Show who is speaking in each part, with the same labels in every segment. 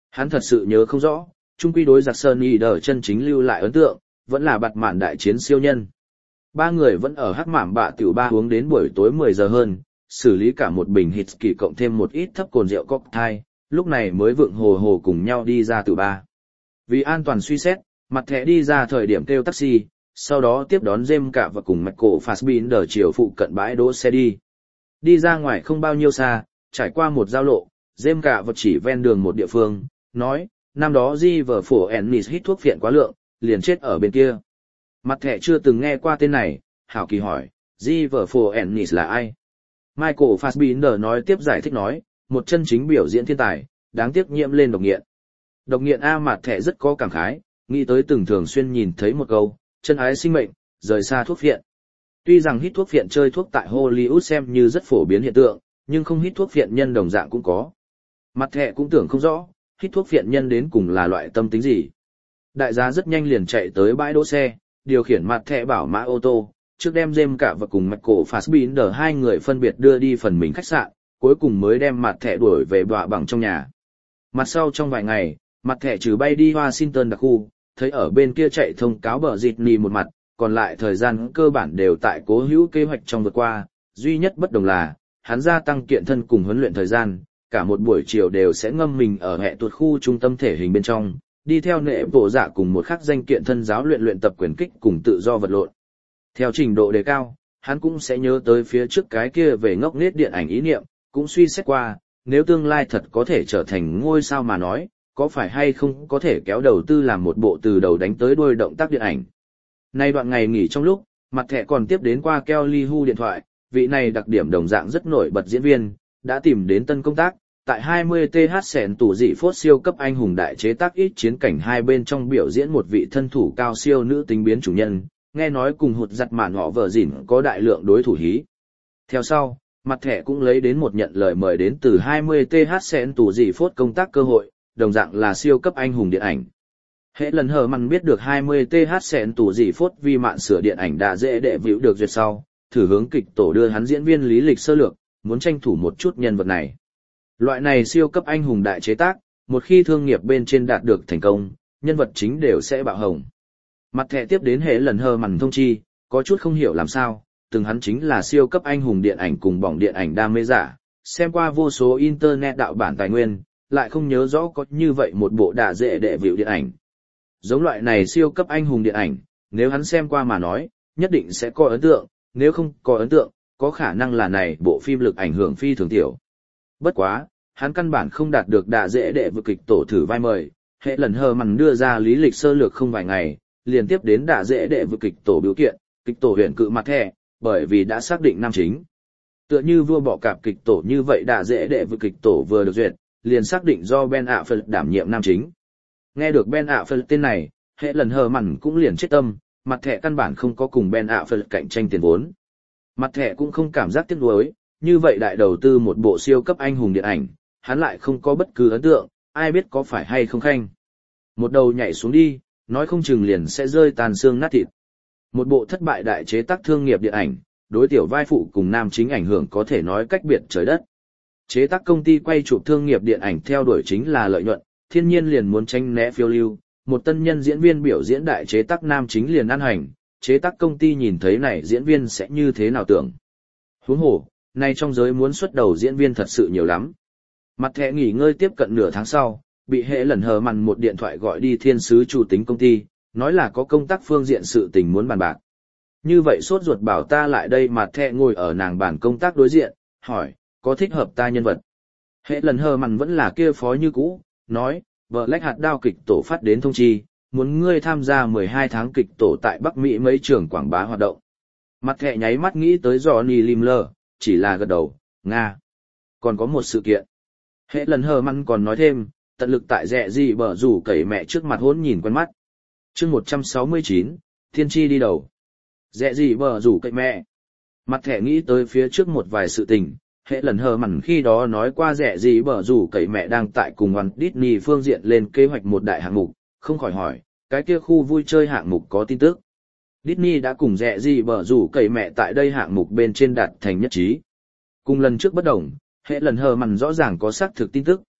Speaker 1: Hắn thật sự nhớ không rõ, chung quy đối giặc Sơn Y Đờ chân chính lưu lại ấn tượng, vẫn là bạt mạn đại chiến siêu nhân. Ba người vẫn ở hắc mảm bạ tiểu ba uống đến buổi tối 10 giờ hơn, xử lý cả một bình hít kỳ cộng thêm một ít thấp cồn rượu cocktail, lúc này mới vượng hồ hồ cùng nhau đi ra tiểu ba. Vì an toàn suy xét, mặt thẻ đi ra thời điểm kêu taxi, sau đó tiếp đón James cả và cùng Michael Fassbinder chiều phụ cận bãi đỗ xe đi. Đi ra ngoài không bao nhiêu xa, trải qua một giao lộ, James cả và chỉ ven đường một địa phương, nói, năm đó River Phổ Ennis hít thuốc phiện quá lượng, liền chết ở bên kia. Mặt thẻ chưa từng nghe qua tên này, hảo kỳ hỏi, River Phổ Ennis là ai? Michael Fassbinder nói tiếp giải thích nói, một chân chính biểu diễn thiên tài, đáng tiếc nhiễm lên độc nghiện. Độc nghiện A mặt thẻ rất có cảm khái, nghĩ tới từng thường xuyên nhìn thấy một câu, chân ái sinh mệnh, rời xa thuốc phiện. Tuy rằng hít thuốc phiện chơi thuốc tại Hollywood xem như rất phổ biến hiện tượng, nhưng không hít thuốc phiện nhân đồng dạng cũng có. Mặt thẻ cũng tưởng không rõ, hít thuốc phiện nhân đến cùng là loại tâm tính gì. Đại gia rất nhanh liền chạy tới bãi đỗ xe, điều khiển mặt thẻ bảo mã ô tô, trước đem James cả và cùng Michael Fassbinder hai người phân biệt đưa đi phần mình khách sạn, cuối cùng mới đem mặt thẻ đuổi về đọa bằng trong nhà. Mặt sau trong vài ngày, mặt thẻ trừ bay đi Washington đặc khu, thấy ở bên kia chạy thông cáo bờ dịt nì một mặt, còn lại thời gian cơ bản đều tại cố hữu kế hoạch trong vượt qua, duy nhất bất đồng là, hắn gia tăng kiện thân cùng huấn luyện thời gian, cả một buổi chiều đều sẽ ngâm mình ở hệ tuột khu trung tâm thể hình bên trong, đi theo nệ bộ dạ cùng một khắc danh kiện thân giáo luyện tập quyền kích cùng tự do vật lộn. Theo trình độ đề cao, hắn cũng sẽ nhớ tới phía trước cái kia về ngốc nghếch điện ảnh ý niệm, cũng suy xét qua, nếu tương lai thật có thể trở thành ngôi sao mà nói, có phải hay không có thể kéo đầu tư làm một bộ từ đầu đánh tới đuôi động tác điện ảnh. Nay đoạn ngày nghỉ trong lúc, mặt thẻ còn tiếp đến qua Kelly Hu điện thoại, vị này đặc điểm đồng dạng rất nổi bật diễn viên, đã tìm đến tân công tác, tại 20th sẻn tủ dị phốt siêu cấp anh hùng đại chế tác ít chiến cảnh hai bên trong biểu diễn một vị thân thủ cao siêu nữ tính biến chủ nhân, nghe nói cùng hụt giặt mạn họ vợ dỉn có đại lượng đối thủ hí. Theo sau, mặt thẻ cũng lấy đến một nhận lời mời đến từ 20th sẻn tủ dị phốt công tác cơ hội, đồng dạng là siêu cấp anh hùng điện ảnh. Hệ lần hờ mằn biết được 20th sẻn tủ dị phốt vì mạn sửa điện ảnh đã dễ đệ vĩu được duyệt sau, thử hướng kịch tổ đưa hắn diễn viên lý lịch sơ lược, muốn tranh thủ một chút nhân vật này. Loại này siêu cấp anh hùng đại chế tác, một khi thương nghiệp bên trên đạt được thành công, nhân vật chính đều sẽ bạo hồng. Mặt thẻ tiếp đến hệ lần hờ mằn thông chi, có chút không hiểu làm sao, từng hắn chính là siêu cấp anh hùng điện ảnh cùng bỏng điện ảnh đam mê giả, xem qua vô số internet đạo bản tài nguyên, lại không nhớ rõ có như vậy một bộ đả dễ đệ vịu điện ảnh. Giống loại này siêu cấp anh hùng điện ảnh, nếu hắn xem qua mà nói, nhất định sẽ có ấn tượng, nếu không có ấn tượng, có khả năng là này bộ phim lực ảnh hưởng phi thường tiểu. Bất quá, hắn căn bản không đạt được đả dễ đệ vịu kịch tổ thử vai mời, hệ lần hờ mằn đưa ra lý lịch sơ lược không vài ngày, liền tiếp đến đả dễ đệ vịu kịch tổ biểu kiện, kịch tổ huyện cự mặt thẻ, bởi vì đã xác định nam chính. Tựa như vua bọ cạp kịch tổ như vậy đả dễ đệ vịu kịch tổ vừa được duyệt, liền xác định do Ben Affleck đảm nhiệm nam chính. Nghe được Ben Affleck tên này, hệ lần hờ mằn cũng liền chết tâm, mặt thẻ căn bản không có cùng Ben Affleck cạnh tranh tiền vốn. Mặt thẻ cũng không cảm giác tiếc nuối, như vậy đại đầu tư một bộ siêu cấp anh hùng điện ảnh, hắn lại không có bất cứ ấn tượng, ai biết có phải hay không khanh. Một đầu nhảy xuống đi, nói không chừng liền sẽ rơi tàn xương nát thịt. Một bộ thất bại đại chế tác thương nghiệp điện ảnh, đối tiểu vai phụ cùng nam chính ảnh hưởng có thể nói cách biệt trời đất. Chế tác công ty quay chụp thương nghiệp điện ảnh theo đuổi chính là lợi nhuận, thiên nhiên liền muốn tránh né phiêu lưu, một tân nhân diễn viên biểu diễn đại chế tác nam chính liền ăn hành, chế tác công ty nhìn thấy này diễn viên sẽ như thế nào tưởng. Huống hồ, nay trong giới muốn xuất đầu diễn viên thật sự nhiều lắm. Mặt thẻ nghỉ ngơi tiếp cận nửa tháng sau, bị hệ lần hờ mằn một điện thoại gọi đi thiên sứ chủ tính công ty, nói là có công tác phương diện sự tình muốn bàn bạc. Như vậy sốt ruột bảo ta lại đây, mặt thẻ ngồi ở nàng bàn công tác đối diện, hỏi, có thích hợp ta nhân vật. Hệ lần hờ mằn vẫn là kia phó như cũ, nói, vợ lách hạt đao kịch tổ phát đến thông chi, muốn ngươi tham gia 12 tháng kịch tổ tại Bắc Mỹ mấy trường quảng bá hoạt động. Mặt thẻ nháy mắt nghĩ tới Johnny Limler, chỉ là gật đầu, Nga. Còn có một sự kiện. Hệ lần hờ mằn còn nói thêm, tận lực tại rẻ gì bở rủ cẩy mẹ trước mặt hốn nhìn quen mắt. Chương 169, thiên tri đi đầu. Rẻ gì bở rủ cẩy mẹ. Mặt thẻ nghĩ tới phía trước một vài sự tình, hệ lần hờ mằn khi đó nói qua rẻ gì bở rủ cẩy mẹ đang tại cùng Walt Disney phương diện lên kế hoạch một đại hạng mục, không khỏi hỏi, cái kia khu vui chơi hạng mục có tin tức. Disney đã cùng rẻ gì bở rủ cẩy mẹ tại đây hạng mục bên trên đạt thành nhất trí. Cùng lần trước bất đồng, hệ lần hờ mằn rõ ràng có xác thực tin tức,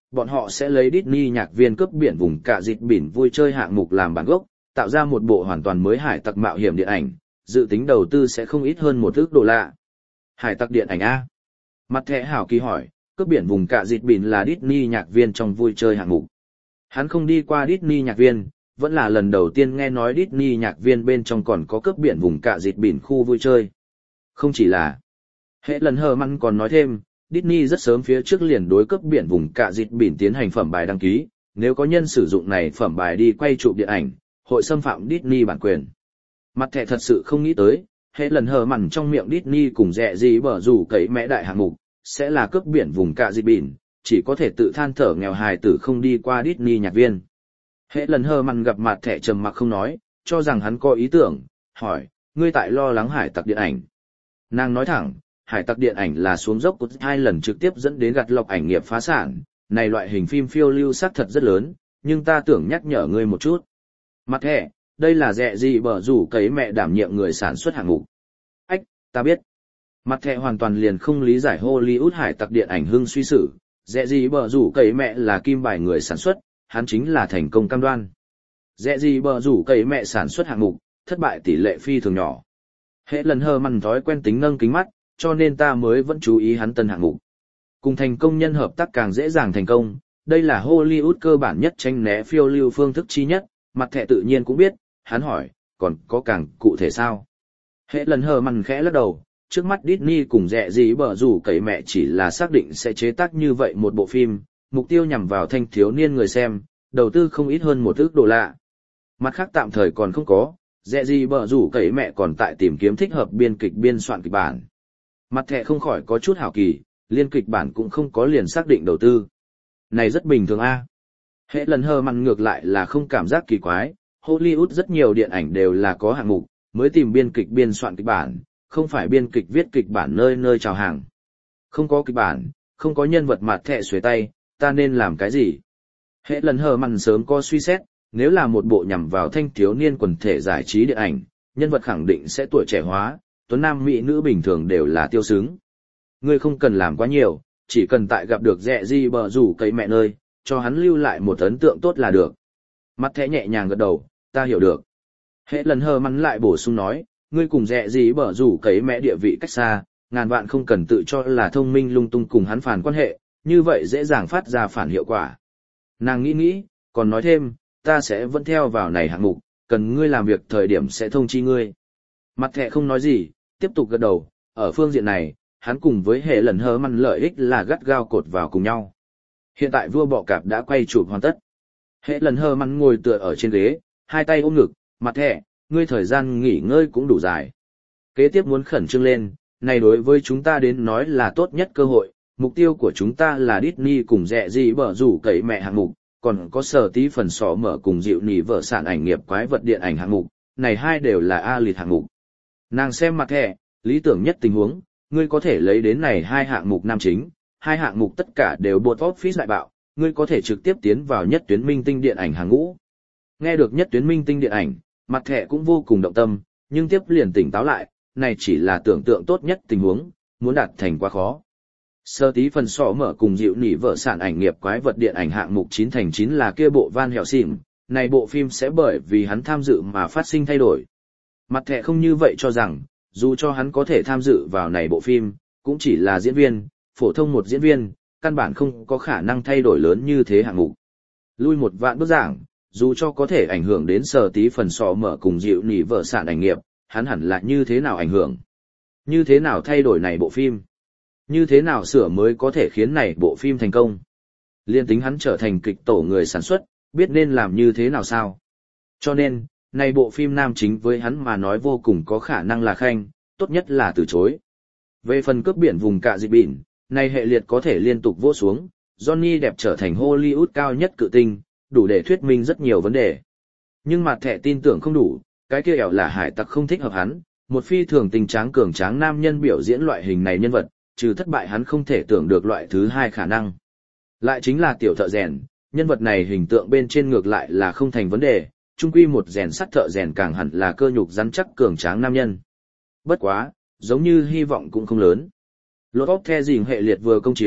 Speaker 1: bọn họ sẽ lấy Disney nhạc viên cướp biển vùng cả dịt biển vui chơi hạng mục làm bản gốc, tạo ra một bộ hoàn toàn mới hải tặc mạo hiểm điện ảnh, dự tính đầu tư sẽ không ít hơn $1 ức. Hải tặc điện ảnh A. Mặt thẻ hảo kỳ hỏi, cướp biển vùng cả dịt biển là Disney nhạc viên trong vui chơi hạng mục. Hắn không đi qua Disney nhạc viên, vẫn là lần đầu tiên nghe nói Disney nhạc viên bên trong còn có cướp biển vùng cả dịt biển khu vui chơi. Không chỉ là, hệ lần hờ măn còn nói thêm, Disney rất sớm phía trước liền đối cướp biển vùng cả dịt biển tiến hành phẩm bài đăng ký, nếu có nhân sử dụng này phẩm bài đi quay chụp điện ảnh, hội xâm phạm Disney bản quyền. Mặt thẻ thật sự không nghĩ tới, hệ lần hờ măn trong miệng Disney cùng dẹ gì bở rủ cấy mẽ đại hạng mục, sẽ là cướp biển vùng cả dịt biển, chỉ có thể tự than thở nghèo hài tử không đi qua Disney nhạc viên. Hệ lần hờ măn gặp mặt thẻ trầm mặc không nói, cho rằng hắn có ý tưởng, hỏi, ngươi tại lo lắng hải tặc điện ảnh. Nàng nói thẳng, hải tặc điện ảnh là xuống dốc của 2 lần trực tiếp dẫn đến gặt lọc ảnh nghiệp phá sản, này loại hình phim phiêu lưu xác thật rất lớn, nhưng ta tưởng nhắc nhở ngươi một chút. Mặt thẻ, đây là dẹ gì bở rủ cấy mẹ đảm nhiệm người sản xuất hạng mục. Ách, ta biết. Mặt thẻ hoàn toàn liền không lý giải Hollywood hải tặc điện ảnh hưng suy sử, dẹ gì bở rủ cấy mẹ là kim bài người sản xuất, hắn chính là thành công cam đoan. Dẹ gì bở rủ cấy mẹ sản xuất hạng mục, thất bại tỷ lệ phi thường nhỏ. Hệ lần hờ mằn thói quen tính nâng kính mắt, cho nên ta mới vẫn chú ý hắn tân hạng mục. Cùng thành công nhân hợp tác càng dễ dàng thành công, đây là Hollywood cơ bản nhất tranh né phiêu lưu phương thức chi nhất, mặt thẻ tự nhiên cũng biết, hắn hỏi, còn có càng cụ thể sao? Hệ lần hờ mằn khẽ lắc đầu, trước mắt Disney cùng dẹ gì bở rủ cấy mẹ chỉ là xác định sẽ chế tác như vậy một bộ phim, mục tiêu nhằm vào thanh thiếu niên người xem, đầu tư không ít hơn $1 ức. Mặt khác tạm thời còn không có, dẹ gì bở rủ cấy mẹ còn tại tìm kiếm thích hợp biên kịch biên soạn kịch bản. Mặt thẻ không khỏi có chút hảo kỳ, liên kịch bản cũng không có liền xác định đầu tư. Này rất bình thường a. Hệ lần hờ mặn ngược lại là không cảm giác kỳ quái, Hollywood rất nhiều điện ảnh đều là có hạng mục, mới tìm biên kịch biên soạn kịch bản, không phải biên kịch viết kịch bản nơi nơi chào hàng. Không có kịch bản, không có nhân vật mặt thẻ xuề tay, ta nên làm cái gì? Hệ lần hờ mặn sớm có suy xét, nếu là một bộ nhằm vào thanh thiếu niên quần thể giải trí điện ảnh, nhân vật khẳng định sẽ tuổi trẻ hóa, tuấn nam mỹ nữ bình thường đều là tiêu xứng. Ngươi không cần làm quá nhiều, chỉ cần tại gặp được dẹ gì bở rủ cấy mẹ nơi, cho hắn lưu lại một ấn tượng tốt là được. Mặt thẻ nhẹ nhàng gật đầu, ta hiểu được. Hệ lần hờ mắn lại bổ sung nói, ngươi cùng dẹ gì bở rủ cấy mẹ địa vị cách xa, ngàn vạn không cần tự cho là thông minh lung tung cùng hắn phản quan hệ, như vậy dễ dàng phát ra phản hiệu quả. Nàng nghĩ, còn nói thêm, ta sẽ vẫn theo vào này hạng mục, cần ngươi làm việc thời điểm sẽ thông chi ngươi. Mặt thẻ không nói gì, tiếp tục gật đầu, ở phương diện này, hắn cùng với hệ lần hờ măn lợi ích là gắt gao cột vào cùng nhau. Hiện tại vua bọ cạp đã quay chụp hoàn tất. Hệ lần hờ măn ngồi tựa ở trên ghế, hai tay ôm ngực, mặt thẻ, ngươi thời gian nghỉ ngơi cũng đủ dài. Kế tiếp muốn khẩn trương lên, này đối với chúng ta đến nói là tốt nhất cơ hội, mục tiêu của chúng ta là Disney cùng dẹ gì bở rủ cấy mẹ hạng mục, còn có sở tí phần sỏ mở cùng dịu nỉ vợ sản ảnh nghiệp quái vật điện ảnh hạng mục, này hai đều là A-liệt hạng mục. Nàng xem mặt thẻ, lý tưởng nhất tình huống, ngươi có thể lấy đến này hai hạng mục nam chính, hai hạng mục tất cả đều box office đại bạo, ngươi có thể trực tiếp tiến vào nhất tuyến minh tinh điện ảnh hàng ngũ. Nghe được nhất tuyến minh tinh điện ảnh, mặt thẻ cũng vô cùng động tâm, nhưng tiếp liền tỉnh táo lại, này chỉ là tưởng tượng tốt nhất tình huống, muốn đạt thành quá khó. Sơ tí phần sọ mở cùng dịu nỉ vợ sản ảnh nghiệp quái vật điện ảnh hạng mục 9/9 là kia bộ Van Helsing, này bộ phim sẽ bởi vì hắn tham dự mà phát sinh thay đổi. Mặt thẻ không như vậy cho rằng, dù cho hắn có thể tham dự vào này bộ phim, cũng chỉ là diễn viên, phổ thông một diễn viên, căn bản không có khả năng thay đổi lớn như thế hạng mục. Lui một vạn bước giảng, dù cho có thể ảnh hưởng đến sở tí phần sọ mở cùng dịu nỉ vợ sản ảnh nghiệp, hắn hẳn là như thế nào ảnh hưởng? Như thế nào thay đổi này bộ phim? Như thế nào sửa mới có thể khiến này bộ phim thành công? Liên tính hắn trở thành kịch tổ người sản xuất, biết nên làm như thế nào sao? Cho nên, này bộ phim nam chính với hắn mà nói vô cùng có khả năng là khanh, tốt nhất là từ chối. Về phần cướp biển vùng cả dịp biển, này hệ liệt có thể liên tục vỗ xuống, Johnny đẹp trở thành Hollywood cao nhất cự tinh, đủ để thuyết minh rất nhiều vấn đề. Nhưng mặt thẻ tin tưởng không đủ, cái kia ẻo là hải tặc không thích hợp hắn, một phi thường tình tráng cường tráng nam nhân biểu diễn loại hình này nhân vật, trừ thất bại hắn không thể tưởng được loại thứ hai khả năng. Lại chính là tiểu thợ rèn, nhân vật này hình tượng bên trên ngược lại là không thành vấn đề, chung quy một rèn sắt thợ rèn càng hẳn là cơ nhục rắn chắc cường tráng nam nhân. Bất quá, giống như hy vọng cũng không lớn. Lột óc the dình hệ liệt vừa công chiếu,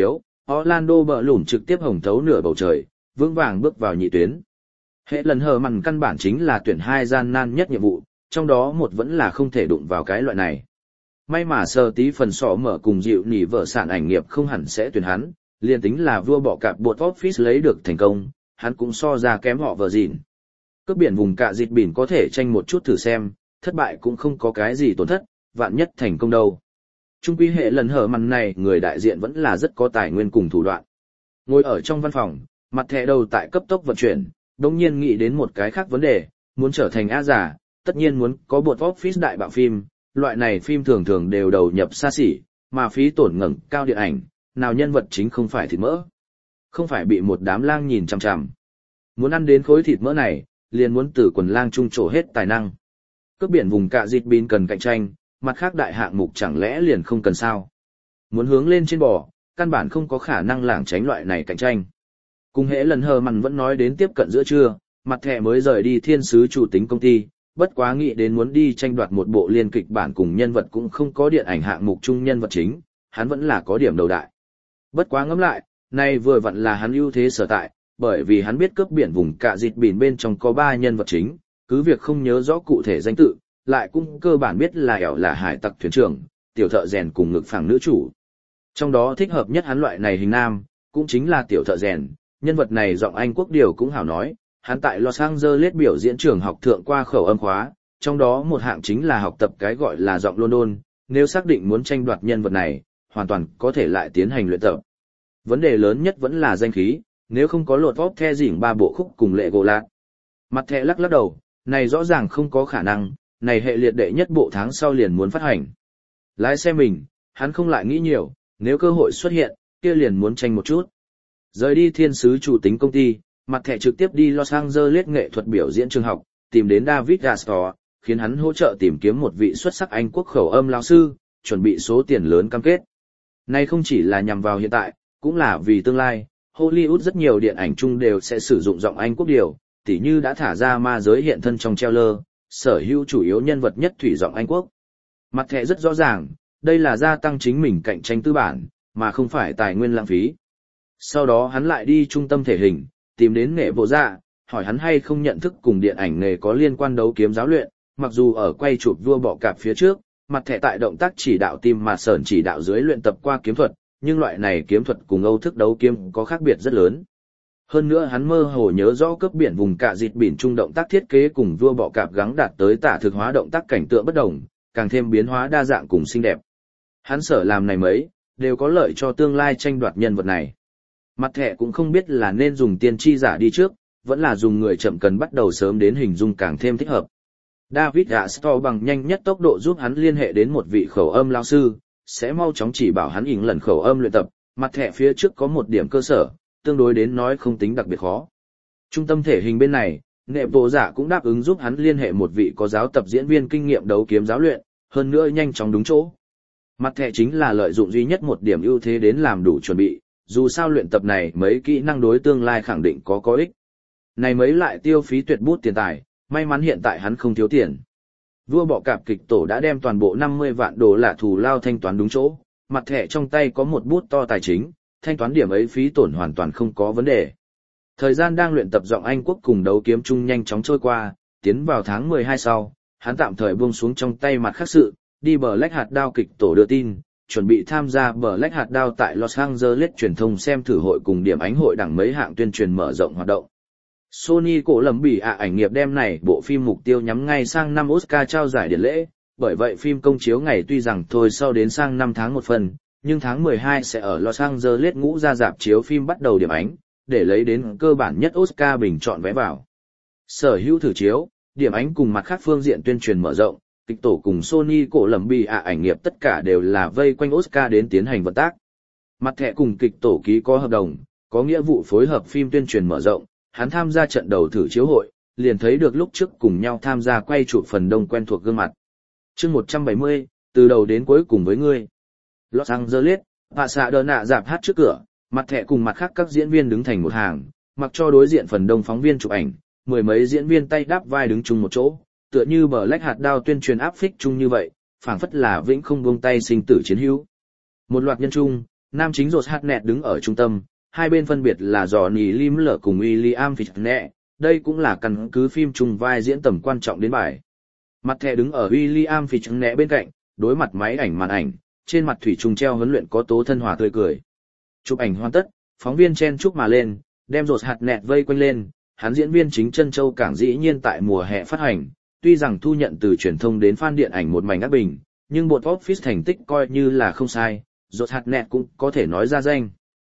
Speaker 1: Orlando Bloom trực tiếp hồng thấu nửa bầu trời, vững vàng bước vào nhị tuyến. Hệ lần hờ mằn căn bản chính là tuyển hai gian nan nhất nhiệm vụ, trong đó một vẫn là không thể đụng vào cái loại này. May mà sơ tí phần sọ mở cùng dịu nỉ vợ sản ảnh nghiệp không hẳn sẽ tuyển hắn, liền tính là vua bọ cạp bột office lấy được thành công, hắn cũng so ra kém họ vợ dịn. Cướp biển vùng cạ dịt biển có thể tranh một chút thử xem, thất bại cũng không có cái gì tổn thất, vạn nhất thành công đâu. Trung quy hệ lần hở mằn này người đại diện vẫn là rất có tài nguyên cùng thủ đoạn. Ngồi ở trong văn phòng, mặt thẻ đầu tại cấp tốc vận chuyển, đồng nhiên nghĩ đến một cái khác vấn đề, muốn trở thành A giả, tất nhiên muốn có bột office đại bạo phim, loại này phim thường thường đều đầu nhập xa xỉ, mà phí tổn ngẩng cao điện ảnh, nào nhân vật chính không phải thịt mỡ. Không phải bị một đám lang nhìn chằm chằm. Muốn ăn đến khối thịt mỡ này, liền muốn từ quần lang trung trổ hết tài năng. Cướp biển vùng cạ dịt bin cần cạnh tranh, mặt khác đại hạng mục chẳng lẽ liền không cần sao. Muốn hướng lên trên bò, căn bản không có khả năng lảng tránh loại này cạnh tranh. Cùng hễ lần hờ mằn vẫn nói đến tiếp cận giữa trưa, mặt thẻ mới rời đi thiên sứ chủ tính công ty, bất quá nghĩ đến muốn đi tranh đoạt một bộ liên kịch bản cùng nhân vật cũng không có điện ảnh hạng mục chung nhân vật chính, hắn vẫn là có điểm đầu đại. Bất quá ngẫm lại, nay vừa vặn là hắn ưu thế sở tại, bởi vì hắn biết cướp biển vùng cạ dịt biển bên trong có 3 nhân vật chính, cứ việc không nhớ rõ cụ thể danh tự, lại cũng cơ bản biết là ẻo là hải tặc thuyền trưởng, tiểu thợ rèn cùng ngực phẳng nữ chủ. Trong đó thích hợp nhất hắn loại này hình nam, cũng chính là tiểu thợ rèn, nhân vật này giọng Anh quốc điều cũng hảo nói, hắn tại Los Angeles biểu diễn trường học thượng qua khẩu âm khóa, trong đó một hạng chính là học tập cái gọi là giọng London, nếu xác định muốn tranh đoạt nhân vật này, hoàn toàn có thể lại tiến hành luyện tập. Vấn đề lớn nhất vẫn là danh khí, nếu không có lột vóp the dỉn 3 bộ khúc cùng lệ gỗ lạc. Mặt thẻ lắc đầu, này rõ ràng không có khả năng, này hệ liệt đệ nhất bộ tháng sau liền muốn phát hành. Lái xe mình, hắn không lại nghĩ nhiều, nếu cơ hội xuất hiện, kia liền muốn tranh một chút. Rời đi thiên sứ chủ tính công ty, mặt thẻ trực tiếp đi Los Angeles nghệ thuật biểu diễn trường học, tìm đến David Gastor, khiến hắn hỗ trợ tìm kiếm một vị xuất sắc Anh quốc khẩu âm lão sư, chuẩn bị số tiền lớn cam kết. Này không chỉ là nhằm vào hiện tại, cũng là vì tương lai, Hollywood rất nhiều điện ảnh chung đều sẽ sử dụng giọng Anh quốc điều, tỉ như đã thả ra ma giới hiện thân trong trailer, sở hữu chủ yếu nhân vật nhất thủy giọng Anh quốc. Mặt thẻ rất rõ ràng, đây là gia tăng chính mình cạnh tranh tư bản, mà không phải tài nguyên lãng phí. Sau đó hắn lại đi trung tâm thể hình, tìm đến nghệ bộ dạ, hỏi hắn hay không nhận thức cùng điện ảnh nghề có liên quan đấu kiếm giáo luyện, mặc dù ở quay chụp vua bọ cạp phía trước, mặt thẻ tại động tác chỉ đạo tim mà sởn chỉ đạo dưới luyện tập qua kiếm thuật, nhưng loại này kiếm thuật cùng Âu thức đấu kiếm có khác biệt rất lớn. Hơn nữa hắn mơ hồ nhớ rõ cướp biển vùng cạ dịt biển trung động tác thiết kế cùng vua bọ cạp gắng đạt tới tả thực hóa động tác cảnh tượng bất đồng, càng thêm biến hóa đa dạng cùng xinh đẹp. Hắn sở làm này mấy, đều có lợi cho tương lai tranh đoạt nhân vật này. Mặt thẻ cũng không biết là nên dùng tiên tri giả đi trước, vẫn là dùng người chậm cần bắt đầu sớm đến hình dung càng thêm thích hợp. David Gastor bằng nhanh nhất tốc độ giúp hắn liên hệ đến một vị khẩu âm lao sư, sẽ mau chóng chỉ bảo hắn lần khẩu âm luyện tập, mặt thẻ phía trước có một điểm cơ sở, tương đối đến nói không tính đặc biệt khó. Trung tâm thể hình bên này, nghệ bộ giả cũng đáp ứng giúp hắn liên hệ một vị có giáo tập diễn viên kinh nghiệm đấu kiếm giáo luyện, hơn nữa nhanh chóng đúng chỗ. Mặt thẻ chính là lợi dụng duy nhất một điểm ưu thế đến làm đủ chuẩn bị, dù sao luyện tập này mấy kỹ năng đối tương lai khẳng định có ích. Này mấy lại tiêu phí tuyệt bút tiền tài, may mắn hiện tại hắn không thiếu tiền. Vua bọ cạp kịch tổ đã đem toàn bộ 50 vạn đô la thù lao thanh toán đúng chỗ, mặt thẻ trong tay có một bút to tài chính, thanh toán điểm ấy phí tổn hoàn toàn không có vấn đề. Thời gian đang luyện tập giọng Anh quốc cùng đấu kiếm chung nhanh chóng trôi qua, tiến vào tháng 12 sau, hắn tạm thời buông xuống trong tay mặt khác sự, đi Black Hạt Đao kịch tổ đưa tin, chuẩn bị tham gia Black Hạt Đao tại Los Angeles truyền thông xem thử hội cùng điểm ánh hội đẳng mấy hạng tuyên truyền mở rộng hoạt động. Sony cổ lầm bỉ ảnh nghiệp đem này bộ phim mục tiêu nhắm ngay sang năm Oscar trao giải điện lễ, bởi vậy phim công chiếu ngày tuy rằng thôi sau đến sang năm tháng 1 phần, nhưng tháng 12 sẽ ở Los Angeles ngũ ra rạp chiếu phim bắt đầu điểm ánh, để lấy đến cơ bản nhất Oscar bình chọn vé vào. Sở hữu thử chiếu, điểm ánh cùng mặt khác phương diện tuyên truyền mở rộng, kịch tổ cùng Sony cổ lầm bỉ ảnh nghiệp tất cả đều là vây quanh Oscar đến tiến hành vận tác. Mặt thẻ cùng kịch tổ ký có hợp đồng, có nghĩa vụ phối hợp phim tuyên truyền mở rộng. Hắn tham gia trận đầu thử chiếu hội, liền thấy được lúc trước cùng nhau tham gia quay chụp phần đông quen thuộc gương mặt. Chương 170, từ đầu đến cuối cùng với ngươi. Los Angeles, Pasadena dạp hát trước cửa, mặt thẻ cùng mặt khác các diễn viên đứng thành một hàng, mặc cho đối diện phần đông phóng viên chụp ảnh, mười mấy diễn viên tay đáp vai đứng chung một chỗ, tựa như Black Hạt Đao tuyên truyền áp phích chung như vậy, phảng phất là vĩnh không buông tay sinh tử chiến hữu. Một loạt nhân chung, Nam chính Rột Hartnett đứng ở trung tâm, hai bên phân biệt là Johnny Limler cùng William Fichtner, đây cũng là căn cứ phim chung vai diễn tầm quan trọng đến bài. Mặt thẻ đứng ở William Fichtner bên cạnh, đối mặt máy ảnh màn ảnh, trên mặt thủy trùng treo huấn luyện có tố thân hòa tươi cười. Chụp ảnh hoàn tất, phóng viên chen chúc mà lên, đem Rột Hartnett vây quanh lên, hắn diễn viên chính Trân Châu Cảng dĩ nhiên tại mùa hè phát hành, tuy rằng thu nhận từ truyền thông đến fan điện ảnh một mảnh ác bình, nhưng box office thành tích coi như là không sai, Rột Hartnett cũng có thể nói ra danh.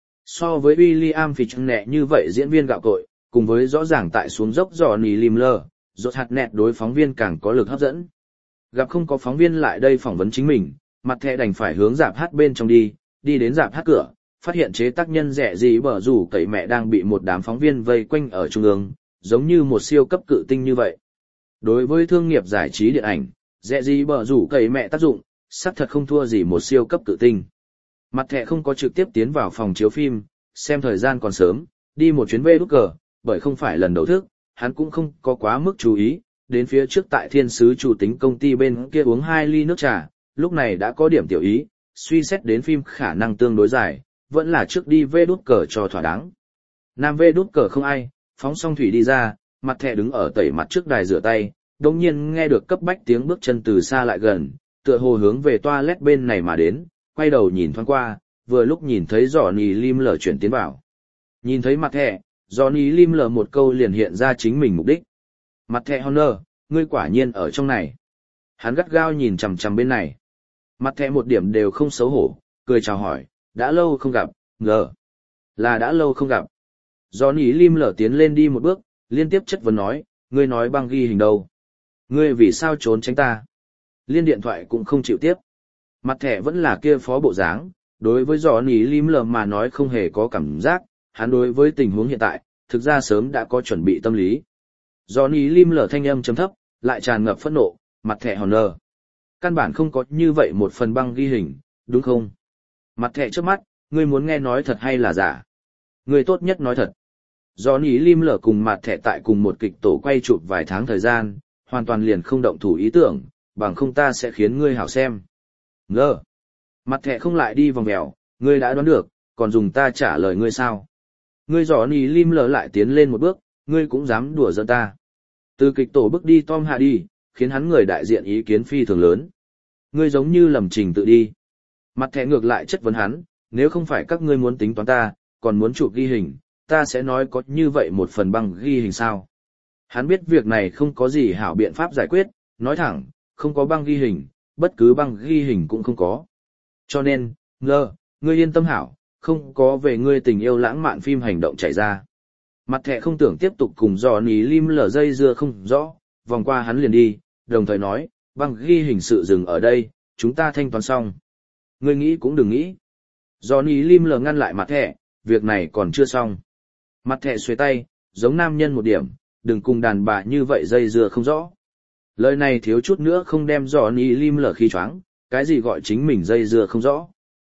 Speaker 1: So với William Fichtner như vậy diễn viên gạo cội, cùng với rõ ràng tại xuống dốc Johnny Limler, Rột Hartnett đối phóng viên càng có lực hấp dẫn. Gặp không có phóng viên lại đây phỏng vấn chính mình, mặt thẻ đành phải hướng rạp hát bên trong đi đến rạp hát cửa, phát hiện chế tác nhân rẻ gì bở rủ cậy mẹ đang bị một đám phóng viên vây quanh ở trung ương, giống như một siêu cấp cự tinh như vậy. Đối với thương nghiệp giải trí điện ảnh, rẻ gì bở rủ cậy mẹ tác dụng, xác thật không thua gì một siêu cấp cự tinh. Mặt thẻ không có trực tiếp tiến vào phòng chiếu phim, xem thời gian còn sớm, đi một chuyến về đút cờ, bởi không phải lần đầu thức, hắn cũng không có quá mức chú ý, đến phía trước tại thiên sứ chủ tính công ty bên kia uống 2 ly nước trà, lúc này đã có điểm tiểu ý, suy xét đến phim khả năng tương đối dài, vẫn là trước đi về đút cờ cho thỏa đáng. Nam về đút cờ không ai, phóng xong thủy đi ra, mặt thẻ đứng ở tẩy mặt trước đài rửa tay, đồng nhiên nghe được cấp bách tiếng bước chân từ xa lại gần, tựa hồ hướng về toilet bên này mà đến, quay đầu nhìn thoáng qua, vừa lúc nhìn thấy Johnny Limler chuyển tiến vào. Nhìn thấy mặt thẻ, Johnny Limler một câu liền hiện ra chính mình mục đích. Mặt thẻ Honor, ngươi quả nhiên ở trong này. Hắn gắt gao nhìn chằm chằm bên này. Mặt thẻ một điểm đều không xấu hổ, cười chào hỏi, đã lâu không gặp, ngờ. Là đã lâu không gặp. Johnny Limler tiến lên đi một bước, liên tiếp chất vấn nói, ngươi nói băng ghi hình đâu. Ngươi vì sao trốn tránh ta? Liên điện thoại cũng không chịu tiếp. Mặt thẻ vẫn là kia phó bộ dáng, đối với Johnny Limler mà nói không hề có cảm giác, hắn đối với tình huống hiện tại, thực ra sớm đã có chuẩn bị tâm lý. Johnny Limler thanh âm trầm thấp, lại tràn ngập phẫn nộ, mặt thẻ Honor. Căn bản không có như vậy một phần băng ghi hình, đúng không? Mặt thẻ trước mắt, ngươi muốn nghe nói thật hay là giả? Ngươi tốt nhất nói thật. Johnny Limler cùng mặt thẻ tại cùng một kịch tổ quay chụp vài tháng thời gian, hoàn toàn liền không động thủ ý tưởng, bằng không ta sẽ khiến ngươi hảo xem. Ngờ. Mặt thẻ không lại đi vòng mèo, ngươi đã đoán được, còn dùng ta trả lời ngươi sao? Ngươi Johnny Limler lại tiến lên một bước, ngươi cũng dám đùa giỡn ta. Từ kịch tổ bước đi Tom Hardy, khiến hắn người đại diện ý kiến phi thường lớn. Ngươi giống như lầm trình tự đi. Mặt thẻ ngược lại chất vấn hắn, nếu không phải các ngươi muốn tính toán ta, còn muốn chụp ghi hình, ta sẽ nói có như vậy một phần băng ghi hình sao. Hắn biết việc này không có gì hảo biện pháp giải quyết, nói thẳng, không có băng ghi hình, bất cứ băng ghi hình cũng không có. Cho nên, ngươi yên tâm hảo, không có về ngươi tình yêu lãng mạn phim hành động chảy ra. Mặt thẻ không tưởng tiếp tục cùng Johnny Limler dây dưa không rõ, vòng qua hắn liền đi, đồng thời nói, băng ghi hình sự dừng ở đây, chúng ta thanh toán xong. Ngươi nghĩ cũng đừng nghĩ. Johnny Limler ngăn lại mặt thẻ, việc này còn chưa xong. Mặt thẻ xuề tay, giống nam nhân một điểm, đừng cùng đàn bà như vậy dây dưa không rõ. Lời này thiếu chút nữa không đem Johnny Limler khi choáng, cái gì gọi chính mình dây dưa không rõ.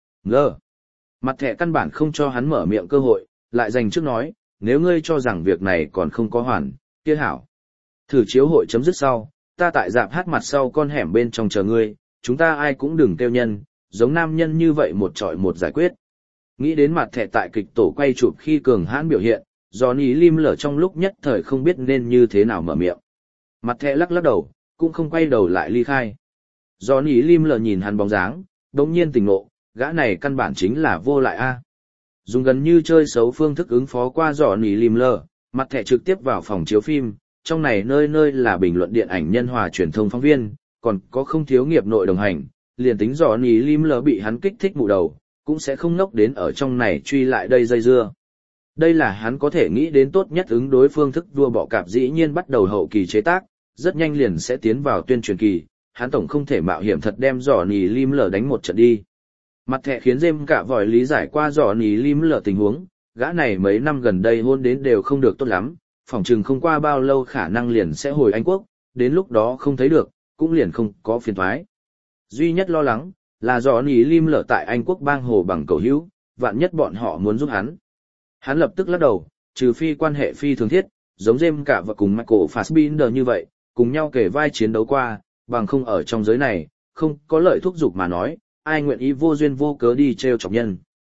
Speaker 1: Mặt thẻ căn bản không cho hắn mở miệng cơ hội, lại dành trước nói, nếu ngươi cho rằng việc này còn không có hoàn, kia hảo. Thử chiếu hội chấm dứt sau, ta tại rạp hát mặt sau con hẻm bên trong chờ ngươi, chúng ta ai cũng đừng kêu nhân, giống nam nhân như vậy một trọi một giải quyết. Nghĩ đến mặt thẻ tại kịch tổ quay chụp khi cường hãn biểu hiện, Johnny Limler trong lúc nhất thời không biết nên như thế nào mở miệng. Mặt thẻ lắc lắc đầu, cũng không quay đầu lại ly khai. Johnny Limler nhìn hắn bóng dáng, đống nhiên tỉnh ngộ, gã này căn bản chính là vô lại a. Dùng gần như chơi xấu phương thức ứng phó qua Johnny Limler, mặt thẻ trực tiếp vào phòng chiếu phim, trong này nơi nơi là bình luận điện ảnh nhân hòa truyền thông phóng viên, còn có không thiếu nghiệp nội đồng hành, liền tính Johnny Limler bị hắn kích thích mụ đầu, cũng sẽ không ngốc đến ở trong này truy lại đây dây dưa. Đây là hắn có thể nghĩ đến tốt nhất ứng đối phương thức vua bọ cạp dĩ nhiên bắt đầu hậu kỳ chế tác, rất nhanh liền sẽ tiến vào tuyên truyền kỳ, hắn tổng không thể mạo hiểm thật đem Johnny Limler đánh một trận đi. Mặt thẻ khiến James cả vòi lý giải qua Johnny Limler tình huống, gã này mấy năm gần đây hôn đến đều không được tốt lắm, phỏng chừng không qua bao lâu khả năng liền sẽ hồi Anh Quốc, đến lúc đó không thấy được, cũng liền không có phiền toái. Duy nhất lo lắng là Johnny Limler tại Anh Quốc bang hồ bằng cầu hữu, vạn nhất bọn họ muốn giúp hắn. Hắn lập tức lắc đầu, trừ phi quan hệ phi thường thiết, giống James cả và cùng Michael Fassbinder như vậy, cùng nhau kể vai chiến đấu qua, bằng không ở trong giới này, không có lợi thúc giục mà nói, ai nguyện ý vô duyên vô cớ đi treo chọc nhân.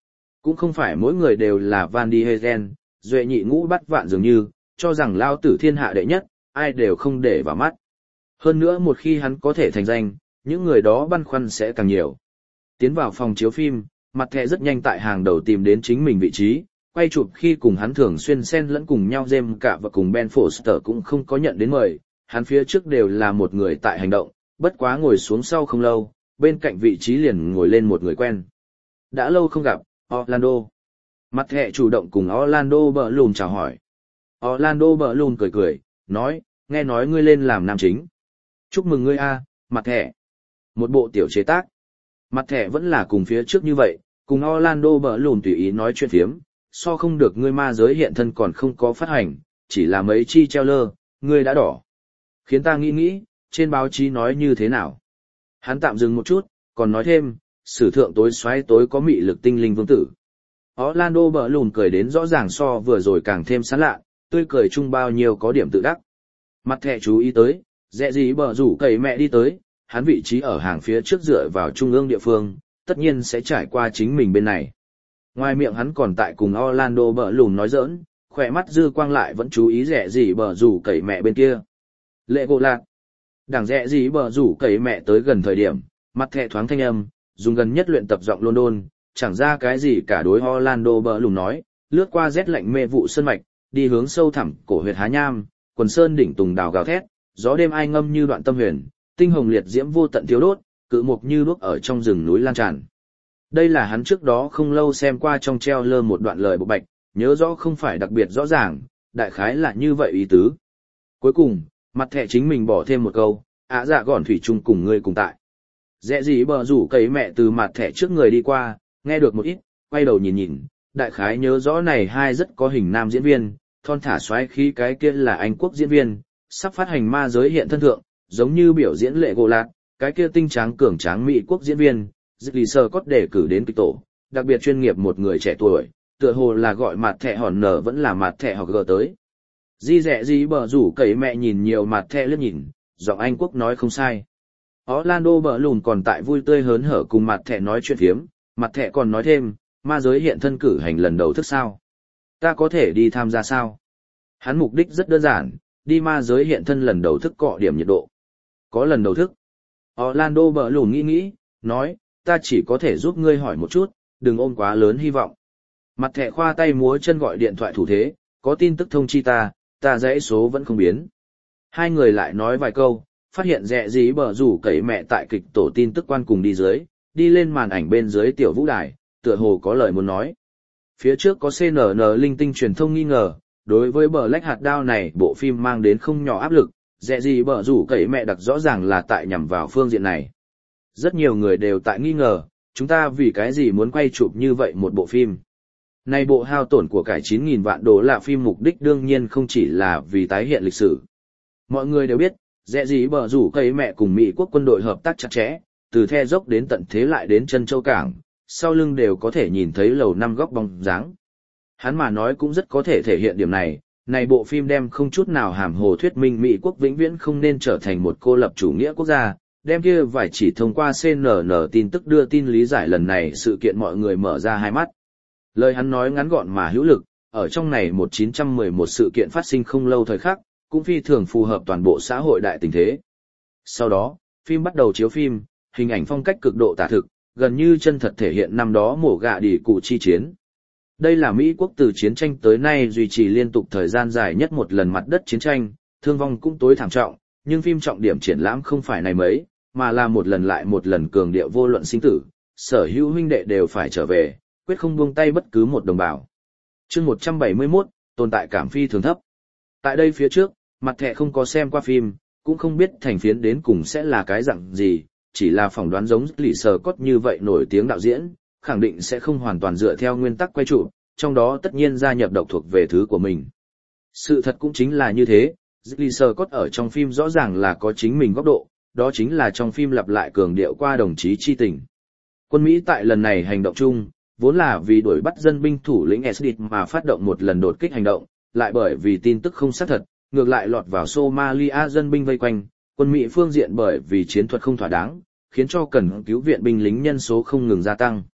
Speaker 1: Cũng không phải mỗi người đều là Van đi Hegen, duệ nhị ngũ bắt vạn dường như, cho rằng lao tử thiên hạ đệ nhất, ai đều không để vào mắt. Hơn nữa một khi hắn có thể thành danh, những người đó băn khoăn sẽ càng nhiều. Tiến vào phòng chiếu phim, mặt thẻ rất nhanh tại hàng đầu tìm đến chính mình vị trí, quay chụp khi cùng hắn thường xuyên xen lẫn cùng nhau James cả và cùng Ben Foster cũng không có nhận đến mời, hắn phía trước đều là một người tại hành động, bất quá ngồi xuống sau không lâu, bên cạnh vị trí liền ngồi lên một người quen. Đã lâu không gặp, Orlando. Mặt thẻ chủ động cùng Orlando Bloom chào hỏi. Orlando Bloom cười cười, nói, nghe nói ngươi lên làm nam chính. Chúc mừng ngươi a, mặt thẻ. Một bộ tiểu chế tác. Mặt thẻ vẫn là cùng phía trước như vậy, cùng Orlando Bloom tùy ý nói chuyện phiếm, so không được ngươi ma giới hiện thân còn không có phát hành, chỉ là mấy chi treo lơ, ngươi đã đỏ. Khiến ta nghĩ, trên báo chí nói như thế nào. Hắn tạm dừng một chút, còn nói thêm, sử thượng tối xoáy tối có mị lực tinh linh vương tử. Orlando Bloom cười đến rõ ràng so vừa rồi càng thêm sán lạ, tươi cười chung bao nhiêu có điểm tự đắc. Mặt thẻ chú ý tới, dẹ gì bờ rủ cầy mẹ đi tới, hắn vị trí ở hàng phía trước dựa vào trung ương địa phương, tất nhiên sẽ trải qua chính mình bên này. Ngoài miệng hắn còn tại cùng Orlando Bloom nói giỡn, khỏe mắt dư quang lại vẫn chú ý dẹ gì bờ rủ cầy mẹ bên kia. Lệ gỗ lạc. Đảng dẹ gì bờ rủ cầy mẹ tới gần thời điểm, mặt thẻ thoáng thanh âm, dùng gần nhất luyện tập giọng London, chẳng ra cái gì cả đối Orlando Bloom nói, lướt qua rét lạnh mê vụ sơn mạch, đi hướng sâu thẳm cổ huyệt há nham, quần sơn đỉnh tùng đào gào thét, gió đêm ai ngâm như đoạn tâm huyền, tinh hồng liệt diễm vô tận thiếu đốt, cự mục như đuốc ở trong rừng núi lan tràn. Đây là hắn trước đó không lâu xem qua trong treo lơ một đoạn lời bộ bạch, nhớ rõ không phải đặc biệt rõ ràng, đại khái là như vậy ý tứ. Cuối cùng, mặt thẻ chính mình bỏ thêm một câu, dạ gọn thủy chung cùng ngươi cùng tại. Dẹ gì bờ rủ cấy mẹ từ mặt thẻ trước người đi qua, nghe được một ít, quay đầu nhìn, đại khái nhớ rõ này hai rất có hình nam diễn viên, thon thả xoáy khí cái kia là Anh quốc diễn viên, sắp phát hành ma giới hiện thân thượng, giống như biểu diễn lệ gỗ lạc, cái kia tinh tráng cường tráng Mỹ quốc diễn viên, dịch lì sơ cốt để cử đến kịch tổ, đặc biệt chuyên nghiệp một người trẻ tuổi, tựa hồ là gọi mặt thẻ hòn nở vẫn là mặt thẻ hoặc gờ tới. Di dẹ gì bờ rủ cấy mẹ nhìn nhiều mặt thẻ lướt nhìn, giọng Anh quốc nói không sai. Orlando Bloom còn tại vui tươi hớn hở cùng mặt thẻ nói chuyện phiếm, mặt thẻ còn nói thêm, ma giới hiện thân cử hành lần đầu thức sao? Ta có thể đi tham gia sao? Hắn mục đích rất đơn giản, đi ma giới hiện thân lần đầu thức cọ điểm nhiệt độ. Có lần đầu thức. Orlando Bloom nghĩ, nói, ta chỉ có thể giúp ngươi hỏi một chút, đừng ôm quá lớn hy vọng. Mặt thẻ khoa tay múa chân gọi điện thoại thủ thế, có tin tức thông chi ta dãy số vẫn không biến. Hai người lại nói vài câu, phát hiện dẹ dí bờ rủ cấy mẹ tại kịch tổ tin tức quan cùng đi dưới, đi lên màn ảnh bên dưới tiểu vũ đài, tựa hồ có lời muốn nói. Phía trước có CNN linh tinh truyền thông nghi ngờ, đối với bờ lách hạt đao này bộ phim mang đến không nhỏ áp lực, dẹ gì bờ rủ cấy mẹ đặc rõ ràng là tại nhằm vào phương diện này. Rất nhiều người đều tại nghi ngờ, chúng ta vì cái gì muốn quay chụp như vậy một bộ phim. Này bộ hao tổn của cải 9.000 vạn đô la phim mục đích đương nhiên không chỉ là vì tái hiện lịch sử. Mọi người đều biết, dẹ gì bờ rủ cấy mẹ cùng Mỹ quốc quân đội hợp tác chặt chẽ, từ The dốc đến tận thế lại đến chân châu cảng, sau lưng đều có thể nhìn thấy lầu năm góc bóng dáng. Hắn mà nói cũng rất có thể thể hiện điểm này, này bộ phim đem không chút nào hàm hồ thuyết minh Mỹ quốc vĩnh viễn không nên trở thành một cô lập chủ nghĩa quốc gia, đem kia vài chỉ thông qua CNN tin tức đưa tin lý giải lần này sự kiện mọi người mở ra hai mắt. Lời hắn nói ngắn gọn mà hữu lực, ở trong này 1911 sự kiện phát sinh không lâu thời khắc, cũng phi thường phù hợp toàn bộ xã hội đại tình thế. Sau đó, phim bắt đầu chiếu phim, hình ảnh phong cách cực độ tả thực, gần như chân thật thể hiện năm đó mổ gạ đỉ cụ chi chiến. Đây là Mỹ quốc từ chiến tranh tới nay duy trì liên tục thời gian dài nhất một lần mặt đất chiến tranh, thương vong cũng tối thảm trọng, nhưng phim trọng điểm triển lãm không phải này mấy, mà là một lần lại một lần cường điệu vô luận sinh tử, sở hữu huynh đệ đều phải trở về, quyết không buông tay bất cứ một đồng bào. Chương 171, tồn tại cảm phi thường thấp. Tại đây phía trước, mặt thẻ không có xem qua phim, cũng không biết thành phiến đến cùng sẽ là cái dạng gì, chỉ là phỏng đoán giống lì sờ cốt như vậy nổi tiếng đạo diễn, khẳng định sẽ không hoàn toàn dựa theo nguyên tắc quay trụ, trong đó tất nhiên gia nhập độc thuộc về thứ của mình. Sự thật cũng chính là như thế, lì sờ cốt ở trong phim rõ ràng là có chính mình góc độ, đó chính là trong phim lặp lại cường điệu qua đồng chí chi tình. Quân Mỹ tại lần này hành động chung, vốn là vì đuổi bắt dân binh thủ lĩnh Esdit mà phát động một lần đột kích hành động, lại bởi vì tin tức không xác thật, ngược lại lọt vào Somalia dân binh vây quanh, quân Mỹ phương diện bởi vì chiến thuật không thỏa đáng, khiến cho cần cứu viện binh lính nhân số không ngừng gia tăng.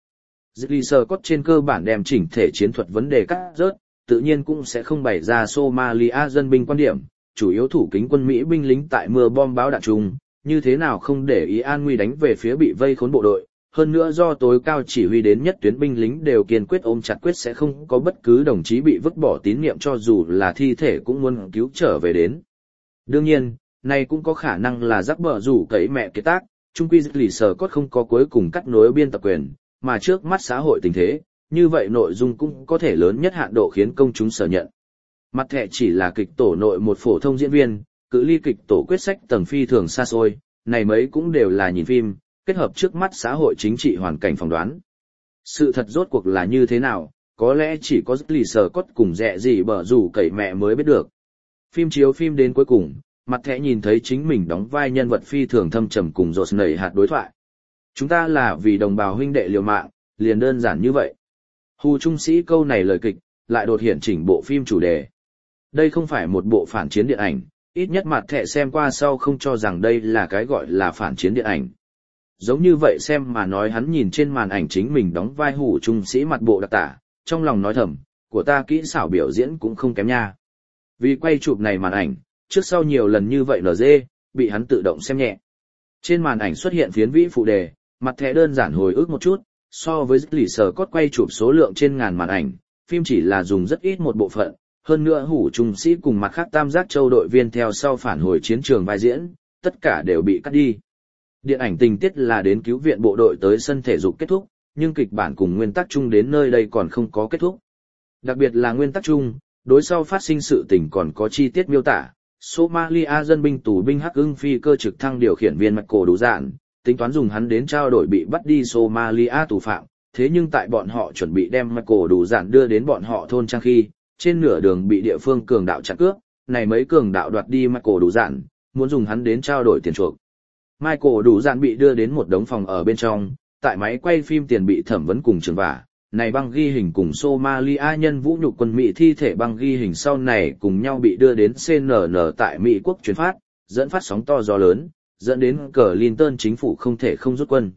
Speaker 1: Ridley Scott trên cơ bản đem chỉnh thể chiến thuật vấn đề cắt rớt, tự nhiên cũng sẽ không bày ra Somalia dân binh quan điểm, chủ yếu thủ kính quân Mỹ binh lính tại mưa bom báo đạn chung, như thế nào không để ý an nguy đánh về phía bị vây khốn bộ đội. Hơn nữa do tối cao chỉ huy đến nhất tuyến binh lính đều kiên quyết ôm chặt quyết sẽ không có bất cứ đồng chí bị vứt bỏ tín nhiệm cho dù là thi thể cũng muốn cứu trở về đến. Đương nhiên, này cũng có khả năng là rắc bờ rủ cấy mẹ kế tác, chung quy Ridley Scott không có cuối cùng cắt nối biên tập quyền, mà trước mắt xã hội tình thế, như vậy nội dung cũng có thể lớn nhất hạn độ khiến công chúng sở nhận. Mặt thẻ chỉ là kịch tổ nội một phổ thông diễn viên, cự ly kịch tổ quyết sách tầng phi thường xa xôi, này mấy cũng đều là nhìn phim, kết hợp trước mắt xã hội chính trị hoàn cảnh phỏng đoán. Sự thật rốt cuộc là như thế nào, có lẽ chỉ có Ridley Scott cùng dẹ gì bở rủ cậy mẹ mới biết được. Phim chiếu phim đến cuối cùng, mặt thẻ nhìn thấy chính mình đóng vai nhân vật phi thường thâm trầm cùng rột nảy hạt đối thoại. Chúng ta là vì đồng bào huynh đệ liều mạng, liền đơn giản như vậy. Hù trung sĩ câu này lời kịch, lại đột hiện chỉnh bộ phim chủ đề. Đây không phải một bộ phản chiến điện ảnh, ít nhất mặt thẻ xem qua sau không cho rằng đây là cái gọi là phản chiến điện ảnh. Giống như vậy xem mà nói hắn nhìn trên màn ảnh chính mình đóng vai hù trung sĩ mặt bộ đặc tả, trong lòng nói thầm, của ta kỹ xảo biểu diễn cũng không kém nha. Vì quay chụp này màn ảnh, trước sau nhiều lần như vậy NG, bị hắn tự động xem nhẹ. Trên màn ảnh xuất hiện phiến vĩ phụ đề, mặt thẻ đơn giản hồi ức một chút, so với Ridley Scott quay chụp số lượng trên ngàn màn ảnh, phim chỉ là dùng rất ít một bộ phận, hơn nữa hủ trung sĩ cùng mặt khác tam giác châu đội viên theo sau phản hồi chiến trường vai diễn, tất cả đều bị cắt đi. Điện ảnh tình tiết là đến cứu viện bộ đội tới sân thể dục kết thúc, nhưng kịch bản cùng nguyên tắc chung đến nơi đây còn không có kết thúc. Đặc biệt là nguyên tắc chung, đối sau phát sinh sự tình còn có chi tiết miêu tả. Somalia dân binh tù binh Hắc Ưng phi cơ trực thăng điều khiển viên Michael đủ dạn, tính toán dùng hắn đến trao đổi bị bắt đi Somalia tù phạm, thế nhưng tại bọn họ chuẩn bị đem Michael đủ dạn đưa đến bọn họ thôn trang khi, trên nửa đường bị địa phương cường đạo chặn cướp, này mấy cường đạo đoạt đi Michael đủ dạn, muốn dùng hắn đến trao đổi tiền chuộc. Michael đủ dạn bị đưa đến một đống phòng ở bên trong, tại máy quay phim tiền bị thẩm vấn cùng trường vả. Này băng ghi hình cùng Somalia nhân vũ nhục quân Mỹ thi thể băng ghi hình sau này cùng nhau bị đưa đến CNN tại Mỹ quốc truyền phát, dẫn phát sóng to gió lớn, dẫn đến Clinton chính phủ không thể không rút quân.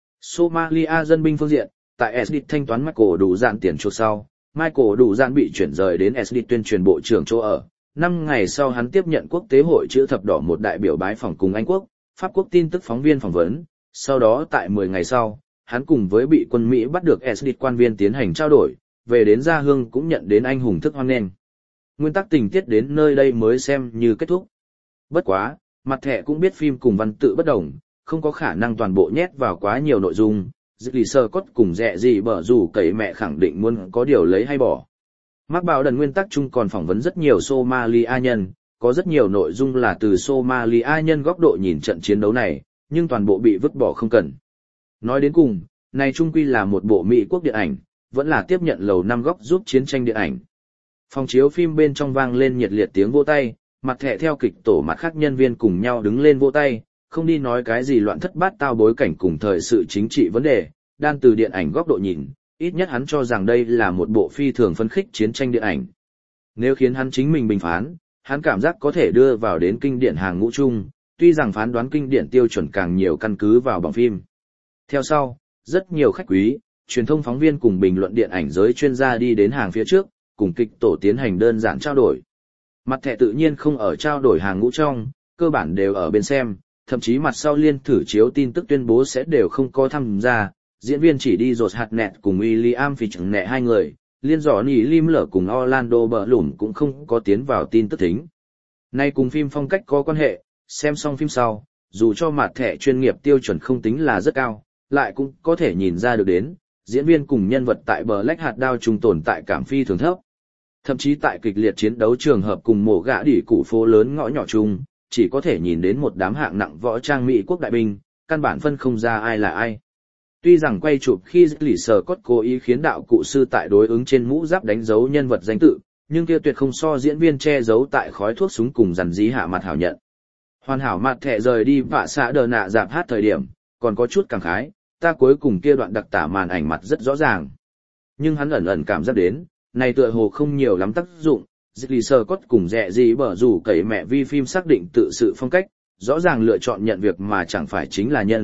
Speaker 1: Somalia dân binh phương diện, tại SD thanh toán Michael đủ dạn tiền chuộc sau, Michael đủ dạn bị chuyển rời đến SD tuyên truyền bộ trưởng chỗ ở. 5 ngày sau hắn tiếp nhận quốc tế hội chữ thập đỏ một đại biểu bái phỏng cùng Anh quốc, Pháp quốc tin tức phóng viên phỏng vấn, sau đó tại 10 ngày sau, hắn cùng với bị quân Mỹ bắt được SD quan viên tiến hành trao đổi, về đến gia hương cũng nhận đến anh hùng thức hoan nghênh. Nguyên tắc tình tiết đến nơi đây mới xem như kết thúc. Bất quá, mặt thẻ cũng biết phim cùng văn tự bất đồng, không có khả năng toàn bộ nhét vào quá nhiều nội dung, Ridley Scott cùng dẹ gì bở rủ cậy mẹ khẳng định muốn có điều lấy hay bỏ. Mark Bảo đần nguyên tắc chung còn phỏng vấn rất nhiều Somalia nhân, có rất nhiều nội dung là từ Somalia nhân góc độ nhìn trận chiến đấu này, nhưng toàn bộ bị vứt bỏ không cần. Nói đến cùng, này chung quy là một bộ Mỹ quốc điện ảnh, vẫn là tiếp nhận lầu năm góc giúp chiến tranh điện ảnh. Phòng chiếu phim bên trong vang lên nhiệt liệt tiếng vỗ tay, mặt thẻ theo kịch tổ mặt khác nhân viên cùng nhau đứng lên vỗ tay, không đi nói cái gì loạn thất bát tao bối cảnh cùng thời sự chính trị vấn đề, đan từ điện ảnh góc độ nhìn, ít nhất hắn cho rằng đây là một bộ phi thường phấn khích chiến tranh điện ảnh. Nếu khiến hắn chính mình bình phán, hắn cảm giác có thể đưa vào đến kinh điển hàng ngũ chung, tuy rằng phán đoán kinh điển tiêu chuẩn càng nhiều căn cứ vào bảng phim. Theo sau, rất nhiều khách quý, truyền thông phóng viên cùng bình luận điện ảnh giới chuyên gia đi đến hàng phía trước, cùng kịch tổ tiến hành đơn giản trao đổi. Mặt thẻ tự nhiên không ở trao đổi hàng ngũ trong, cơ bản đều ở bên xem, thậm chí mặt sau liên thử chiếu tin tức tuyên bố sẽ đều không có tham gia, diễn viên chỉ đi rột hạt nẹt cùng William Fichtner nẹ hai người, liên dò nỉ lim lở cùng Orlando Bloom cũng không có tiến vào tin tức thính. Nay cùng phim phong cách có quan hệ, xem xong phim sau, dù cho mặt thẻ chuyên nghiệp tiêu chuẩn không tính là rất cao, lại cũng có thể nhìn ra được đến, diễn viên cùng nhân vật tại Black hạt đao trung tồn tại cảm phi thường thấp. Thậm chí tại kịch liệt chiến đấu trường hợp cùng mổ gã đỉ cụ phố lớn ngõ nhỏ chung, chỉ có thể nhìn đến một đám hạng nặng võ trang Mỹ quốc đại binh, căn bản phân không ra ai là ai. Tuy rằng quay chụp khi Ridley Scott cố ý khiến đạo cụ sư tại đối ứng trên mũ giáp đánh dấu nhân vật danh tự, nhưng kia tuyệt không so diễn viên che giấu tại khói thuốc súng cùng dằn dí hạ mặt hảo nhận. Hoàn hảo mặt thẻ rời đi vạ xạ đờ nạ dạp hát thời điểm, còn có chút cảm khái, ta cuối cùng kia đoạn đặc tả màn ảnh mặt rất rõ ràng. Nhưng hắn ẩn ẩn cảm giác đến, này tựa hồ không nhiều lắm tác dụng, Ridley Scott cùng dẹ gì bở rủ cậy mẹ vi phim xác định tự sự phong cách, rõ ràng lựa chọn nhận việc mà chẳng phải chính là nhân,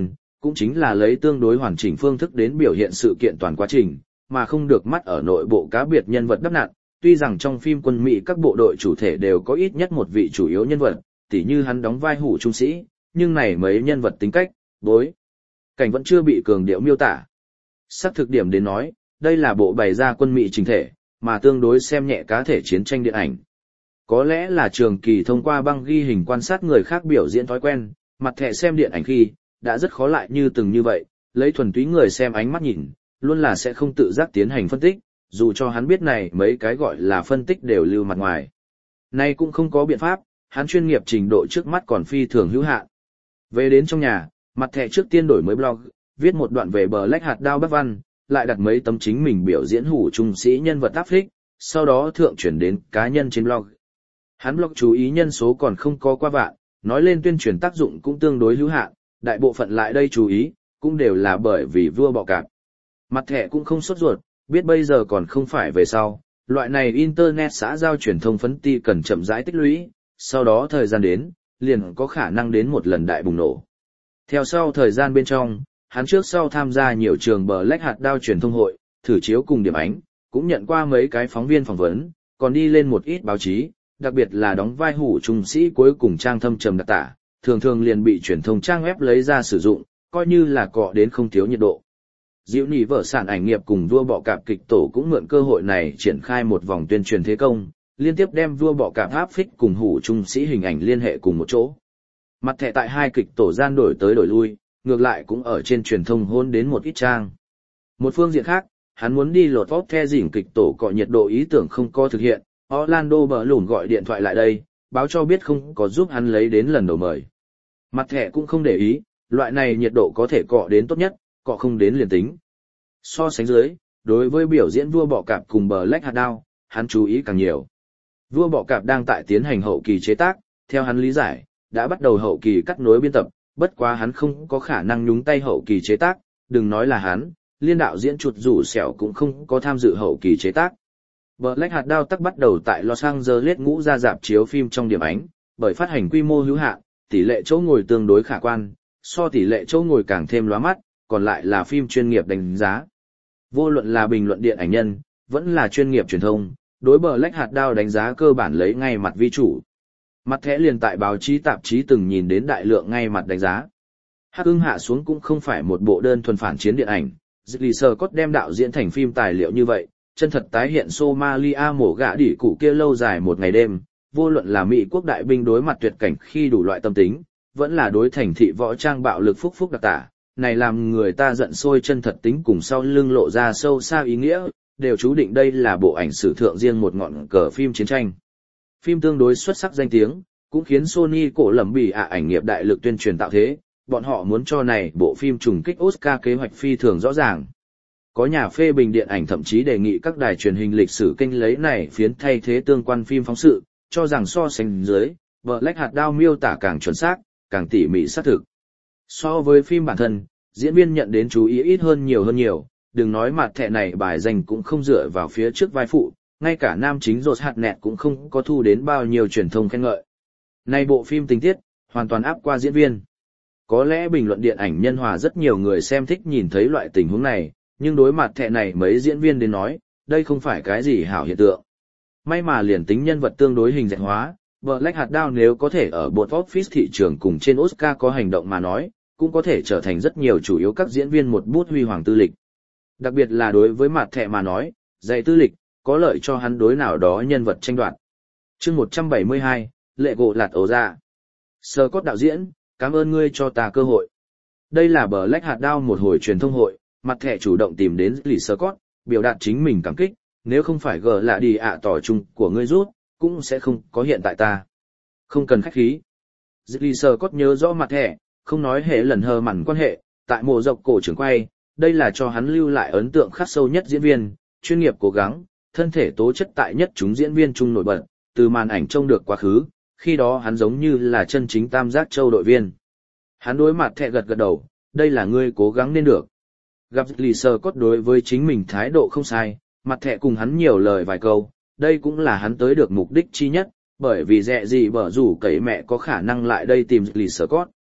Speaker 1: cũng chính là lấy tương đối hoàn chỉnh phương thức đến biểu hiện sự kiện toàn quá trình, mà không được mắt ở nội bộ cá biệt nhân vật đắp nặn. Tuy rằng trong phim quân Mỹ các bộ đội chủ thể đều có ít nhất một vị chủ yếu nhân vật, tỉ như hắn đóng vai hủ trung sĩ, nhưng này mấy nhân vật tính cách, bối cảnh vẫn chưa bị cường điệu miêu tả. Xác thực điểm đến nói, đây là bộ bày ra quân Mỹ chính thể, mà tương đối xem nhẹ cá thể chiến tranh điện ảnh. Có lẽ là trường kỳ thông qua băng ghi hình quan sát người khác biểu diễn thói quen, mặt thẻ xem điện ảnh khi, đã rất khó lại như từng như vậy, lấy thuần túy người xem ánh mắt nhìn, luôn là sẽ không tự giác tiến hành phân tích, dù cho hắn biết này mấy cái gọi là phân tích đều lưu mặt ngoài. Nay cũng không có biện pháp, hắn chuyên nghiệp trình độ trước mắt còn phi thường hữu hạn. Về đến trong nhà, mặt thẻ trước tiên đổi mới blog, viết một đoạn về Black hạt đao Bắc Văn, lại đặt mấy tấm chính mình biểu diễn hủ trung sĩ nhân vật áp phích, sau đó thượng chuyển đến cá nhân trên blog. Hắn blog chú ý nhân số còn không có qua vạn, nói lên tuyên truyền tác dụng cũng tương đối hữu hạn, đại bộ phận lại đây chú ý, cũng đều là bởi vì vua bọ cạp. Mặt thẻ cũng không sốt ruột, biết bây giờ còn không phải về sau, loại này internet xã giao truyền thông phấn ti cần chậm rãi tích lũy, sau đó thời gian đến, liền có khả năng đến một lần đại bùng nổ. Theo sau thời gian bên trong, hắn trước sau tham gia nhiều trường Black hạt đao truyền thông hội, thử chiếu cùng điểm ánh, cũng nhận qua mấy cái phóng viên phỏng vấn, còn đi lên một ít báo chí, đặc biệt là đóng vai hủ trung sĩ cuối cùng trang thâm trầm đặc tả, thường thường liền bị truyền thông trang web lấy ra sử dụng, coi như là cọ đến không thiếu nhiệt độ. Diệu nỉ vợ sản ảnh nghiệp cùng vua bọ cạp kịch tổ cũng mượn cơ hội này triển khai một vòng tuyên truyền thế công, liên tiếp đem vua bọ cạp áp phích cùng hủ trung sĩ hình ảnh liên hệ cùng một chỗ. Mặt thẻ tại hai kịch tổ gian đổi tới đổi lui, ngược lại cũng ở trên truyền thông hôn đến một ít trang. Một phương diện khác, hắn muốn đi lột vót the dỉn kịch tổ cọ nhiệt độ ý tưởng không có thực hiện, Orlando bờ lùn gọi điện thoại lại đây, báo cho biết không có giúp hắn lấy đến lần đầu mời. Mặt thẻ cũng không để ý, loại này nhiệt độ có thể cọ đến tốt nhất, cọ không đến liền tính. So sánh dưới, đối với biểu diễn vua bọ cạp cùng Black hạt đao, hắn chú ý càng nhiều. Vua bọ cạp đang tại tiến hành hậu kỳ chế tác, theo hắn lý giải, đã bắt đầu hậu kỳ cắt nối biên tập, bất quá hắn không có khả năng nhúng tay hậu kỳ chế tác, đừng nói là hắn, liên đạo diễn chuột rủ sẹo cũng không có tham dự hậu kỳ chế tác. Black hạt đao tắc bắt đầu tại Los Angeles ngũ ra rạp chiếu phim trong điểm ánh, bởi phát hành quy mô hữu hạn, tỷ lệ chỗ ngồi tương đối khả quan, so tỷ lệ chỗ ngồi càng thêm lóa mắt, còn lại là phim chuyên nghiệp đánh giá. Vô luận là bình luận điện ảnh nhân, vẫn là chuyên nghiệp truyền thông, đối Black hạt đao đánh giá cơ bản lấy ngay mặt vi chủ. Mặt thẻ liền tại báo chí tạp chí từng nhìn đến đại lượng ngay mặt đánh giá. Hắc ưng hạ xuống cũng không phải một bộ đơn thuần phản chiến điện ảnh, Ridley Scott đem đạo diễn thành phim tài liệu như vậy, chân thật tái hiện Somalia mổ gã đỉ cụ kia lâu dài một ngày đêm, vô luận là Mỹ quốc đại binh đối mặt tuyệt cảnh khi đủ loại tâm tính, vẫn là đối thành thị võ trang bạo lực phúc phúc đặc tả, này làm người ta giận sôi chân thật tính cùng sau lưng lộ ra sâu xa ý nghĩa, đều chú định đây là bộ ảnh sử thượng riêng một ngọn cờ phim chiến tranh. Phim tương đối xuất sắc danh tiếng, cũng khiến Sony cổ lẩm bỉ ảnh nghiệp đại lực tuyên truyền tạo thế, bọn họ muốn cho này bộ phim trùng kích Oscar kế hoạch phi thường rõ ràng. Có nhà phê bình điện ảnh thậm chí đề nghị các đài truyền hình lịch sử kênh lấy này phiến thay thế tương quan phim phóng sự, cho rằng so sánh dưới, Black hạt đao miêu tả càng chuẩn xác, càng tỉ mỉ xác thực. So với phim bản thân, diễn viên nhận đến chú ý ít hơn nhiều, đừng nói mặt thẻ này bài danh cũng không dựa vào phía trước vai phụ, ngay cả nam chính Rột hạt nẹt cũng không có thu đến bao nhiêu truyền thông khen ngợi. Này bộ phim tình tiết, hoàn toàn áp qua diễn viên. Có lẽ bình luận điện ảnh nhân hòa rất nhiều người xem thích nhìn thấy loại tình huống này, nhưng đối mặt thẻ này mấy diễn viên đến nói, đây không phải cái gì hảo hiện tượng. May mà liền tính nhân vật tương đối hình dạng hóa, Black hạt đao nếu có thể ở box office thị trường cùng trên Oscar có hành động mà nói, cũng có thể trở thành rất nhiều chủ yếu các diễn viên một bút huy hoàng tư lịch. Đặc biệt là đối với mặt thẻ mà nói, dạy tư lịch, có lợi cho hắn đối nào đó nhân vật tranh đoạt. Chương 172, lệ gỗ lạt ổ ra. Scott đạo diễn, cảm ơn ngươi cho ta cơ hội. Đây là Black hạt đao một hồi truyền thông hội, mặt thẻ chủ động tìm đến Ridley Scott, biểu đạt chính mình cảm kích, nếu không phải gờ lạ đi tỏ chung của ngươi rút, cũng sẽ không có hiện tại ta. Không cần khách khí. Ridley Scott nhớ rõ mặt thẻ, không nói hệ lần hờ mặn quan hệ, tại mộ dọc cổ trường quay, đây là cho hắn lưu lại ấn tượng khắc sâu nhất diễn viên, chuyên nghiệp cố gắng, thân thể tố chất tại nhất chúng diễn viên chung nổi bật, từ màn ảnh trông được quá khứ, khi đó hắn giống như là chân chính tam giác châu đội viên. Hắn đối mặt thẻ gật gật đầu, đây là ngươi cố gắng nên được. Gặp Ridley Scott đối với chính mình thái độ không sai, mặt thẻ cùng hắn nhiều lời vài câu, đây cũng là hắn tới được mục đích chi nhất, bởi vì dẹ gì bở rủ cậy mẹ có khả năng lại đây tìm Ridley Scott.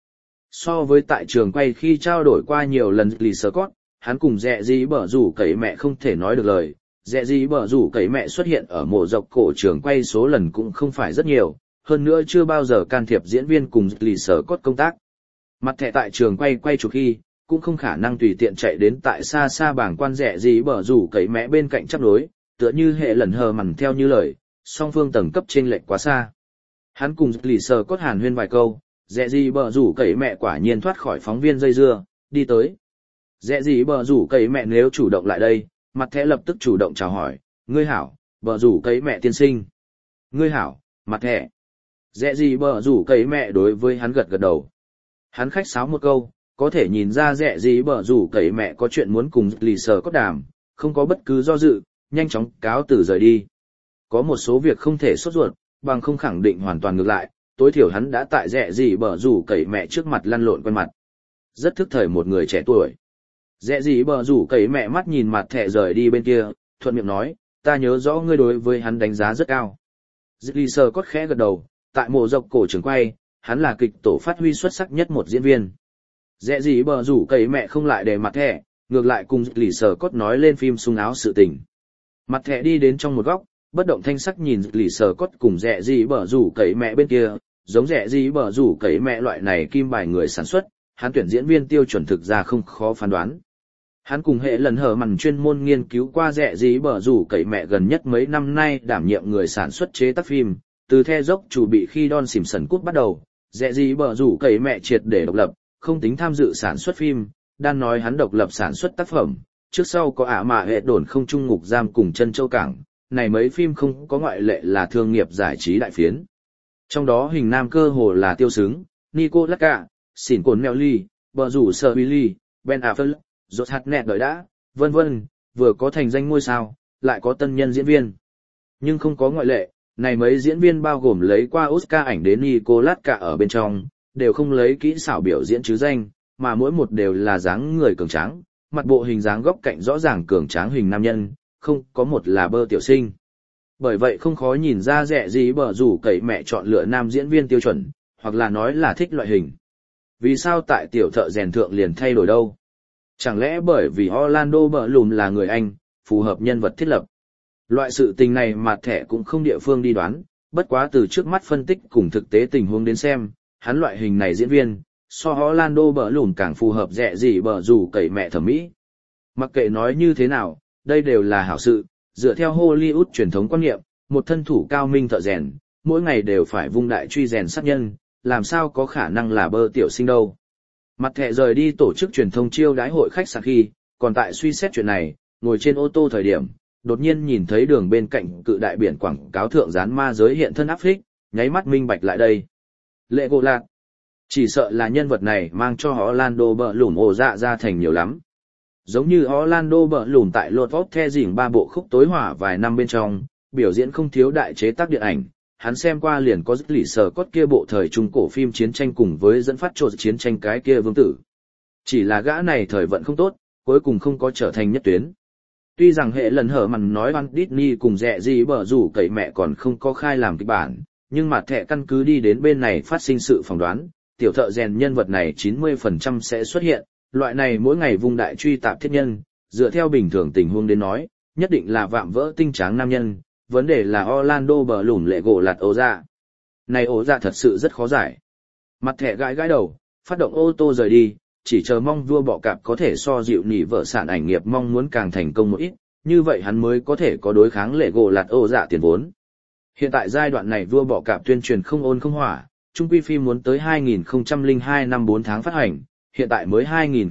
Speaker 1: So với tại trường quay khi trao đổi qua nhiều lần Lee Scott, hắn cùng Rẽ Dĩ Bở Rủ Cẩy Mẹ không thể nói được lời. Rẽ Dĩ Bở Rủ Cẩy Mẹ xuất hiện ở mộ dọc cổ trường quay số lần cũng không phải rất nhiều, hơn nữa chưa bao giờ can thiệp diễn viên cùng Lee Scott công tác. Mặt thẻ tại trường quay chụp khi, cũng không khả năng tùy tiện chạy đến tại xa xa bảng quan Rẽ Dĩ Bở Rủ Cẩy Mẹ bên cạnh chấp đối, tựa như hệ lần hờ mằn theo như lời, song phương tầng cấp chênh lệch quá xa. Hắn cùng Lee Scott hàn huyên vài câu, Rẽ Dĩ Bở Rủ Cẩy Mẹ quả nhiên thoát khỏi phóng viên dây dưa, đi tới. Rẽ Dĩ Bở Rủ Cẩy Mẹ nếu chủ động lại đây, mặt thẻ lập tức chủ động chào hỏi, ngươi hảo, Bở Rủ Cẩy Mẹ tiên sinh. Ngươi hảo, mặt thẻ. Rẽ Dĩ Bở Rủ Cẩy Mẹ đối với hắn gật gật đầu. Hắn khách sáo một câu, có thể nhìn ra Rẽ Dĩ Bở Rủ Cẩy Mẹ có chuyện muốn cùng Lee Scott đàm, không có bất cứ do dự, nhanh chóng cáo từ rời đi. Có một số việc không thể sốt ruột, bằng không khẳng định hoàn toàn ngược lại, tối thiểu hắn đã tại Rẽ Dĩ Bở Rủ Cẩy Mẹ trước mặt lăn lộn quen mặt. Rất thức thời một người trẻ tuổi. Rẽ Dĩ Bở Rủ Cẩy Mẹ mắt nhìn mặt thẻ rời đi bên kia, thuận miệng nói, ta nhớ rõ ngươi đối với hắn đánh giá rất cao. Lee Scott khẽ gật đầu, tại mộ dọc cổ trường quay, hắn là kịch tổ phát huy xuất sắc nhất một diễn viên. Rẽ Dĩ Bở Rủ Cẩy Mẹ không lại để mặt thẻ, ngược lại cùng Lee Scott nói lên phim sung áo sự tình. Mặt thẻ đi đến trong một góc, bất động thanh sắc nhìn Lee Scott cùng Rẽ Dĩ Bở Rủ Cẩy Mẹ bên kia, giống Rẽ Dĩ Bở Rủ Cẩy Mẹ loại này kim bài người sản xuất, hắn tuyển diễn viên tiêu chuẩn thực ra không khó phán đoán. Hắn cùng hệ lần hở mằn chuyên môn nghiên cứu qua Rẽ Dĩ Bở Rủ Cẩy Mẹ gần nhất mấy năm nay đảm nhiệm người sản xuất chế tác phim, từ The dốc chủ bị khi Don Simpson cút bắt đầu, Rẽ Dĩ Bở Rủ Cẩy Mẹ triệt để độc lập, không tính tham dự sản xuất phim, đang nói hắn độc lập sản xuất tác phẩm, trước sau có ả mạ hệ đồn không trung ngục giam cùng chân châu cảng, này mấy phim không có ngoại lệ là thương nghiệp giải trí đại phiến. Trong đó hình nam cơ hồ là tiêu xứng, Nico Lacca, xỉn cồn Melly, Bở Rủ Sở Billy, Ben Affleck, Rốt hạt nẹt đợi đã, vân vân, vừa có thành danh ngôi sao, lại có tân nhân diễn viên. Nhưng không có ngoại lệ, này mấy diễn viên bao gồm lấy qua Oscar ảnh đến Nicolas cả ở bên trong, đều không lấy kỹ xảo biểu diễn chứ danh, mà mỗi một đều là dáng người cường tráng, mặt bộ hình dáng góc cạnh rõ ràng cường tráng hình nam nhân, không có một là bơ tiểu sinh. Bởi vậy không khó nhìn ra Rẽ Dĩ Bở Rủ Cẩy Mẹ chọn lựa nam diễn viên tiêu chuẩn, hoặc là nói là thích loại hình. Vì sao tại tiểu thợ rèn thượng liền thay đổi đâu? Chẳng lẽ bởi vì Orlando Bloom là người Anh, phù hợp nhân vật thiết lập? Loại sự tình này mà thẻ cũng không địa phương đi đoán, bất quá từ trước mắt phân tích cùng thực tế tình huống đến xem, hắn loại hình này diễn viên, so Orlando Bloom càng phù hợp Rẽ Dĩ Bở Rủ Cẩy Mẹ thẩm mỹ. Mặc kệ nói như thế nào, đây đều là hảo sự, dựa theo Hollywood truyền thống quan niệm, một thân thủ cao minh thợ rèn, mỗi ngày đều phải vung đại truy rèn sát nhân, làm sao có khả năng là bơ tiểu sinh đâu. Mặt thẻ rời đi tổ chức truyền thông chiêu đãi hội khách sạn khi, còn tại suy xét chuyện này, ngồi trên ô tô thời điểm, đột nhiên nhìn thấy đường bên cạnh cự đại biển quảng cáo thượng dán ma giới hiện thân áp phích, nháy mắt minh bạch lại đây. Lệ gỗ lạc. Chỉ sợ là nhân vật này mang cho Orlando Bloom ồ dạ ra thành nhiều lắm. Giống như Orlando Bloom tại Lord of the Rings 3 bộ khúc tối hỏa vài năm bên trong, biểu diễn không thiếu đại chế tác điện ảnh, hắn xem qua liền có Lee Scott kia bộ thời trung cổ phim chiến tranh cùng với dẫn phát trộn chiến tranh cái kia vương tử. Chỉ là gã này thời vận không tốt, cuối cùng không có trở thành nhất tuyến. Tuy rằng hệ lần hở mằn nói Walt Disney cùng Rẽ Dĩ Bở Rủ Cẩy Mẹ còn không có khai làm kịch bản, nhưng mà thẻ căn cứ đi đến bên này phát sinh sự phỏng đoán, tiểu thợ rèn nhân vật này 90% sẽ xuất hiện, loại này mỗi ngày vung đại truy tạp thiết nhân, dựa theo bình thường tình huống đến nói, nhất định là vạm vỡ tinh tráng nam nhân, vấn đề là Orlando Bloom lệ gỗ lạt ổ dạ. Này ổ dạ thật sự rất khó giải. Mặt thẻ gãi gãi đầu, phát động ô tô rời đi, chỉ chờ mong vua bọ cạp có thể so dịu nỉ vợ sản ảnh nghiệp mong muốn càng thành công một ít, như vậy hắn mới có thể có đối kháng lệ gỗ lạt ổ dạ tiền vốn. Hiện tại giai đoạn này vua bọ cạp tuyên truyền không ôn không hỏa, trung quy phim muốn tới 2002 năm 4 tháng phát hành, hiện tại mới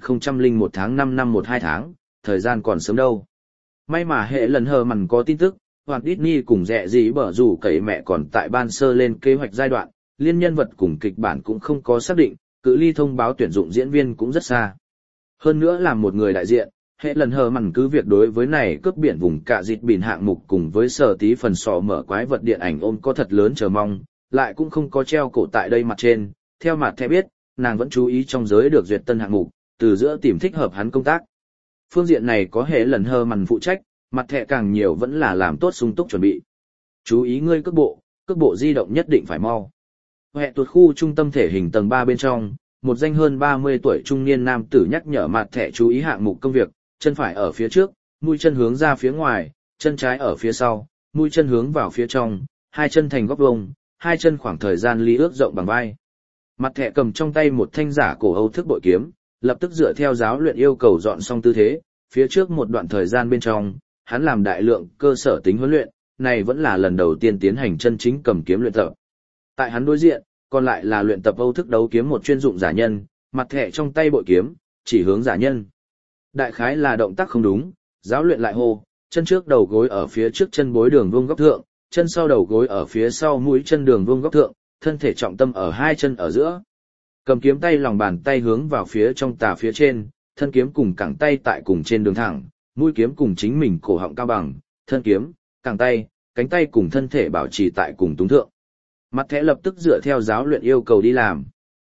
Speaker 1: 2001 tháng 5 năm 12 tháng, thời gian còn sớm đâu. May mà hệ lần hờ mằn có tin tức, Walt Disney cùng Rẽ Dĩ Bở Rủ Cẩy Mẹ còn tại ban sơ lên kế hoạch giai đoạn, liên nhân vật cùng kịch bản cũng không có xác định, cự ly thông báo tuyển dụng diễn viên cũng rất xa. Hơn nữa là một người đại diện, hệ lần hờ mằn cứ việc đối với này cướp biển vùng cả dịt biển hạng mục cùng với sở tí phần sò mở quái vật điện ảnh ôm có thật lớn chờ mong, lại cũng không có treo cổ tại đây mặt trên, theo mặt thẻ biết, nàng vẫn chú ý trong giới được duyệt tân hạng mục, từ giữa tìm thích hợp hắn công tác. Phương diện này có hệ lần hờ mằn phụ trách, mặt thẻ càng nhiều vẫn là làm tốt sung túc chuẩn bị. Chú ý ngươi cước bộ di động nhất định phải mau. Hệ tuột khu trung tâm thể hình tầng 3 bên trong, một danh hơn 30 tuổi trung niên nam tử nhắc nhở mặt thẻ chú ý hạng mục công việc, chân phải ở phía trước, mũi chân hướng ra phía ngoài, chân trái ở phía sau, mũi chân hướng vào phía trong, hai chân thành góc vuông, hai chân khoảng thời gian ly ước rộng bằng vai. Mặt thẻ cầm trong tay một thanh giả cổ Âu thức bội kiếm, lập tức dựa theo giáo luyện yêu cầu dọn xong tư thế, phía trước một đoạn thời gian bên trong, hắn làm đại lượng cơ sở tính huấn luyện, này vẫn là lần đầu tiên tiến hành chân chính cầm kiếm luyện tập. Tại hắn đối diện, còn lại là luyện tập Âu thức đấu kiếm một chuyên dụng giả nhân, mặt thẻ trong tay bội kiếm, chỉ hướng giả nhân. Đại khái là động tác không đúng, giáo luyện lại hô, chân trước đầu gối ở phía trước chân bối đường vuông góc thượng, chân sau đầu gối ở phía sau mũi chân đường vuông góc thượng, thân thể trọng tâm ở hai chân ở giữa. Cầm kiếm tay lòng bàn tay hướng vào phía trong tà phía trên, thân kiếm cùng cẳng tay tại cùng trên đường thẳng, mũi kiếm cùng chính mình cổ họng cao bằng, thân kiếm, cẳng tay, cánh tay cùng thân thể bảo trì tại cùng túng thượng. Mặt thẻ lập tức dựa theo giáo luyện yêu cầu đi làm.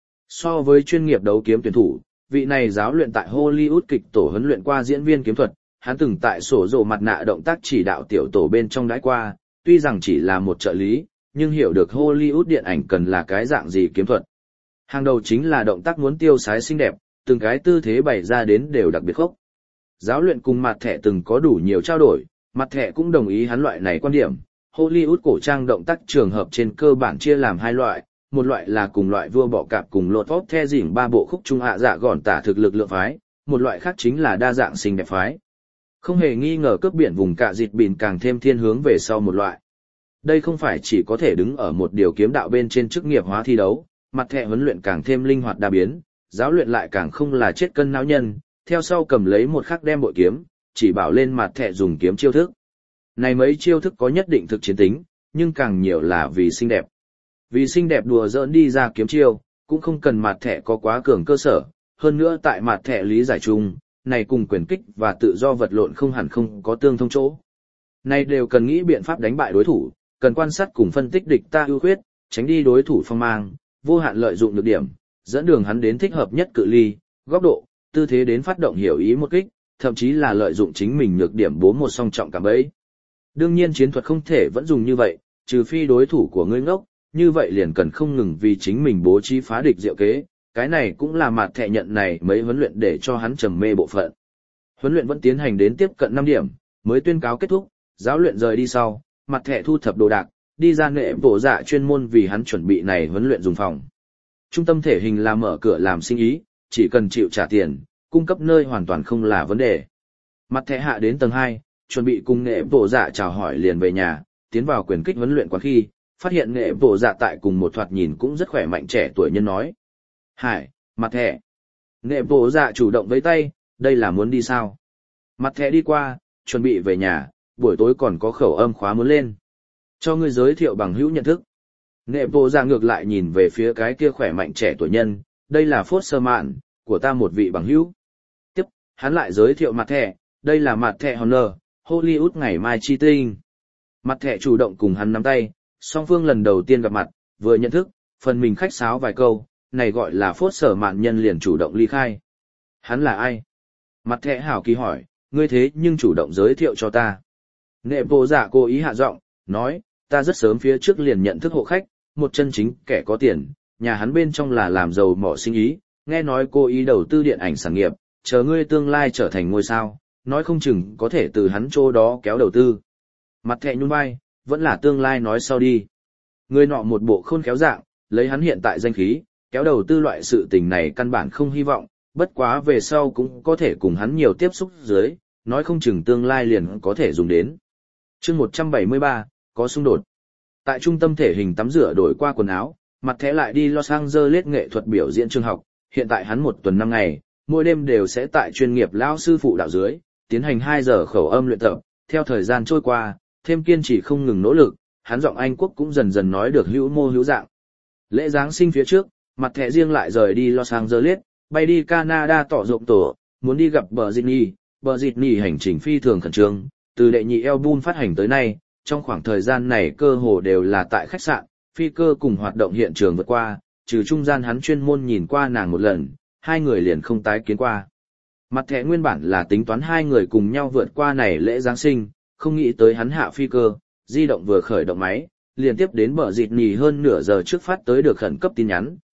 Speaker 1: So với chuyên nghiệp đấu kiếm tuyển thủ, vị này giáo luyện tại Hollywood kịch tổ huấn luyện qua diễn viên kiếm thuật, hắn từng tại sổ rồ mặt nạ động tác chỉ đạo tiểu tổ bên trong đãi qua, tuy rằng chỉ là một trợ lý, nhưng hiểu được Hollywood điện ảnh cần là cái dạng gì kiếm thuật. Hàng đầu chính là động tác muốn tiêu sái xinh đẹp, từng cái tư thế bày ra đến đều đặc biệt khốc. Giáo luyện cùng mặt thẻ từng có đủ nhiều trao đổi, mặt thẻ cũng đồng ý hắn loại này quan điểm. Hollywood cổ trang động tác trường hợp trên cơ bản chia làm hai loại, một loại là cùng loại vua bọ cạp cùng lột vót the dỉm ba bộ khúc trung hạ dạ gòn tả thực lực lượng phái, một loại khác chính là đa dạng xinh đẹp phái. Không hề nghi ngờ cướp biển vùng cạ dịt bìn càng thêm thiên hướng về sau một loại. Đây không phải chỉ có thể đứng ở một điều kiếm đạo bên trên chức nghiệp hóa thi đấu, mặt thẻ huấn luyện càng thêm linh hoạt đa biến, giáo luyện lại càng không là chết cân não nhân, theo sau cầm lấy một khắc đem bội kiếm, chỉ bảo lên mặt thẻ dùng kiếm chiêu thức. Này mấy chiêu thức có nhất định thực chiến tính, nhưng càng nhiều là vì xinh đẹp. Vì xinh đẹp đùa giỡn đi ra kiếm chiêu, cũng không cần mặt thẻ có quá cường cơ sở, hơn nữa tại mặt thẻ lý giải chung, này cùng quyền kích và tự do vật lộn không hẳn không có tương thông chỗ. Này đều cần nghĩ biện pháp đánh bại đối thủ, cần quan sát cùng phân tích địch ta ưu khuyết, tránh đi đối thủ phong mang, vô hạn lợi dụng nhược điểm, dẫn đường hắn đến thích hợp nhất cự ly, góc độ, tư thế đến phát động hiểu ý một kích, thậm chí là lợi dụng chính mình nhược điểm bố một song trọng cảm bẫy. Đương nhiên chiến thuật không thể vẫn dùng như vậy, trừ phi đối thủ của ngươi ngốc, như vậy liền cần không ngừng vì chính mình bố trí phá địch diệu kế, cái này cũng là mặt thẻ nhận này mấy huấn luyện để cho hắn trầm mê bộ phận. Huấn luyện vẫn tiến hành đến tiếp cận 5 điểm, mới tuyên cáo kết thúc, giáo luyện rời đi sau, mặt thẻ thu thập đồ đạc, đi ra nghệ bộ dạ chuyên môn vì hắn chuẩn bị này huấn luyện dùng phòng. Trung tâm thể hình là mở cửa làm sinh ý, chỉ cần chịu trả tiền, cung cấp nơi hoàn toàn không là vấn đề. Mặt thẻ hạ đến tầng 2, chuẩn bị cùng nghệ bộ dạ chào hỏi liền về nhà, tiến vào quyền kích huấn luyện quán khi, phát hiện nghệ bộ dạ tại cùng một thoạt nhìn cũng rất khỏe mạnh trẻ tuổi nhân nói. Hải, mặt thẻ. Nghệ bộ dạ chủ động với tay, đây là muốn đi sao? Mặt thẻ đi qua, chuẩn bị về nhà, buổi tối còn có khẩu âm khóa muốn lên. Cho ngươi giới thiệu bằng hữu nhận thức. Nghệ bộ dạ ngược lại nhìn về phía cái kia khỏe mạnh trẻ tuổi nhân, đây là Phốt Sơ Mạn, của ta một vị bằng hữu. Tiếp, hắn lại giới thiệu mặt thẻ, đây là mặt thẻ Honor, Hollywood ngày mai chi tinh. Mặt thẻ chủ động cùng hắn nắm tay, song phương lần đầu tiên gặp mặt, vừa nhận thức, phần mình khách sáo vài câu, này gọi là Phốt Sở Mạn nhân liền chủ động ly khai. Hắn là ai? Mặt thẻ hảo kỳ hỏi, ngươi thế nhưng chủ động giới thiệu cho ta. Nghệ bộ dạ cố ý hạ giọng, nói, ta rất sớm phía trước liền nhận thức hộ khách, một chân chính kẻ có tiền, nhà hắn bên trong là làm giàu mỏ sinh ý, nghe nói cô ý đầu tư điện ảnh sản nghiệp, chờ ngươi tương lai trở thành ngôi sao, nói không chừng có thể từ hắn chỗ đó kéo đầu tư. Mặt thẻ nhún vai, vẫn là tương lai nói sau đi. Người nọ một bộ khôn khéo dạng, lấy hắn hiện tại danh khí, kéo đầu tư loại sự tình này căn bản không hy vọng, bất quá về sau cũng có thể cùng hắn nhiều tiếp xúc dưới, nói không chừng tương lai liền có thể dùng đến. Chương 173, có xung đột. Tại trung tâm thể hình tắm rửa đổi qua quần áo, mặt thẻ lại đi Los Angeles nghệ thuật biểu diễn trường học, hiện tại hắn 1 tuần 5 ngày, mỗi đêm đều sẽ tại chuyên nghiệp lao sư phụ đạo dưới, tiến hành 2 giờ khẩu âm luyện tập, theo thời gian trôi qua, thêm kiên trì không ngừng nỗ lực, hắn giọng Anh quốc cũng dần dần nói được hữu mô hữu dạng. Lễ Giáng sinh phía trước, mặt thẻ riêng lại rời đi Los Angeles, bay đi Canada tỏ rộng tổ, muốn đi gặp Bờ Dịt Nì hành trình phi thường khẩn trương, từ đệ nhị album phát hành tới nay, trong khoảng thời gian này cơ hồ đều là tại khách sạn, phi cơ cùng hoạt động hiện trường vượt qua, trừ trung gian hắn chuyên môn nhìn qua nàng một lần, hai người liền không tái kiến qua. Mặt thẻ nguyên bản là tính toán hai người cùng nhau vượt qua này lễ Giáng sinh, không nghĩ tới hắn hạ phi cơ, di động vừa khởi động máy, liền tiếp đến Bờ Dịt Nì hơn nửa giờ trước phát tới được khẩn cấp tin nhắn,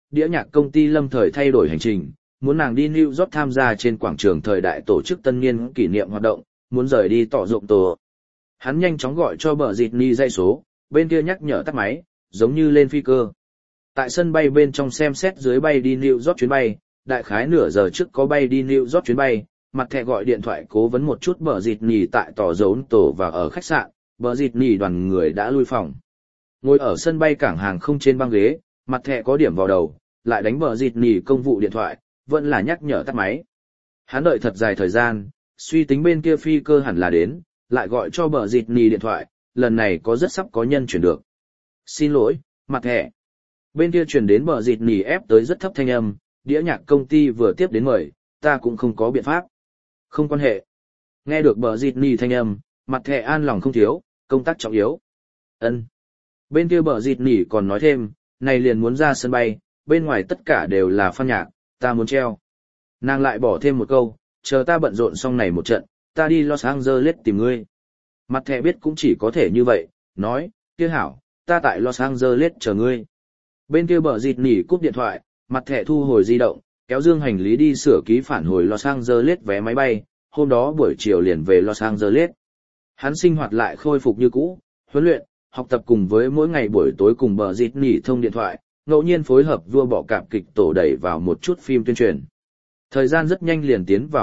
Speaker 1: đĩa nhạc công ty lâm thời thay đổi hành trình, muốn nàng đi New York tham gia trên quảng trường thời đại tổ chức tân niên kỷ niệm hoạt động, muốn rời đi tỏ rộng tổ. Hắn nhanh chóng gọi cho bờ dịt ni dây số, bên kia nhắc nhở tắt máy, giống như lên phi cơ. Tại sân bay bên trong xem xét dưới bay đi New York chuyến bay, đại khái nửa giờ trước có bay đi New York chuyến bay, mặt thẻ gọi điện thoại cố vấn một chút bờ dịt nỉ tại tỏ dấu tổ và ở khách sạn, bờ dịt nỉ đoàn người đã lui phòng. Ngồi ở sân bay cảng hàng không trên băng ghế, mặt thẻ có điểm vào đầu, lại đánh bờ dịt nỉ công vụ điện thoại, vẫn là nhắc nhở tắt máy. Hắn đợi thật dài thời gian, suy tính bên kia phi cơ hẳn là đến, lại gọi cho bờ dịt nỉ điện thoại, lần này có rất sắp có nhân chuyển được. Xin lỗi, mặt thẻ. Bên kia chuyển đến bờ dịt nỉ ép tới rất thấp thanh âm, đĩa nhạc công ty vừa tiếp đến mời, ta cũng không có biện pháp. Không quan hệ. Nghe được bờ dịt nỉ thanh âm, mặt thẻ an lòng không thiếu, công tác trọng yếu. Ân. Bên kia bờ dịt nỉ còn nói thêm, này liền muốn ra sân bay, bên ngoài tất cả đều là fan nhạc, ta muốn treo. Nàng lại bỏ thêm một câu, chờ ta bận rộn xong này một trận, ta đi Los Angeles tìm ngươi. Mặt thẻ biết cũng chỉ có thể như vậy, nói, kia hảo, ta tại Los Angeles chờ ngươi. Bên kia bờ dịt nỉ cúp điện thoại, mặt thẻ thu hồi di động, kéo dương hành lý đi sửa ký phản hồi Los Angeles vé máy bay, hôm đó buổi chiều liền về Los Angeles. Hắn sinh hoạt lại khôi phục như cũ, huấn luyện, học tập cùng với mỗi ngày buổi tối cùng bờ dịt nỉ thông điện thoại, ngẫu nhiên phối hợp vua bọ cạp kịch tổ đẩy vào một chút phim tuyên truyền. Thời gian rất nhanh liền tiến vào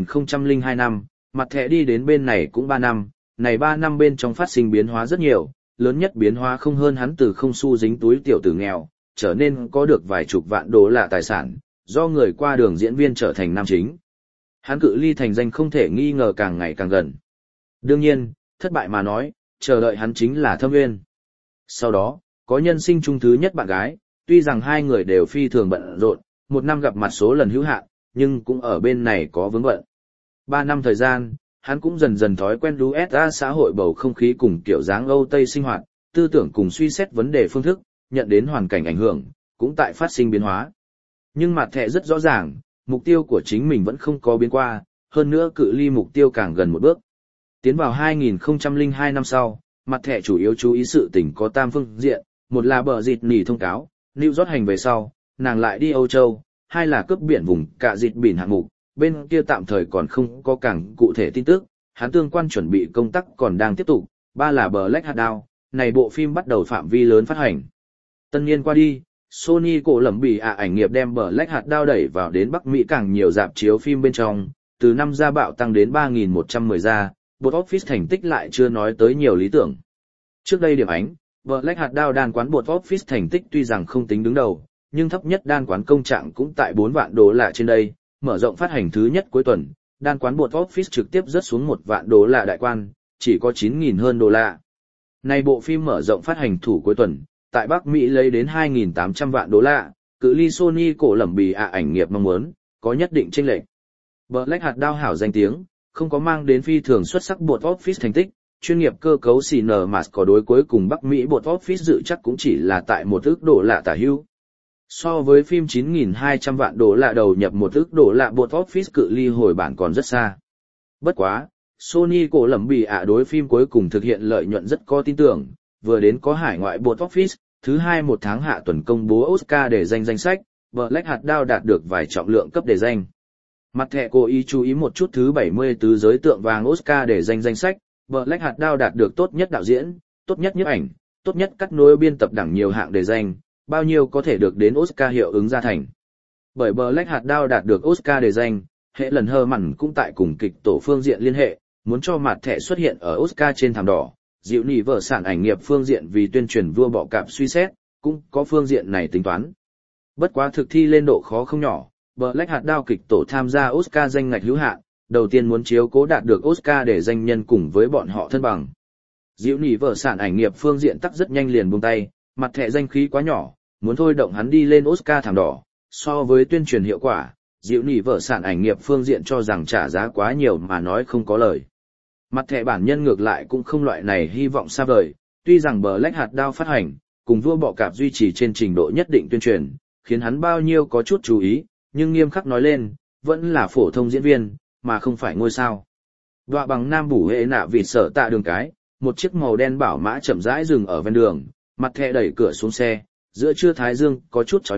Speaker 1: 2002 năm, mặt thẻ đi đến bên này cũng 3 năm, này 3 năm bên trong phát sinh biến hóa rất nhiều, lớn nhất biến hóa không hơn hắn từ không xu dính túi tiểu tử nghèo, trở nên có được vài chục vạn đô la tài sản, do người qua đường diễn viên trở thành nam chính. Hắn cự ly thành danh không thể nghi ngờ càng ngày càng gần. Đương nhiên, thất bại mà nói, chờ đợi hắn chính là Thâm Uyên. Sau đó, có nhân sinh chung thứ nhất bạn gái, tuy rằng hai người đều phi thường bận rộn, một năm gặp mặt số lần hữu hạn, nhưng cũng ở bên này có vướng bận. 3 năm thời gian, hắn cũng dần dần thói quen USA xã hội bầu không khí cùng kiểu dáng Âu Tây sinh hoạt, tư tưởng cùng suy xét vấn đề phương thức, nhận đến hoàn cảnh ảnh hưởng, cũng tại phát sinh biến hóa. Nhưng mặt thẻ rất rõ ràng, mục tiêu của chính mình vẫn không có biến qua, hơn nữa cự ly mục tiêu càng gần một bước. Tiến vào 2002 năm sau, mặt thẻ chủ yếu chú ý sự tình có 3 phương diện, một là bờ dịt nỉ thông cáo, New York hành về sau, nàng lại đi Âu Châu, hai là cướp biển vùng cả dịt biển hạng mục, bên kia tạm thời còn không có càng cụ thể tin tức, hắn tương quan chuẩn bị công tác còn đang tiếp tục, ba là Black Hat Down, này bộ phim bắt đầu phạm vi lớn phát hành. Tân niên qua đi, Sony cổ lẩm bỉ ảnh nghiệp đem Black Hat Down đẩy vào đến Bắc Mỹ càng nhiều rạp chiếu phim bên trong, từ 5 ra bạo tăng đến 3.110 ra, box office thành tích lại chưa nói tới nhiều lý tưởng. Trước đây điểm ánh, Black Hat Down đan quán box office thành tích tuy rằng không tính đứng đầu, nhưng thấp nhất đan quán công trạng cũng tại 4 vạn đô la trên đây, mở rộng phát hành thứ nhất cuối tuần, đan quán box office trực tiếp rớt xuống 1 vạn đô la đại quan, chỉ có 9.000 hơn đô la. Này bộ phim mở rộng phát hành thủ cuối tuần, tại Bắc Mỹ lấy đến 2.800 vạn đô la, cự ly Sony cổ lẩm bỉ ảnh nghiệp mong muốn, có nhất định chênh lệch. Black Hat Down hảo danh tiếng, không có mang đến phi thường xuất sắc box office thành tích, chuyên nghiệp cơ cấu CNMAS có đối cuối cùng Bắc Mỹ box office dự chắc cũng chỉ là tại 1 ức đô la tả hữu. So với phim 9.200 vạn đô la đầu nhập 1 ức đô la box office cự ly hồi bản còn rất xa. Bất quá, Sony cổ lẩm bỉ đối phim cuối cùng thực hiện lợi nhuận rất có tin tưởng, vừa đến có hải ngoại box office, thứ hai một tháng hạ tuần công bố Oscar để danh sách, Black Hat Down đạt được vài trọng lượng cấp đề danh. Mặt thẻ cố ý chú ý một chút thứ 74 giới tượng vàng Oscar để danh sách, Black Hat Down đạt được tốt nhất đạo diễn, tốt nhất nhiếp ảnh, tốt nhất cắt nối biên tập đẳng nhiều hạng đề danh, bao nhiêu có thể được đến Oscar hiệu ứng ra thành. Bởi Black Hat Down đạt được Oscar đề danh, hệ lần hơ mặn cũng tại cùng kịch tổ phương diện liên hệ, muốn cho mặt thẻ xuất hiện ở Oscar trên thảm đỏ, dịu nỉ vợ sản ảnh nghiệp phương diện vì tuyên truyền vua bọ cạp suy xét, cũng có phương diện này tính toán. Bất quá thực thi lên độ khó không nhỏ, Black Hat Down kịch tổ tham gia Oscar danh ngạch hữu hạn, đầu tiên muốn chiếu cố đạt được Oscar để danh nhân cùng với bọn họ thân bằng. Dịu nỉ vợ sản ảnh nghiệp phương diện tắc rất nhanh liền buông tay, mặt thẻ danh khí quá nhỏ, muốn thôi động hắn đi lên Oscar thảm đỏ, so với tuyên truyền hiệu quả, dịu nỉ vợ sản ảnh nghiệp phương diện cho rằng trả giá quá nhiều mà nói không có lời. Mặt thẻ bản nhân ngược lại cũng không loại này hy vọng xa vời, tuy rằng Black Hat Down phát hành, cùng vua bọ cạp duy trì trên trình độ nhất định tuyên truyền, khiến hắn bao nhiêu có chút chú ý, nhưng nghiêm khắc nói lên, vẫn là phổ thông diễn viên, mà không phải ngôi sao. Đoạ bằng nam bủ hệ nạ vịt sở tạ đường cái, một chiếc màu đen bảo mã chậm rãi dừng ở ven đường, mặt thẻ đẩy cửa xuống xe, giữa trưa thái dương có chút chói mắt,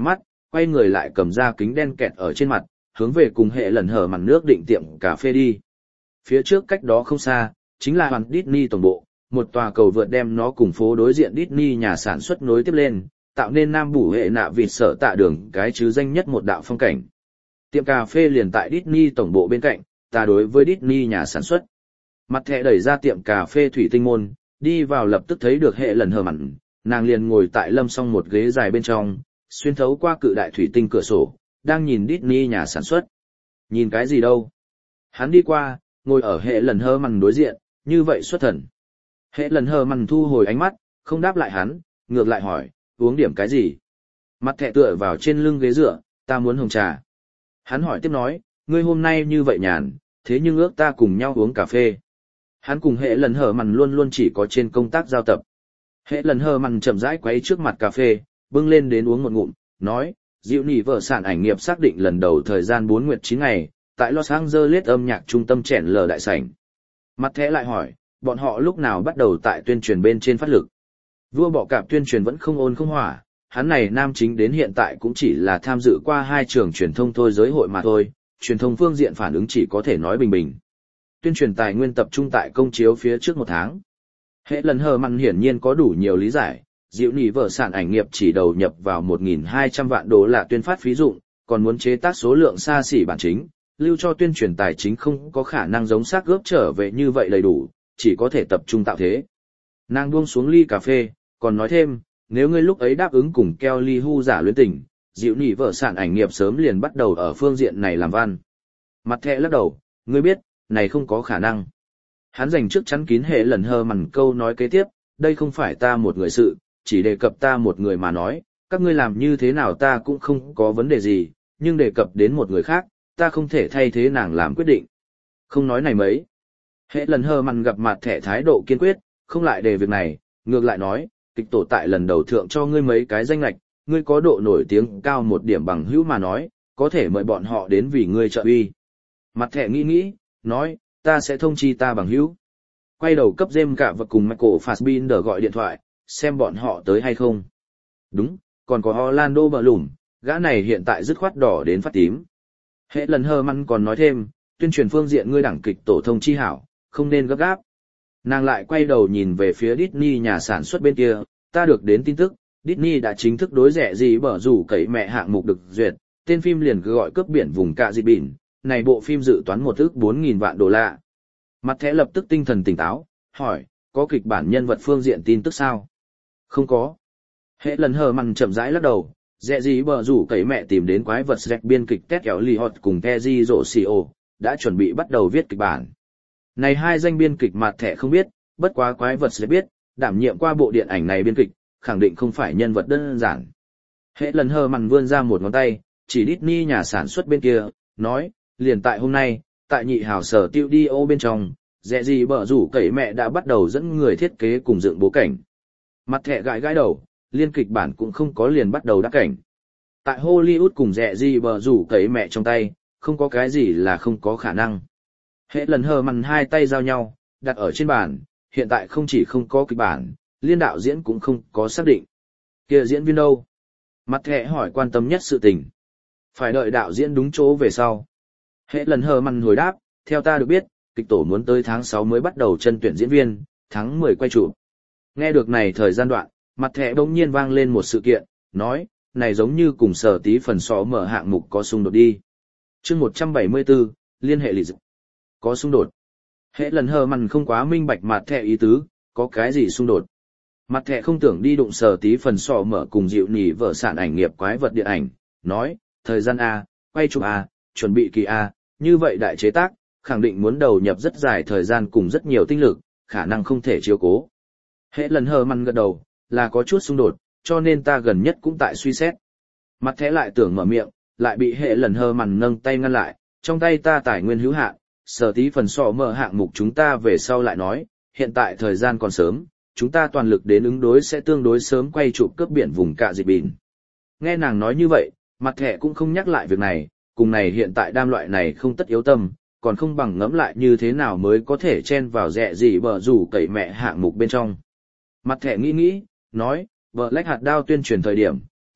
Speaker 1: quay người lại cầm ra kính đen kẹt ở trên mặt, hướng về cùng hệ lần hở màn nước định tiệm cà phê đi. Phía trước cách đó không xa, chính là hoàn Disney tổng bộ, một tòa cầu vượt đem nó cùng phố đối diện Disney nhà sản xuất nối tiếp lên, tạo nên nam bủ hệ nạ vịt sở tạ đường cái chứ danh nhất một đạo phong cảnh. Tiệm cà phê liền tại Disney tổng bộ bên cạnh, ta đối với Disney nhà sản xuất. Mặt thẻ đẩy ra tiệm cà phê thủy tinh môn, đi vào lập tức thấy được hệ lần hờ mặn, nàng liền ngồi tại lâm song một ghế dài bên trong, xuyên thấu qua cự đại thủy tinh cửa sổ, đang nhìn Disney nhà sản xuất. Nhìn cái gì đâu? Hắn đi qua, ngồi ở hệ lần hờ mặn đối diện, như vậy xuất thần. Hệ lần hờ mặn thu hồi ánh mắt, không đáp lại hắn, ngược lại hỏi, uống điểm cái gì? Mặt thẻ tựa vào trên lưng ghế dựa, ta muốn hồng trà. Hắn hỏi tiếp nói, ngươi hôm nay như vậy nhàn, thế nhưng ước ta cùng nhau uống cà phê. Hắn cùng hệ lần hờ mặn luôn luôn chỉ có trên công tác giao tập. Hệ lần hờ mặn chậm rãi quấy trước mặt cà phê, bưng lên đến uống một ngụm, nói, dịu nỉ vợ sản ảnh nghiệp xác định lần đầu thời gian 4 nguyệt 9 ngày, tại Los Angeles âm nhạc trung tâm chèn lờ đại sảnh. Mặt thẻ lại hỏi, bọn họ lúc nào bắt đầu tại tuyên truyền bên trên phát lực. Vua bọ cạp tuyên truyền vẫn không ôn không hỏa, hắn này nam chính đến hiện tại cũng chỉ là tham dự qua 2 trường truyền thông thôi giới hội mà thôi, truyền thông phương diện phản ứng chỉ có thể nói bình bình. Tuyên truyền tài nguyên tập trung tại công chiếu phía trước 1 tháng. Hệ lần hờ mặn hiển nhiên có đủ nhiều lý giải, dịu nỉ vợ sản ảnh nghiệp chỉ đầu nhập vào 1.200 vạn đô la tuyên phát phí dụng, còn muốn chế tác số lượng xa xỉ bản chính, lưu cho tuyên truyền tài chính không có khả năng giống xác gớp trở về như vậy đầy đủ, chỉ có thể tập trung tạo thế. Nàng buông xuống ly cà phê, còn nói thêm, nếu ngươi lúc ấy đáp ứng cùng Kelly Hu giả luyến tình, dịu nỉ vợ sản ảnh nghiệp sớm liền bắt đầu ở phương diện này làm văn. Mặt thẻ lắc đầu, ngươi biết, này không có khả năng. Hắn dành trước chắn kín hệ lần hờ mằn câu nói kế tiếp, đây không phải ta một người sự, chỉ đề cập ta một người mà nói, các ngươi làm như thế nào ta cũng không có vấn đề gì, nhưng đề cập đến một người khác, ta không thể thay thế nàng làm quyết định. Không nói này mấy. Hệ lần hờ mằn gặp mặt thẻ thái độ kiên quyết, không lại đề việc này, ngược lại nói, kịch tổ tại lần đầu thượng cho ngươi mấy cái danh lạch, ngươi có độ nổi tiếng cao một điểm bằng hữu mà nói, có thể mời bọn họ đến vì ngươi trợ uy. Mặt thẻ nghĩ, nói, ta sẽ thông chi ta bằng hữu. Quay đầu cấp James cả và cùng Michael Fassbinder gọi điện thoại, xem bọn họ tới hay không. Đúng, còn có Orlando Bloom, gã này hiện tại dứt khoát đỏ đến phát tím. Hệ lần hờ măn còn nói thêm, tuyên truyền phương diện ngươi đẳng kịch tổ thông chi hảo, không nên gấp gáp. Nàng lại quay đầu nhìn về phía Disney nhà sản xuất bên kia, ta được đến tin tức, Disney đã chính thức đối rẻ gì bở rủ cậy mẹ hạng mục được duyệt, tên phim liền cứ gọi cướp biển vùng cạ dị bỉn, này bộ phim dự toán 1,4 vạn đô la. Mặt thẻ lập tức tinh thần tỉnh táo, hỏi, có kịch bản nhân vật phương diện tin tức sao? Không có. Hệ lần hờ mằn chậm rãi lắc đầu, rẻ gì bở rủ cậy mẹ tìm đến quái vật Jack biên kịch Ted Elliott cùng Pezzi Rossio, đã chuẩn bị bắt đầu viết kịch bản. Này 2 danh biên kịch mặt thẻ không biết, bất quá quái vật sẽ biết, đảm nhiệm qua bộ điện ảnh này biên kịch, khẳng định không phải nhân vật đơn giản. Hệ lần hờ mằn vươn ra một ngón tay, chỉ Disney nhà sản xuất bên kia, nói, liền tại hôm nay, tại nhị hào sở tiêu đi ô bên trong, dẹ gì bở rủ cậy mẹ đã bắt đầu dẫn người thiết kế cùng dựng bố cảnh. Mặt thẻ gãi đầu, liên kịch bản cũng không có liền bắt đầu đáp cảnh. Tại Hollywood cùng dẹ gì bở rủ cậy mẹ trong tay, không có cái gì là không có khả năng. Hệ lần hờ mằn 2 tay giao nhau, đặt ở trên bàn, hiện tại không chỉ không có kịch bản, liên đạo diễn cũng không có xác định. Kia diễn viên đâu? Mặt thẻ hỏi quan tâm nhất sự tình. Phải đợi đạo diễn đúng chỗ về sau. Hệ lần hờ mằn hồi đáp, theo ta được biết, kịch tổ muốn tới tháng 6 mới bắt đầu chân tuyển diễn viên, tháng 10 quay chụp. Nghe được này thời gian đoạn, mặt thẻ bỗng nhiên vang lên một sự kiện, nói, này giống như cùng sở tí phần sọ mở hạng mục có xung đột đi. Chương 174, liên hệ lịch dự. Có xung đột. Hệ lần hờ mằn không quá minh bạch mặt thẻ ý tứ, có cái gì xung đột. Mặt thẻ không tưởng đi đụng sở tí phần sọ mở cùng dịu nỉ vợ sản ảnh nghiệp quái vật điện ảnh, nói, thời gian A, quay chụp A, chuẩn bị kỳ A, như vậy đại chế tác, khẳng định muốn đầu nhập rất dài thời gian cùng rất nhiều tinh lực, khả năng không thể chiếu cố. Hệ lần hờ mằn gật đầu, là có chút xung đột, cho nên ta gần nhất cũng tại suy xét. Mặt thẻ lại tưởng mở miệng, lại bị hệ lần hờ mằn nâng tay ngăn lại, trong tay ta tài nguyên hữu hạn, sở tí phần sọ mở hạng mục chúng ta về sau lại nói, hiện tại thời gian còn sớm, chúng ta toàn lực đến ứng đối sẽ tương đối sớm quay chụp cướp biển vùng cạ dị bỉn. Nghe nàng nói như vậy, mặt thẻ cũng không nhắc lại việc này, cùng này hiện tại đam loại này không tất yếu tâm, còn không bằng ngẫm lại như thế nào mới có thể chen vào rẻ gì bở rủ cậy mẹ hạng mục bên trong. Mặt thẻ nghĩ, nói, vợ lách hạt đao tuyên truyền thời điểm,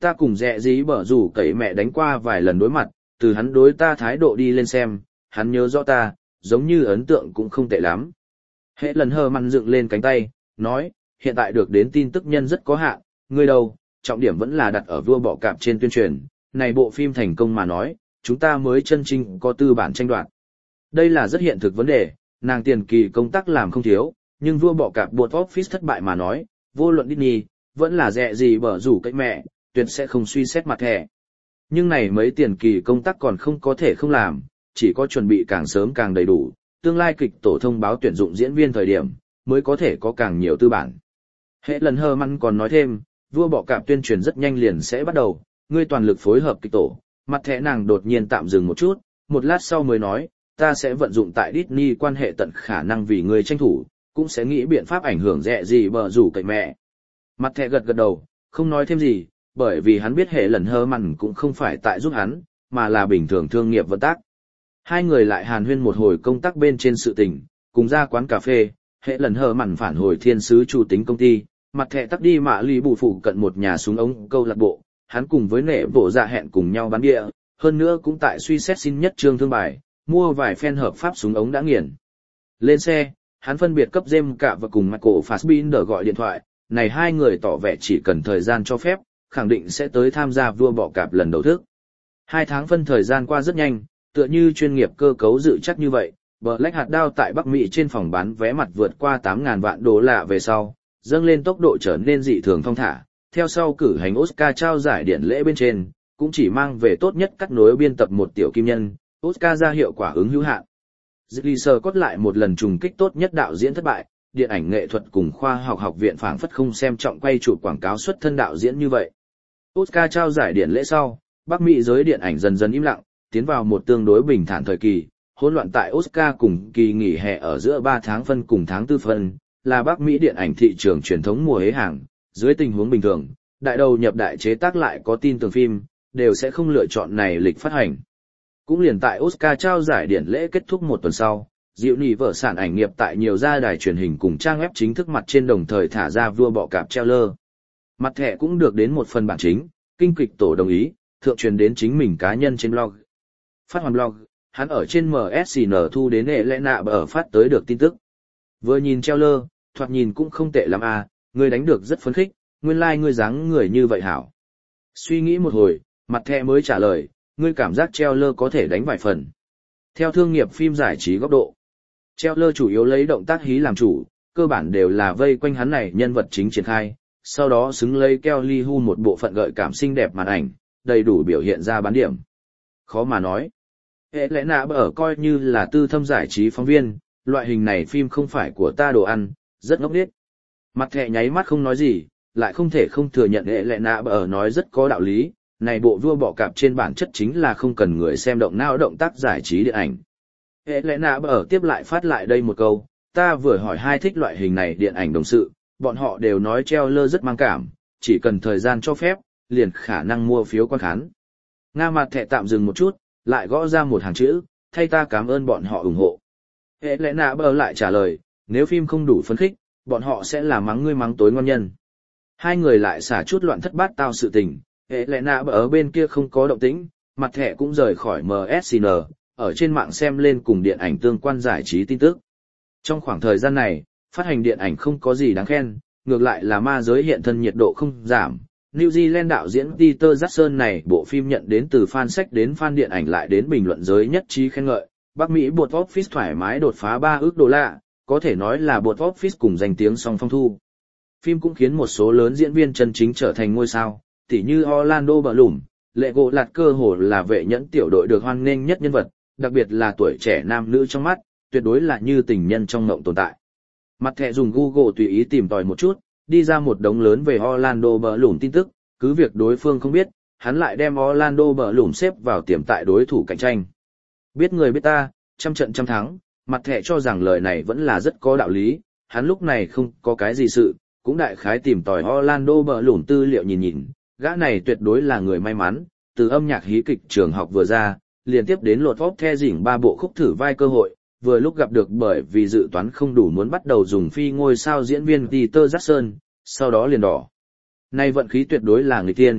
Speaker 1: ta cùng dẹ dí bở rủ cậy mẹ đánh qua vài lần đối mặt, từ hắn đối ta thái độ đi lên xem, hắn nhớ rõ ta, giống như ấn tượng cũng không tệ lắm. Hệ lần hờ măn dựng lên cánh tay, nói, hiện tại được đến tin tức nhân rất có hạn, ngươi đâu, trọng điểm vẫn là đặt ở vua bọ cạp trên tuyên truyền, này bộ phim thành công mà nói, chúng ta mới chân chính có tư bản tranh đoạt. Đây là rất hiện thực vấn đề, nàng tiền kỳ công tác làm không thiếu, nhưng vua bọ cạp box office thất bại mà nói, vô luận Disney, vẫn là dẹ gì bở rủ cậy mẹ, tuyệt sẽ không suy xét mặt thẻ. Nhưng này mấy tiền kỳ công tác còn không có thể không làm, chỉ có chuẩn bị càng sớm càng đầy đủ, tương lai kịch tổ thông báo tuyển dụng diễn viên thời điểm, mới có thể có càng nhiều tư bản. Hệ lần hơ măn còn nói thêm, vua bọ cạp tuyên truyền rất nhanh liền sẽ bắt đầu, ngươi toàn lực phối hợp kịch tổ, mặt thẻ nàng đột nhiên tạm dừng một chút, một lát sau mới nói, ta sẽ vận dụng tại Disney quan hệ tận khả năng vì ngươi tranh thủ, cũng sẽ nghĩ biện pháp ảnh hưởng dẹ gì bở rủ cậy mẹ. Mặt thẻ gật gật đầu, không nói thêm gì, bởi vì hắn biết hệ lần hơ măn cũng không phải tại giúp hắn, mà là bình thường thương nghiệp vận tác. Hai người lại hàn huyên một hồi công tác bên trên sự tình, cùng ra quán cà phê, hệ lần hờ mặn phản hồi thiên sứ chủ tính công ty, mặt thẻ tắt đi mạ lì bù phụ cận một nhà súng ống câu lạc bộ, hắn cùng với nệ bộ dạ hẹn cùng nhau bán bia, hơn nữa cũng tại suy xét xin nhất trương thương bài, mua vài phen hợp pháp súng ống đã nghiền. Lên xe, hắn phân biệt cấp James cả và cùng Michael Fassbinder gọi điện thoại, này hai người tỏ vẻ chỉ cần thời gian cho phép, khẳng định sẽ tới tham gia vua bọ cạp lần đầu thức. 2 tháng phân thời gian qua rất nhanh, tựa như chuyên nghiệp cơ cấu dự chắc như vậy, Black hạt đao tại Bắc Mỹ trên phòng bán vé mặt vượt qua 8.000 vạn đô la về sau, dâng lên tốc độ trở nên dị thường thong thả, theo sau cử hành Oscar trao giải điện lễ bên trên, cũng chỉ mang về tốt nhất cắt nối biên tập một tiểu kim nhân, Oscar ra hiệu quả ứng hữu hạn. Ridley Scott lại một lần trùng kích tốt nhất đạo diễn thất bại, điện ảnh nghệ thuật cùng khoa học học viện phảng phất không xem trọng quay chụp quảng cáo xuất thân đạo diễn như vậy. Oscar trao giải điện lễ sau, Bắc Mỹ giới điện ảnh dần dần im lặng, tiến vào một tương đối bình thản thời kỳ, hỗn loạn tại Oscar cùng kỳ nghỉ hè ở giữa 3 tháng phân cùng tháng 4 phân, là Bắc Mỹ điện ảnh thị trường truyền thống mùa hế hàng, dưới tình huống bình thường, đại đầu nhập đại chế tác lại có tin tưởng phim, đều sẽ không lựa chọn này lịch phát hành. Cũng liền tại Oscar trao giải điện lễ kết thúc một tuần sau, Diệu Nỉ vợ sản ảnh nghiệp tại nhiều gia đài truyền hình cùng trang web chính thức mặt trên đồng thời thả ra vua bọ cạp trailer. Mặt thẻ cũng được đến một phần bản chính, kinh kịch tổ đồng ý, thượng truyền đến chính mình cá nhân trên blog. Phát hoàn blog, hắn ở trên MSN thu đến hệ lẽ nạ ở phát tới được tin tức. Vừa nhìn trailer, thoạt nhìn cũng không tệ lắm à, ngươi đánh được rất phấn khích, nguyên lai ngươi dáng người như vậy hảo. Suy nghĩ một hồi, mặt thẻ mới trả lời, ngươi cảm giác trailer có thể đánh vài phần. Theo thương nghiệp phim giải trí góc độ, trailer chủ yếu lấy động tác hí làm chủ, cơ bản đều là vây quanh hắn này nhân vật chính triển khai, sau đó xứng lấy Kelly Hu một bộ phận gợi cảm xinh đẹp màn ảnh, đầy đủ biểu hiện ra bán điểm. Khó mà nói. Hệ lẽ nạ ở coi như là tư thâm giải trí phóng viên, loại hình này phim không phải của ta đồ ăn, rất ngốc nghếch. Mặt thẻ nháy mắt không nói gì, lại không thể không thừa nhận hệ lẽ nạ ở nói rất có đạo lý, này bộ vua bọ cạp trên bản chất chính là không cần người xem động não động tác giải trí điện ảnh. Hệ lẽ nạ ở tiếp lại phát lại đây một câu, ta vừa hỏi hai thích loại hình này điện ảnh đồng sự, bọn họ đều nói trailer rất mang cảm, chỉ cần thời gian cho phép, liền khả năng mua phiếu quan khán. Nga mặt thẻ tạm dừng một chút, lại gõ ra một hàng chữ, thay ta cảm ơn bọn họ ủng hộ. Hệ lẽ nạ bờ lại trả lời, nếu phim không đủ phấn khích, bọn họ sẽ là mắng ngươi mắng tối ngon nhân. Hai người lại xả chút loạn thất bát tao sự tình, hệ lẽ nạ bờ ở bên kia không có động tĩnh, mặt thẻ cũng rời khỏi MSN, ở trên mạng xem lên cùng điện ảnh tương quan giải trí tin tức. Trong khoảng thời gian này, phát hành điện ảnh không có gì đáng khen, ngược lại là ma giới hiện thân nhiệt độ không giảm. New Zealand đạo diễn Peter Jackson này bộ phim nhận đến từ fan sách đến fan điện ảnh lại đến bình luận giới nhất trí khen ngợi, Bắc Mỹ box office thoải mái đột phá 3 ức đô la, có thể nói là box office cùng danh tiếng song phong thu. Phim cũng khiến một số lớn diễn viên chân chính trở thành ngôi sao, tỉ như Orlando Bloom, lệ gỗ lạt cơ hồ là vệ nhẫn tiểu đội được hoan nghênh nhất nhân vật, đặc biệt là tuổi trẻ nam nữ trong mắt, tuyệt đối là như tình nhân trong mộng tồn tại. Mặt thẻ dùng Google tùy ý tìm tòi một chút, đi ra một đống lớn về Orlando Bloom tin tức, cứ việc đối phương không biết, hắn lại đem Orlando Bloom xếp vào tiềm tại đối thủ cạnh tranh. Biết người biết ta, trăm trận trăm thắng, mặt thẻ cho rằng lời này vẫn là rất có đạo lý, hắn lúc này không có cái gì sự, cũng đại khái tìm tòi Orlando Bloom tư liệu nhìn nhìn, gã này tuyệt đối là người may mắn, từ âm nhạc hí kịch trường học vừa ra, liên tiếp đến lột vóp the dỉnh 3 bộ khúc thử vai cơ hội, vừa lúc gặp được bởi vì dự toán không đủ muốn bắt đầu dùng phi ngôi sao diễn viên Peter Jackson, sau đó liền đỏ. Nay vận khí tuyệt đối là người tiên,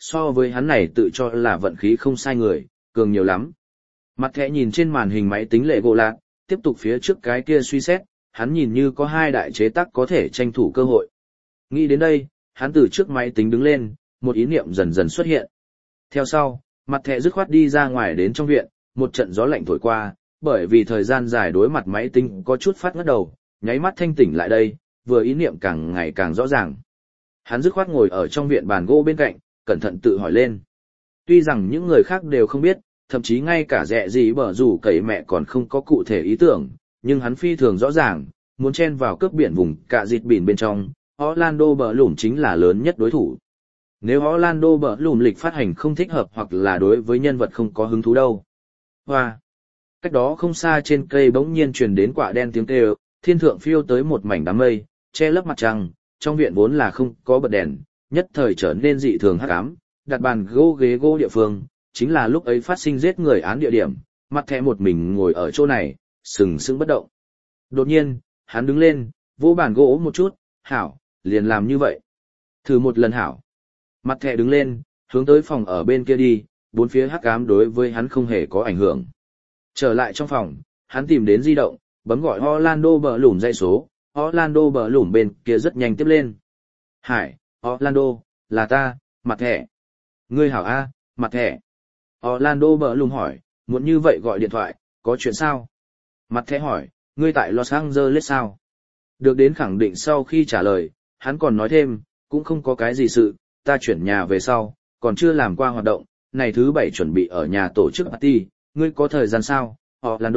Speaker 1: so với hắn này tự cho là vận khí không sai người, cường nhiều lắm. Mặt thẻ nhìn trên màn hình máy tính lệ gỗ lạc, tiếp tục phía trước cái kia suy xét, hắn nhìn như có hai đại chế tác có thể tranh thủ cơ hội. Nghĩ đến đây, hắn từ trước máy tính đứng lên, một ý niệm dần dần xuất hiện. Theo sau, mặt thẻ dứt khoát đi ra ngoài đến trong viện, một trận gió lạnh thổi qua, bởi vì thời gian dài đối mặt máy tính có chút phát ngất đầu, nháy mắt thanh tỉnh lại đây, vừa ý niệm càng ngày càng rõ ràng. Hắn dứt khoát ngồi ở trong viện bàn gỗ bên cạnh, cẩn thận tự hỏi lên. Tuy rằng những người khác đều không biết, thậm chí ngay cả dẹ gì bở rủ cậy mẹ còn không có cụ thể ý tưởng, nhưng hắn phi thường rõ ràng, muốn chen vào cướp biển vùng cả dịt biển bên trong, Orlando Bloom chính là lớn nhất đối thủ. Nếu Orlando Bloom lịch phát hành không thích hợp hoặc là đối với nhân vật không có hứng thú đâu. Hoa! Cách đó không xa trên cây bỗng nhiên truyền đến quả đen tiếng kêu, thiên thượng phiêu tới một mảnh đám mây, che lấp mặt trăng, trong viện vốn là không có bật đèn, nhất thời trở nên dị thường hắc ám, đặt bàn gỗ ghế gỗ địa phương, chính là lúc ấy phát sinh giết người án địa điểm, mặt thẻ một mình ngồi ở chỗ này, sừng sững bất động. Đột nhiên, hắn đứng lên, vỗ bàn gỗ một chút, hảo, liền làm như vậy. Thử một lần hảo. Mặt thẻ đứng lên, hướng tới phòng ở bên kia đi, bốn phía hắc ám đối với hắn không hề có ảnh hưởng. Trở lại trong phòng, hắn tìm đến di động, bấm gọi Orlando Bloom dây số, Orlando Bloom bên kia rất nhanh tiếp lên. Hải, Orlando, là ta, mặt thẻ. Ngươi hảo A, mặt thẻ. Orlando Bloom hỏi, muốn như vậy gọi điện thoại, có chuyện sao? Mặt thẻ hỏi, ngươi tại Los Angeles sao? Được đến khẳng định sau khi trả lời, hắn còn nói thêm, cũng không có cái gì sự, ta chuyển nhà về sau, còn chưa làm qua hoạt động, này thứ bảy chuẩn bị ở nhà tổ chức party, ngươi có thời gian sao, Orlando?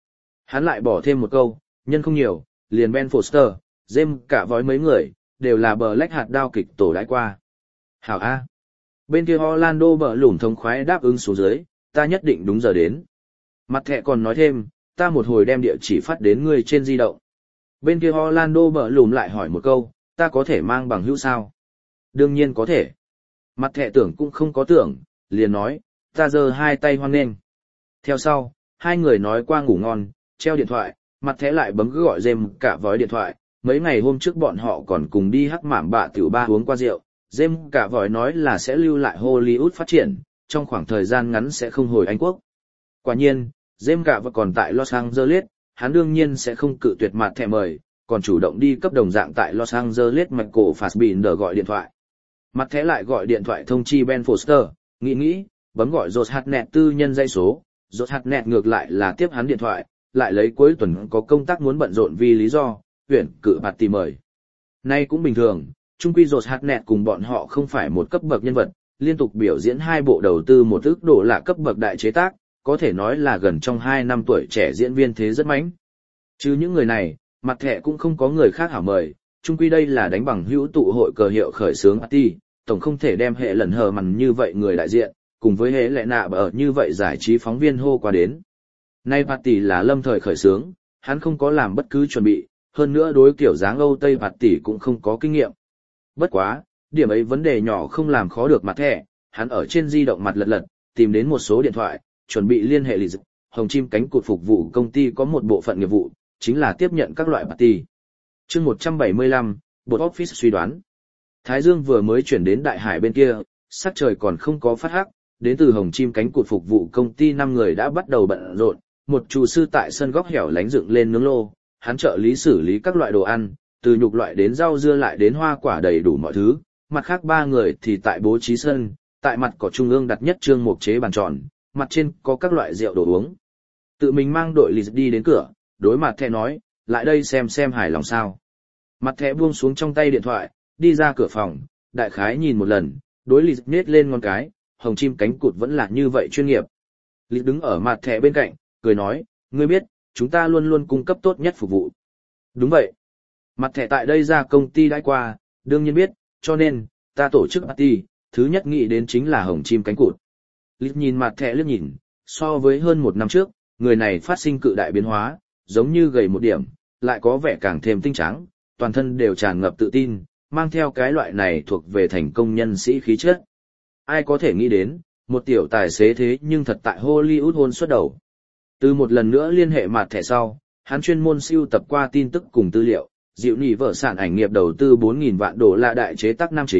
Speaker 1: Hắn lại bỏ thêm một câu, nhân không nhiều, liền Ben Foster, James cả vói mấy người, đều là bờ lách hạt đao kịch tổ đãi qua. Hảo A. Bên kia Orlando bờ lủng thống khoái đáp ứng xuống dưới, ta nhất định đúng giờ đến. Mặt thẻ còn nói thêm, ta một hồi đem địa chỉ phát đến ngươi trên di động. Bên kia Orlando bờ lủng lại hỏi một câu, ta có thể mang bằng hữu sao? Đương nhiên có thể. Mặt thẻ tưởng cũng không có tưởng, liền nói, ta giơ hai tay hoan nghênh. Theo sau, hai người nói qua ngủ ngon, treo điện thoại, mặt thẻ lại bấm cứ gọi James cả vói điện thoại. Mấy ngày hôm trước bọn họ còn cùng đi hắc mảm bạ tiểu ba uống qua rượu. James cả vói nói là sẽ lưu lại Hollywood phát triển, trong khoảng thời gian ngắn sẽ không hồi Anh Quốc. Quả nhiên, James cả vói còn tại Los Angeles, hắn đương nhiên sẽ không cự tuyệt mặt thẻ mời, còn chủ động đi cấp đồng dạng tại Los Angeles Michael Fassbender gọi điện thoại. Mặt thẻ lại gọi điện thoại thông chi Ben Foster, nghĩ, bấm gọi Josh Hartnett tư nhân dây số, Josh Hartnett ngược lại là tiếp hắn điện thoại, lại lấy cuối tuần có công tác muốn bận rộn vì lý do, tuyển cử party mời. Nay cũng bình thường, chung quy Josh Hartnett cùng bọn họ không phải một cấp bậc nhân vật, liên tục biểu diễn hai bộ đầu tư một ức độ là cấp bậc đại chế tác, có thể nói là gần trong 2 năm tuổi trẻ diễn viên thế rất mãnh. Chứ những người này, mặt thẻ cũng không có người khác hảo mời, chung quy đây là đánh bằng hữu tụ hội cờ hiệu khởi xướng party, tổng không thể đem hệ lần hờ mằn như vậy người đại diện, cùng với hệ lệ nạ ở như vậy giải trí phóng viên hô qua đến. Nay party là lâm thời khởi xướng, hắn không có làm bất cứ chuẩn bị, hơn nữa đối kiểu dáng Âu Tây party cũng không có kinh nghiệm. Bất quá, điểm ấy vấn đề nhỏ không làm khó được mặt thẻ, hắn ở trên di động mặt lật, tìm đến một số điện thoại, chuẩn bị liên hệ lịch Hồng Chim cánh cụt phục vụ công ty có một bộ phận nghiệp vụ, chính là tiếp nhận các loại party. Chương 175, Bột Office suy đoán. Thái Dương vừa mới chuyển đến đại hải bên kia, sắc trời còn không có phát hắc, đến từ Hồng Chim cánh cụt phục vụ công ty 5 người đã bắt đầu bận rộn, một chủ sư tại sân góc hẻo lánh dựng lên nướng lô, hắn trợ lý xử lý các loại đồ ăn, từ nhục loại đến rau dưa lại đến hoa quả đầy đủ mọi thứ, mặt khác 3 người thì tại bố trí sân, tại mặt cỏ trung ương đặt nhất trương mục chế bàn tròn, mặt trên có các loại rượu đồ uống. Tự mình mang đội lì đi đến cửa, đối mặt thẻ nói, lại đây xem hài lòng sao. Mặt thẻ buông xuống trong tay điện thoại, đi ra cửa phòng, đại khái nhìn một lần, đối lì nết lên ngón cái, Hồng Chim cánh cụt vẫn là như vậy chuyên nghiệp. Lì đứng ở mặt thẻ bên cạnh, cười nói, ngươi biết, chúng ta luôn luôn cung cấp tốt nhất phục vụ. Đúng vậy. Mặt thẻ tại đây ra công ty đãi qua, đương nhiên biết, cho nên, ta tổ chức party, thứ nhất nghĩ đến chính là Hồng Chim cánh cụt. Lít nhìn mặt thẻ liếc nhìn, so với hơn 1 năm trước, người này phát sinh cự đại biến hóa, giống như gầy một điểm, lại có vẻ càng thêm tinh trắng, toàn thân đều tràn ngập tự tin, mang theo cái loại này thuộc về thành công nhân sĩ khí chất. Ai có thể nghĩ đến, một tiểu tài xế thế nhưng thật tại Hollywood hôn xuất đầu. Từ một lần nữa liên hệ mặt thẻ sau, hắn chuyên môn sưu tập qua tin tức cùng tư liệu, dịu nỉ vợ sản ảnh nghiệp đầu tư 4.000 vạn đô la đại chế tác nam chính,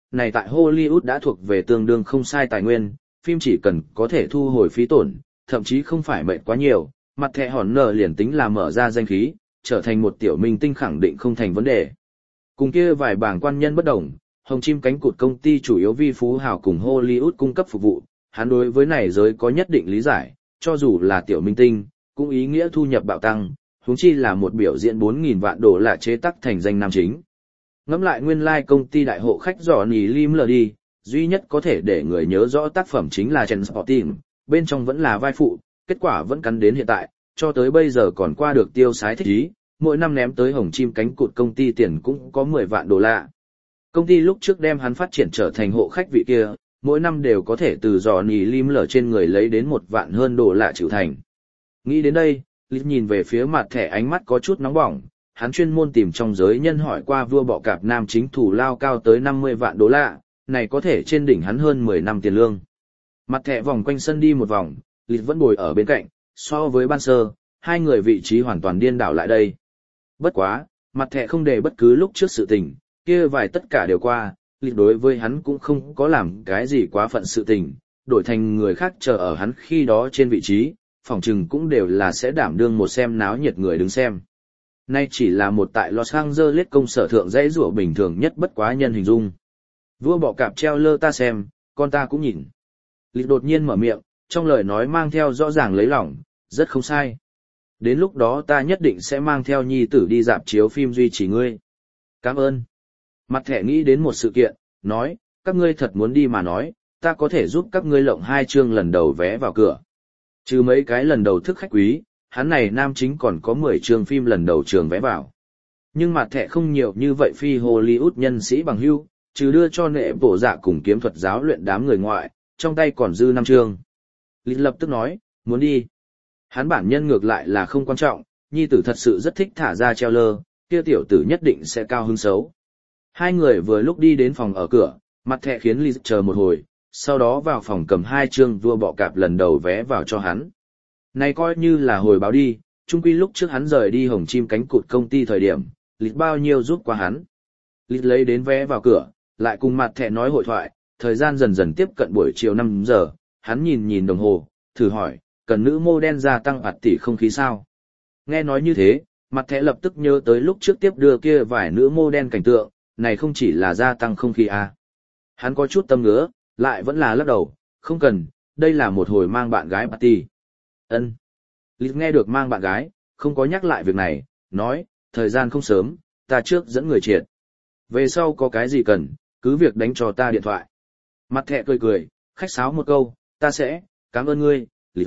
Speaker 1: này tại Hollywood đã thuộc về tương đương không sai tài nguyên, phim chỉ cần có thể thu hồi phí tổn, thậm chí không phải mệt quá nhiều, mặt thẻ hòn nở liền tính là mở ra danh khí, trở thành một tiểu minh tinh khẳng định không thành vấn đề. Cùng kia vài bảng quan nhân bất đồng, Hồng Chim Cánh Cụt công ty chủ yếu vi phú hào cùng Hollywood cung cấp phục vụ, hắn đối với này giới có nhất định lý giải, cho dù là tiểu minh tinh, cũng ý nghĩa thu nhập bạo tăng, huống chi là một biểu diễn 4.000 vạn đô la chế tác thành danh nam chính. Ngẫm lại nguyên lai công ty đại hộ khách Johnny Lim lờ đi, duy nhất có thể để người nhớ rõ tác phẩm chính là Transporting, bên trong vẫn là vai phụ, kết quả vẫn cắn đến hiện tại, cho tới bây giờ còn qua được tiêu sái thích ý, mỗi năm ném tới Hồng Chim Cánh Cụt công ty tiền cũng có 10 vạn đô la. Công ty lúc trước đem hắn phát triển trở thành hộ khách vị kia, mỗi năm đều có thể từ Johnny Lim lờ trên người lấy đến 1 vạn hơn đô la chịu thành. Nghĩ đến đây, Lý nhìn về phía mặt thẻ ánh mắt có chút nóng bỏng, hắn chuyên môn tìm trong giới nhân hỏi qua vua bọ cạp nam chính thủ lao cao tới 50 vạn đô la, này có thể trên đỉnh hắn hơn 10 năm tiền lương. Mặt thẻ vòng quanh sân đi một vòng, Lý vẫn ngồi ở bên cạnh, so với ban sơ, hai người vị trí hoàn toàn điên đảo lại đây. Bất quá, mặt thẻ không để bất cứ lúc trước sự tình, kia vài tất cả đều qua, Lý đối với hắn cũng không có làm cái gì quá phận sự tình, đổi thành người khác chờ ở hắn khi đó trên vị trí, phỏng chừng cũng đều là sẽ đảm đương một xem náo nhiệt người đứng xem. Nay chỉ là một tại Los Angeles công sở thượng dãy rủa bình thường nhất bất quá nhân hình dung. Vua bọ cạp treo lơ ta xem, con ta cũng nhìn. Lý đột nhiên mở miệng, trong lời nói mang theo rõ ràng lấy lòng, rất không sai. Đến lúc đó ta nhất định sẽ mang theo nhi tử đi dạp chiếu phim duy trì ngươi. Cảm ơn. Mặt thẻ nghĩ đến một sự kiện, nói, các ngươi thật muốn đi mà nói, ta có thể giúp các ngươi lộng 2 chương lần đầu vé vào cửa. Trừ mấy cái lần đầu thức khách quý, hắn này nam chính còn có 10 chương phim lần đầu trường vé vào. Nhưng mặt thẻ không nhiều như vậy phi Hollywood nhân sĩ bằng hưu, trừ đưa cho nệ bổ dạ cùng kiếm thuật giáo luyện đám người ngoại, trong tay còn dư 5 chương. Lý lập tức nói, muốn đi. Hắn bản nhân ngược lại là không quan trọng, nhi tử thật sự rất thích thả ra treo lơ, kia tiểu tử nhất định sẽ cao hứng xấu. Hai người vừa lúc đi đến phòng ở cửa, mặt thẻ khiến Lý chờ một hồi, sau đó vào phòng cầm 2 chương vua bọ cạp lần đầu vé vào cho hắn. Này coi như là hồi báo đi, chung quy lúc trước hắn rời đi Hồng Chim Cánh Cụt công ty thời điểm, Lý bao nhiêu giúp qua hắn. Lý lấy đến vé vào cửa, lại cùng mặt thẻ nói hội thoại, thời gian dần dần tiếp cận buổi chiều 5 giờ, hắn nhìn nhìn đồng hồ, thử hỏi, cần nữ mô đen gia tăng bạt tỷ không khí sao? Nghe nói như thế, mặt thẻ lập tức nhớ tới lúc trước tiếp đưa kia vài nữ mô đen cảnh tượng, này không chỉ là gia tăng không khí à. Hắn có chút tâm ngứa, lại vẫn là lắc đầu, không cần, đây là một hồi mang bạn gái party. Ân. Lý nghe được mang bạn gái, không có nhắc lại việc này, nói, thời gian không sớm, ta trước dẫn người triệt. Về sau có cái gì cần, cứ việc đánh cho ta điện thoại. Mặt thẻ cười cười, khách sáo một câu, ta sẽ, cảm ơn ngươi, Lý.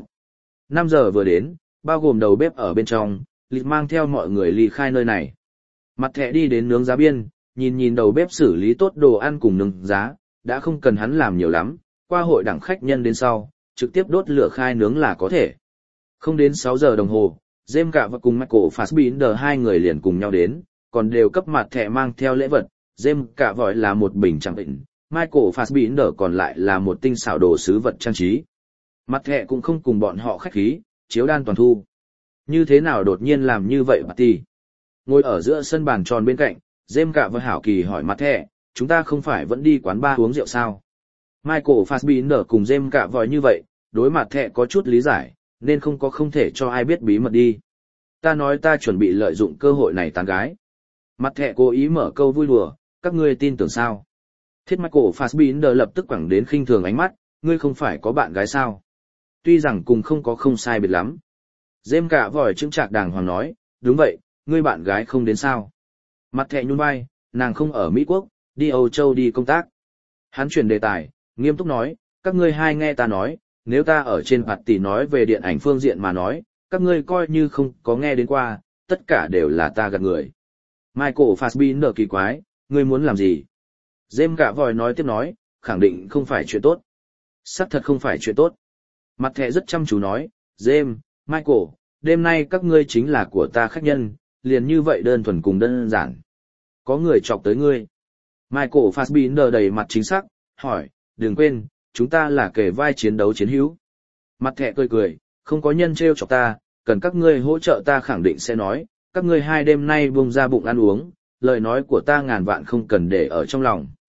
Speaker 1: 5 giờ vừa đến, bao gồm đầu bếp ở bên trong, Lý mang theo mọi người ly khai nơi này. Mặt thẻ đi đến nướng giá biên, nhìn nhìn đầu bếp xử lý tốt đồ ăn cùng nướng giá, đã không cần hắn làm nhiều lắm, qua hội đẳng khách nhân đến sau, trực tiếp đốt lửa khai nướng là có thể. Không đến 6 giờ đồng hồ, James Cả và cùng Michael Fassbinder hai người liền cùng nhau đến, còn đều cấp mặt thẻ mang theo lễ vật, James Cả vội là một bình trang bệnh, Michael Fassbinder còn lại là một tinh xảo đồ sứ vật trang trí. Mặt thẻ cũng không cùng bọn họ khách khí, chiếu đan toàn thu. Như thế nào đột nhiên làm như vậy party? Ngồi ở giữa sân bàn tròn bên cạnh, James Cả và hảo kỳ hỏi mặt thẻ, chúng ta không phải vẫn đi quán bar uống rượu sao? Michael Fassbinder cùng James Cả vội như vậy, đối mặt thẻ có chút lý giải, nên không thể cho ai biết bí mật đi. Ta nói ta chuẩn bị lợi dụng cơ hội này tán gái. Mặt thẻ cố ý mở câu vui đùa, các ngươi tin tưởng sao? Thiết Michael Fassbinder lập tức quẳng đến khinh thường ánh mắt, ngươi không phải có bạn gái sao? Tuy rằng cùng không có không sai biệt lắm. James Cả vội chững chạc đàng hoàng nói, đúng vậy, ngươi bạn gái không đến sao? Mặt thẻ nhún vai, nàng không ở Mỹ Quốc, đi Âu Châu đi công tác. Hắn chuyển đề tài, nghiêm túc nói, các ngươi hai nghe ta nói, nếu ta ở trên party nói về điện ảnh phương diện mà nói, các ngươi coi như không có nghe đến qua, tất cả đều là ta gạt người. Michael Fassbinder kỳ quái, ngươi muốn làm gì? James Cả vòi nói tiếp nói, khẳng định không phải chuyện tốt. Sắc thật không phải chuyện tốt. Mặt thẻ rất chăm chú nói, James, Michael, đêm nay các ngươi chính là của ta khách nhân, liền như vậy đơn thuần cùng đơn giản. Có người chọc tới ngươi. Michael Fassbinder đầy mặt chính xác, hỏi, đừng quên, chúng ta là kề vai chiến đấu chiến hữu. Mặt thẻ cười cười, không có nhân trêu chọc ta, cần các ngươi hỗ trợ ta khẳng định sẽ nói, các ngươi hai đêm nay buông ra bụng ăn uống, lời nói của ta ngàn vạn không cần để ở trong lòng.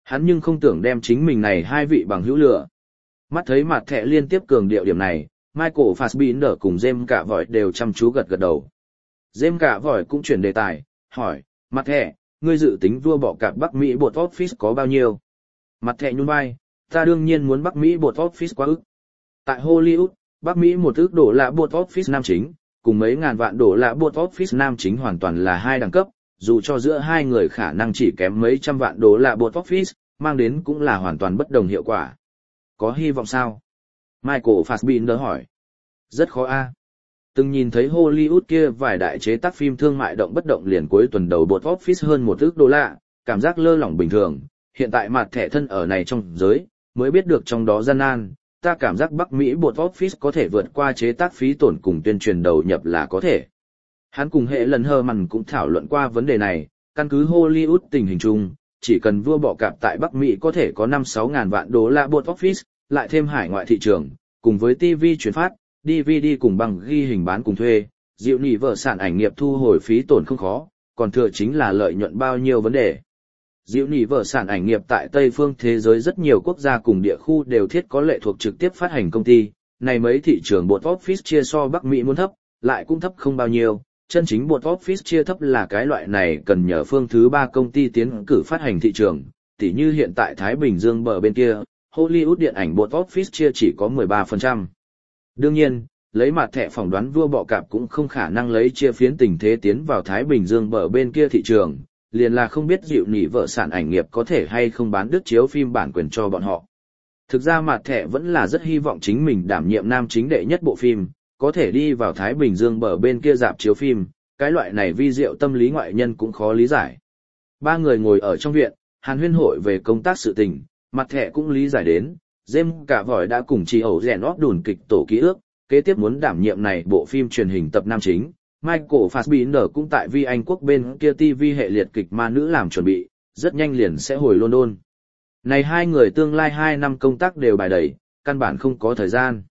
Speaker 1: Hắn nhưng không tưởng đem chính mình này hai vị bằng hữu lửa. Mắt thấy mặt thẻ liên tiếp cường điệu điểm này, Michael Fassbender cùng James cả vội đều chăm chú gật gật đầu. James cả vội cũng chuyển đề tài, hỏi, mặt thẻ, ngươi dự tính vua bọ cạp Bắc Mỹ box office có bao nhiêu? Mặt thẻ nhún vai, ta đương nhiên muốn Bắc Mỹ box office quá ức. Tại Hollywood, Bắc Mỹ một ức đổ lạ box office nam chính, cùng mấy ngàn vạn đổ lạ box office nam chính hoàn toàn là hai đẳng cấp, dù cho giữa hai người khả năng chỉ kém mấy trăm vạn đô la box office, mang đến cũng là hoàn toàn bất đồng hiệu quả. Có hy vọng sao? Michael Fassbender hỏi. Rất khó a. Từng nhìn thấy Hollywood kia vài đại chế tác phim thương mại động bất động liền cuối tuần đầu box office hơn một ức đô la, cảm giác lơ lỏng bình thường, hiện tại mặt thẻ thân ở này trong giới, mới biết được trong đó gian nan, ta cảm giác Bắc Mỹ box office có thể vượt qua chế tác phí tổn cùng tuyên truyền đầu nhập là có thể. Hắn cùng hệ lần hơ mằn cũng thảo luận qua vấn đề này, căn cứ Hollywood tình hình chung, chỉ cần vua bọ cạp tại Bắc Mỹ có thể có 5-6 ngàn vạn đô la box office, lại thêm hải ngoại thị trường, cùng với TV chuyển phát, DVD cùng bằng ghi hình bán cùng thuê, dịu nỉ vợ sản ảnh nghiệp thu hồi phí tổn không khó, còn thừa chính là lợi nhuận bao nhiêu vấn đề. Dịu nỉ vợ sản ảnh nghiệp tại Tây phương thế giới rất nhiều quốc gia cùng địa khu đều thiết có lệ thuộc trực tiếp phát hành công ty, này mấy thị trường box office chia so Bắc Mỹ muốn thấp, lại cũng thấp không bao nhiêu. Chân chính box office chia thấp là cái loại này cần nhờ phương thứ ba công ty tiến cử phát hành thị trường, tỉ như hiện tại Thái Bình Dương bờ bên kia, Hollywood điện ảnh box office chia chỉ có 13%. Đương nhiên, lấy mặt thẻ phỏng đoán vua bọ cạp cũng không khả năng lấy chia phiến tình thế tiến vào Thái Bình Dương bờ bên kia thị trường, liền là không biết dịu nỉ vợ sản ảnh nghiệp có thể hay không bán đứt chiếu phim bản quyền cho bọn họ. Thực ra mặt thẻ vẫn là rất hy vọng chính mình đảm nhiệm nam chính đệ nhất bộ phim, có thể đi vào Thái Bình Dương bờ bên kia rạp chiếu phim, cái loại này vi diệu tâm lý ngoại nhân cũng khó lý giải. Ba người ngồi ở trong viện, hàn huyên hội về công tác sự tình, mặt thẻ cũng lý giải đến, James cả vòi đã cùng chị ẩu rèn óp đùn kịch tổ ký ước, kế tiếp muốn đảm nhiệm này bộ phim truyền hình tập nam chính. Michael Fassbender cũng tại Vi Anh quốc bên kia TV hệ liệt kịch ma nữ làm chuẩn bị, rất nhanh liền sẽ hồi London. Này hai người tương lai 2 năm công tác đều bài đầy, căn bản không có thời gian.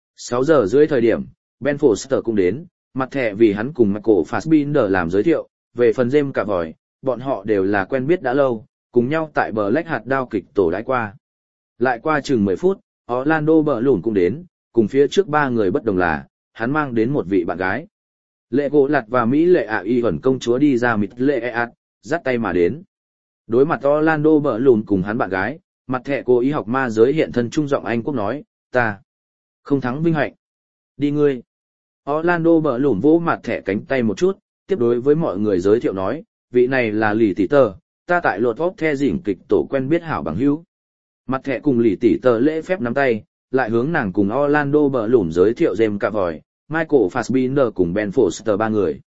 Speaker 1: 6 giờ rưỡi thời điểm, Ben Foster cũng đến, mặt thẻ vì hắn cùng Michael Fassbender làm giới thiệu, về phần James cả vòi, bọn họ đều là quen biết đã lâu, cùng nhau tại bờ lách hạt đao kịch tổ đãi qua. Lại qua chừng 10 phút, Orlando Bloom cũng đến, cùng phía trước 3 người bất đồng là, hắn mang đến một vị bạn gái. Lệ gỗ lặt và Mỹ lệ ạ y ẩn công chúa đi ra mịt lệ ạ, dắt tay mà đến. Đối mặt Orlando Bloom cùng hắn bạn gái, mặt thẻ cô ý học ma giới hiện thân trung giọng Anh quốc nói, ta không thắng vinh hạnh. Đi ngươi. Orlando Bloom vỗ mặt thẻ cánh tay một chút, tiếp đối với mọi người giới thiệu nói, vị này là Lì Tỷ Tờ, ta tại lột vóc the dỉnh kịch tổ quen biết hảo bằng hữu. Mặt thẻ cùng Lì Tỷ Tờ lễ phép nắm tay, lại hướng nàng cùng Orlando Bloom giới thiệu James Cavoy, Michael Fassbender cùng Ben Foster 3 người.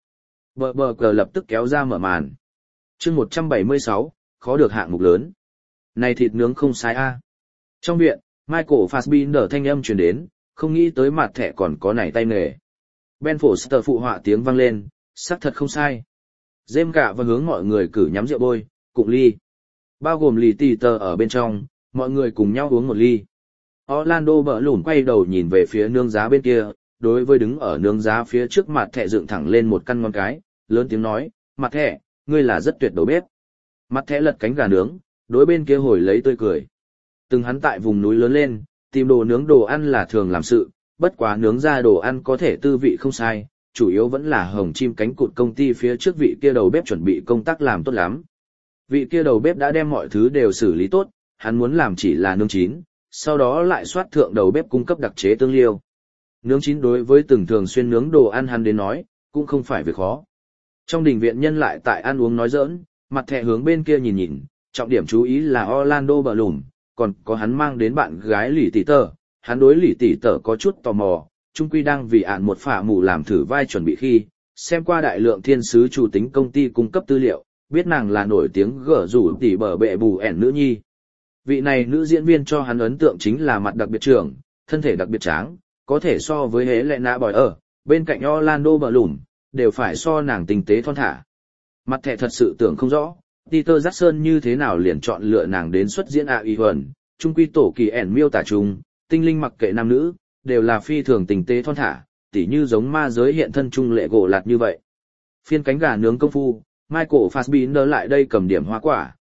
Speaker 1: Bờ cờ lập tức kéo ra mở màn. Chương 176, khó được hạng mục lớn. Này thịt nướng không sai a. Trong viện, Michael Fassbender thanh âm truyền đến, không nghĩ tới mặt thẻ còn có này tay nghề. Ben Foster phụ họa tiếng vang lên, xác thật không sai. James cả và hướng mọi người cử nhắm rượu bôi, cụng ly. Bao gồm Lì Tỷ Tờ ở bên trong, mọi người cùng nhau uống một ly. Orlando Bloom quay đầu nhìn về phía nương giá bên kia, đối với đứng ở nương giá phía trước mặt thẻ dựng thẳng lên một căn ngón cái, lớn tiếng nói, mặt thẻ, ngươi là rất tuyệt đầu bếp. Mặt thẻ lật cánh gà nướng, đối bên kia hồi lấy tươi cười. Từng hắn tại vùng núi lớn lên, tìm đồ nướng đồ ăn là thường làm sự, bất quá nướng ra đồ ăn có thể tư vị không sai, chủ yếu vẫn là hồng chim cánh cụt công ty phía trước vị kia đầu bếp chuẩn bị công tác làm tốt lắm. Vị kia đầu bếp đã đem mọi thứ đều xử lý tốt, hắn muốn làm chỉ là nướng chín, sau đó lại soát thượng đầu bếp cung cấp đặc chế tương liêu. Nướng chín đối với từng thường xuyên nướng đồ ăn hắn đến nói, cũng không phải việc khó. Trong đình viện nhân lại tại ăn uống nói giỡn, mặt thẻ hướng bên kia nhìn nhìn, trọng điểm chú ý là Orlando Bloom, còn có hắn mang đến bạn gái Lì Tỷ Tờ. Hắn đối Lì Tỷ Tờ có chút tò mò, chung quy đang vì ạn một phả mù làm thử vai chuẩn bị khi, xem qua đại lượng thiên sứ chủ tính công ty cung cấp tư liệu, biết nàng là nổi tiếng gở rủ tỉ bờ bệ bù ẻn nữ nhi. Vị này nữ diễn viên cho hắn ấn tượng chính là mặt đặc biệt trưởng, thân thể đặc biệt tráng, có thể so với hế lệ nạ bòi ở, bên cạnh Orlando Bloom, đều phải so nàng tinh tế thon thả. Mặt thẻ thật sự tưởng không rõ, Peter Jackson như thế nào liền chọn lựa nàng đến xuất diễn y huẩn, trung quy tổ kỳ ẻn miêu tả chung, tinh linh mặc kệ nam nữ, đều là phi thường tinh tế thon thả, tỉ như giống ma giới hiện thân trung lệ gỗ lạt như vậy. Phiên cánh gà nướng công phu, Michael Fassbender lại đây cầm điểm hoa quả,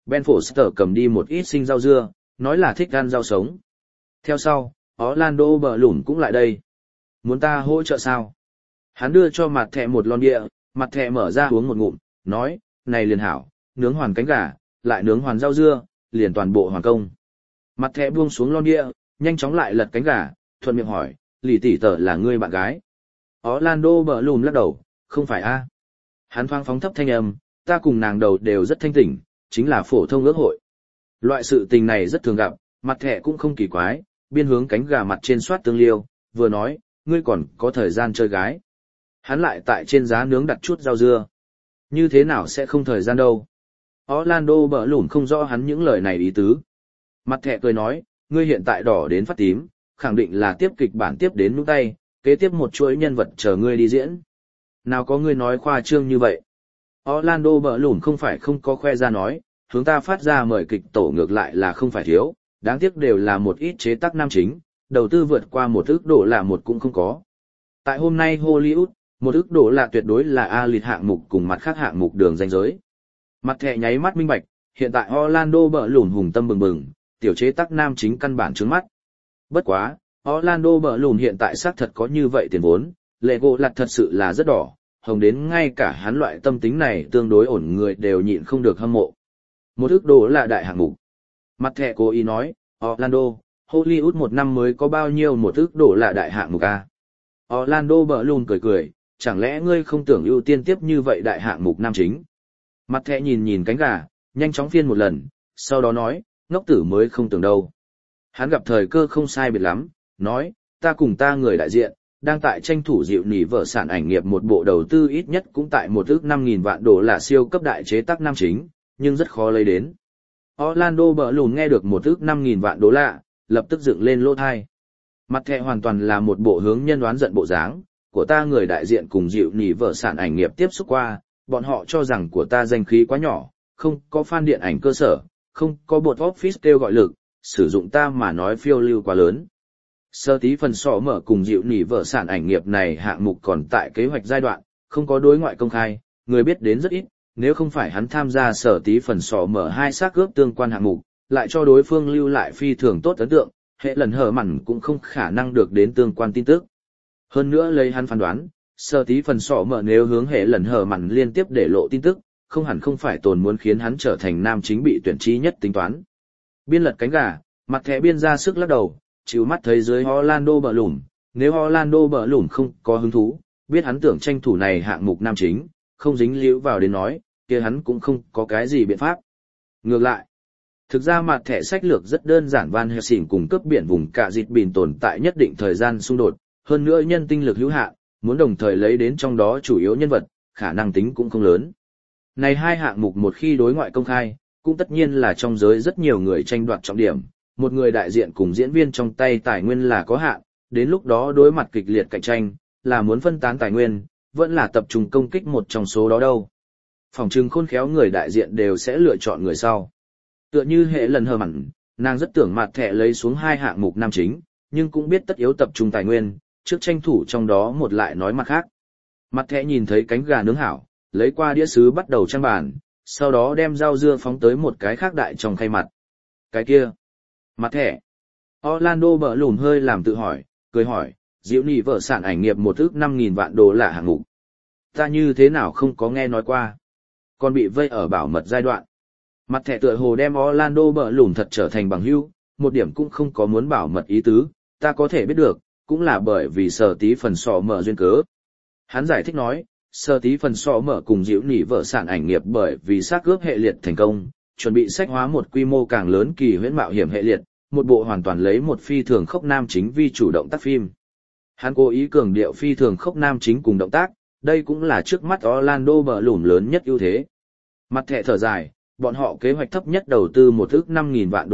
Speaker 1: Ben Foster cầm đi một ít sinh rau dưa, nói là thích ăn rau sống. Theo sau, Orlando Bloom cũng lại đây. Muốn ta hỗ trợ sao? Hắn đưa cho mặt thẻ một lon bia, mặt thẻ mở ra uống một ngụm, nói, này liền hảo, nướng hoàn cánh gà, lại nướng hoàn rau dưa, liền toàn bộ hoàn công. Mặt thẻ buông xuống lon bia, nhanh chóng lại lật cánh gà, thuận miệng hỏi, lì tỷ tở là ngươi bạn gái. Orlando Bloom lắc đầu, không phải a. Hắn thoáng phóng thấp thanh âm, ta cùng nàng đầu đều rất thanh tỉnh, chính là phổ thông ước hội. Loại sự tình này rất thường gặp, mặt thẻ cũng không kỳ quái, biên hướng cánh gà mặt trên soát tương liêu, vừa nói, ngươi còn có thời gian chơi gái. Hắn lại tại trên giá nướng đặt chút rau dưa. Như thế nào sẽ không thời gian đâu. Orlando bở lủm không rõ hắn những lời này ý tứ. Mặt thẻ cười nói, ngươi hiện tại đỏ đến phát tím, khẳng định là tiếp kịch bản tiếp đến nút tay, kế tiếp một chuỗi nhân vật chờ ngươi đi diễn. Nào có ngươi nói khoa trương như vậy. Orlando bở lủm không phải không có khoe ra nói, hướng ta phát ra mời kịch tổ ngược lại là không phải thiếu, đáng tiếc đều là một ít chế tác nam chính, đầu tư vượt qua $1 ức là một cũng không có. Tại hôm nay Hollywood, $1 ức là tuyệt đối là A-liệt hạng mục cùng mặt khác hạng mục đường danh giới. Mặt thẻ nháy mắt minh bạch, hiện tại Orlando bở lủm hùng tâm bừng bừng, tiểu chế tác nam chính căn bản trước mắt. Bất quá, Orlando bở lủm hiện tại xác thật có như vậy tiền vốn, Lego lặt thật sự là rất đỏ, hồng đến ngay cả hắn loại tâm tính này tương đối ổn người đều nhịn không được hâm mộ. $1 ức là đại hạng mục. Mặt thẻ cố ý nói, Orlando, Hollywood một năm mới có bao nhiêu $1 ức là đại hạng mục a? Orlando bở lùn cười cười, chẳng lẽ ngươi không tưởng ưu tiên tiếp như vậy đại hạng mục nam chính? Mặt thẻ nhìn nhìn cánh gà, nhanh chóng phiên một lần, sau đó nói, ngốc tử mới không tưởng đâu. Hắn gặp thời cơ không sai biệt lắm, nói, ta cùng ta người đại diện, đang tại tranh thủ dịu nỉ vợ sản ảnh nghiệp một bộ đầu tư ít nhất cũng tại $1 ức 5.000 vạn là siêu cấp đại chế tác nam chính, nhưng rất khó lấy đến. Orlando bở lùn nghe được $1 ức 5.000 vạn lập tức dựng lên lỗ thai. Mặt thẻ hoàn toàn là một bộ hướng nhân đoán giận bộ dáng, của ta người đại diện cùng dịu nỉ vợ sản ảnh nghiệp tiếp xúc qua, bọn họ cho rằng của ta danh khí quá nhỏ, không có fan điện ảnh cơ sở, không có bột office kêu gọi lực, sử dụng ta mà nói phiêu lưu quá lớn. Sơ tí phần sọ mở cùng dịu nỉ vợ sản ảnh nghiệp này hạng mục còn tại kế hoạch giai đoạn, không có đối ngoại công khai, người biết đến rất ít, nếu không phải hắn tham gia sở tí phần sọ mở 2 xác ướp tương quan hạng mục, lại cho đối phương lưu lại phi thường tốt ấn tượng, hệ lần hở mặn cũng không khả năng được đến tương quan tin tức. Hơn nữa lấy hắn phán đoán, sở tí phần sọ mở nếu hướng hệ lần hở mặn liên tiếp để lộ tin tức, không hẳn không phải tồn muốn khiến hắn trở thành nam chính bị tuyển trí nhất tính toán. Biên lật cánh gà, mặt thẻ biên ra sức lắc đầu, chịu mắt thấy dưới Orlando bở lủm, nếu Orlando bở lủm không có hứng thú, biết hắn tưởng tranh thủ này hạng mục nam chính, không dính líu vào đến nói, kia hắn cũng không có cái gì biện pháp. Ngược lại, thực ra mặt thẻ sách lược rất đơn giản, Van Helsing cùng cấp biển vùng cả dịt bìn tồn tại nhất định thời gian xung đột, hơn nữa nhân tinh lực hữu hạn, muốn đồng thời lấy đến trong đó chủ yếu nhân vật, khả năng tính cũng không lớn. Này 2 hạng mục một khi đối ngoại công khai, cũng tất nhiên là trong giới rất nhiều người tranh đoạt trọng điểm, một người đại diện cùng diễn viên trong tay tài nguyên là có hạn, đến lúc đó đối mặt kịch liệt cạnh tranh, là muốn phân tán tài nguyên, vẫn là tập trung công kích một trong số đó đâu. Phòng trừng khôn khéo người đại diện đều sẽ lựa chọn người sau. Tựa như hệ lần hờ mặn, nàng rất tưởng mặt thẻ lấy xuống 2 hạng mục nam chính, nhưng cũng biết tất yếu tập trung tài nguyên, trước tranh thủ trong đó một lại nói mặt khác. Mặt thẻ nhìn thấy cánh gà nướng hảo, lấy qua đĩa sứ bắt đầu trang bàn, sau đó đem rau dưa phóng tới một cái khác đại trong khay mặt. Cái kia, mặt thẻ. Orlando bở lùn hơi làm tự hỏi, cười hỏi, dịu nỉ vợ sản ảnh nghiệp $1 ức 5.000 vạn là hạng mục. Ta như thế nào không có nghe nói qua. Còn bị vây ở bảo mật giai đoạn. Mặt thẻ tựa hồ đem Orlando bở lùn thật trở thành bằng hữu, một điểm cũng không có muốn bảo mật ý tứ, ta có thể biết được, cũng là bởi vì sở tí phần sọ mở duyên cớ. Hắn giải thích nói, sở tí phần sọ mở cùng dịu nỉ vợ sản ảnh nghiệp bởi vì xác ướp hệ liệt thành công, chuẩn bị sách hóa một quy mô càng lớn kỳ huyễn mạo hiểm hệ liệt, một bộ hoàn toàn lấy một phi thường khốc nam chính vi chủ động tác phim. Hắn cố ý cường điệu phi thường khốc nam chính cùng động tác, đây cũng là trước mắt Orlando bở lùn lớn nhất ưu thế. Mặt thẻ thở dài, bọn họ kế hoạch thấp nhất đầu tư $1 ức 5.000 vạn.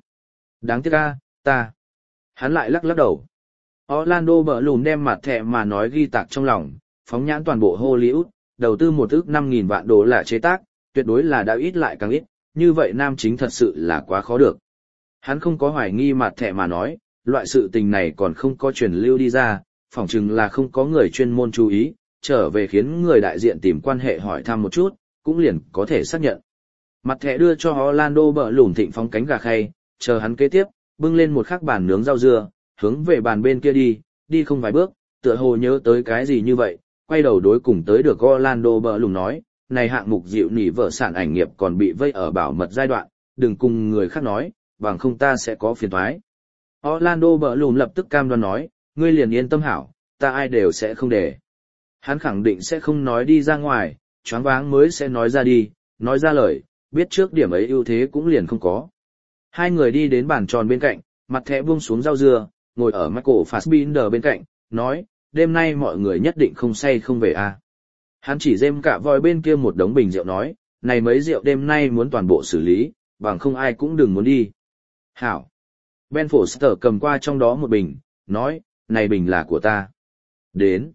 Speaker 1: Đáng tiếc ta. Hắn lại lắc đầu. Orlando bở lùn đem mặt thẻ mà nói ghi tạc trong lòng, phóng nhãn toàn bộ Hollywood, đầu tư $1 ức 5.000 vạn chế tác, tuyệt đối là đã ít lại càng ít, như vậy nam chính thật sự là quá khó được. Hắn không có hoài nghi mặt thẻ mà nói, loại sự tình này còn không có truyền lưu đi ra, phỏng chừng là không có người chuyên môn chú ý, trở về khiến người đại diện tìm quan hệ hỏi thăm một chút, cũng liền có thể xác nhận. Mặt thẻ đưa cho Orlando bờ lùn thịnh phóng cánh gà khay, chờ hắn kế tiếp, bưng lên một khắc bàn nướng rau dưa, hướng về bàn bên kia đi không vài bước, tựa hồ nhớ tới cái gì như vậy, quay đầu đối cùng tới được Orlando bờ lùn nói, này hạng mục dịu nỉ vợ sản ảnh nghiệp còn bị vây ở bảo mật giai đoạn, đừng cùng người khác nói, bằng không ta sẽ có phiền toái. Orlando bờ lùn lập tức cam đoan nói, ngươi liền yên tâm hảo, ta ai đều sẽ không để. Hắn khẳng định sẽ không nói đi ra ngoài, choáng váng mới sẽ nói ra đi, nói ra lời, biết trước điểm ấy ưu thế cũng liền không có. Hai người đi đến bàn tròn bên cạnh, mặt thẻ buông xuống rau dưa, ngồi ở Michael Fassbinder bên cạnh, nói, đêm nay mọi người nhất định không say không về à. Hắn chỉ dêm cả vòi bên kia một đống bình rượu nói, này mấy rượu đêm nay muốn toàn bộ xử lý, bằng không ai cũng đừng muốn đi. Hảo. Ben Foster cầm qua trong đó một bình, nói, này bình là của ta. Đến.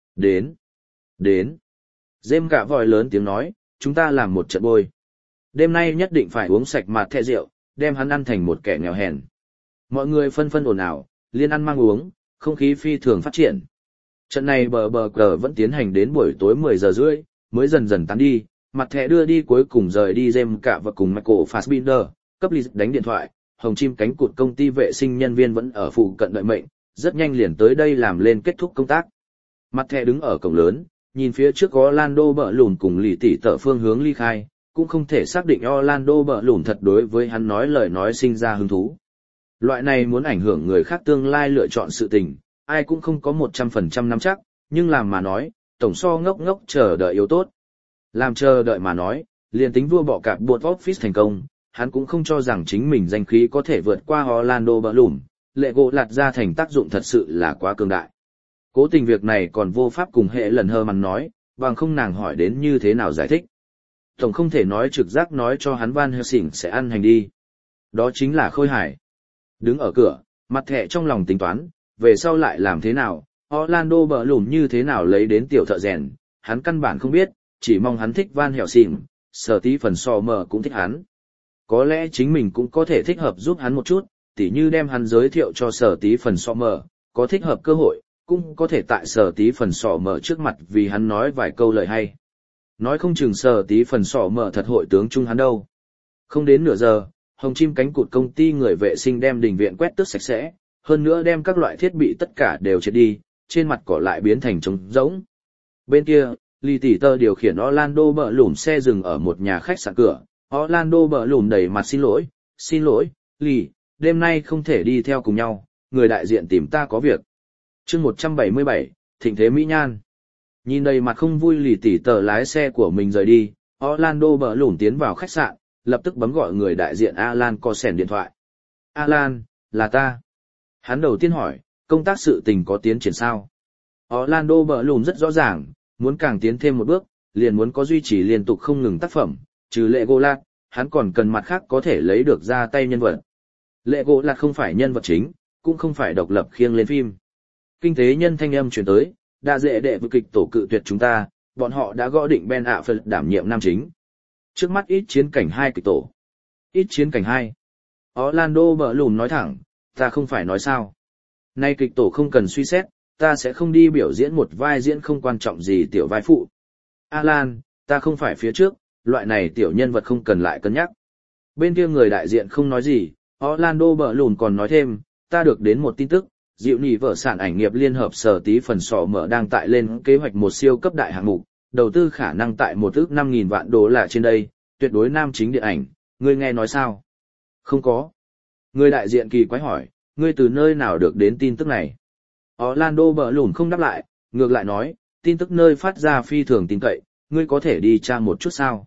Speaker 1: Dêm cả vòi lớn tiếng nói, chúng ta làm một trận bôi. Đêm nay nhất định phải uống sạch mặt thẻ rượu, đem hắn ăn thành một kẻ nghèo hèn. Mọi người phân ồn ào, liên ăn mang uống, không khí phi thường phát triển. Trận này bờ cờ vẫn tiến hành đến buổi tối 10 giờ rưỡi, mới dần dần tán đi, mặt thẻ đưa đi cuối cùng rời đi James cả và cùng Michael Fassbinder, cấp Lee đánh điện thoại, hồng chim cánh cụt công ty vệ sinh nhân viên vẫn ở phụ cận đợi mệnh, rất nhanh liền tới đây làm lên kết thúc công tác. Mặt thẻ đứng ở cổng lớn, nhìn phía trước có Orlando bờ lùn cùng lì tỷ tở phương hướng ly khai, cũng không thể xác định Orlando bờ lùn thật đối với hắn nói lời nói sinh ra hứng thú. Loại này muốn ảnh hưởng người khác tương lai lựa chọn sự tình, ai cũng không có 100% nắm chắc, nhưng làm mà nói, tổng so ngốc chờ đợi yếu tốt. Làm chờ đợi mà nói, liền tính vua bọ cạp buộc office thành công, hắn cũng không cho rằng chính mình danh khí có thể vượt qua Orlando Bloom, lệ gỗ lạt ra thành tác dụng thật sự là quá cường đại. Cố tình việc này còn vô pháp cùng hệ lần hơ mắn nói, bằng không nàng hỏi đến như thế nào giải thích. Tổng không thể nói trực giác nói cho hắn Van Helsing sẽ ăn hành đi. Đó chính là Khôi Hải. Đứng ở cửa, mặt thẻ trong lòng tính toán, về sau lại làm thế nào, Orlando bờ lùm như thế nào lấy đến tiểu thợ rèn, hắn căn bản không biết, chỉ mong hắn thích Van Helsing, sở tí phần so mờ cũng thích hắn. Có lẽ chính mình cũng có thể thích hợp giúp hắn một chút, tỉ như đem hắn giới thiệu cho sở tí phần so mờ, có thích hợp cơ hội, cũng có thể tại sở tí phần so mờ trước mặt vì hắn nói vài câu lời hay. Nói không chừng sở tí phần so mờ thật hội tướng chung hắn đâu. Không đến nửa giờ, hồng chim cánh cụt công ty người vệ sinh đem đình viện quét tước sạch sẽ, hơn nữa đem các loại thiết bị tất cả đều triệt đi, trên mặt cỏ lại biến thành trống rỗng. Bên kia, Lee tỷ tơ điều khiển Orlando bờ lùm xe dừng ở một nhà khách sạn cửa, Orlando bờ lùm đầy mặt xin lỗi, Lee, đêm nay không thể đi theo cùng nhau, người đại diện tìm ta có việc. Chương 177, thịnh thế mỹ nhan. Nhìn đầy mặt không vui Lee tỷ tơ lái xe của mình rời đi, Orlando bờ lùm tiến vào khách sạn, lập tức bấm gọi người đại diện Alan Cosen điện thoại. Alan, là ta. Hắn đầu tiên hỏi, công tác sự tình có tiến triển sao? Orlando bờ lùm rất rõ ràng, muốn càng tiến thêm một bước, liền muốn có duy trì liên tục không ngừng tác phẩm, trừ Lệ Gỗ Lạt, hắn còn cần mặt khác có thể lấy được ra tay nhân vật. Lệ Gỗ Lạt không phải nhân vật chính, cũng không phải độc lập khiêng lên phim. Kinh tế nhân thanh âm truyền tới, đã dễ đệ vừa kịch tổ cự tuyệt chúng ta, bọn họ đã gõ định Ben Affleck đảm nhiệm nam chính. Trước mắt ít chiến cảnh 2 kịch tổ. Ít chiến cảnh 2. Orlando bờ lùm nói thẳng, ta không phải nói sao. Nay kịch tổ không cần suy xét, ta sẽ không đi biểu diễn một vai diễn không quan trọng gì tiểu vai phụ. Alan, ta không phải phía trước, loại này tiểu nhân vật không cần lại cân nhắc. Bên kia người đại diện không nói gì, Orlando bờ lùn còn nói thêm, ta được đến một tin tức, dịu nỉ vợ sản ảnh nghiệp liên hợp sở tí phần sọ mở đang tại lên kế hoạch một siêu cấp đại hạng mục, đầu tư khả năng tại một ước 5.000 vạn đô la trên đây, tuyệt đối nam chính điện ảnh, ngươi nghe nói sao? Không có. Người đại diện kỳ quái hỏi, ngươi từ nơi nào được đến tin tức này? Orlando bờ lùn không đáp lại, ngược lại nói, tin tức nơi phát ra phi thường tin cậy, ngươi có thể đi tra một chút sao?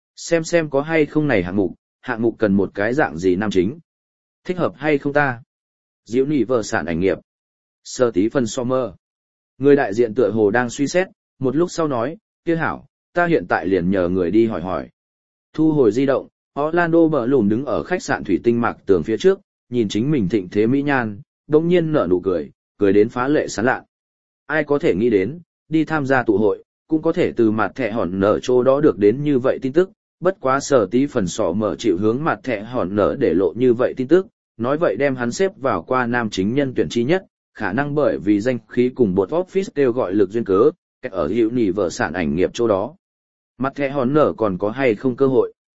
Speaker 1: Xem có hay không này hạng mục cần một cái dạng gì nam chính? Thích hợp hay không ta? Diệu nỉ vợ sản ảnh nghiệp. Sơ tí phần Sommer. Người đại diện tựa hồ đang suy xét, một lúc sau nói, kia hảo, ta hiện tại liền nhờ người đi hỏi. Thu hồi di động, Orlando bờ lùn đứng ở khách sạn thủy tinh mạc tường phía trước, nhìn chính mình thịnh thế mỹ nhan, đông nhiên nở nụ cười đến phá lệ sán lạ. Ai có thể nghĩ đến, đi tham gia tụ hội, cũng có thể từ mặt thẻ hòn nở chỗ đó được đến như vậy tin tức, bất quá sở tí phần sọ mở chịu hướng mặt thẻ hòn nở để lộ như vậy tin tức, nói vậy đem hắn xếp vào qua nam chính nhân tuyển chi nhất, khả năng bởi vì danh khí cùng bột office kêu gọi lực duyên cớ, ở hiệu nỉ vợ sản ảnh nghiệp chỗ đó. Mặt thẻ hòn nở còn có hay không cơ hội?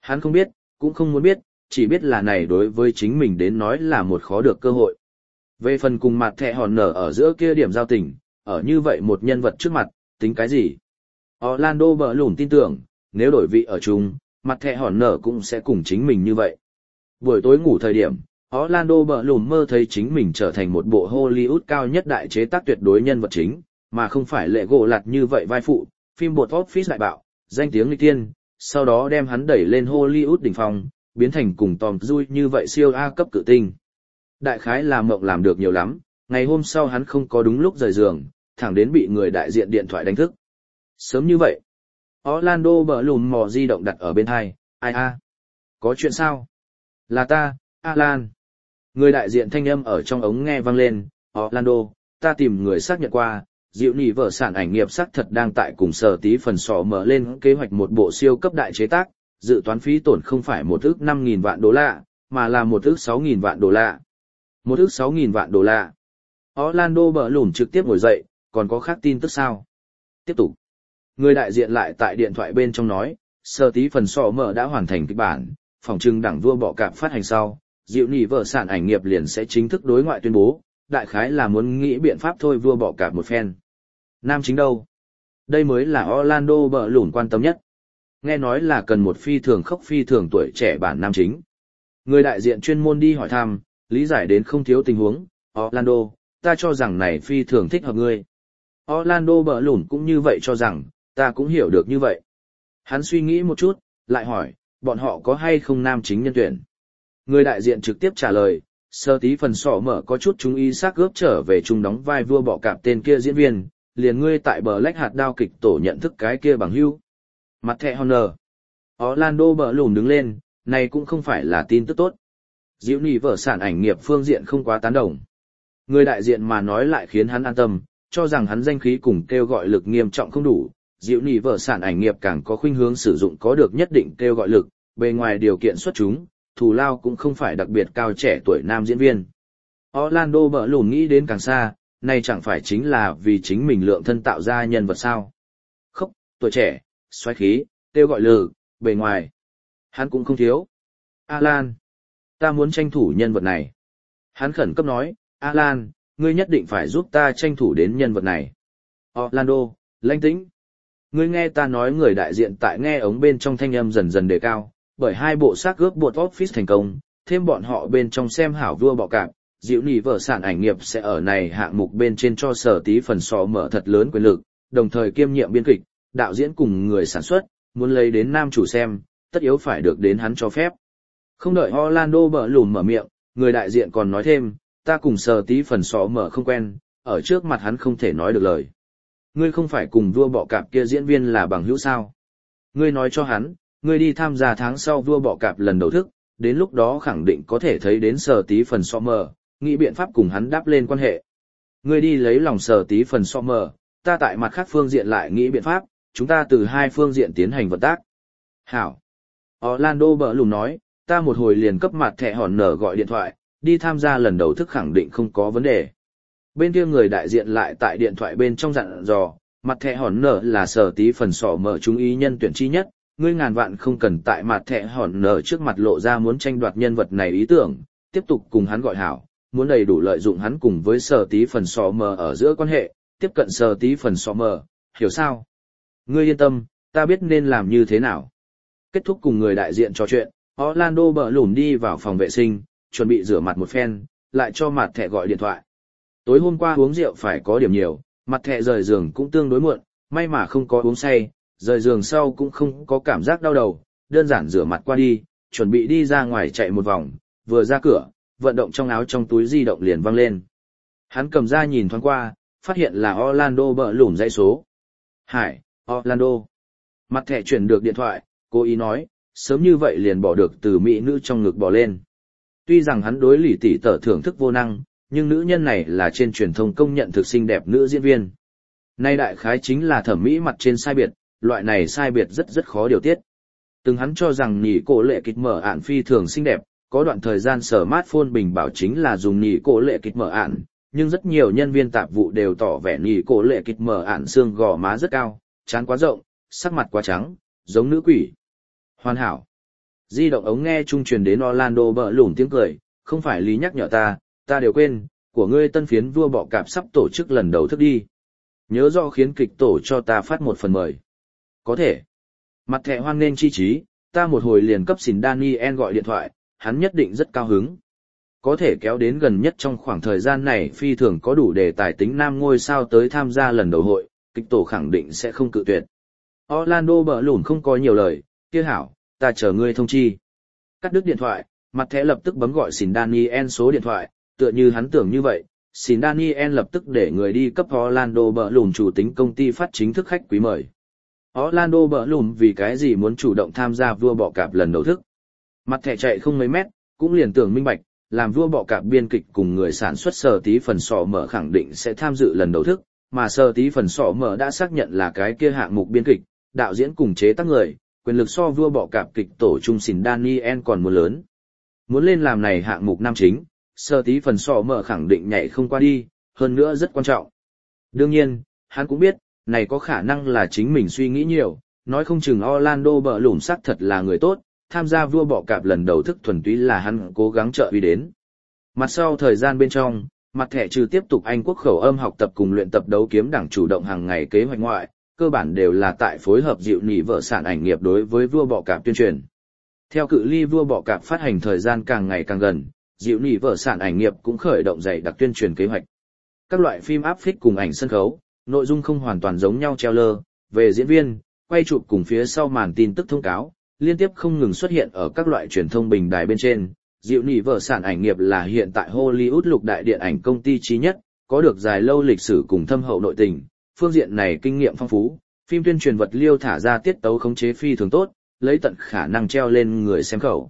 Speaker 1: Hắn không biết, cũng không muốn biết, chỉ biết là này đối với chính mình đến nói là một khó được cơ hội. Về phần cùng mặt thẻ hòn nở ở giữa kia điểm giao tình, ở như vậy một nhân vật trước mặt, tính cái gì? Orlando Bloom tin tưởng, nếu đổi vị ở chung, mặt thẻ hòn nở cũng sẽ cùng chính mình như vậy. Buổi tối ngủ thời điểm, Orlando Bloom mơ thấy chính mình trở thành một bộ Hollywood cao nhất đại chế tác tuyệt đối nhân vật chính, mà không phải lệ gỗ lặt như vậy vai phụ, phim bột office đại bạo, danh tiếng nghịch tiên, sau đó đem hắn đẩy lên Hollywood đỉnh phong, biến thành cùng Tom Cruise như vậy siêu A cấp cự tinh. Đại khái là mộng làm được nhiều lắm, ngày hôm sau hắn không có đúng lúc rời giường, thẳng đến bị người đại diện điện thoại đánh thức. Sớm như vậy, Orlando Bloom mò di động đặt ở bên hai, ai a? Có chuyện sao? Là ta, Alan. Người đại diện thanh âm ở trong ống nghe vang lên, Orlando, ta tìm người xác nhận qua, Diệu Nỉ vợ sản ảnh nghiệp xác thật đang tại cùng sở tí phần sọ mở lên kế hoạch một bộ siêu cấp đại chế tác, dự toán phí tổn không phải 1,5 ức vạn đô la, mà là 1,6 ức vạn đô la. 1,6 ức vạn đô la. Orlando Bloom trực tiếp ngồi dậy, còn có khác tin tức sao? Tiếp tục. Người đại diện lại tại điện thoại bên trong nói, sở tí phần sọ mở đã hoàn thành kịch bản, phòng trưng đảng vua bọ cạp phát hành sau, Diệu Nỉ vợ sản ảnh nghiệp liền sẽ chính thức đối ngoại tuyên bố, đại khái là muốn nghĩ biện pháp thôi vua bọ cạp một phen. Nam chính đâu? Đây mới là Orlando Bloom quan tâm nhất. Nghe nói là cần một phi thường khốc phi thường tuổi trẻ bản nam chính. Người đại diện chuyên môn đi hỏi thăm, lý giải đến không thiếu tình huống, Orlando, ta cho rằng này phi thường thích hợp ngươi. Orlando Bloom cũng như vậy cho rằng, ta cũng hiểu được như vậy. Hắn suy nghĩ một chút, lại hỏi, bọn họ có hay không nam chính nhân tuyển? Người đại diện trực tiếp trả lời, sơ tí phần sọ mở có chút chúng ý xác gớp trở về chung đóng vai vua bọ cạp tên kia diễn viên, liền ngươi tại bờ lách hạt đao kịch tổ nhận thức cái kia bằng hữu. Mặt thẻ Honor. Orlando Bloom đứng lên, này cũng không phải là tin tức tốt. Diệu Nỉ vợ sản ảnh nghiệp phương diện không quá tán đồng. Người đại diện mà nói lại khiến hắn an tâm, cho rằng hắn danh khí cùng kêu gọi lực nghiêm trọng không đủ. Diệu Nỉ vợ sản ảnh nghiệp càng có khuynh hướng sử dụng có được nhất định kêu gọi lực, bề ngoài điều kiện xuất chúng, thù lao cũng không phải đặc biệt cao trẻ tuổi nam diễn viên. Orlando Bloom nghĩ đến càng xa, này chẳng phải chính là vì chính mình lượng thân tạo ra nhân vật sao. Khốc, tuổi trẻ, xoáy khí, kêu gọi lực, bề ngoài. Hắn cũng không thiếu. Alan, ta muốn tranh thủ nhân vật này. Hắn khẩn cấp nói, Alan, ngươi nhất định phải giúp ta tranh thủ đến nhân vật này. Orlando, lãnh tĩnh. Ngươi nghe ta nói người đại diện tại nghe ống bên trong thanh âm dần dần đề cao, bởi hai bộ xác gớp bột office thành công, thêm bọn họ bên trong xem hảo vua bọ cạp, Diệu Nỉ vợ sản ảnh nghiệp sẽ ở này hạng mục bên trên cho sở tí phần sọ mở thật lớn quyền lực, đồng thời kiêm nhiệm biên kịch, đạo diễn cùng người sản xuất, muốn lấy đến nam chủ xem, tất yếu phải được đến hắn cho phép. Không đợi Orlando Bloom mở miệng, người đại diện còn nói thêm, ta cùng sở tí phần sọ mở không quen, ở trước mặt hắn không thể nói được lời. Ngươi không phải cùng vua bọ cạp kia diễn viên là bằng hữu sao? Ngươi nói cho hắn, ngươi đi tham gia tháng sau vua bọ cạp lần đầu thức, đến lúc đó khẳng định có thể thấy đến sở tí phần sọ mở, nghĩ biện pháp cùng hắn đáp lên quan hệ. Ngươi đi lấy lòng sở tí phần sọ mở, ta tại mặt khác phương diện lại nghĩ biện pháp, chúng ta từ hai phương diện tiến hành vận tác. Hảo. Orlando Bloom nói, ta một hồi liền cấp mặt thẻ hòn nở gọi điện thoại, đi tham gia lần đầu thức khẳng định không có vấn đề. Bên kia người đại diện lại tại điện thoại bên trong dặn dò, mặt thẻ hòn nở là sở tí phần sọ mở chúng ý nhân tuyển chi nhất, ngươi ngàn vạn không cần tại mặt thẻ hòn nở trước mặt lộ ra muốn tranh đoạt nhân vật này ý tưởng, tiếp tục cùng hắn gọi hảo, muốn đầy đủ lợi dụng hắn cùng với sở tí phần sọ mở ở giữa quan hệ, tiếp cận sở tí phần sọ mở, hiểu sao? Ngươi yên tâm, ta biết nên làm như thế nào. Kết thúc cùng người đại diện trò chuyện, Orlando Bloom đi vào phòng vệ sinh, chuẩn bị rửa mặt một phen, lại cho mặt thẻ gọi điện thoại. Tối hôm qua uống rượu phải có điểm nhiều, mặt thẻ rời giường cũng tương đối muộn, may mà không có uống say, rời giường sau cũng không có cảm giác đau đầu, đơn giản rửa mặt qua đi, chuẩn bị đi ra ngoài chạy một vòng, vừa ra cửa, vận động trong áo trong túi di động liền văng lên. Hắn cầm ra nhìn thoáng qua, phát hiện là Orlando Bloom dãy số. Hải, Orlando. Mặt thẻ chuyển được điện thoại, cố ý nói, sớm như vậy liền bỏ được từ mỹ nữ trong ngực bỏ lên. Tuy rằng hắn đối lì tỷ tở thưởng thức vô năng, nhưng nữ nhân này là trên truyền thông công nhận thực xinh đẹp nữ diễn viên. Nay đại khái chính là thẩm mỹ mặt trên sai biệt, loại này sai biệt rất khó điều tiết. Từng hắn cho rằng nỉ cổ lệ kịch mở ạn phi thường xinh đẹp, có đoạn thời gian smartphone bình bảo chính là dùng nỉ cổ lệ kịch mở ạn, nhưng rất nhiều nhân viên tạp vụ đều tỏ vẻ nỉ cổ lệ kịch mở ạn xương gò má rất cao, trán quá rộng, sắc mặt quá trắng, giống nữ quỷ. Hoàn hảo. Di động ống nghe trung truyền đến Orlando bờ lủng tiếng cười, không phải Lý nhắc nhở ta đều quên, của ngươi tân phiến vua bọ cạp sắp tổ chức lần đầu thức đi. Nhớ rõ khiến kịch tổ cho ta phát một phần mời. Có thể. Mặt thẻ hoan nghênh chi trí, ta một hồi liền cấp xỉn Daniel gọi điện thoại, hắn nhất định rất cao hứng. Có thể kéo đến gần nhất trong khoảng thời gian này phi thường có đủ đề tài tính nam ngôi sao tới tham gia lần đầu hội, kịch tổ khẳng định sẽ không cự tuyệt. Orlando bờ lủng không có nhiều lời, kia hảo, ta chờ ngươi thông chi. Cắt đứt điện thoại, mặt thẻ lập tức bấm gọi xỉn Daniel số điện thoại, tựa như hắn tưởng như vậy, xỉn Daniel lập tức để người đi cấp Orlando bờ lủng chủ tính công ty phát chính thức khách quý mời. Orlando bờ lủng vì cái gì muốn chủ động tham gia vua bọ cạp lần đầu thức. Mặt thẻ chạy không mấy mét, cũng liền tưởng minh bạch, làm vua bọ cạp biên kịch cùng người sản xuất Sở Tí Phần Sọ Mở khẳng định sẽ tham dự lần đầu thức, mà Sở Tí Phần Sọ Mở đã xác nhận là cái kia hạng mục biên kịch, đạo diễn cùng chế tác người, quyền lực so vua bọ cạp kịch tổ trung xỉn Daniel còn muốn lớn. Muốn lên làm này hạng mục nam chính, Sở Tí Phần Sọ Mở khẳng định nhảy không qua đi, hơn nữa rất quan trọng. Đương nhiên, hắn cũng biết, này có khả năng là chính mình suy nghĩ nhiều, nói không chừng Orlando bờ lủng xác thật là người tốt, tham gia vua bọ cạp lần đầu thức thuần túy là hắn cố gắng trợ uy đến. Mặt sau thời gian bên trong, mặt thẻ trừ tiếp tục Anh quốc khẩu âm học tập cùng luyện tập đấu kiếm đảng chủ động hàng ngày kế hoạch ngoại, cơ bản đều là tại phối hợp dịu nỉ vợ sản ảnh nghiệp đối với vua bọ cạp tuyên truyền. Theo cự ly vua bọ cạp phát hành thời gian càng ngày càng gần, dịu nỉ vợ sản ảnh nghiệp cũng khởi động dày đặc tuyên truyền kế hoạch. Các loại phim áp phích cùng ảnh sân khấu, nội dung không hoàn toàn giống nhau trailer, về diễn viên, quay chụp cùng phía sau màn tin tức thông cáo, liên tiếp không ngừng xuất hiện ở các loại truyền thông bình đài bên trên. Dịu nỉ vợ sản ảnh nghiệp là hiện tại Hollywood lục đại điện ảnh công ty chí nhất, có được dài lâu lịch sử cùng thâm hậu nội tình, phương diện này kinh nghiệm phong phú, phim tuyên truyền vật liêu thả ra tiết tấu khống chế phi thường tốt, lấy tận khả năng treo lên người xem khẩu.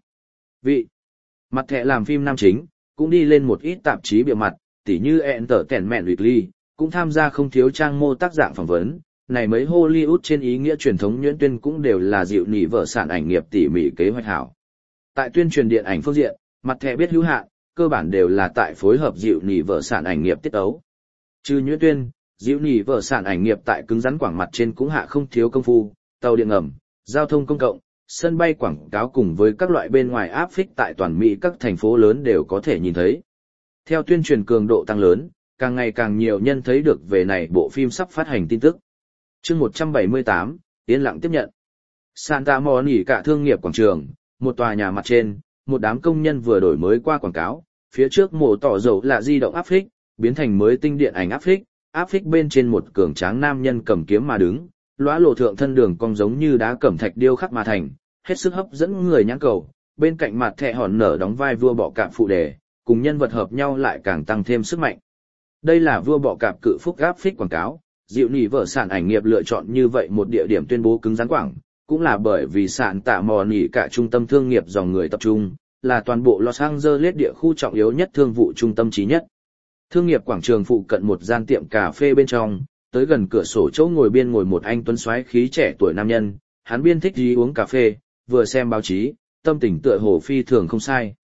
Speaker 1: Mặt thẻ làm phim nam chính, cũng đi lên một ít tạp chí bìa mặt, tỉ như Entertainment Weekly, cũng tham gia không thiếu trang mô tác dạng phỏng vấn. Này mấy Hollywood trên ý nghĩa truyền thống nhuyễn tuyên cũng đều là dịu nỉ vợ sản ảnh nghiệp tỉ mỉ kế hoạch hảo. Tại tuyên truyền điện ảnh phương diện, mặt thẻ biết hữu hạn, cơ bản đều là tại phối hợp dịu nỉ vợ sản ảnh nghiệp tiết ấu. Trừ nhuyễn tuyên, dịu nỉ vợ sản ảnh nghiệp tại cứng rắn quảng mặt trên cũng hạ không thiếu công phu, tàu điện ngầm, giao thông công cộng, sân bay quảng cáo cùng với các loại bên ngoài áp phích tại toàn Mỹ các thành phố lớn đều có thể nhìn thấy. Theo tuyên truyền cường độ tăng lớn, càng ngày càng nhiều nhân thấy được về này bộ phim sắp phát hành tin tức. Chương 178, yên lặng tiếp nhận. Santa Monica thương nghiệp quảng trường, một tòa nhà mặt trên, một đám công nhân vừa đổi mới qua quảng cáo, phía trước mổ tỏ dầu là di động áp phích, biến thành mới tinh điện ảnh áp phích bên trên một cường tráng nam nhân cầm kiếm mà đứng, lóa lộ thượng thân đường cong giống như đá cẩm thạch điêu khắc mà thành, hết sức hấp dẫn người nhãn cầu, bên cạnh mặt thẻ hòn nở đóng vai vua bọ cạp phụ đề, cùng nhân vật hợp nhau lại càng tăng thêm sức mạnh. Đây là vua bọ cạp cự phúc áp phích quảng cáo, dịu nỉ vợ sản ảnh nghiệp lựa chọn như vậy một địa điểm tuyên bố cứng rắn quảng, cũng là bởi vì sạn tạ mò nỉ cả trung tâm thương nghiệp dòng người tập trung, là toàn bộ Los Angeles địa khu trọng yếu nhất thương vụ trung tâm trí nhất. Thương nghiệp quảng trường phụ cận một gian tiệm cà phê bên trong, tới gần cửa sổ chỗ ngồi biên ngồi một anh tuấn soái khí trẻ tuổi nam nhân, hắn biên thích đi uống cà phê, vừa xem báo chí, tâm tình tựa hồ phi thường không sai.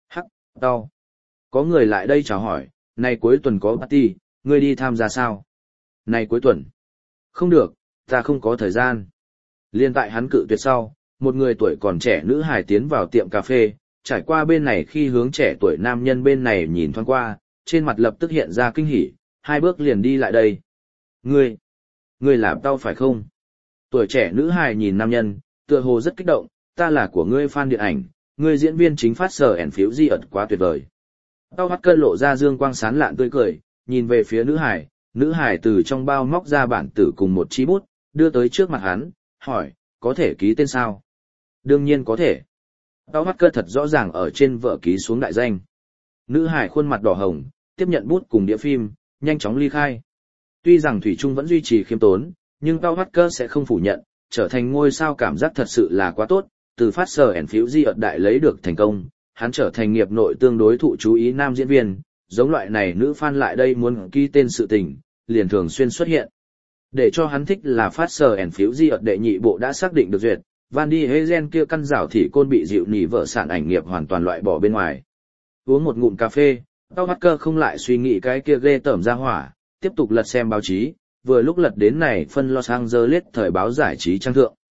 Speaker 1: Đau. Có người lại đây chào hỏi, này cuối tuần có party, ngươi đi tham gia sao? Này cuối tuần. Không được, ta không có thời gian. Liên tại hắn cự tuyệt sau, một người tuổi còn trẻ nữ hài tiến vào tiệm cà phê, trải qua bên này khi hướng trẻ tuổi nam nhân bên này nhìn thoáng qua, trên mặt lập tức hiện ra kinh hỉ, hai bước liền đi lại đây. Ngươi làm tao phải không? Tuổi trẻ nữ hài nhìn nam nhân, tựa hồ rất kích động, ta là của ngươi fan điện ảnh, ngươi diễn viên chính phát sở ẻn phiếu di ẩn quá tuyệt vời. Tao mắt cơn lộ ra dương quang sán lạn tươi cười, nhìn về phía nữ hài từ trong bao móc ra bản tử cùng một chi bút, đưa tới trước mặt hắn, hỏi, có thể ký tên sao? Đương nhiên có thể. Tao mắt cơ thật rõ ràng ở trên vở ký xuống đại danh. Nữ hài khuôn mặt đỏ hồng, tiếp nhận bút cùng đĩa phim, nhanh chóng ly khai. Tuy rằng Thủy Trung vẫn duy trì khiêm tốn, nhưng Tao mắt cơ sẽ không phủ nhận, trở thành ngôi sao cảm giác thật sự là quá tốt, từ phát sở ẻn phiếu di ẩn đại lấy được thành công, hắn trở thành nghiệp nội tương đối thụ chú ý nam diễn viên, giống loại này nữ fan lại đây muốn ký tên sự tình, liền thường xuyên xuất hiện. Để cho hắn thích là phát sở ẻn phiếu di ẩn đệ nhị bộ đã xác định được duyệt, Van Die Hezen kia căn rào thì côn bị dịu nỉ vợ sản ảnh nghiệp hoàn toàn loại bỏ bên ngoài. Uống một ngụm cà phê, Tao mắt cơ không lại suy nghĩ cái kia ghê tởm ra hỏa, tiếp tục lật xem báo chí, vừa lúc lật đến này phân Los Angeles thời báo giải trí trang thượng.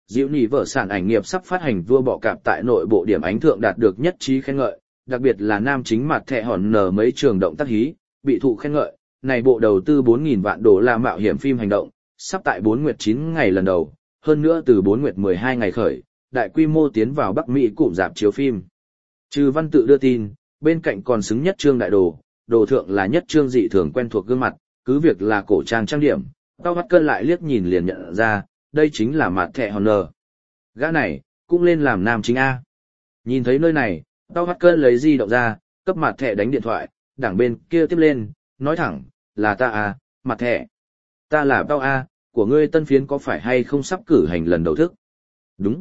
Speaker 1: Diệu nỉ vợ sản ảnh nghiệp sắp phát hành vua bọ cạp tại nội bộ điểm ánh thượng đạt được nhất trí khen ngợi, đặc biệt là nam chính mặt thẻ hòn nở mấy trường động tác hí, bị thụ khen ngợi, này bộ đầu tư 4.000 vạn đô la mạo hiểm phim hành động, sắp tại 4 nguyệt 9 ngày lần đầu, hơn nữa từ 4 nguyệt 12 ngày khởi, đại quy mô tiến vào Bắc Mỹ cụm rạp chiếu phim. Trừ văn tự đưa tin, bên cạnh còn xứng nhất trương đại đồ, đồ thượng là nhất trương dị thường quen thuộc gương mặt, cứ việc là cổ trang trang điểm, Tao bắt cơn lại liếc nhìn liền nhận ra, đây chính là mặt thẻ hòn nở. Gã này, cũng lên làm nam chính A. Nhìn thấy nơi này, Tao bắt cơn lấy di động ra, cấp mặt thẻ đánh điện thoại, đảng bên kia tiếp lên, nói thẳng, là ta A, mặt thẻ. Ta là Tao A, của ngươi tân phiến có phải hay không sắp cử hành lần đầu thức? Đúng,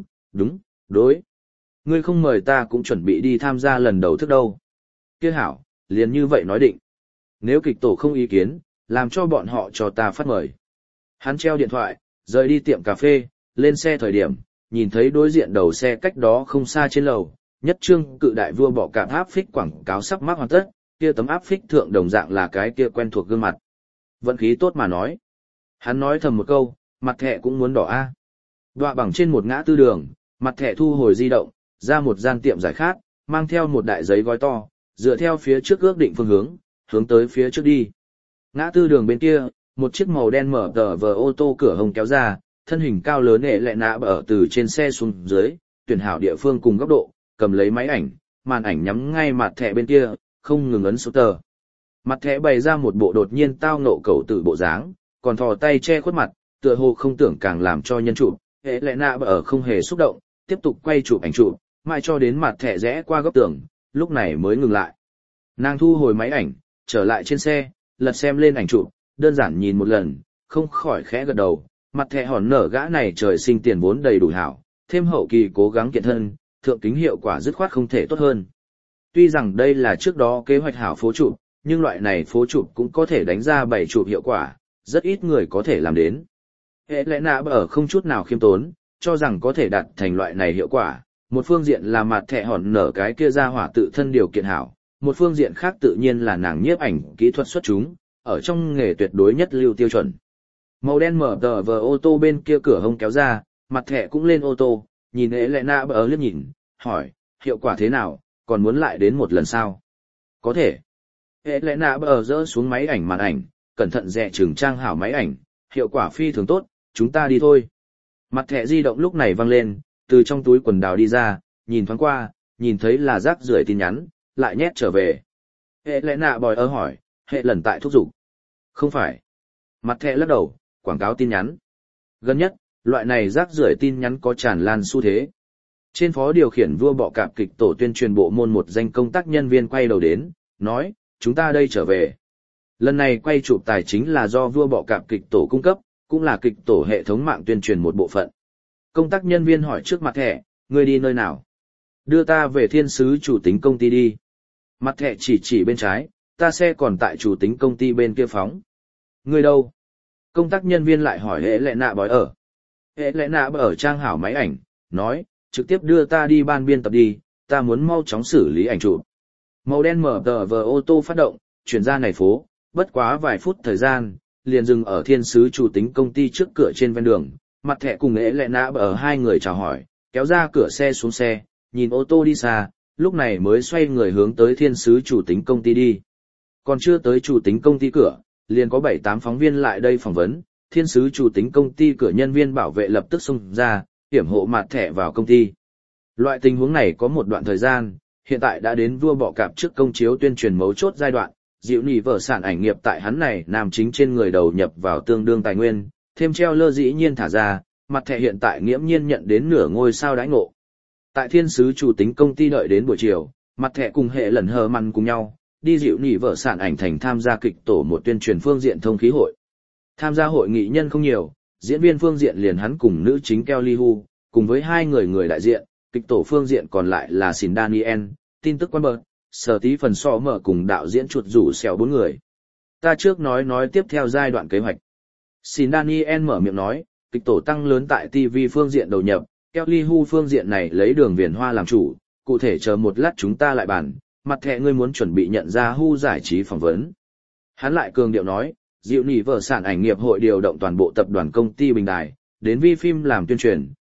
Speaker 1: đối. Ngươi không mời ta cũng chuẩn bị đi tham gia lần đầu thức đâu. Kia hảo, liền như vậy nói định. Nếu kịch tổ không ý kiến, làm cho bọn họ cho ta phát mời. Hắn treo điện thoại, rời đi tiệm cà phê, lên xe thời điểm, nhìn thấy đối diện đầu xe cách đó không xa trên lầu, nhất trương cự đại vua bọ cạp áp phích quảng cáo sắp mắc hoàn tất, kia tấm áp phích thượng đồng dạng là cái kia quen thuộc gương mặt. Vận khí tốt mà nói. Hắn nói thầm một câu, mặt thẻ cũng muốn đỏ A. Đọa bằng trên một ngã tư đường, mặt thẻ thu hồi di động, ra một gian tiệm giải khát, mang theo một đại giấy gói to, dựa theo phía trước ước định phương hướng, hướng tới phía trước đi. Ngã tư đường bên kia, một chiếc màu đen mở tờ vờ ô tô cửa hông kéo ra, thân hình cao lớn ệ lẹ nạ ở từ trên xe xuống dưới, tuyển hảo địa phương cùng góc độ, cầm lấy máy ảnh, màn ảnh nhắm ngay mặt thẻ bên kia, không ngừng ấn số tờ. Mặt thẻ bày ra một bộ đột nhiên tao nộ cầu tử bộ dáng, còn thò tay che khuất mặt, tựa hồ không tưởng càng làm cho nhân chụp, ệ lẹ nạ ở không hề xúc động, tiếp tục quay chụp ảnh chụp, mãi cho đến mặt thẻ rẽ qua góc tường, lúc này mới ngừng lại. Nàng thu hồi máy ảnh, trở lại trên xe, lật xem lên ảnh chụp, đơn giản nhìn một lần, không khỏi khẽ gật đầu, mặt thẻ hòn nở gã này trời sinh tiền vốn đầy đủ hảo, thêm hậu kỳ cố gắng kiện thân, thượng kính hiệu quả dứt khoát không thể tốt hơn. Tuy rằng đây là trước đó kế hoạch hảo phố chụp, nhưng loại này phố chụp cũng có thể đánh ra 7 chụp hiệu quả, rất ít người có thể làm đến. Hệ lẽ nạ ở không chút nào khiêm tốn, cho rằng có thể đạt thành loại này hiệu quả, một phương diện là mặt thẻ hòn nở cái kia ra hỏa tự thân điều kiện hảo, một phương diện khác tự nhiên là nàng nhiếp ảnh kỹ thuật xuất chúng, ở trong nghề tuyệt đối nhất lưu tiêu chuẩn. Màu đen mở tờ vờ ô tô bên kia cửa hông kéo ra, mặt thẻ cũng lên ô tô, nhìn hệ lẽ nạ ở liếc nhìn, hỏi, hiệu quả thế nào, còn muốn lại đến một lần sao? Có thể. Hệ lẽ nạ ở dỡ xuống máy ảnh màn ảnh, cẩn thận dè chừng trang hảo máy ảnh, hiệu quả phi thường tốt, chúng ta đi thôi. Mặt thẻ di động lúc này văng lên, từ trong túi quần đào đi ra, nhìn thoáng qua, nhìn thấy là rác rưởi tin nhắn, lại nhét trở về. Hệ lẽ nạ bòi ơ hỏi, hệ lần tại thúc giục. Không phải. Mặt thẻ lắc đầu, quảng cáo tin nhắn. Gần nhất, loại này rác rưởi tin nhắn có tràn lan xu thế. Trên phó điều khiển vua bọ cạp kịch tổ tuyên truyền bộ môn một danh công tác nhân viên quay đầu đến, nói, chúng ta đây trở về. Lần này quay chụp tài chính là do vua bọ cạp kịch tổ cung cấp, cũng là kịch tổ hệ thống mạng tuyên truyền một bộ phận. Công tác nhân viên hỏi trước mặt thẻ, ngươi đi nơi nào? Đưa ta về thiên sứ chủ tính công ty đi. Mặt thẻ chỉ bên trái, ta xe còn tại chủ tính công ty bên kia phóng. Ngươi đâu? Công tác nhân viên lại hỏi hệ lệ nạ bói ở. Hệ lệ nạ bói ở trang hảo máy ảnh, nói, trực tiếp đưa ta đi ban biên tập đi, ta muốn mau chóng xử lý ảnh chụp. Màu đen mở tờ vờ ô tô phát động, chuyển ra này phố, bất quá vài phút thời gian, liền dừng ở thiên sứ chủ tính công ty trước cửa trên ven đường. Mặt thẻ cùng ế lệ nạ ở hai người chào hỏi, kéo ra cửa xe xuống xe, nhìn ô tô đi xa, lúc này mới xoay người hướng tới thiên sứ chủ tính công ty đi. Còn chưa tới chủ tính công ty cửa, liền có 7-8 phóng viên lại đây phỏng vấn, thiên sứ chủ tính công ty cửa nhân viên bảo vệ lập tức xông ra, hiểm hộ mặt thẻ vào công ty. Loại tình huống này có một đoạn thời gian, hiện tại đã đến vua bọ cạp trước công chiếu tuyên truyền mấu chốt giai đoạn, dịu nỉ vợ sản ảnh nghiệp tại hắn này nam chính trên người đầu nhập vào tương đương tài nguyên, thêm treo lơ dĩ nhiên thả ra, mặt thẻ hiện tại nghiễm nhiên nhận đến nửa ngôi sao đãi ngộ. Tại thiên sứ chủ tính công ty đợi đến buổi chiều, mặt thẻ cùng hệ lần hờ măn cùng nhau, đi dịu nỉ vợ sản ảnh thành tham gia kịch tổ một tuyên truyền phương diện thông khí hội. Tham gia hội nghị nhân không nhiều, diễn viên phương diện liền hắn cùng nữ chính Kelly Hu, cùng với hai người đại diện, kịch tổ phương diện còn lại là Sin Daniel, tin tức quan bợt, sở tí phần so mở cùng đạo diễn chuột rủ xèo 4 người. Ta trước nói tiếp theo giai đoạn kế hoạch. Sin Daniel mở miệng nói, kịch tổ tăng lớn tại TV phương diện đầu nhập, Kelly Hu phương diện này lấy đường viền hoa làm chủ, cụ thể chờ một lát chúng ta lại bàn, mặt thẻ ngươi muốn chuẩn bị nhận ra Hu giải trí phỏng vấn. Hắn lại cường điệu nói, dịu nỉ vợ sản ảnh nghiệp hội điều động toàn bộ tập đoàn công ty bình đài, đến vi phim làm tuyên truyền,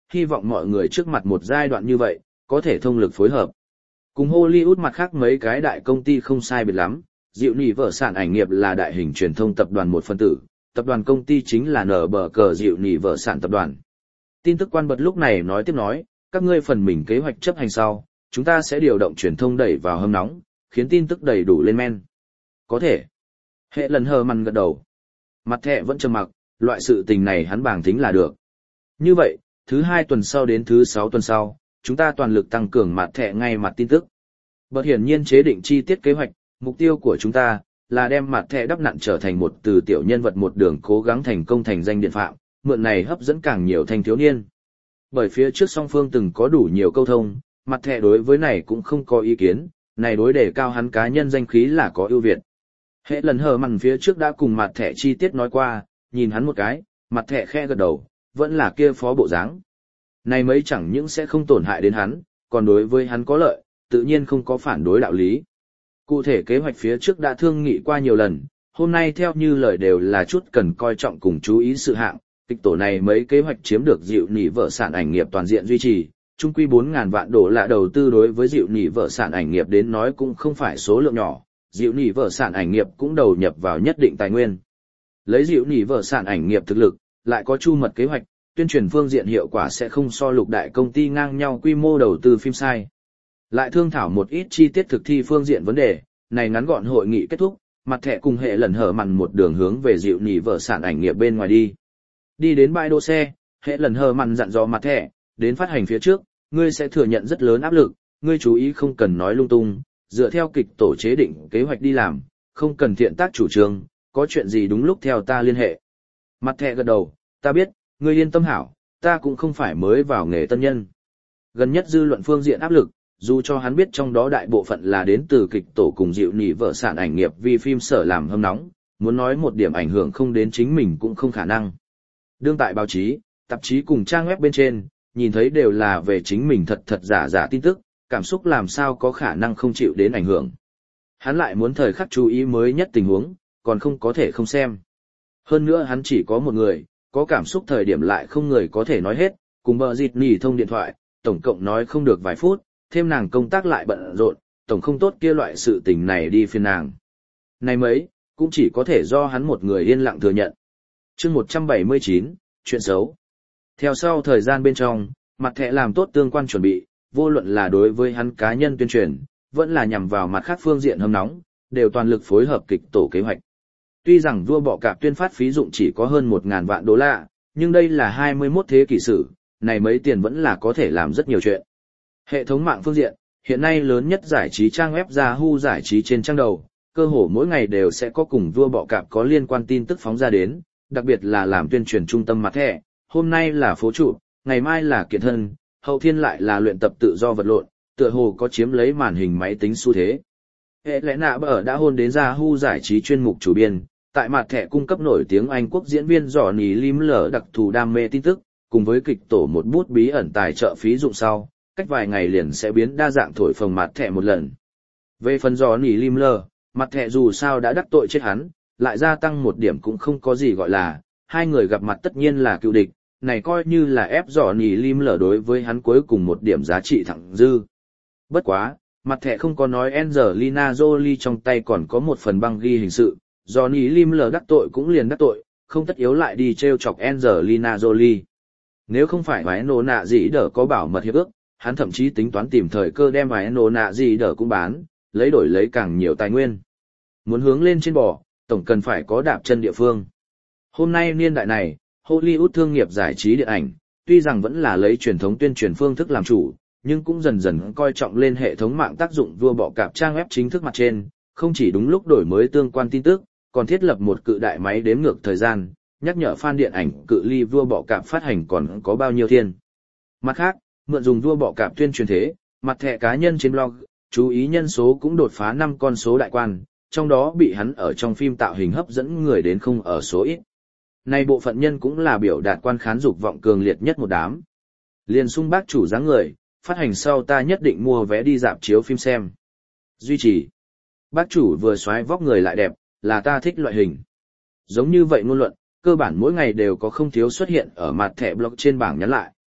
Speaker 1: hy vọng mọi người trước mặt một giai đoạn như vậy, có thể thông lực phối hợp. Cùng Hollywood mặt khác mấy cái đại công ty không sai biệt lắm, Diệu Nỉ vợ sản ảnh nghiệp là đại hình truyền thông tập đoàn một phân tử, tập đoàn công ty chính là nở bờ cờ Diệu Nỉ vợ sản tập đoàn. Tin tức quan bật lúc này nói tiếp nói, các ngươi phần mình kế hoạch chấp hành sau, chúng ta sẽ điều động truyền thông đẩy vào hâm nóng, khiến tin tức đầy đủ lên men. Có thể. Hệ lần hờ mằn gật đầu. Mặt thẻ vẫn trầm mặc, loại sự tình này hắn bảng tính là được. Như vậy, thứ 2 tuần sau đến thứ 6 tuần sau, chúng ta toàn lực tăng cường mặt thẻ ngay mặt tin tức. Bật hiển nhiên chế định chi tiết kế hoạch, mục tiêu của chúng ta là đem mặt thẻ đắp nặn trở thành một từ tiểu nhân vật một đường cố gắng thành công thành danh điện phạm, mượn này hấp dẫn càng nhiều thanh thiếu niên. Bởi phía trước song phương từng có đủ nhiều câu thông, mặt thẻ đối với này cũng không có ý kiến, này đối đề cao hắn cá nhân danh khí là có ưu việt. Hệ lần hờ mằn phía trước đã cùng mặt thẻ chi tiết nói qua, nhìn hắn một cái, mặt thẻ khe gật đầu, vẫn là kia phó bộ dáng. Này mấy chẳng những sẽ không tổn hại đến hắn, còn đối với hắn có lợi, tự nhiên không có phản đối đạo lý. Cụ thể kế hoạch phía trước đã thương nghị qua nhiều lần, hôm nay theo như lời đều là chút cần coi trọng cùng chú ý sự hạng, kịch tổ này mấy kế hoạch chiếm được Diệu Nỉ vợ sản ảnh nghiệp toàn diện duy trì, chung quy 4.000 vạn đô la đầu tư đối với Diệu Nỉ vợ sản ảnh nghiệp đến nói cũng không phải số lượng nhỏ, Diệu Nỉ vợ sản ảnh nghiệp cũng đầu nhập vào nhất định tài nguyên. Lấy Diệu Nỉ vợ sản ảnh nghiệp thực lực, lại có chu mật kế hoạch, tuyên truyền phương diện hiệu quả sẽ không so lục đại công ty ngang nhau quy mô đầu tư phim sai. Lại thương thảo một ít chi tiết thực thi phương diện vấn đề, này ngắn gọn hội nghị kết thúc, mặt thẻ cùng hệ lần hở mặn một đường hướng về Diệu Nỉ vợ sản ảnh nghiệp bên ngoài đi. Đi đến bãi đỗ xe, hệ lần hở mặn dặn dò mặt thẻ, đến phát hành phía trước, ngươi sẽ thừa nhận rất lớn áp lực, ngươi chú ý không cần nói lung tung, dựa theo kịch tổ chế định kế hoạch đi làm, không cần thiện tác chủ trương, có chuyện gì đúng lúc theo ta liên hệ. Mặt thẻ gật đầu, ta biết, ngươi yên tâm hảo, ta cũng không phải mới vào nghề tân nhân. Gần nhất dư luận phương diện áp lực, dù cho hắn biết trong đó đại bộ phận là đến từ kịch tổ cùng Diệu Nỉ vợ sản ảnh nghiệp vì phim sở làm hâm nóng, muốn nói một điểm ảnh hưởng không đến chính mình cũng không khả năng. Đương tại báo chí, tạp chí cùng trang web bên trên, nhìn thấy đều là về chính mình thật giả tin tức, cảm xúc làm sao có khả năng không chịu đến ảnh hưởng. Hắn lại muốn thời khắc chú ý mới nhất tình huống, còn không có thể không xem. Hơn nữa hắn chỉ có một người, có cảm xúc thời điểm lại không người có thể nói hết, cùng bờ dịt nỉ thông điện thoại, tổng cộng nói không được vài phút, thêm nàng công tác lại bận rộn, tổng không tốt kia loại sự tình này đi phiền nàng. Này mấy, cũng chỉ có thể do hắn một người yên lặng thừa nhận. Chương 179, chuyện xấu. Theo sau thời gian bên trong, mặt thẻ làm tốt tương quan chuẩn bị, vô luận là đối với hắn cá nhân tuyên truyền, vẫn là nhằm vào mặt khác phương diện hâm nóng, đều toàn lực phối hợp kịch tổ kế hoạch. Tuy rằng vua bọ cạp tuyên phát phí dụng chỉ có hơn 1.000 vạn đô la, nhưng đây là 21 thế kỷ sử, này mấy tiền vẫn là có thể làm rất nhiều chuyện. Hệ thống mạng phương diện, hiện nay lớn nhất giải trí trang web Yahoo giải trí trên trang đầu, cơ hồ mỗi ngày đều sẽ có cùng vua bọ cạp có liên quan tin tức phóng ra đến, đặc biệt là làm tuyên truyền trung tâm mặt thẻ, hôm nay là phố trụ, ngày mai là kiện thân, hậu thiên lại là luyện tập tự do vật lộn, tựa hồ có chiếm lấy màn hình máy tính xu thế. Hệ lẽ nạ bở đã hôn đến Yahoo giải trí chuyên mục chủ biên, tại mặt thẻ cung cấp nổi tiếng Anh quốc diễn viên Johnny Lim lở đặc thù đam mê tin tức, cùng với kịch tổ một bút bí ẩn tài trợ phí dụng sau, cách vài ngày liền sẽ biến đa dạng thổi phồng mặt thẻ một lần. Về phần Johnny Lim lở, mặt thẻ dù sao đã đắc tội chết hắn, lại gia tăng một điểm cũng không có gì gọi là, hai người gặp mặt tất nhiên là cựu địch, này coi như là ép Johnny Lim lở đối với hắn cuối cùng một điểm giá trị thẳng dư. Bất quá, mặt thẻ không có nói Angelina Jolie trong tay còn có một phần băng ghi hình sự, Johnny Lim lở đắc tội cũng liền đắc tội, không tất yếu lại đi treo chọc Angelina Jolie. Nếu không phải vài nô nạ gì đỡ có bảo mật hiệp ước, hắn thậm chí tính toán tìm thời cơ đem vài nô nạ gì đỡ cũng bán, lấy đổi lấy càng nhiều tài nguyên. Muốn hướng lên trên bò, tổng cần phải có đạp chân địa phương. Hôm nay niên đại này, Hollywood thương nghiệp giải trí điện ảnh, tuy rằng vẫn là lấy truyền thống tuyên truyền phương thức làm chủ, nhưng cũng dần dần coi trọng lên hệ thống mạng tác dụng vua bọ cạp trang web chính thức mặt trên, không chỉ đúng lúc đổi mới tương quan tin tức, còn thiết lập một cự đại máy đếm ngược thời gian, nhắc nhở fan điện ảnh cự ly vua bọ cạp phát hành còn có bao nhiêu thiên. Mặt khác, mượn dùng vua bọ cạp tuyên truyền thế, mặt thẻ cá nhân trên blog, chú ý nhân số cũng đột phá 5 con số đại quan, trong đó bị hắn ở trong phim tạo hình hấp dẫn người đến không ở số ít. Này bộ phận nhân cũng là biểu đạt quan khán dục vọng cường liệt nhất một đám. Liền sung bác chủ dáng người, phát hành sau ta nhất định mua vé đi rạp chiếu phim xem. Duy trì. Bác chủ vừa xoái vóc người lại đẹp, là ta thích loại hình. Giống như vậy ngôn luận, cơ bản mỗi ngày đều có không thiếu xuất hiện ở mặt thẻ blog trên bảng nhắn lại.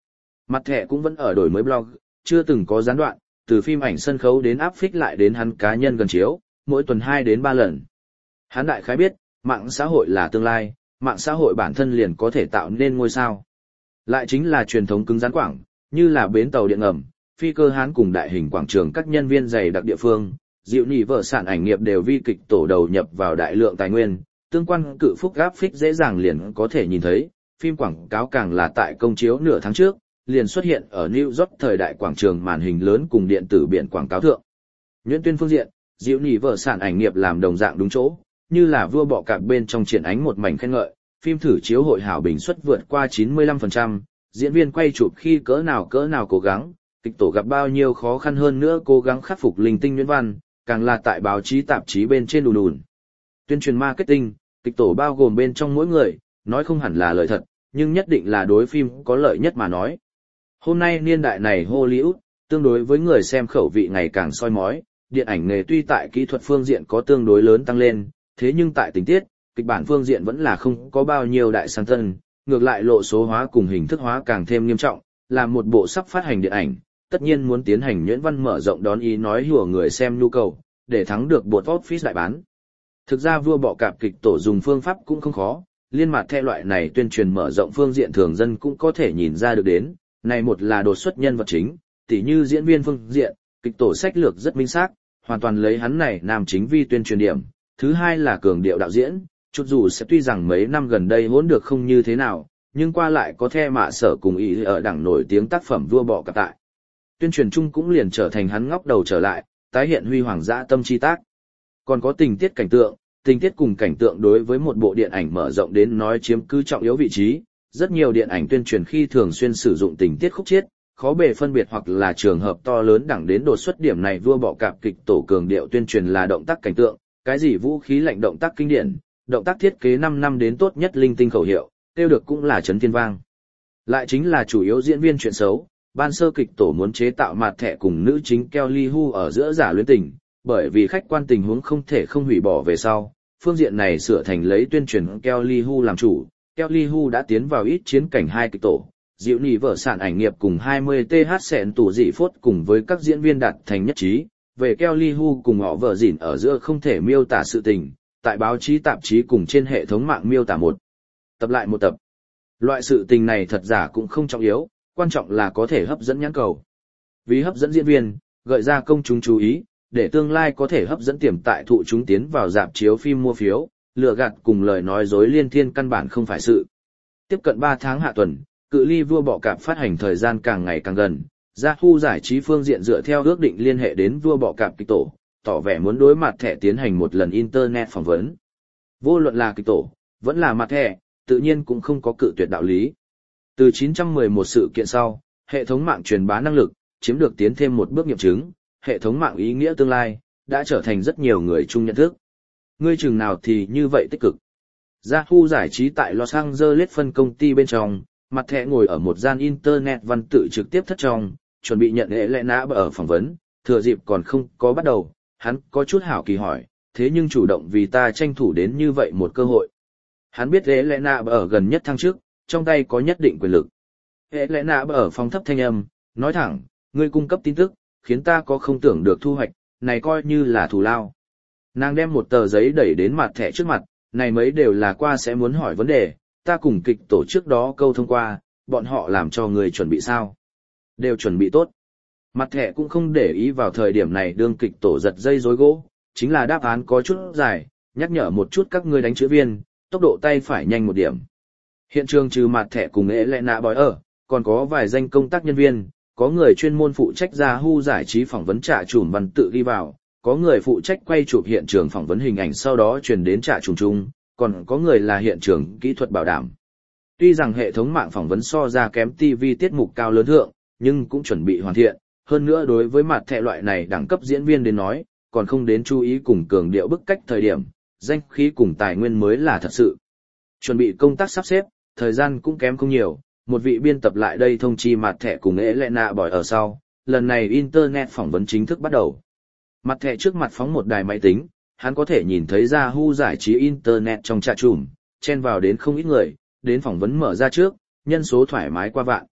Speaker 1: Mặt thẻ cũng vẫn ở đổi mới blog, chưa từng có gián đoạn, từ phim ảnh sân khấu đến áp phích lại đến hắn cá nhân gần chiếu, mỗi tuần 2 đến 3 lần. Hắn đại khái biết, mạng xã hội là tương lai, mạng xã hội bản thân liền có thể tạo nên ngôi sao. Lại chính là truyền thống cứng rắn quảng, như là bến tàu điện ngầm, phi cơ hán cùng đại hình quảng trường các nhân viên dày đặc địa phương, dịu nỉ vợ sản ảnh nghiệp đều vi kịch tổ đầu nhập vào đại lượng tài nguyên, tương quan cự phúc gáp phích dễ dàng liền có thể nhìn thấy, phim quảng cáo càng là tại công chiếu nửa tháng trước, liền xuất hiện ở New York thời đại quảng trường màn hình lớn cùng điện tử biển quảng cáo thượng. Nhuyễn tuyên phương diện, dịu nỉ vợ sản ảnh nghiệp làm đồng dạng đúng chỗ, như là vua bọ cạp bên trong triển ánh một mảnh khen ngợi, phim thử chiếu hội hảo bình suất vượt qua 95%, diễn viên quay chụp khi cỡ nào cố gắng, kịch tổ gặp bao nhiêu khó khăn hơn nữa cố gắng khắc phục linh tinh nguyên văn, càng là tại báo chí tạp chí bên trên đùn. Tuyên truyền marketing, kịch tổ bao gồm bên trong mỗi người, nói không hẳn là lời thật, nhưng nhất định là đối phim có lợi nhất mà nói. Hôm nay niên đại này Hollywood, tương đối với người xem khẩu vị ngày càng soi mói, điện ảnh nghề tuy tại kỹ thuật phương diện có tương đối lớn tăng lên, thế nhưng tại tình tiết, kịch bản phương diện vẫn là không có bao nhiêu đại sang tân, ngược lại lộ số hóa cùng hình thức hóa càng thêm nghiêm trọng, là một bộ sắp phát hành điện ảnh, tất nhiên muốn tiến hành nhuyễn văn mở rộng đón ý nói hùa người xem nhu cầu, để thắng được box office đại bán. Thực ra vua bọ cạp kịch tổ dùng phương pháp cũng không khó, liên mặt theo loại này tuyên truyền mở rộng phương diện thường dân cũng có thể nhìn ra được đến, này một là đột xuất nhân vật chính, tỉ như diễn viên phương diện, kịch tổ sách lược rất minh xác, hoàn toàn lấy hắn này nam chính vi tuyên truyền điểm. Thứ hai là cường điệu đạo diễn, chút dù sẽ tuy rằng mấy năm gần đây hỗn được không như thế nào, nhưng qua lại có the mạ sở cùng ý ở đẳng nổi tiếng tác phẩm vua bọ cạp tại. Tuyên truyền chung cũng liền trở thành hắn ngóc đầu trở lại, tái hiện huy hoàng dã tâm chi tác. Còn có tình tiết cùng cảnh tượng đối với một bộ điện ảnh mở rộng đến nói chiếm cứ trọng yếu vị trí, rất nhiều điện ảnh tuyên truyền khi thường xuyên sử dụng tình tiết khúc chiết, khó bề phân biệt hoặc là trường hợp to lớn đẳng đến đột xuất điểm này vua bọ cạp kịch tổ cường điệu tuyên truyền là động tác cảnh tượng, cái gì vũ khí lạnh động tác kinh điển, động tác thiết kế 5 năm đến tốt nhất linh tinh khẩu hiệu, tiêu được cũng là chấn thiên vang. Lại chính là chủ yếu diễn viên chuyện xấu, ban sơ kịch tổ muốn chế tạo mặt thẻ cùng nữ chính Kelly Hu ở giữa giả luyến tình, bởi vì khách quan tình huống không thể không hủy bỏ về sau, phương diện này sửa thành lấy tuyên truyền Kelly Hu làm chủ, Kelly Hu đã tiến vào ít chiến cảnh 2 kịch tổ, dịu nỉ vợ sản ảnh nghiệp cùng 20th sẹn tủ dị phốt cùng với các diễn viên đạt thành nhất trí, về Kelly Hu cùng họ vợ dỉn ở giữa không thể miêu tả sự tình, tại báo chí tạp chí cùng trên hệ thống mạng miêu tả một tập lại một tập. Loại sự tình này thật giả cũng không trọng yếu, quan trọng là có thể hấp dẫn nhãn cầu. Vì hấp dẫn diễn viên, gợi ra công chúng chú ý, để tương lai có thể hấp dẫn tiềm tại thụ chúng tiến vào rạp chiếu phim mua phiếu, lừa gạt cùng lời nói dối liên thiên căn bản không phải sự. Tiếp cận 3 tháng hạ tuần, cự ly vua bọ cạp phát hành thời gian càng ngày càng gần, Yahoo giải trí phương diện dựa theo ước định liên hệ đến vua bọ cạp kịch tổ, tỏ vẻ muốn đối mặt thẻ tiến hành một lần internet phỏng vấn. Vô luận là kịch tổ, vẫn là mặt thẻ, tự nhiên cũng không có cự tuyệt đạo lý. Từ 911 sự kiện sau, hệ thống mạng truyền bá năng lực, chiếm được tiến thêm một bước nghiệm chứng, hệ thống mạng ý nghĩa tương lai, đã trở thành rất nhiều người chung nhận thức. Ngươi chừng nào thì như vậy tích cực. Yahoo giải trí tại Los Angeles phân công ty bên trong, mặt thẻ ngồi ở một gian internet văn tự trực tiếp thất trong, chuẩn bị nhận hệ lẽ nã ở phỏng vấn, thừa dịp còn không có bắt đầu, hắn có chút hảo kỳ hỏi, thế nhưng chủ động vì ta tranh thủ đến như vậy một cơ hội. Hắn biết hệ lẽ nã ở gần nhất thăng trước, trong tay có nhất định quyền lực. Hệ lẽ nã ở phòng thấp thanh âm, nói thẳng, ngươi cung cấp tin tức, khiến ta có không tưởng được thu hoạch, này coi như là thù lao. Nàng đem một tờ giấy đẩy đến mặt thẻ trước mặt, này mấy đều là qua sẽ muốn hỏi vấn đề, ta cùng kịch tổ trước đó câu thông qua, bọn họ làm cho người chuẩn bị sao? Đều chuẩn bị tốt. Mặt thẻ cũng không để ý vào thời điểm này đương kịch tổ giật dây rối gỗ, chính là đáp án có chút dài, nhắc nhở một chút các ngươi đánh chữ viên, tốc độ tay phải nhanh một điểm. Hiện trường trừ mặt thẻ cùng ế lệ nạ bói ở, còn có vài danh công tác nhân viên, có người chuyên môn phụ trách Yahoo giải trí phỏng vấn trả chùm văn tự ghi vào, có người phụ trách quay chụp hiện trường phỏng vấn hình ảnh sau đó truyền đến trả chùm chung, còn có người là hiện trường kỹ thuật bảo đảm. Tuy rằng hệ thống mạng phỏng vấn so ra kém TV tiết mục cao lớn thượng, nhưng cũng chuẩn bị hoàn thiện, hơn nữa đối với mặt thẻ loại này đẳng cấp diễn viên đến nói, còn không đến chú ý cùng cường điệu bức cách thời điểm, danh khí cùng tài nguyên mới là thật sự. Chuẩn bị công tác sắp xếp, thời gian cũng kém không nhiều, một vị biên tập lại đây thông chi mặt thẻ cùng ế lệ nạ bỏi ở sau, lần này internet phỏng vấn chính thức bắt đầu. Mặt thẻ trước mặt phóng một đài máy tính, hắn có thể nhìn thấy Yahoo giải trí internet trong trà trùm, chen vào đến không ít người, đến phỏng vấn mở ra trước, nhân số thoải mái qua vạn.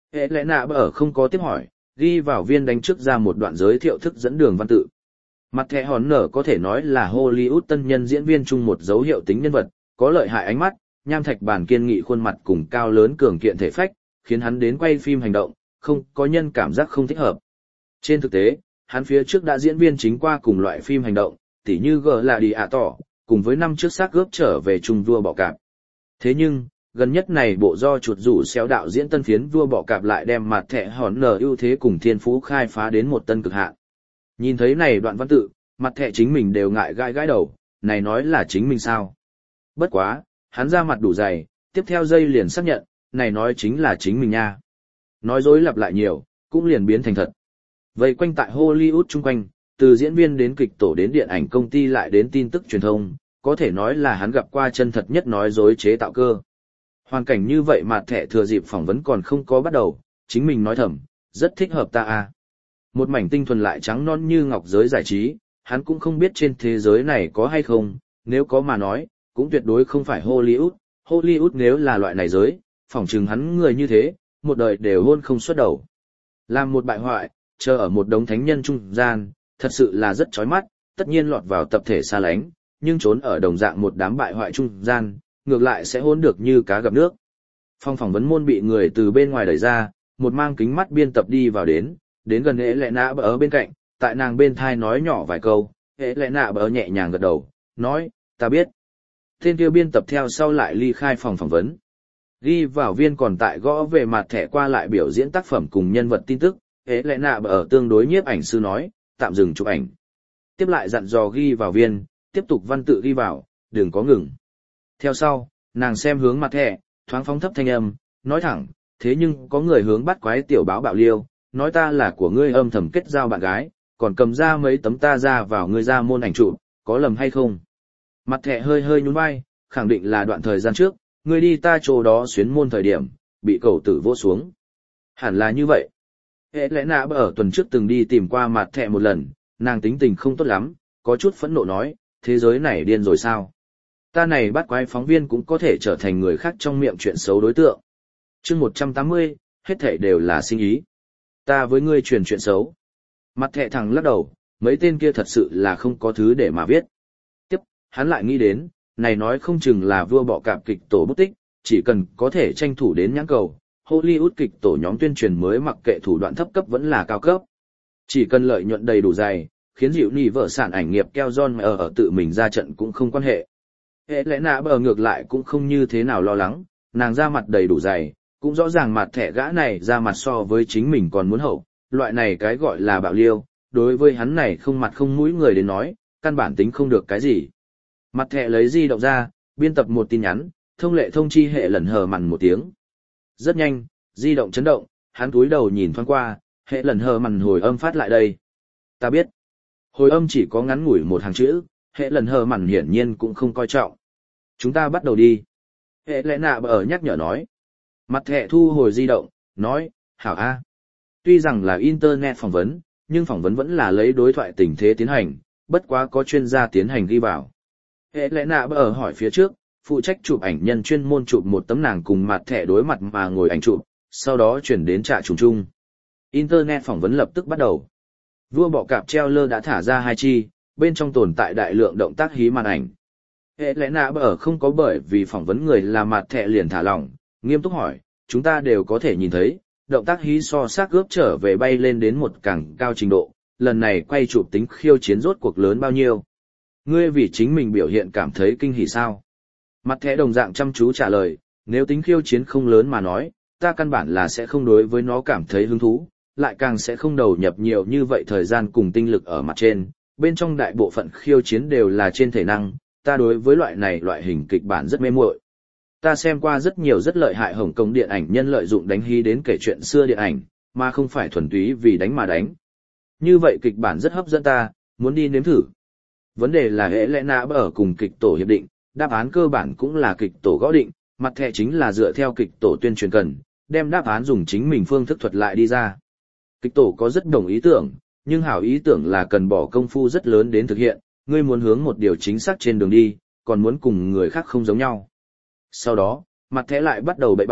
Speaker 1: Hệ lẽ nạ bở không có tiếp hỏi, ghi vào viên đánh trước ra một đoạn giới thiệu thức dẫn đường văn tự. Mặt thẻ hòn nở có thể nói là Hollywood tân nhân diễn viên chung một dấu hiệu tính nhân vật, có lợi hại ánh mắt, nham thạch bản kiên nghị khuôn mặt cùng cao lớn cường kiện thể phách, khiến hắn đến quay phim hành động, không có nhân cảm giác không thích hợp. Trên thực tế, hắn phía trước đã diễn viên chính qua cùng loại phim hành động, tỉ như G là đi ạ tỏ, cùng với năm trước xác gớp trở về Trung vua bọ cạp. Thế nhưng, gần nhất này bộ do chuột rủ xéo đạo diễn tân phiến vua bọ cạp lại đem mặt thẻ hòn nở ưu thế cùng thiên phú khai phá đến một tân cực hạn. Nhìn thấy này đoạn văn tự, mặt thẻ chính mình đều ngại gãi gãi đầu, này nói là chính mình sao? Bất quá, hắn ra mặt đủ dày, tiếp theo dây liền xác nhận, này nói chính là chính mình nha. Nói dối lặp lại nhiều, cũng liền biến thành thật. Vây quanh tại Hollywood chung quanh, từ diễn viên đến kịch tổ đến điện ảnh công ty lại đến tin tức truyền thông, có thể nói là hắn gặp qua chân thật nhất nói dối chế tạo cơ. Hoàn cảnh như vậy mà thẻ thừa dịp phỏng vấn còn không có bắt đầu, chính mình nói thầm, rất thích hợp ta à. Một mảnh tinh thuần lại trắng non như ngọc giới giải trí, hắn cũng không biết trên thế giới này có hay không, nếu có mà nói, cũng tuyệt đối không phải Hollywood. Hollywood nếu là loại này giới, phỏng chừng hắn người như thế, một đời đều hôn không xuất đầu. Làm một bại hoại, chờ ở một đống thánh nhân trung gian, thật sự là rất chói mắt, tất nhiên lọt vào tập thể xa lánh, nhưng trốn ở đồng dạng một đám bại hoại trung gian, ngược lại sẽ hôn được như cá gặp nước. Phòng phỏng vấn môn bị người từ bên ngoài đẩy ra, một mang kính mắt biên tập đi vào đến gần hệ lệ nạ bờ ở bên cạnh, tại nàng bên thai nói nhỏ vài câu, hệ lệ nạ bờ nhẹ nhàng gật đầu, nói, ta biết. Tên kia biên tập theo sau lại ly khai phòng phỏng vấn. Ghi vào viên còn tại gõ về mặt thẻ qua lại biểu diễn tác phẩm cùng nhân vật tin tức, hệ lệ nạ bờ ở tương đối nhiếp ảnh sư nói, tạm dừng chụp ảnh. Tiếp lại dặn dò ghi vào viên, tiếp tục văn tự ghi vào, đừng có ngừng. Theo sau, nàng xem hướng mặt thẻ, thoáng phóng thấp thanh âm, nói thẳng, thế nhưng có người hướng bắt quái tiểu báo bạo liêu, nói ta là của ngươi âm thầm kết giao bạn gái, còn cầm ra mấy tấm ta ra vào ngươi ra môn ảnh chụp, có lầm hay không? Mặt thẻ hơi hơi nhún vai, khẳng định là đoạn thời gian trước, ngươi đi ta chỗ đó xuyến môn thời điểm, bị cầu tử vỗ xuống. Hẳn là như vậy. Hệ lẽ nạ bờ ở tuần trước từng đi tìm qua mặt thẻ một lần, nàng tính tình không tốt lắm, có chút phẫn nộ nói, thế giới này điên rồi sao? Ta này bắt quái phóng viên cũng có thể trở thành người khác trong miệng chuyện xấu đối tượng. Chương 180, hết thảy đều là sinh ý. Ta với ngươi truyền chuyện xấu. Mặt thẻ thẳng lắc đầu, mấy tên kia thật sự là không có thứ để mà viết. Tiếp, hắn lại nghĩ đến, này nói không chừng là vua bọ cạp kịch tổ bút tích, chỉ cần có thể tranh thủ đến nhãn cầu, Hollywood kịch tổ nhóm tuyên truyền mới mặc kệ thủ đoạn thấp cấp vẫn là cao cấp. Chỉ cần lợi nhuận đầy đủ dày, khiến dịu nỉ vợ sản ảnh nghiệp keo John ở tự mình ra trận cũng không quan hệ. Hệ lẽ nạ bờ ngược lại cũng không như thế nào lo lắng, nàng ra mặt đầy đủ dày, cũng rõ ràng mặt thẻ gã này ra mặt so với chính mình còn muốn hậu, loại này cái gọi là bạo liêu, đối với hắn này không mặt không mũi người đến nói, căn bản tính không được cái gì. Mặt thẻ lấy di động ra, biên tập một tin nhắn, thông lệ thông chi hệ lần hờ mằn một tiếng. Rất nhanh, di động chấn động, hắn cúi đầu nhìn thoáng qua, hệ lần hờ mằn hồi âm phát lại đây. Ta biết. Hồi âm chỉ có ngắn ngủi một hàng chữ, hệ lần hờ mằn hiển nhiên cũng không coi trọng. Chúng ta bắt đầu đi. Hệ lẽ nạ bờ nhắc nhở nói. Mặt thẻ thu hồi di động, nói, hảo a. Tuy rằng là internet phỏng vấn, nhưng phỏng vấn vẫn là lấy đối thoại tình thế tiến hành, bất quá có chuyên gia tiến hành ghi vào. Hệ lẽ nạ bờ hỏi phía trước, phụ trách chụp ảnh nhân chuyên môn chụp một tấm nàng cùng mặt thẻ đối mặt mà ngồi ảnh chụp, sau đó chuyển đến trạ trùng chung. Internet phỏng vấn lập tức bắt đầu. Vua bọ cạp treo lơ đã thả ra 2 chi, bên trong tồn tại đại lượng động tác hí màn ảnh. Hệ lẽ nạ bờ không có bởi vì phỏng vấn người là mặt thẻ liền thả lỏng, nghiêm túc hỏi, chúng ta đều có thể nhìn thấy, động tác hí so xác gớp trở về bay lên đến một càng cao trình độ, lần này quay chụp tính khiêu chiến rốt cuộc lớn bao nhiêu. Ngươi vì chính mình biểu hiện cảm thấy kinh hỉ sao? Mặt thẻ đồng dạng chăm chú trả lời, nếu tính khiêu chiến không lớn mà nói, ta căn bản là sẽ không đối với nó cảm thấy hứng thú, lại càng sẽ không đầu nhập nhiều như vậy thời gian cùng tinh lực ở mặt trên, bên trong đại bộ phận khiêu chiến đều là trên thể năng, ta đối với loại hình kịch bản rất mê muội. Ta xem qua rất nhiều rất lợi hại Hồng Kông điện ảnh nhân lợi dụng đánh hí đến kể chuyện xưa điện ảnh, mà không phải thuần túy vì đánh mà đánh. Như vậy kịch bản rất hấp dẫn ta, muốn đi nếm thử. Vấn đề là hệ lẽ nạ ở cùng kịch tổ hiệp định, đáp án cơ bản cũng là kịch tổ gõ định, mặt thẻ chính là dựa theo kịch tổ tuyên truyền cần, đem đáp án dùng chính mình phương thức thuật lại đi ra. Kịch tổ có rất đồng ý tưởng, nhưng hảo ý tưởng là cần bỏ công phu rất lớn đến thực hiện, ngươi muốn hướng một điều chính xác trên đường đi, còn muốn cùng người khác không giống nhau. Sau đó, mặt thẻ lại bắt đầu bậy bạn,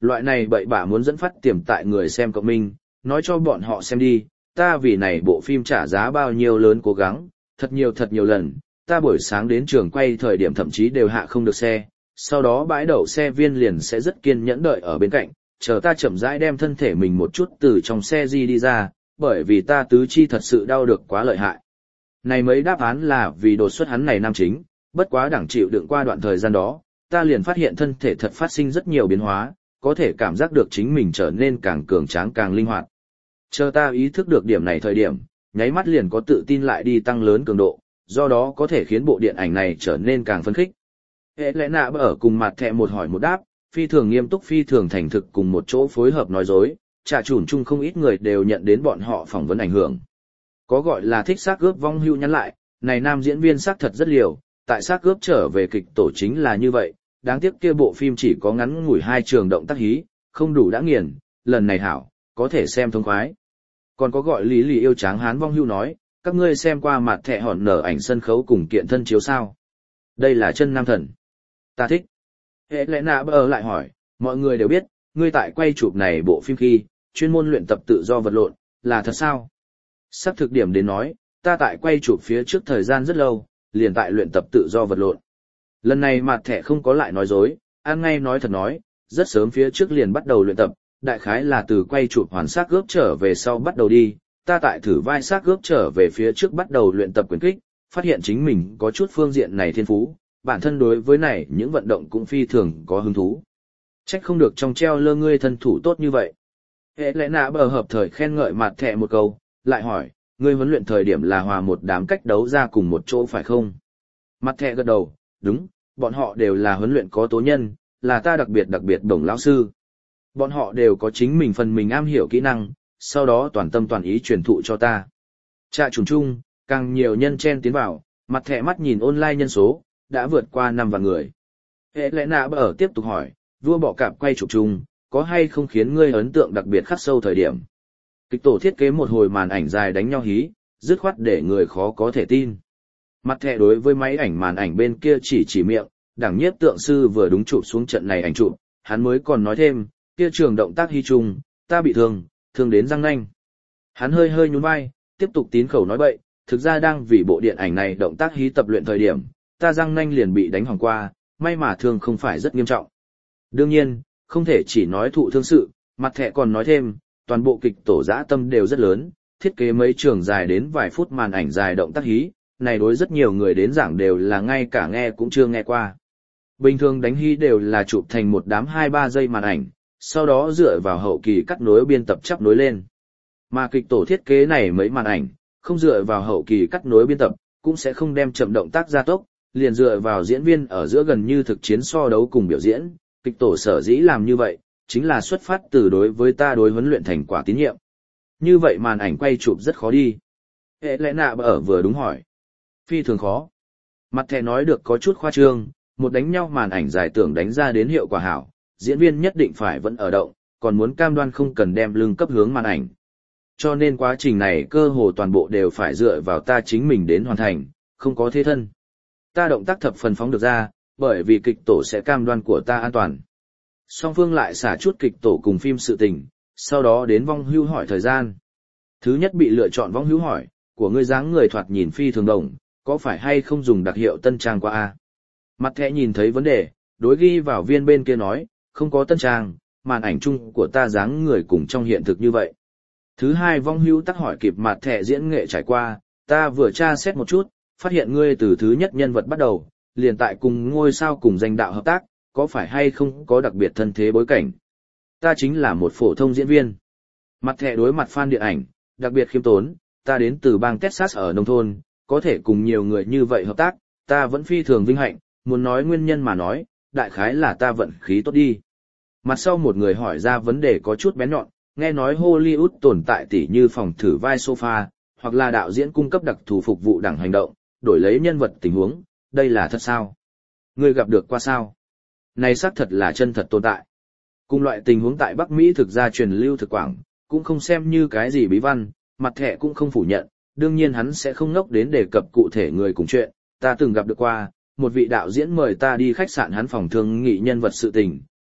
Speaker 1: Loại này bậy bạ muốn dẫn phát tiềm tại người xem cộng minh, nói cho bọn họ xem đi, ta vì này bộ phim trả giá bao nhiêu lớn cố gắng, thật nhiều lần, ta buổi sáng đến trường quay thời điểm thậm chí đều hạ không được xe, sau đó bãi đậu xe viên liền sẽ rất kiên nhẫn đợi ở bên cạnh, chờ ta chậm rãi đem thân thể mình một chút từ trong xe đi ra, bởi vì ta tứ chi thật sự đau được quá lợi hại. Này mấy đáp án là vì đột xuất hắn này nam chính, bất quá đẳng chịu đựng qua đoạn thời gian đó, ta liền phát hiện thân thể thật phát sinh rất nhiều biến hóa, có thể cảm giác được chính mình trở nên càng cường tráng càng linh hoạt. Chờ ta ý thức được điểm này thời điểm, nháy mắt liền có tự tin lại đi tăng lớn cường độ, do đó có thể khiến bộ điện ảnh này trở nên càng phấn khích. Hệ lẽ nạ ở cùng mặt thẹ một hỏi một đáp, phi thường nghiêm túc phi thường thành thực cùng một chỗ phối hợp nói dối, trà chủn chung không ít người đều nhận đến bọn họ phỏng vấn ảnh hưởng. Có gọi là thích xác gớp vong hưu nhắn lại, này nam diễn viên xác thật rất liều, tại xác gớp trở về kịch tổ chính là như vậy, đáng tiếc kia bộ phim chỉ có ngắn ngủi 2 trường động tác hí, không đủ đã nghiền, lần này hảo, có thể xem thông khoái. Còn có gọi lý lì yêu tráng hán vong hưu nói, các ngươi xem qua mặt thẹ hòn nở ảnh sân khấu cùng kiện thân chiếu sao. Đây là chân nam thần. Ta thích. Hệ lẽ nạ bờ lại hỏi, mọi người đều biết, ngươi tại quay chụp này bộ phim khi, chuyên môn luyện tập tự do vật lộn, là thật sao? Sắp thực điểm đến nói, ta tại quay chụp phía trước thời gian rất lâu, liền tại luyện tập tự do vật lộn. Lần này mặt thẻ không có lại nói dối, ăn ngay nói thật nói, rất sớm phía trước liền bắt đầu luyện tập, đại khái là từ quay chụp hoàn xác gớp trở về sau bắt đầu đi, ta tại thử vai xác gớp trở về phía trước bắt đầu luyện tập quyền kích, phát hiện chính mình có chút phương diện này thiên phú, bản thân đối với này những vận động cũng phi thường có hứng thú. Trách không được trong treo lơ ngươi thân thủ tốt như vậy. Hệ lẽ nạ bờ hợp thời khen ngợi mặt thẻ một câu, lại hỏi, ngươi huấn luyện thời điểm là hòa một đám cách đấu ra cùng một chỗ phải không? Mặt thẻ gật đầu, đúng, bọn họ đều là huấn luyện có tố nhân, là ta đặc biệt đồng lão sư. Bọn họ đều có chính mình phần mình am hiểu kỹ năng, sau đó toàn tâm toàn ý truyền thụ cho ta. Trạ trùng chung, càng nhiều nhân chen tiến vào, mặt thẻ mắt nhìn online nhân số, đã vượt qua 5 vạn người. Hệ lẽ nạ bờ tiếp tục hỏi, vua bọ cạp quay chụp chung, có hay không khiến ngươi ấn tượng đặc biệt khắc sâu thời điểm? Kịch tổ thiết kế một hồi màn ảnh dài đánh nhau hí, dứt khoát để người khó có thể tin. Mặt thẻ đối với máy ảnh màn ảnh bên kia chỉ miệng, đảng nhiếp tượng sư vừa đúng chụp xuống trận này ảnh chụp, hắn mới còn nói thêm, kia trường động tác hy chung, ta bị thương đến răng nanh. Hắn hơi nhún vai, tiếp tục tín khẩu nói bậy, thực ra đang vì bộ điện ảnh này động tác hí tập luyện thời điểm, ta răng nanh liền bị đánh hỏng qua, may mà thương không phải rất nghiêm trọng. Đương nhiên, không thể chỉ nói thụ thương sự, mặt thẻ còn nói thêm, toàn bộ kịch tổ dã tâm đều rất lớn, thiết kế mấy trường dài đến vài phút màn ảnh dài động tác hí, này đối rất nhiều người đến giảng đều là ngay cả nghe cũng chưa nghe qua. Bình thường đánh hí đều là chụp thành một đám 2-3 giây màn ảnh, sau đó dựa vào hậu kỳ cắt nối biên tập chắp nối lên. Mà kịch tổ thiết kế này mấy màn ảnh, không dựa vào hậu kỳ cắt nối biên tập, cũng sẽ không đem chậm động tác gia tốc, liền dựa vào diễn viên ở giữa gần như thực chiến so đấu cùng biểu diễn, kịch tổ sở dĩ làm như vậy, chính là xuất phát từ đối với ta đối huấn luyện thành quả tín nhiệm. Như vậy màn ảnh quay chụp rất khó đi. Hệ lẽ nạ ở vừa đúng hỏi. Phi thường khó. Mặt thẻ nói được có chút khoa trương, một đánh nhau màn ảnh dài tưởng đánh ra đến hiệu quả hảo, diễn viên nhất định phải vẫn ở động, còn muốn cam đoan không cần đem lưng cấp hướng màn ảnh. Cho nên quá trình này cơ hồ toàn bộ đều phải dựa vào ta chính mình đến hoàn thành, không có thế thân. Ta động tác thập phần phóng được ra, bởi vì kịch tổ sẽ cam đoan của ta an toàn. Song phương lại xả chút kịch tổ cùng phim sự tình, sau đó đến vong hưu hỏi thời gian. Thứ nhất bị lựa chọn vong hưu hỏi, của ngươi dáng người thoạt nhìn phi thường đồng, có phải hay không dùng đặc hiệu tân trang qua a? Mặt thẻ nhìn thấy vấn đề, đối ghi vào viên bên kia nói, không có tân trang, màn ảnh chung của ta dáng người cùng trong hiện thực như vậy. Thứ hai vong hưu tắc hỏi kịp mặt thẻ diễn nghệ trải qua, ta vừa tra xét một chút, phát hiện ngươi từ thứ nhất nhân vật bắt đầu, liền tại cùng ngôi sao cùng danh đạo hợp tác, có phải hay không có đặc biệt thân thế bối cảnh. Ta chính là một phổ thông diễn viên. Mặt thẻ đối mặt fan điện ảnh, đặc biệt khiêm tốn, ta đến từ bang Texas ở nông thôn, có thể cùng nhiều người như vậy hợp tác, ta vẫn phi thường vinh hạnh, muốn nói nguyên nhân mà nói, đại khái là ta vận khí tốt đi. Mặt sau một người hỏi ra vấn đề có chút bén nhọn, nghe nói Hollywood tồn tại tỉ như phòng thử vai sofa, hoặc là đạo diễn cung cấp đặc thù phục vụ đẳng hành động, đổi lấy nhân vật tình huống, đây là thật sao? Ngươi gặp được qua sao? Này xác thật là chân thật tồn tại. Cùng loại tình huống tại Bắc Mỹ thực ra truyền lưu thực quảng, cũng không xem như cái gì bí văn, mặt thẻ cũng không phủ nhận, đương nhiên hắn sẽ không ngốc đến đề cập cụ thể người cùng chuyện, ta từng gặp được qua, một vị đạo diễn mời ta đi khách sạn hắn phòng thương nghị nhân vật sự tình,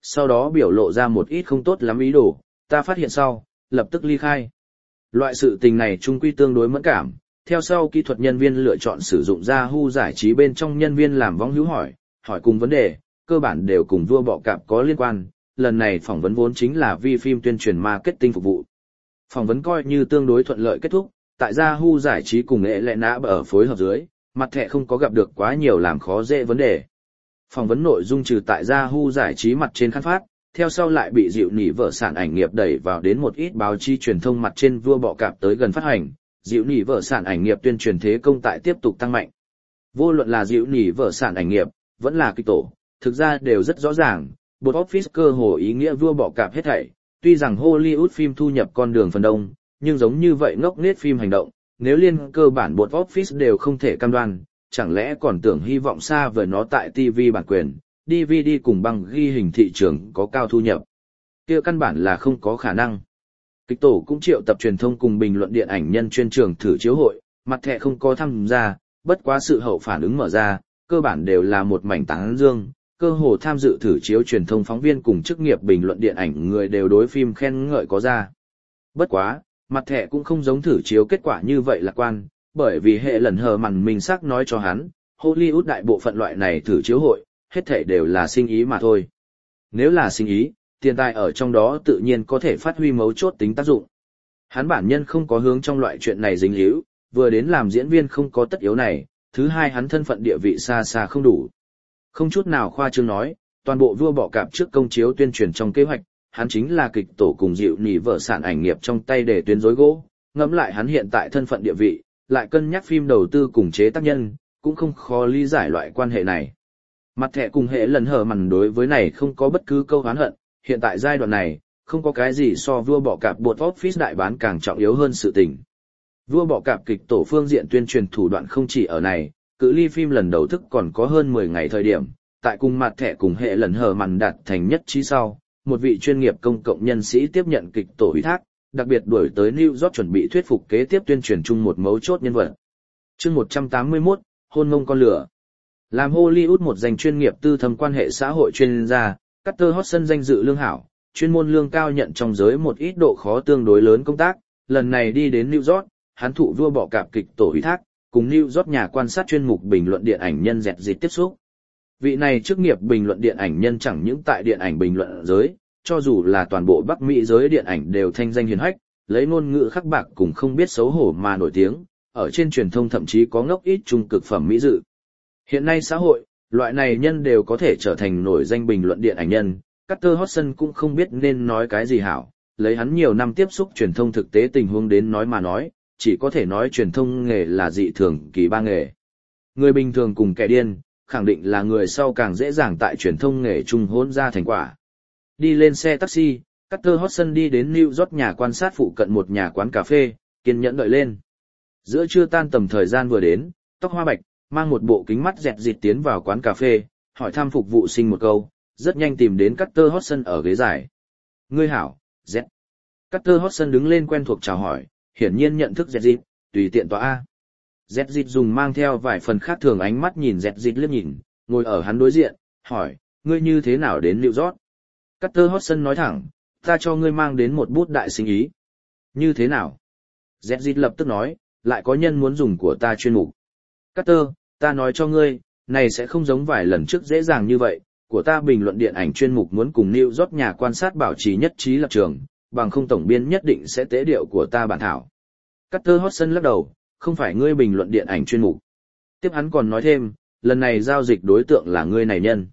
Speaker 1: Sau đó biểu lộ ra một ít không tốt lắm ý đồ, ta phát hiện sau, lập tức ly khai. Loại sự tình này chung quy tương đối mẫn cảm, theo sau kỹ thuật nhân viên lựa chọn sử dụng Yahoo giải trí bên trong nhân viên làm vong hữu hỏi cùng vấn đề, cơ bản đều cùng vua bọ cạp có liên quan, lần này phỏng vấn vốn chính là vi phim tuyên truyền marketing phục vụ. Phỏng vấn coi như tương đối thuận lợi kết thúc, tại Yahoo giải trí cùng nghệ lệ nã ở phối hợp dưới, mặt thẻ không có gặp được quá nhiều làm khó dễ vấn đề. Phỏng vấn nội dung trừ tại Yahoo giải trí mặt trên khán phát, theo sau lại bị dịu nỉ vợ sản ảnh nghiệp đẩy vào đến một ít báo chí truyền thông mặt trên vua bọ cạp tới gần phát hành, dịu nỉ vợ sản ảnh nghiệp tuyên truyền thế công tại tiếp tục tăng mạnh. Vô luận là dịu nỉ vợ sản ảnh nghiệp, vẫn là kịch tổ, thực ra đều rất rõ ràng, box office cơ hồ ý nghĩa vua bọ cạp hết thảy, tuy rằng Hollywood phim thu nhập con đường phần đông, nhưng giống như vậy ngốc nghếch phim hành động, nếu liên cơ bản box office đều không thể cam đoan, chẳng lẽ còn tưởng hy vọng xa vời nó tại TV bản quyền, DVD cùng băng ghi hình thị trường có cao thu nhập. Kia căn bản là không có khả năng. Kịch tổ cũng triệu tập truyền thông cùng bình luận điện ảnh nhân chuyên trường thử chiếu hội, mặt thẻ không có tham gia, bất quá sự hậu phản ứng mở ra, cơ bản đều là một mảnh tán dương, cơ hồ tham dự thử chiếu truyền thông phóng viên cùng chức nghiệp bình luận điện ảnh người đều đối phim khen ngợi có ra. Bất quá, mặt thẻ cũng không giống thử chiếu kết quả như vậy lạc quan, bởi vì hệ lần hờ mằn mình xác nói cho hắn, Hollywood đại bộ phận loại này thử chiếu hội, hết thảy đều là sinh ý mà thôi. Nếu là sinh ý, tiền tài ở trong đó tự nhiên có thể phát huy mấu chốt tính tác dụng. Hắn bản nhân không có hướng trong loại chuyện này dính líu, vừa đến làm diễn viên không có tất yếu này, thứ hai hắn thân phận địa vị xa xa không đủ. Không chút nào khoa trương nói, toàn bộ vua bọ cạp trước công chiếu tuyên truyền trong kế hoạch, hắn chính là kịch tổ cùng dịu nỉ vợ sản ảnh nghiệp trong tay để tuyến rối gỗ, ngẫm lại hắn hiện tại thân phận địa vị, lại cân nhắc phim đầu tư cùng chế tác nhân, cũng không khó lý giải loại quan hệ này. Mặt thẻ cùng hệ lần hờ mằn đối với này không có bất cứ câu oán hận, hiện tại giai đoạn này, không có cái gì so vua bọ cạp box office đại bán càng trọng yếu hơn sự tình. Vua bọ cạp kịch tổ phương diện tuyên truyền thủ đoạn không chỉ ở này, cự ly phim lần đầu thức còn có hơn 10 ngày thời điểm, tại cùng mặt thẻ cùng hệ lần hờ mằn đạt thành nhất trí sau, một vị chuyên nghiệp công cộng nhân sĩ tiếp nhận kịch tổ ủy thác, đặc biệt đuổi tới New York chuẩn bị thuyết phục kế tiếp tuyên truyền chung một mấu chốt nhân vật. Chương 181, hôn mông con lửa. Làm Hollywood một danh chuyên nghiệp tư thâm quan hệ xã hội chuyên gia, Carter Hudson danh dự lương hảo, chuyên môn lương cao nhận trong giới một ít độ khó tương đối lớn công tác, lần này đi đến New York, hắn thụ vua bọ cạp kịch tổ ủy thác, cùng New York nhà quan sát chuyên mục bình luận điện ảnh nhân dẹt dịt tiếp xúc. Vị này chức nghiệp bình luận điện ảnh nhân chẳng những tại điện ảnh bình luận giới, cho dù là toàn bộ Bắc Mỹ giới điện ảnh đều thanh danh hiển hách, lấy ngôn ngữ khắc bạc cùng không biết xấu hổ mà nổi tiếng, ở trên truyền thông thậm chí có ngốc ít trung cực phẩm mỹ dự. Hiện nay xã hội, loại này nhân đều có thể trở thành nổi danh bình luận điện ảnh nhân, Carter Hudson cũng không biết nên nói cái gì hảo, lấy hắn nhiều năm tiếp xúc truyền thông thực tế tình huống đến nói mà nói, chỉ có thể nói truyền thông nghề là dị thường kỳ ba nghề. Người bình thường cùng kẻ điên, khẳng định là người sau càng dễ dàng tại truyền thông nghề chung hỗn ra thành quả. Đi lên xe taxi, Carter Hudson đi đến New York nhà quan sát phụ cận một nhà quán cà phê, kiên nhẫn đợi lên. Giữa trưa tan tầm thời gian vừa đến, tóc hoa bạch, mang một bộ kính mắt dẹt dịt tiến vào quán cà phê, hỏi thăm phục vụ sinh một câu, rất nhanh tìm đến Carter Hudson ở ghế dài. Ngươi hảo, Z. Carter Hudson đứng lên quen thuộc chào hỏi, hiển nhiên nhận thức dẹt dịt, tùy tiện tòa A. Dẹt dịt dùng mang theo vài phần khác thường ánh mắt nhìn dẹt dịt liếc nhìn, ngồi ở hắn đối diện, hỏi, ngươi như thế nào đến New York? Carter Hudson nói thẳng, ta cho ngươi mang đến một bút đại sinh ý. Như thế nào? Dẹt dịt lập tức nói, lại có nhân muốn dùng của ta chuyên mục. Carter, ta nói cho ngươi, này sẽ không giống vài lần trước dễ dàng như vậy, của ta bình luận điện ảnh chuyên mục muốn cùng New York nhà quan sát bảo trì nhất trí lập trường, bằng không tổng biên nhất định sẽ tế điệu của ta bản thảo. Carter Hudson lắc đầu, không phải ngươi bình luận điện ảnh chuyên mục. Tiếp hắn còn nói thêm, lần này giao dịch đối tượng là ngươi này nhân.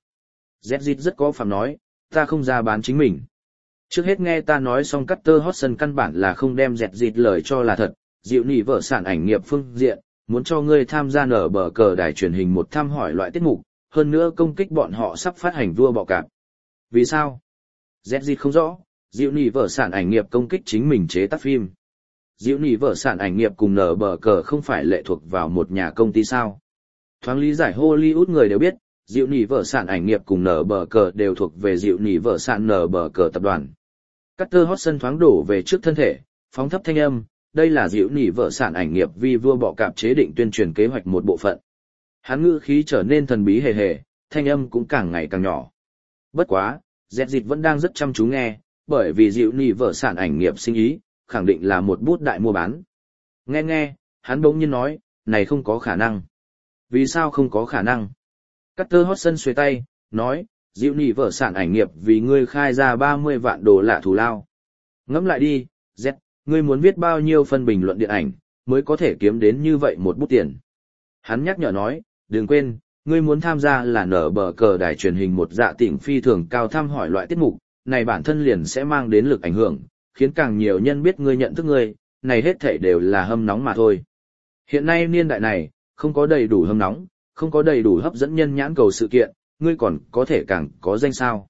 Speaker 1: ZZ rất có phạm nói, ta không ra bán chính mình. Trước hết nghe ta nói xong Carter Hudson căn bản là không đem ZZ lời cho là thật, dịu nỉ vợ sản ảnh nghiệp phương diện, muốn cho ngươi tham gia nở bờ cờ đài truyền hình một thăm hỏi loại tiết mục, hơn nữa công kích bọn họ sắp phát hành vua bọ cạp. Vì sao? ZZ không rõ, dịu nỉ vợ sản ảnh nghiệp công kích chính mình chế tác phim. Dịu nỉ vợ sản ảnh nghiệp cùng nở bờ cờ không phải lệ thuộc vào một nhà công ty sao. Thoáng lý giải Hollywood người đều biết, dịu nỉ vợ sản ảnh nghiệp cùng nở bờ cờ đều thuộc về dịu nỉ vợ sản nở bờ cờ tập đoàn. Carter Hudson thoáng đổ về trước thân thể, phóng thấp thanh âm, đây là dịu nỉ vợ sản ảnh nghiệp vì vua bọ cạp chế định tuyên truyền kế hoạch một bộ phận. Hắn ngữ khí trở nên thần bí hề hề, thanh âm cũng càng ngày càng nhỏ. Bất quá, Dẹt Dịt vẫn đang rất chăm chú nghe, bởi vì dịu nỉ vợ sản ảnh nghiệp sinh ý, khẳng định là một bút đại mua bán. Nghe, hắn bỗng nhiên nói, này không có khả năng. Vì sao không có khả năng? Carter Hodgson xuề tay, nói, dịu nỉ vợ sản ảnh nghiệp vì ngươi khai ra 30 vạn đô la thù lao. Ngẫm lại đi, Z, ngươi muốn viết bao nhiêu phân bình luận điện ảnh, mới có thể kiếm đến như vậy một bút tiền. Hắn nhắc nhở nói, đừng quên, ngươi muốn tham gia là nở bờ cờ đài truyền hình một dạ tỉnh phi thường cao thăm hỏi loại tiết mục, này bản thân liền sẽ mang đến lực ảnh hưởng, khiến càng nhiều nhân biết ngươi nhận thức ngươi, này hết thảy đều là hâm nóng mà thôi. Hiện nay niên đại này, không có đầy đủ hâm nóng, không có đầy đủ hấp dẫn nhân nhãn cầu sự kiện, ngươi còn có thể càng có danh sao.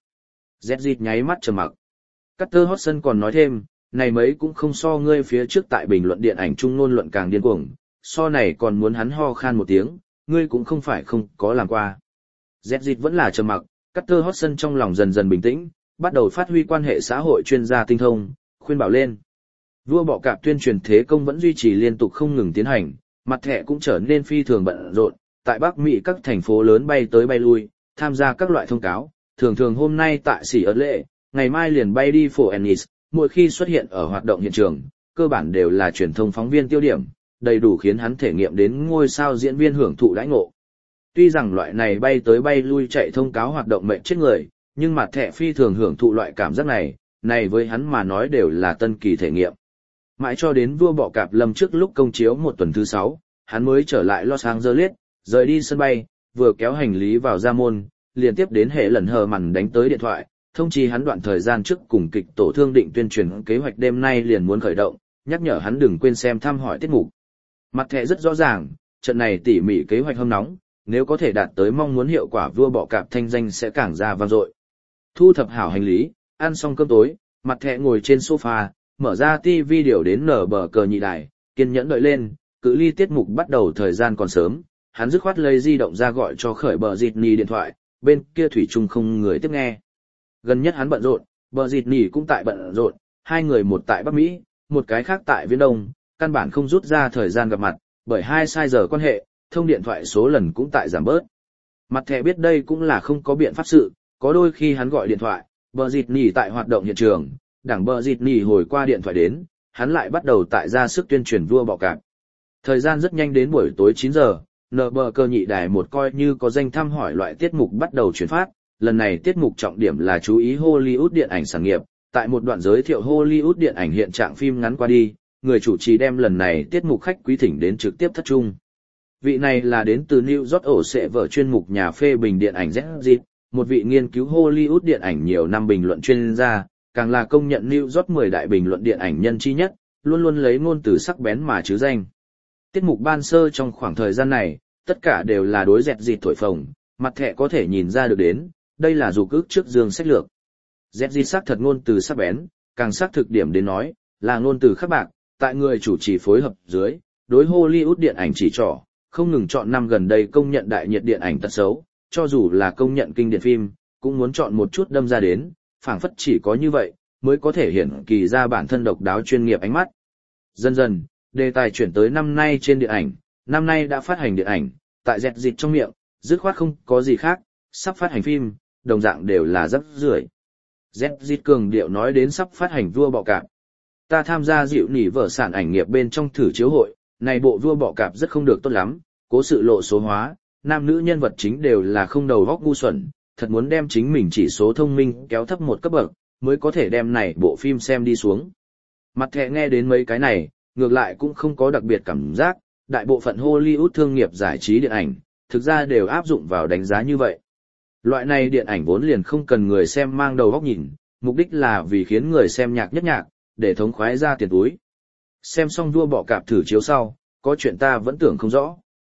Speaker 1: ZZ nháy mắt trầm mặc. Carter Hodgson còn nói thêm, này mấy cũng không so ngươi phía trước tại bình luận điện ảnh chung ngôn luận càng điên cuồng, so này còn muốn hắn ho khan một tiếng, ngươi cũng không phải không có làm qua. ZZ vẫn là trầm mặc, Carter Hodgson trong lòng dần dần bình tĩnh, bắt đầu phát huy quan hệ xã hội chuyên gia tinh thông, khuyên bảo lên. Vua bọ cạp tuyên truyền thế công vẫn duy trì liên tục không ngừng tiến hành, mặt thẻ cũng trở nên phi thường bận rộn, tại Bắc Mỹ các thành phố lớn bay tới bay lui, tham gia các loại thông cáo, thường hôm nay tại Xỉ ớt lệ, ngày mai liền bay đi phố Ennis, mỗi khi xuất hiện ở hoạt động hiện trường, cơ bản đều là truyền thông phóng viên tiêu điểm, đầy đủ khiến hắn thể nghiệm đến ngôi sao diễn viên hưởng thụ đãi ngộ. Tuy rằng loại này bay tới bay lui chạy thông cáo hoạt động mệnh chết người, nhưng mặt thẻ phi thường hưởng thụ loại cảm giác này với hắn mà nói đều là tân kỳ thể nghiệm. Mãi cho đến vua bọ cạp lâm trước lúc công chiếu một tuần thứ 6, hắn mới trở lại Los Angeles, rời đi sân bay, vừa kéo hành lý vào ra môn, liền tiếp đến hệ lần hờ mằn đánh tới điện thoại, thông chi hắn đoạn thời gian trước cùng kịch tổ thương định tuyên truyền kế hoạch đêm nay liền muốn khởi động, nhắc nhở hắn đừng quên xem thăm hỏi tiết mục. Mặt thẻ rất rõ ràng, trận này tỉ mỉ kế hoạch hâm nóng, nếu có thể đạt tới mong muốn hiệu quả vua bọ cạp thanh danh sẽ càng ra vang dội. Thu thập hảo hành lý, ăn xong cơm tối, mặt thẻ ngồi trên sofa, mở ra TV điều đến nở bờ cờ nhị đài, kiên nhẫn đợi lên, cự ly tiết mục bắt đầu thời gian còn sớm, hắn dứt khoát lấy di động ra gọi cho khởi bờ dịt nì điện thoại, bên kia thủy chung không người tiếp nghe. Gần nhất hắn bận rộn, bờ dịt nì cũng tại bận rộn, hai người một tại Bắc Mỹ, một cái khác tại Viễn Đông, căn bản không rút ra thời gian gặp mặt, bởi hai sai giờ quan hệ, thông điện thoại số lần cũng tại giảm bớt. Mặt thẻ biết đây cũng là không có biện pháp sự, có đôi khi hắn gọi điện thoại, bờ dịt nì tại hoạt động hiện trường, đảng bờ dịt nì hồi qua điện thoại đến, hắn lại bắt đầu tại ra sức tuyên truyền vua bọ cạp. Thời gian rất nhanh đến buổi tối 9 giờ, nở bờ cờ nhị đài một coi như có danh thăm hỏi loại tiết mục bắt đầu truyền phát, lần này tiết mục trọng điểm là chú ý Hollywood điện ảnh sản nghiệp, tại một đoạn giới thiệu Hollywood điện ảnh hiện trạng phim ngắn qua đi, người chủ trì đem lần này tiết mục khách quý thỉnh đến trực tiếp thất trung. Vị này là đến từ New York ổ sẽ vở chuyên mục nhà phê bình điện ảnh ZZ, một vị nghiên cứu Hollywood điện ảnh nhiều năm bình luận chuyên gia, càng là công nhận New York 10 đại bình luận điện ảnh nhân chi nhất, luôn luôn lấy ngôn từ sắc bén mà chứ danh. Tiết mục ban sơ trong khoảng thời gian này, tất cả đều là đối dẹt dịt thổi phồng, mặt thẻ có thể nhìn ra được đến, đây là dục ước trước dương sách lược. Dẹt dịt xác thật ngôn từ sắc bén, càng xác thực điểm đến nói, là ngôn từ khắc bạc, tại người chủ trì phối hợp dưới, đối Hollywood điện ảnh chỉ trỏ, không ngừng chọn năm gần đây công nhận đại nhiệt điện ảnh tật xấu, cho dù là công nhận kinh điển phim, cũng muốn chọn một chút đâm ra đến, phảng phất chỉ có như vậy, mới có thể hiện kỳ ra bản thân độc đáo chuyên nghiệp ánh mắt. Dần dần, đề tài chuyển tới năm nay trên điện ảnh, năm nay đã phát hành điện ảnh, tại dẹt dịt trong miệng, dứt khoát không có gì khác, sắp phát hành phim, đồng dạng đều là rất rưởi. Dẹt dịt cường điệu nói đến sắp phát hành vua bọ cạp. Ta tham gia dịu nỉ vở sản ảnh nghiệp bên trong thử chiếu hội, này bộ vua bọ cạp rất không được tốt lắm, cố sự lộ số hóa, nam nữ nhân vật chính đều là không đầu óc ngu xuẩn, thật muốn đem chính mình chỉ số thông minh kéo thấp một cấp bậc, mới có thể đem này bộ phim xem đi xuống. Mặt thẻ nghe đến mấy cái này, ngược lại cũng không có đặc biệt cảm giác, đại bộ phận Hollywood thương nghiệp giải trí điện ảnh, thực ra đều áp dụng vào đánh giá như vậy. Loại này điện ảnh vốn liền không cần người xem mang đầu óc nhìn, mục đích là vì khiến người xem nhạc nhất nhạc, để thống khoái ra tiền túi. Xem xong vua bọ cạp thử chiếu sau, có chuyện ta vẫn tưởng không rõ.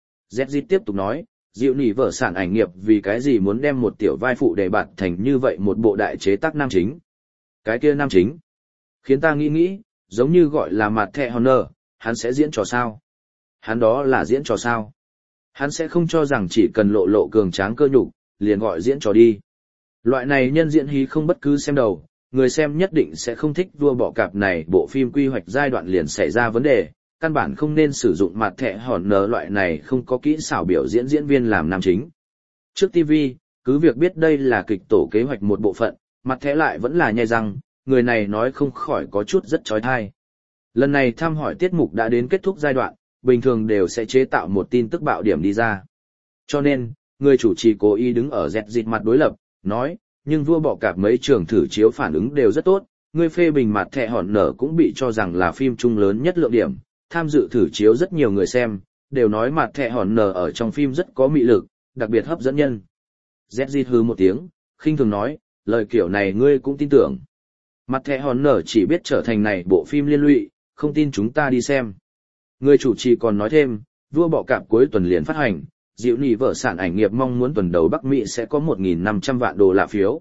Speaker 1: ZZ tiếp tục nói, dịu nỉ vở sản ảnh nghiệp vì cái gì muốn đem một tiểu vai phụ để bạt thành như vậy một bộ đại chế tác nam chính. Cái kia nam chính, khiến ta nghĩ, giống như gọi là mặt thẻ Honor, hắn sẽ diễn trò sao? Hắn đó là diễn trò sao? Hắn sẽ không cho rằng chỉ cần lộ cường tráng cơ nhục, liền gọi diễn trò đi. Loại này nhân diễn hí không bất cứ xem đầu, người xem nhất định sẽ không thích vua bọ cạp này, bộ phim quy hoạch giai đoạn liền xảy ra vấn đề, căn bản không nên sử dụng mặt thẻ Honor loại này không có kỹ xảo biểu diễn diễn viên làm nam chính. Trước TV, cứ việc biết đây là kịch tổ kế hoạch một bộ phận, Mặt thẻ lại vẫn là nhai răng, người này nói không khỏi có chút rất chói tai. Lần này thăm hỏi tiết mục đã đến kết thúc giai đoạn, bình thường đều sẽ chế tạo một tin tức bạo điểm đi ra. Cho nên, người chủ trì cố ý đứng ở dẹt dịt mặt đối lập, nói, nhưng vua bọ cạp mấy trường thử chiếu phản ứng đều rất tốt, người phê bình mặt thẻ hòn nở cũng bị cho rằng là phim chung lớn nhất lượng điểm, tham dự thử chiếu rất nhiều người xem, đều nói mặt thẻ hòn nở ở trong phim rất có mị lực, đặc biệt hấp dẫn nhân. Dẹt dịt hứ một tiếng, khinh thường nói, lời kiểu này ngươi cũng tin tưởng. Mặt thẻ hòn nở chỉ biết trở thành này bộ phim liên lụy, không tin chúng ta đi xem. Người chủ trì còn nói thêm, vua bọ cạp cuối tuần liền phát hành, dịu nỉ vợ sản ảnh nghiệp mong muốn tuần đầu Bắc Mỹ sẽ có 1.500 vạn đô la phiếu.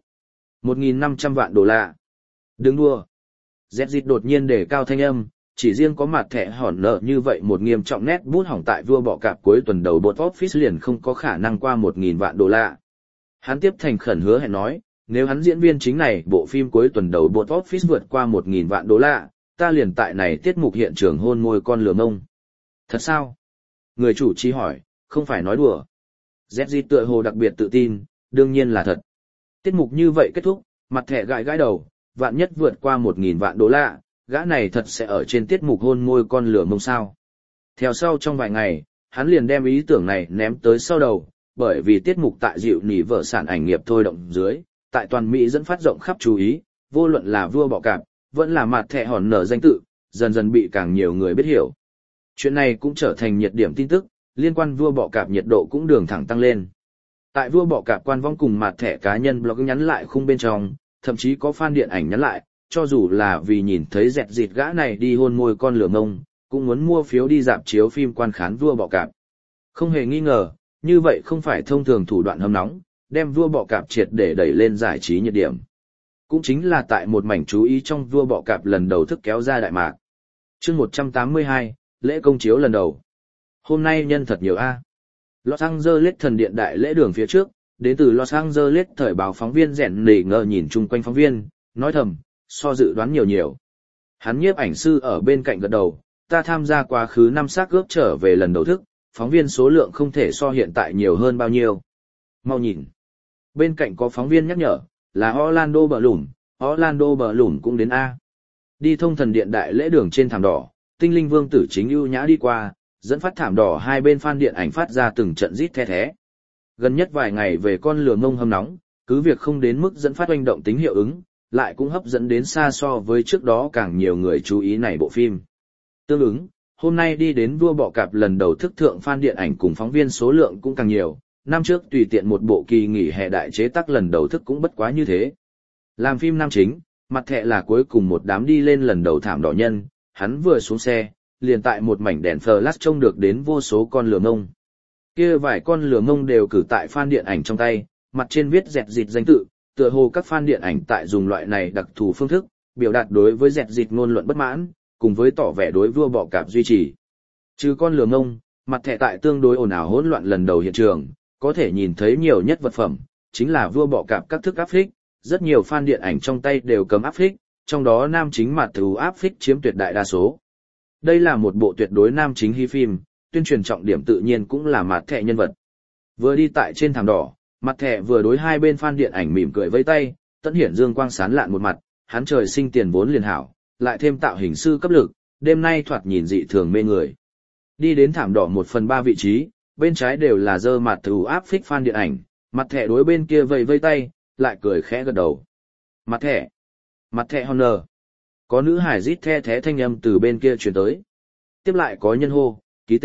Speaker 1: 1.500 vạn đô la. Đừng đua. ZZ đột nhiên đề cao thanh âm, chỉ riêng có mặt thẻ hòn nợ như vậy một nghiêm trọng nét bút hỏng tại vua bọ cạp cuối tuần đầu box office liền không có khả năng qua 1.000 vạn đô la. Hắn tiếp thành khẩn hứa hẹn nói, nếu hắn diễn viên chính này bộ phim cuối tuần đầu box office vượt qua 1.000 vạn đô la, ta liền tại này tiết mục hiện trường hôn môi con lừa mông. Thật sao? Người chủ trì hỏi, không phải nói đùa. ZZ tựa hồ đặc biệt tự tin, đương nhiên là thật. Tiết mục như vậy kết thúc, mặt thẻ gãi gãi đầu, vạn nhất vượt qua 1.000 vạn đô la, gã này thật sẽ ở trên tiết mục hôn môi con lửa mông sao. Theo sau trong vài ngày, hắn liền đem ý tưởng này ném tới sau đầu, bởi vì tiết mục tại dịu nỉ vợ sản ảnh nghiệp thôi động dưới, tại toàn Mỹ dẫn phát rộng khắp chú ý, vô luận là vua bọ cạp, vẫn là mặt thẻ hòn nở danh tự, dần dần bị càng nhiều người biết hiểu. Chuyện này cũng trở thành nhiệt điểm tin tức, liên quan vua bọ cạp nhiệt độ cũng đường thẳng tăng lên. Tại vua bọ cạp quan vong cùng mặt thẻ cá nhân blog nhắn lại khung bên trong, thậm chí có fan điện ảnh nhắn lại, cho dù là vì nhìn thấy dẹt dịt gã này đi hôn môi con lửa ngông, cũng muốn mua phiếu đi dạp chiếu phim quan khán vua bọ cạp. Không hề nghi ngờ, như vậy không phải thông thường thủ đoạn hâm nóng, đem vua bọ cạp triệt để đẩy lên giải trí nhiệt điểm. Cũng chính là tại một mảnh chú ý trong vua bọ cạp lần đầu thức kéo ra đại mạc. Chương 182, lễ công chiếu lần đầu. Hôm nay nhân thật nhiều a. Los Angeles thần điện đại lễ đường phía trước, đến từ Los Angeles thời báo phóng viên rèn nỉ ngờ nhìn chung quanh phóng viên, nói thầm, so dự đoán nhiều. Hắn nhiếp ảnh sư ở bên cạnh gật đầu, ta tham gia quá khứ năm xác gớp trở về lần đầu thức, phóng viên số lượng không thể so hiện tại nhiều hơn bao nhiêu. Mau nhìn. Bên cạnh có phóng viên nhắc nhở, là Orlando Bloom cũng đến A. Đi thông thần điện đại lễ đường trên thảm đỏ, tinh linh vương tử chính ưu nhã đi qua, dẫn phát thảm đỏ hai bên fan điện ảnh phát ra từng trận rít the thé. Gần nhất vài ngày về con lừa ngông hâm nóng, cứ việc không đến mức dẫn phát oanh động tính hiệu ứng, lại cũng hấp dẫn đến xa so với trước đó càng nhiều người chú ý này bộ phim. Tương ứng, hôm nay đi đến vua bọ cạp lần đầu thức thượng fan điện ảnh cùng phóng viên số lượng cũng càng nhiều, năm trước tùy tiện một bộ kỳ nghỉ hè đại chế tác lần đầu thức cũng bất quá như thế. Làm phim nam chính, mặt thẻ là cuối cùng một đám đi lên lần đầu thảm đỏ nhân, hắn vừa xuống xe, liền tại một mảnh đèn flash trông được đến vô số con lừa ngông. Kia vài con lừa ngông đều cử tại fan điện ảnh trong tay, mặt trên viết dẹt dịt danh tự, tựa hồ các fan điện ảnh tại dùng loại này đặc thù phương thức, biểu đạt đối với dẹt dịt ngôn luận bất mãn, cùng với tỏ vẻ đối vua bọ cạp duy trì. Trừ con lừa ngông, mặt thẻ tại tương đối ồn ào hỗn loạn lần đầu hiện trường, có thể nhìn thấy nhiều nhất vật phẩm, chính là vua bọ cạp các thức áp phích, rất nhiều fan điện ảnh trong tay đều cấm áp phích, trong đó nam chính mặt thù áp phích chiếm tuyệt đại đa số. Đây là một bộ tuyệt đối nam chính hy phim, tuyên truyền trọng điểm tự nhiên cũng là mặt thẻ nhân vật. Vừa đi tại trên thảm đỏ, mặt thẻ vừa đối hai bên fan điện ảnh mỉm cười vẫy tay, tận hiển dương quang sán lạn một mặt, hắn trời sinh tiền vốn liền hảo, lại thêm tạo hình sư cấp lực, đêm nay thoạt nhìn dị thường mê người. Đi đến thảm đỏ 1/3 vị trí, bên trái đều là dơ mặt thù áp phích fan điện ảnh, mặt thẻ đối bên kia vẫy tay, lại cười khẽ gật đầu. Mặt thẻ Honor. Có nữ hải rít the thé thanh âm từ bên kia truyền tới. Tiếp lại có nhân hô, ký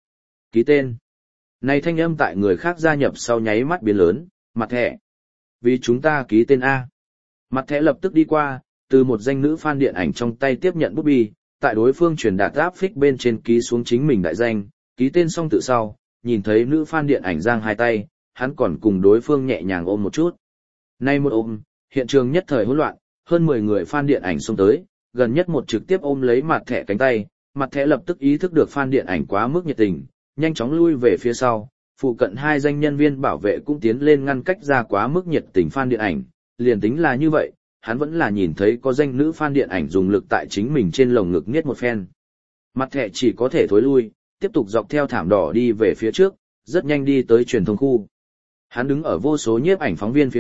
Speaker 1: tên. Này thanh âm tại người khác gia nhập sau nháy mắt biến lớn, mặt thẻ. Vì chúng ta ký tên A. Mặt thẻ lập tức đi qua, từ một danh nữ fan điện ảnh trong tay tiếp nhận bút bi, tại đối phương truyền đạt áp phích bên trên ký xuống chính mình đại danh, ký tên xong tự sau, nhìn thấy nữ fan điện ảnh giang hai tay, hắn còn cùng đối phương nhẹ nhàng ôm một chút. Nay một ôm, hiện trường nhất thời hỗn loạn, hơn 10 người fan điện ảnh xông tới, gần nhất một trực tiếp ôm lấy mặt thẻ cánh tay, mặt thẻ lập tức ý thức được fan điện ảnh quá mức nhiệt tình, nhanh chóng lui về phía sau, phụ cận hai danh nhân viên bảo vệ cũng tiến lên ngăn cách ra quá mức nhiệt tình fan điện ảnh, liền tính là như vậy, hắn vẫn là nhìn thấy có danh nữ fan điện ảnh dùng lực tại chính mình trên lồng ngực niết một phen. Mặt thẻ chỉ có thể thối lui, tiếp tục dọc theo thảm đỏ đi về phía trước, rất nhanh đi tới truyền thông khu. Hắn đứng ở vô số nhiếp ảnh phóng viên phía trước,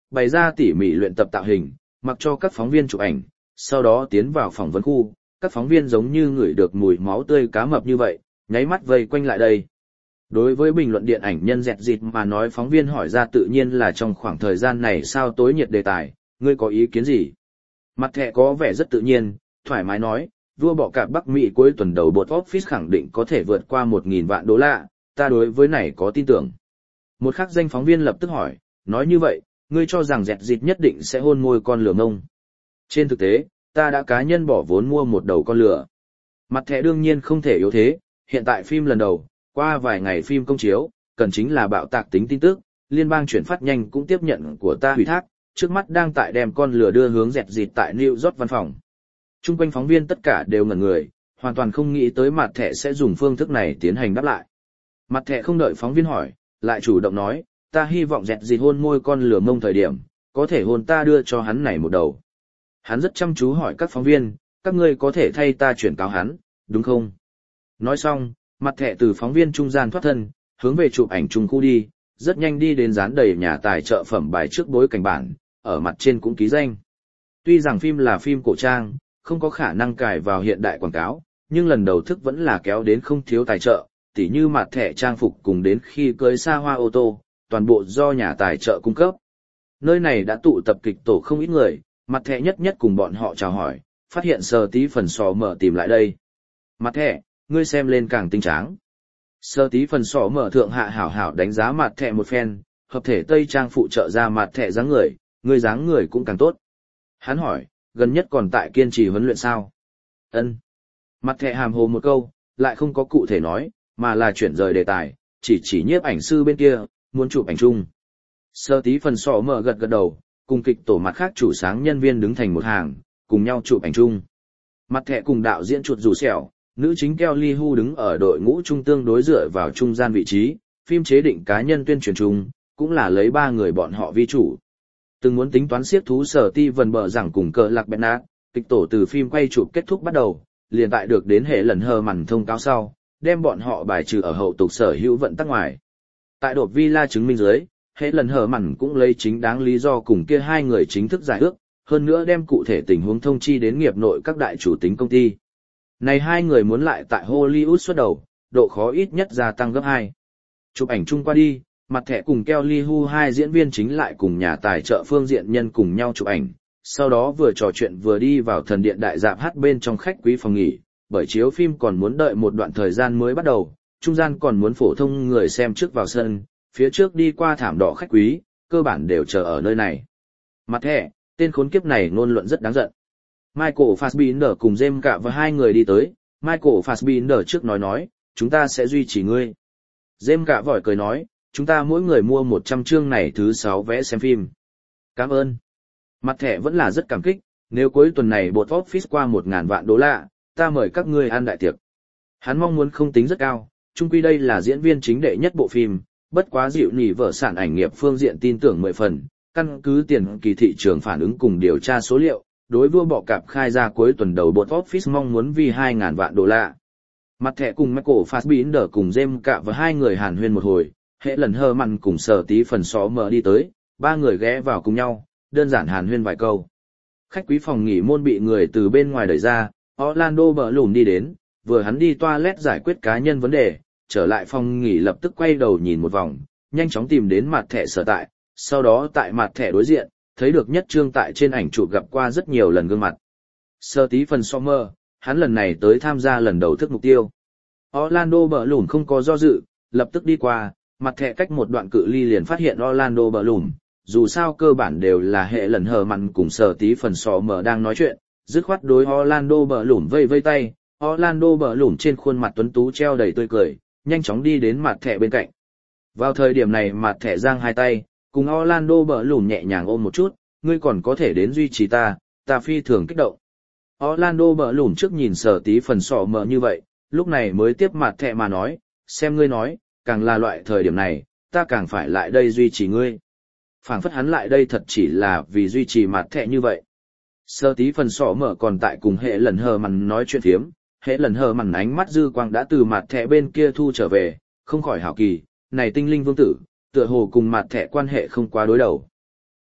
Speaker 1: bày ra tỉ mỉ luyện tập tạo hình, mặc cho các phóng viên chụp ảnh, sau đó tiến vào phỏng vấn khu, các phóng viên giống như ngửi được mùi máu tươi cá mập như vậy, nháy mắt vây quanh lại đây. Đối với bình luận điện ảnh nhân dẹt dịt mà nói, phóng viên hỏi ra tự nhiên là trong khoảng thời gian này sao tối nhiệt đề tài, ngươi có ý kiến gì? Mặt thẻ có vẻ rất tự nhiên, thoải mái nói, vua bọ cạp Bắc Mỹ cuối tuần đầu box office khẳng định có thể vượt qua 1.000 vạn đô la, ta đối với này có tin tưởng. Một khắc danh phóng viên lập tức hỏi, nói như vậy, ngươi cho rằng dẹt dịt nhất định sẽ hôn môi con lừa ngông. Trên thực tế, ta đã cá nhân bỏ vốn mua một đầu con lừa. Mặt thẻ đương nhiên không thể yếu thế, hiện tại phim lần đầu, qua vài ngày phim công chiếu, cần chính là bạo tạc tính tin tức, liên bang chuyển phát nhanh cũng tiếp nhận của ta ủy thác, trước mắt đang tại đem con lừa đưa hướng dẹt dịt tại New York văn phòng. Trung quanh phóng viên tất cả đều ngẩn người, hoàn toàn không nghĩ tới mặt thẻ sẽ dùng phương thức này tiến hành đáp lại. Mặt thẻ không đợi phóng viên hỏi, lại chủ động nói, ta hy vọng dẹt dịt hôn môi con lừa mông thời điểm, có thể hôn ta đưa cho hắn này một đầu. Hắn rất chăm chú hỏi các phóng viên, các ngươi có thể thay ta chuyển cáo hắn, đúng không? Nói xong, mặt thẻ từ phóng viên trung gian thoát thân, hướng về chụp ảnh chung khu đi, rất nhanh đi đến dán đầy nhà tài trợ phẩm bài trước bối cảnh bản, ở mặt trên cũng ký danh. Tuy rằng phim là phim cổ trang, không có khả năng cài vào hiện đại quảng cáo, nhưng lần đầu thức vẫn là kéo đến không thiếu tài trợ, tỉ như mặt thẻ trang phục cùng đến khi cưới xa hoa ô tô, toàn bộ do nhà tài trợ cung cấp. Nơi này đã tụ tập kịch tổ không ít người, mặt thẻ nhất nhất cùng bọn họ chào hỏi, phát hiện Sơ Tí Phần Sọ Mở tìm lại đây. Mặt thẻ, ngươi xem lên càng tinh tráng. Sơ Tí Phần Sọ Mở thượng hạ hảo hảo đánh giá mặt thẻ một phen, hợp thể tây trang phụ trợ ra mặt thẻ dáng người, ngươi dáng người cũng càng tốt. Hắn hỏi, gần nhất còn tại kiên trì huấn luyện sao? Ân. Mặt thẻ hàm hồ một câu, lại không có cụ thể nói, mà là chuyển rời đề tài, chỉ nhiếp ảnh sư bên kia, muốn chụp ảnh chung. Sơ Tí Phần Sọ Mở gật gật đầu, cùng kịch tổ mặt khác chủ sáng nhân viên đứng thành một hàng, cùng nhau chụp ảnh chung. Mặt thẻ cùng đạo diễn chuột rủ sẹo, nữ chính Kelly Hu đứng ở đội ngũ trung tương đối dựa vào trung gian vị trí, phim chế định cá nhân tuyên truyền chung, cũng là lấy 3 người bọn họ vi chủ. Từng muốn tính toán siết thú Sở Ti Vần bờ rằng cùng cờ lạc Bernard, kịch tổ từ phim quay chụp kết thúc bắt đầu, liền tại được đến hệ lần hờ mằn thông cáo sau, đem bọn họ bài trừ ở hậu tục sở hữu vận tắc ngoài. Tại đột villa chứng minh dưới, hệ lần hờ mằn cũng lấy chính đáng lý do cùng kia 2 người chính thức giải ước, hơn nữa đem cụ thể tình huống thông chi đến nghiệp nội các đại chủ tính công ty. Này 2 người muốn lại tại Hollywood xuất đầu, độ khó ít nhất gia tăng gấp 2. Chụp ảnh chung qua đi, mặt thẻ cùng Kelly Hu 2 diễn viên chính lại cùng nhà tài trợ phương diện nhân cùng nhau chụp ảnh, sau đó vừa trò chuyện vừa đi vào thần điện đại dạp hát bên trong khách quý phòng nghỉ, bởi chiếu phim còn muốn đợi một đoạn thời gian mới bắt đầu, trung gian còn muốn phổ thông người xem trước vào sân, phía trước đi qua thảm đỏ khách quý, cơ bản đều chờ ở nơi này. Mặt thẻ, tên khốn kiếp này ngôn luận rất đáng giận. Michael Fassbender cùng James Cạ và 2 người đi tới, Michael Fassbender trước nói, chúng ta sẽ duy trì ngươi. James Cạ vội cười nói, chúng ta mỗi người mua 100 chương này thứ 6 vé xem phim. Cảm ơn. Mặt thẻ vẫn là rất cảm kích, nếu cuối tuần này box office qua 1.000 vạn đô la, ta mời các ngươi ăn đại tiệc. Hắn mong muốn không tính rất cao, chung quy đây là diễn viên chính đệ nhất bộ phim, bất quá dịu nỉ vợ sản ảnh nghiệp phương diện tin tưởng 10 phần, căn cứ tiền kỳ thị trường phản ứng cùng điều tra số liệu, đối vua bọ cạp khai ra cuối tuần đầu box office mong muốn vì 2.000 vạn đô la. Mặt thẻ cùng Michael Fassbender cùng James Cạ và 2 người hàn huyên một hồi, hệ lần hơ mặn cùng Sở Tí Phần Sọ Mở đi tới, 3 người ghé vào cùng nhau, đơn giản hàn huyên vài câu. Khách quý phòng nghỉ môn bị người từ bên ngoài đẩy ra, Orlando Bloom đi đến, vừa hắn đi toilet giải quyết cá nhân vấn đề, trở lại phòng nghỉ lập tức quay đầu nhìn một vòng, nhanh chóng tìm đến mặt thẻ sở tại, sau đó tại mặt thẻ đối diện, thấy được nhất trương tại trên ảnh chụp gặp qua rất nhiều lần gương mặt. Sở Tí Phần Sọ Mở, hắn lần này tới tham gia lần đầu thức mục tiêu. Orlando Bloom không có do dự, lập tức đi qua, mặt thẻ cách một đoạn cự ly liền phát hiện Orlando Bloom, dù sao cơ bản đều là hệ lần hờ mặn cùng Sở Tí Phần Sọ Mở đang nói chuyện, dứt khoát đối Orlando Bloom vây vây tay, Orlando Bloom trên khuôn mặt tuấn tú treo đầy tươi cười, nhanh chóng đi đến mặt thẻ bên cạnh. Vào thời điểm này mặt thẻ giang hai tay, cùng Orlando Bloom nhẹ nhàng ôm một chút, ngươi còn có thể đến duy trì ta phi thường kích động. Orlando Bloom trước nhìn Sở Tí Phần Sọ Mở như vậy, lúc này mới tiếp mặt thẻ mà nói, xem ngươi nói, càng là loại thời điểm này, ta càng phải lại đây duy trì ngươi. Phảng phất hắn lại đây thật chỉ là vì duy trì mặt thẻ như vậy. Sở Tí Phần Sọ Mở còn tại cùng hệ lần hờ mằn nói chuyện thiếm, hệ lần hờ mằn ánh mắt dư quang đã từ mặt thẻ bên kia thu trở về, không khỏi hảo kỳ, này tinh linh vương tử, tựa hồ cùng mặt thẻ quan hệ không quá đối đầu.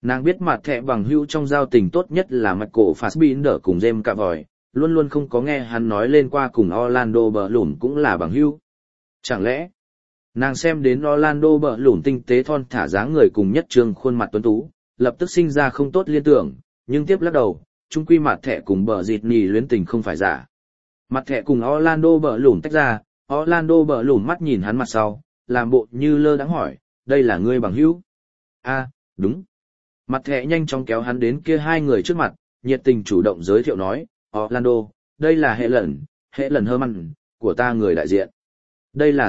Speaker 1: Nàng biết mặt thẻ bằng hữu trong giao tình tốt nhất là Michael Fassbender cùng James Cavoy, luôn luôn không có nghe hắn nói lên qua cùng Orlando Bloom cũng là bằng hữu. Chẳng lẽ, nàng xem đến Orlando Bloom tinh tế thon thả dáng người cùng nhất trương khuôn mặt tuấn tú, lập tức sinh ra không tốt liên tưởng, nhưng tiếp lắc đầu, chung quy mặt thẻ cùng bờ dịt nì luyến tình không phải giả. Mặt thẻ cùng Orlando Bloom tách ra, Orlando Bloom mắt nhìn hắn mặt sau, làm bộ như lơ đãng hỏi, đây là ngươi bằng hữu? Đúng. Mặt thẻ nhanh chóng kéo hắn đến kia hai người trước mặt, nhiệt tình chủ động giới thiệu nói, Orlando, đây là Helen Herman, của ta người đại diện. Đây là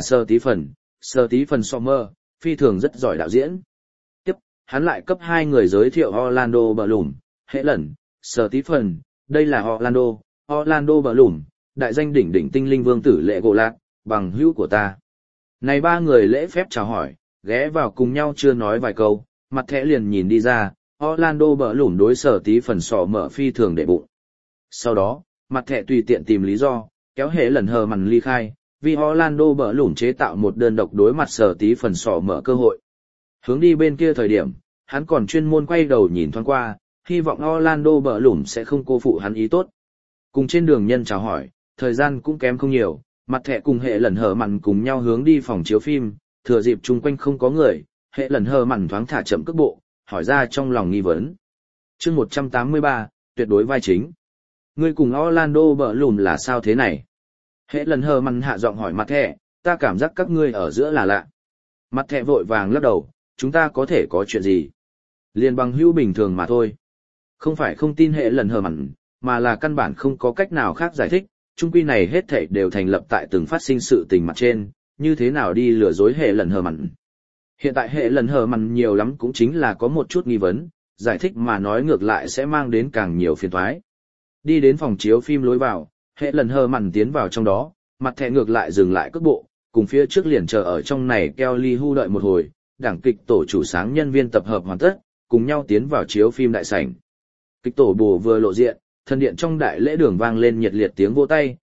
Speaker 1: Sir Stephen Sommer, phi thường rất giỏi đạo diễn. Tiếp, hắn lại cấp hai người giới thiệu Orlando Bloom, Helen, Sir Stephen, đây là Orlando Bloom, đại danh đỉnh đỉnh tinh linh vương tử lệ gỗ lạc, bằng hữu của ta. Này ba người lễ phép chào hỏi, ghé vào cùng nhau chưa nói vài câu, mặt thẻ liền nhìn đi ra, Orlando Bloom đối Sir Stephen Sommer phi thường để bụng. Sau đó, mặt thẻ tùy tiện tìm lý do, kéo Helen Herman ly khai, vì Orlando Bloom chế tạo một đơn độc đối mặt Sir Stephen Sommer cơ hội. Hướng đi bên kia thời điểm, hắn còn chuyên môn quay đầu nhìn thoáng qua, hy vọng Orlando Bloom sẽ không cô phụ hắn ý tốt. Cùng trên đường nhân chào hỏi, thời gian cũng kém không nhiều, mặt thẻ cùng Helen Herman cùng nhau hướng đi phòng chiếu phim, thừa dịp chung quanh không có người, Helen Herman thoáng thả chậm cước bộ, hỏi ra trong lòng nghi vấn. Chương 183, tuyệt đối vai chính. Ngươi cùng Orlando Bloom là sao thế này? Helen Herman hạ giọng hỏi mặt thẻ, ta cảm giác các ngươi ở giữa là lạ. Mặt thẻ vội vàng lắc đầu, chúng ta có thể có chuyện gì? Liền bằng hữu bình thường mà thôi. Không phải không tin Helen Herman, mà là căn bản không có cách nào khác giải thích, chung quy này hết thảy đều thành lập tại từng phát sinh sự tình mặt trên, như thế nào đi lừa dối Helen Herman. Hiện tại Helen Herman nhiều lắm cũng chính là có một chút nghi vấn, giải thích mà nói ngược lại sẽ mang đến càng nhiều phiền toái. Đi đến phòng chiếu phim lối vào, Helen Herman tiến vào trong đó, mặt thẻ ngược lại dừng lại cước bộ, cùng phía trước liền chờ ở trong này Kelly Hu đợi một hồi, đảng kịch tổ chủ sáng nhân viên tập hợp hoàn tất, cùng nhau tiến vào chiếu phim đại sảnh. Kịch tổ bồ vừa lộ diện, thân điện trong đại lễ đường vang lên nhiệt liệt tiếng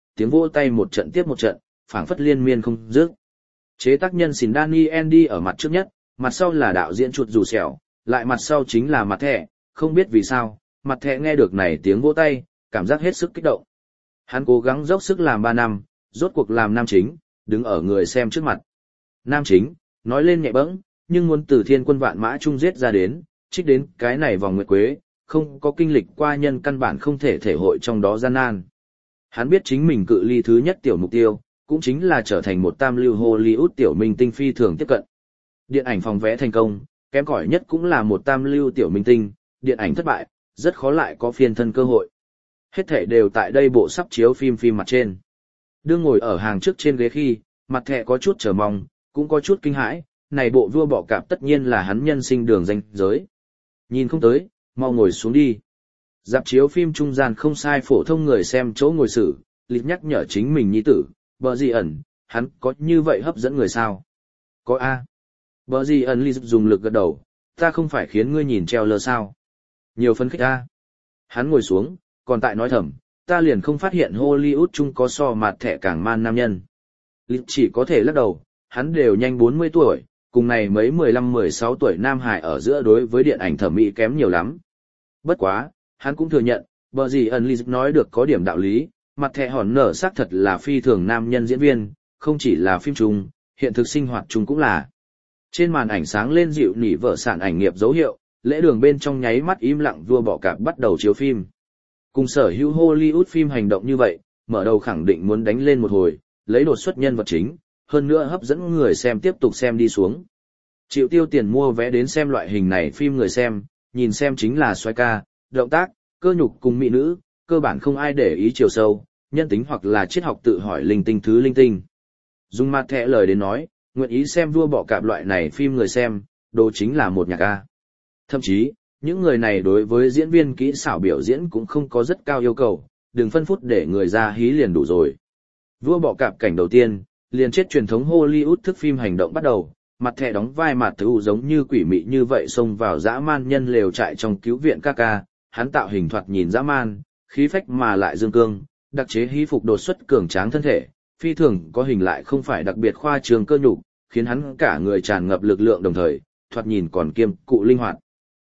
Speaker 1: vỗ tay một trận tiếp một trận, phảng phất liên miên không dứt. Chế tác nhân xỉn Daniel đi ở mặt trước nhất, mặt sau là đạo diễn chuột dù xẻo, lại mặt sau chính là mặt thẻ, không biết vì sao, mặt thẻ nghe được này tiếng vỗ tay, cảm giác hết sức kích động. Hắn cố gắng dốc sức làm 3 năm, rốt cuộc làm nam chính, đứng ở người xem trước mặt. Nam chính, nói lên nhẹ bẫng, nhưng muốn từ thiên quân vạn mã chung giết ra đến, trích đến cái này vòng nguyệt quế, không có kinh lịch qua nhân căn bản không thể thể hội trong đó gian nan. Hắn biết chính mình cự ly thứ nhất tiểu mục tiêu, cũng chính là trở thành một tam lưu Hollywood tiểu minh tinh phi thường tiếp cận. Điện ảnh phòng vẽ thành công, kém cỏi nhất cũng là một tam lưu tiểu minh tinh, điện ảnh thất bại, rất khó lại có phiên thân cơ hội. Hết thảy đều tại đây bộ sắp chiếu phim mặt trên. Đương ngồi ở hàng trước trên ghế khi, mặt thẻ có chút chờ mong, cũng có chút kinh hãi, này bộ vua bọ cạp tất nhiên là hắn nhân sinh đường danh giới. Nhìn không tới, mau ngồi xuống đi. Dạp chiếu phim trung gian không sai phổ thông người xem chỗ ngồi xử, lịch nhắc nhở chính mình nhi tử, bờ gì ẩn, hắn có như vậy hấp dẫn người sao? Có A. Bờ gì ẩn Lý dùng lực gật đầu, ta không phải khiến ngươi nhìn treo lơ sao? Nhiều phấn khích A. Hắn ngồi xuống, còn tại nói thầm, ta liền không phát hiện Hollywood chung có so mặt thẻ càng man nam nhân. Lý chỉ có thể lắc đầu, hắn đều nhanh 40 tuổi, cùng này mấy 15-16 tuổi nam hải ở giữa đối với điện ảnh thẩm mỹ kém nhiều lắm. Bất quá, hắn cũng thừa nhận, bờ gì ẩn Lý nói được có điểm đạo lý, mặt thẻ hòn nở xác thật là phi thường nam nhân diễn viên, không chỉ là phim chung, hiện thực sinh hoạt chung cũng là. Trên màn ảnh sáng lên dịu nỉ vợ sản ảnh nghiệp dấu hiệu, lễ đường bên trong nháy mắt im lặng vua bọ cạp bắt đầu chiếu phim. Cùng sở hữu Hollywood phim hành động như vậy, mở đầu khẳng định muốn đánh lên một hồi, lấy đột xuất nhân vật chính, hơn nữa hấp dẫn người xem tiếp tục xem đi xuống. Chịu tiêu tiền mua vé đến xem loại hình này phim người xem, nhìn xem chính là xoay ca, động tác, cơ nhục cùng mỹ nữ, cơ bản không ai để ý chiều sâu, nhân tính hoặc là triết học tự hỏi linh tinh thứ linh tinh. Dùng mặt thẻ lời đến nói, nguyện ý xem vua bọ cạp loại này phim người xem, đồ chính là một nhạc ca. Thậm chí, những người này đối với diễn viên kỹ xảo biểu diễn cũng không có rất cao yêu cầu, đừng phân phút để người ra hí liền đủ rồi. Vua bọ cạp cảnh đầu tiên, liền chết truyền thống Hollywood thức phim hành động bắt đầu, mặt thẻ đóng vai mặt thú giống như quỷ mị như vậy xông vào dã man nhân lều trại trong cứu viện ca ca, hắn tạo hình thoạt nhìn dã man, khí phách mà lại dương cương, đặc chế hí phục đột xuất cường tráng thân thể, phi thường có hình lại không phải đặc biệt khoa trương cơ nhục, khiến hắn cả người tràn ngập lực lượng đồng thời, thoạt nhìn còn kiêm cụ linh hoạt.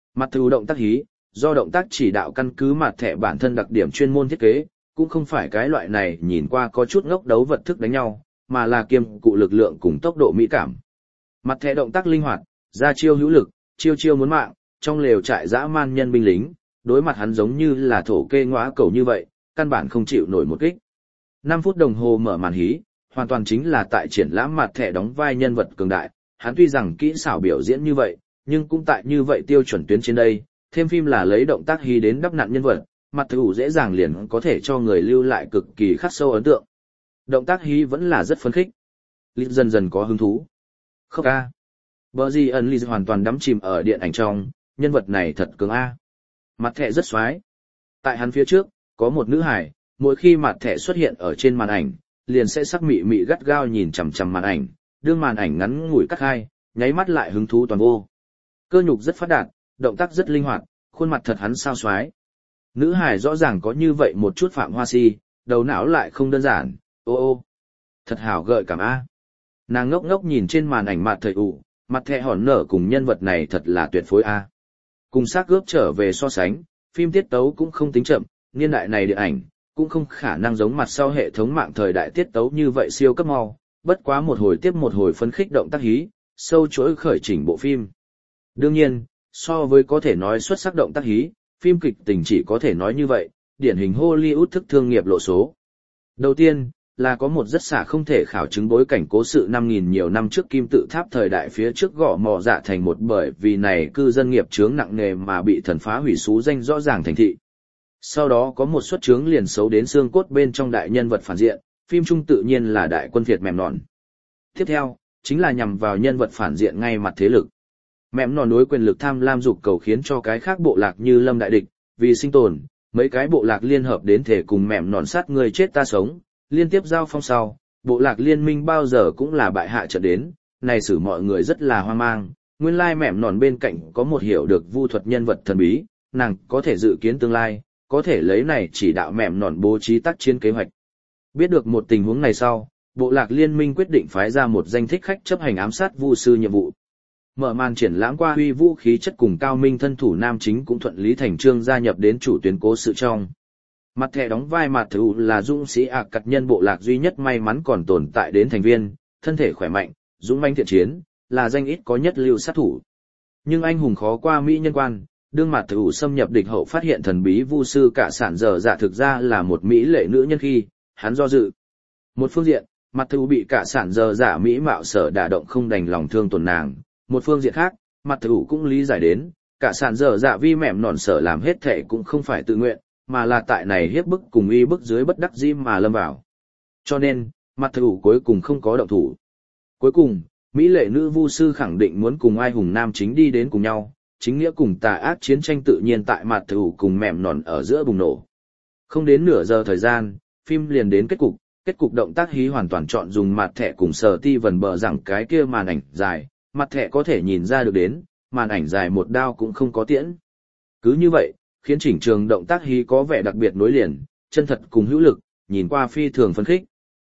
Speaker 1: Mặt thù động tác hí, do động tác chỉ đạo căn cứ mặt thẻ bản thân đặc điểm chuyên môn thiết kế, cũng không phải cái loại này nhìn qua có chút ngốc đấu vật thức đánh nhau, mà là kiêm cụ lực lượng cùng tốc độ mỹ cảm. Mặt thẻ động tác linh hoạt, ra chiêu hữu lực, chiêu chiêu muốn mạng, trong lều trại dã man nhân binh lính, đối mặt hắn giống như là thổ kê ngõa cầu như vậy, căn bản không chịu nổi một kích. 5 phút đồng hồ mở màn hí, hoàn toàn chính là tại triển lãm mặt thẻ đóng vai nhân vật cường đại, hắn tuy rằng kỹ xảo biểu diễn như vậy, nhưng cũng tại như vậy tiêu chuẩn tuyến trên đây, thêm phim là lấy động tác hí đến đắp nặn nhân vật, mặt thù dễ dàng liền có thể cho người lưu lại cực kỳ khắc sâu ấn tượng. Động tác hí vẫn là rất phấn khích. Lít dần dần có hứng thú. Khóc a. Bờ gì ẩn Lít hoàn toàn đắm chìm ở điện ảnh trong, nhân vật này thật cứng a. Mặt thẻ rất xoái. Tại hắn phía trước, có một nữ hải, mỗi khi mặt thẻ xuất hiện ở trên màn ảnh, liền sẽ sắc mị mị gắt gao nhìn chằm chằm màn ảnh, đương màn ảnh ngắn ngủi cắt hai, nháy mắt lại hứng thú toàn vô. Cơ nhục rất phát đạt, động tác rất linh hoạt, khuôn mặt thật hắn sao xoái. Nữ hải rõ ràng có như vậy một chút phạm hoa si, đầu não lại không đơn giản, ô ô. Thật hảo gợi cảm a. Nàng ngốc ngốc nhìn trên màn ảnh mặt thầy ụ, mặt thẻ hòn nở cùng nhân vật này thật là tuyệt phối a. Cùng xác gớp trở về so sánh, phim tiết tấu cũng không tính chậm, niên đại này điện ảnh, cũng không khả năng giống mặt sau hệ thống mạng thời đại tiết tấu như vậy siêu cấp mau, bất quá một hồi tiếp một hồi phấn khích động tác hí, sâu chuỗi khởi chỉnh bộ phim. Đương nhiên, so với có thể nói xuất sắc động tác hí, phim kịch tình chỉ có thể nói như vậy, điển hình Hollywood thức thương nghiệp lộ số. Đầu tiên, là có một rất xả không thể khảo chứng bối cảnh cố sự 5.000 nhiều năm trước kim tự tháp thời đại phía trước gõ mò dạ thành một bởi vì này cư dân nghiệp chướng nặng nề mà bị thần phá hủy xú danh rõ ràng thành thị. Sau đó có một suất chướng liền xấu đến xương cốt bên trong đại nhân vật phản diện, phim trung tự nhiên là đại quân Việt mềm nòn. Tiếp theo, chính là nhằm vào nhân vật phản diện ngay mặt thế lực. Mềm nòn đối quyền lực tham lam dục cầu khiến cho cái khác bộ lạc như lâm đại địch, vì sinh tồn, mấy cái bộ lạc liên hợp đến thể cùng mềm nòn sát người chết ta sống, liên tiếp giao phong sau, bộ lạc liên minh bao giờ cũng là bại hạ trận đến, này xử mọi người rất là hoang mang, nguyên lai mềm nòn bên cạnh có một hiểu được vu thuật nhân vật thần bí, nàng có thể dự kiến tương lai, có thể lấy này chỉ đạo mềm nòn bố trí tác chiến kế hoạch. Biết được một tình huống này sau, bộ lạc liên minh quyết định phái ra một danh thích khách chấp hành ám sát vu sư nhiệm vụ. Mở màn triển lãm qua huy vũ khí chất cùng cao minh thân thủ nam chính cũng thuận lý thành trương gia nhập đến chủ tuyến cố sự trong. Mặt thẻ đóng vai mặt thù là dũng sĩ cặt nhân bộ lạc duy nhất may mắn còn tồn tại đến thành viên, thân thể khỏe mạnh, dũng mãnh thiện chiến, là danh ít có nhất lưu sát thủ. Nhưng anh hùng khó qua mỹ nhân quan, đương mặt thù xâm nhập địch hậu phát hiện thần bí vu sư cả sản dở dạ thực ra là một mỹ lệ nữ nhân khi, hắn do dự. Một phương diện, mặt thù bị cả sản dở dạ mỹ mạo sở đả động không đành lòng thương tổn nàng, một phương diện khác, mặt thù cũng lý giải đến, cả sản dở dạ vi mẹm nòn sở làm hết thể cũng không phải tự nguyện, mà là tại này hiếp bức cùng uy bức dưới bất đắc dĩ mà lâm vào. Cho nên, mặt thù cuối cùng không có động thủ. Cuối cùng, mỹ lệ nữ vu sư khẳng định muốn cùng ai hùng nam chính đi đến cùng nhau, chính nghĩa cùng tà ác chiến tranh tự nhiên tại mặt thù cùng mẹm nòn ở giữa bùng nổ. Không đến nửa giờ thời gian, phim liền đến kết cục động tác hí hoàn toàn chọn dùng mặt thẻ cùng sở ti vần bờ rằng cái kia màn ảnh dài, mặt thẻ có thể nhìn ra được đến, màn ảnh dài một đao cũng không có tiễn. Cứ như vậy, khiến chỉnh trường động tác hí có vẻ đặc biệt nối liền, chân thật cùng hữu lực, nhìn qua phi thường phấn khích.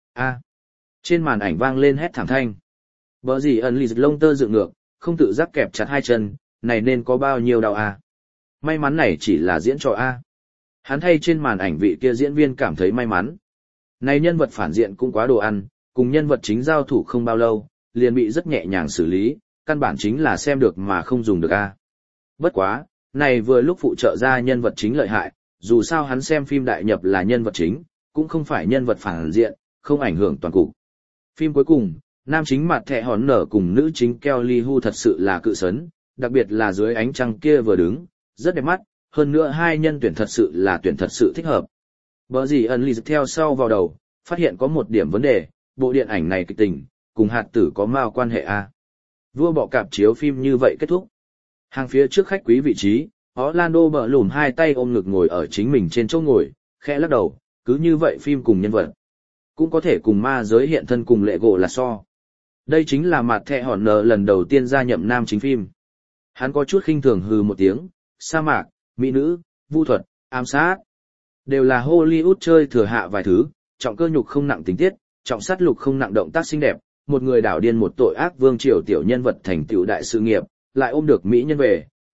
Speaker 1: Trên màn ảnh vang lên hét thảm thanh. Bờ gì ẩn lì lông tơ dựng ngược, không tự giác kẹp chặt hai chân, này nên có bao nhiêu đau a? May mắn này chỉ là diễn trò a. Hắn thay trên màn ảnh vị kia diễn viên cảm thấy may mắn. Này nhân vật phản diện cũng quá đồ ăn, cùng nhân vật chính giao thủ không bao lâu, liền bị rất nhẹ nhàng xử lý, căn bản chính là xem được mà không dùng được a. Bất quá, này vừa lúc phụ trợ ra nhân vật chính lợi hại, dù sao hắn xem phim đại nhập là nhân vật chính, cũng không phải nhân vật phản diện, không ảnh hưởng toàn cục. Phim cuối cùng, nam chính mặt thẻ hòn nở cùng nữ chính Kelly Hu thật sự là cự sấn, đặc biệt là dưới ánh trăng kia vừa đứng, rất đẹp mắt, hơn nữa hai nhân tuyển thật sự thích hợp. Bở gì ẩn lì theo sau vào đầu, phát hiện có một điểm vấn đề, bộ điện ảnh này kịch tình, cùng hạt tử có mao quan hệ a. Vua bọ cạp chiếu phim như vậy kết thúc. Hàng phía trước khách quý vị trí, Orlando bờ lùm hai tay ôm ngực ngồi ở chính mình trên chỗ ngồi, khẽ lắc đầu, cứ như vậy phim cùng nhân vật. Cũng có thể cùng ma giới hiện thân cùng lệ gỗ là so. Đây chính là mặt thẻ hòn nở lần đầu tiên gia nhập nam chính phim. Hắn có chút khinh thường hừ một tiếng, sa mạc, mỹ nữ, vu thuật, ám sát. Đều là Hollywood chơi thừa hạ vài thứ, trọng cơ nhục không nặng tình tiết, trọng sát lục không nặng động tác xinh đẹp, một người đảo điên một tội ác vương triều tiểu nhân vật thành tựu đại sự nghiệp, lại ôm được mỹ nhân về,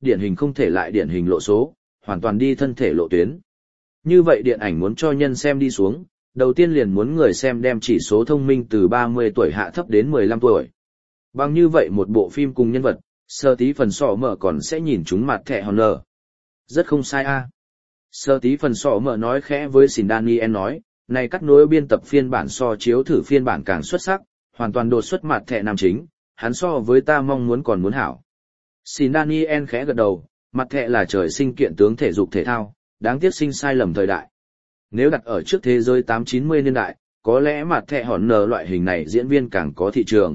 Speaker 1: điển hình không thể lại điển hình lộ số, hoàn toàn đi thân thể lộ tuyến. Như vậy điện ảnh muốn cho nhân xem đi xuống, đầu tiên liền muốn người xem đem chỉ số thông minh từ 30 tuổi hạ thấp đến 15 tuổi. Bằng như vậy một bộ phim cùng nhân vật, sơ tí phần sọ mở còn sẽ nhìn chúng mặt thẻ hòn nở. Rất không sai a. Sơ tí phần sọ mở nói khẽ với Xin Daniel nói, này cắt nối biên tập phiên bản so chiếu thử phiên bản càng xuất sắc, hoàn toàn đột xuất mặt thẻ nam chính, hắn so với ta mong muốn còn muốn hảo. Xin Daniel khẽ gật đầu, mặt thẻ là trời sinh kiện tướng thể dục thể thao, đáng tiếc sinh sai lầm thời đại. Nếu đặt ở trước thế giới 8-90 niên đại, có lẽ mặt thẻ hòn nở loại hình này diễn viên càng có thị trường.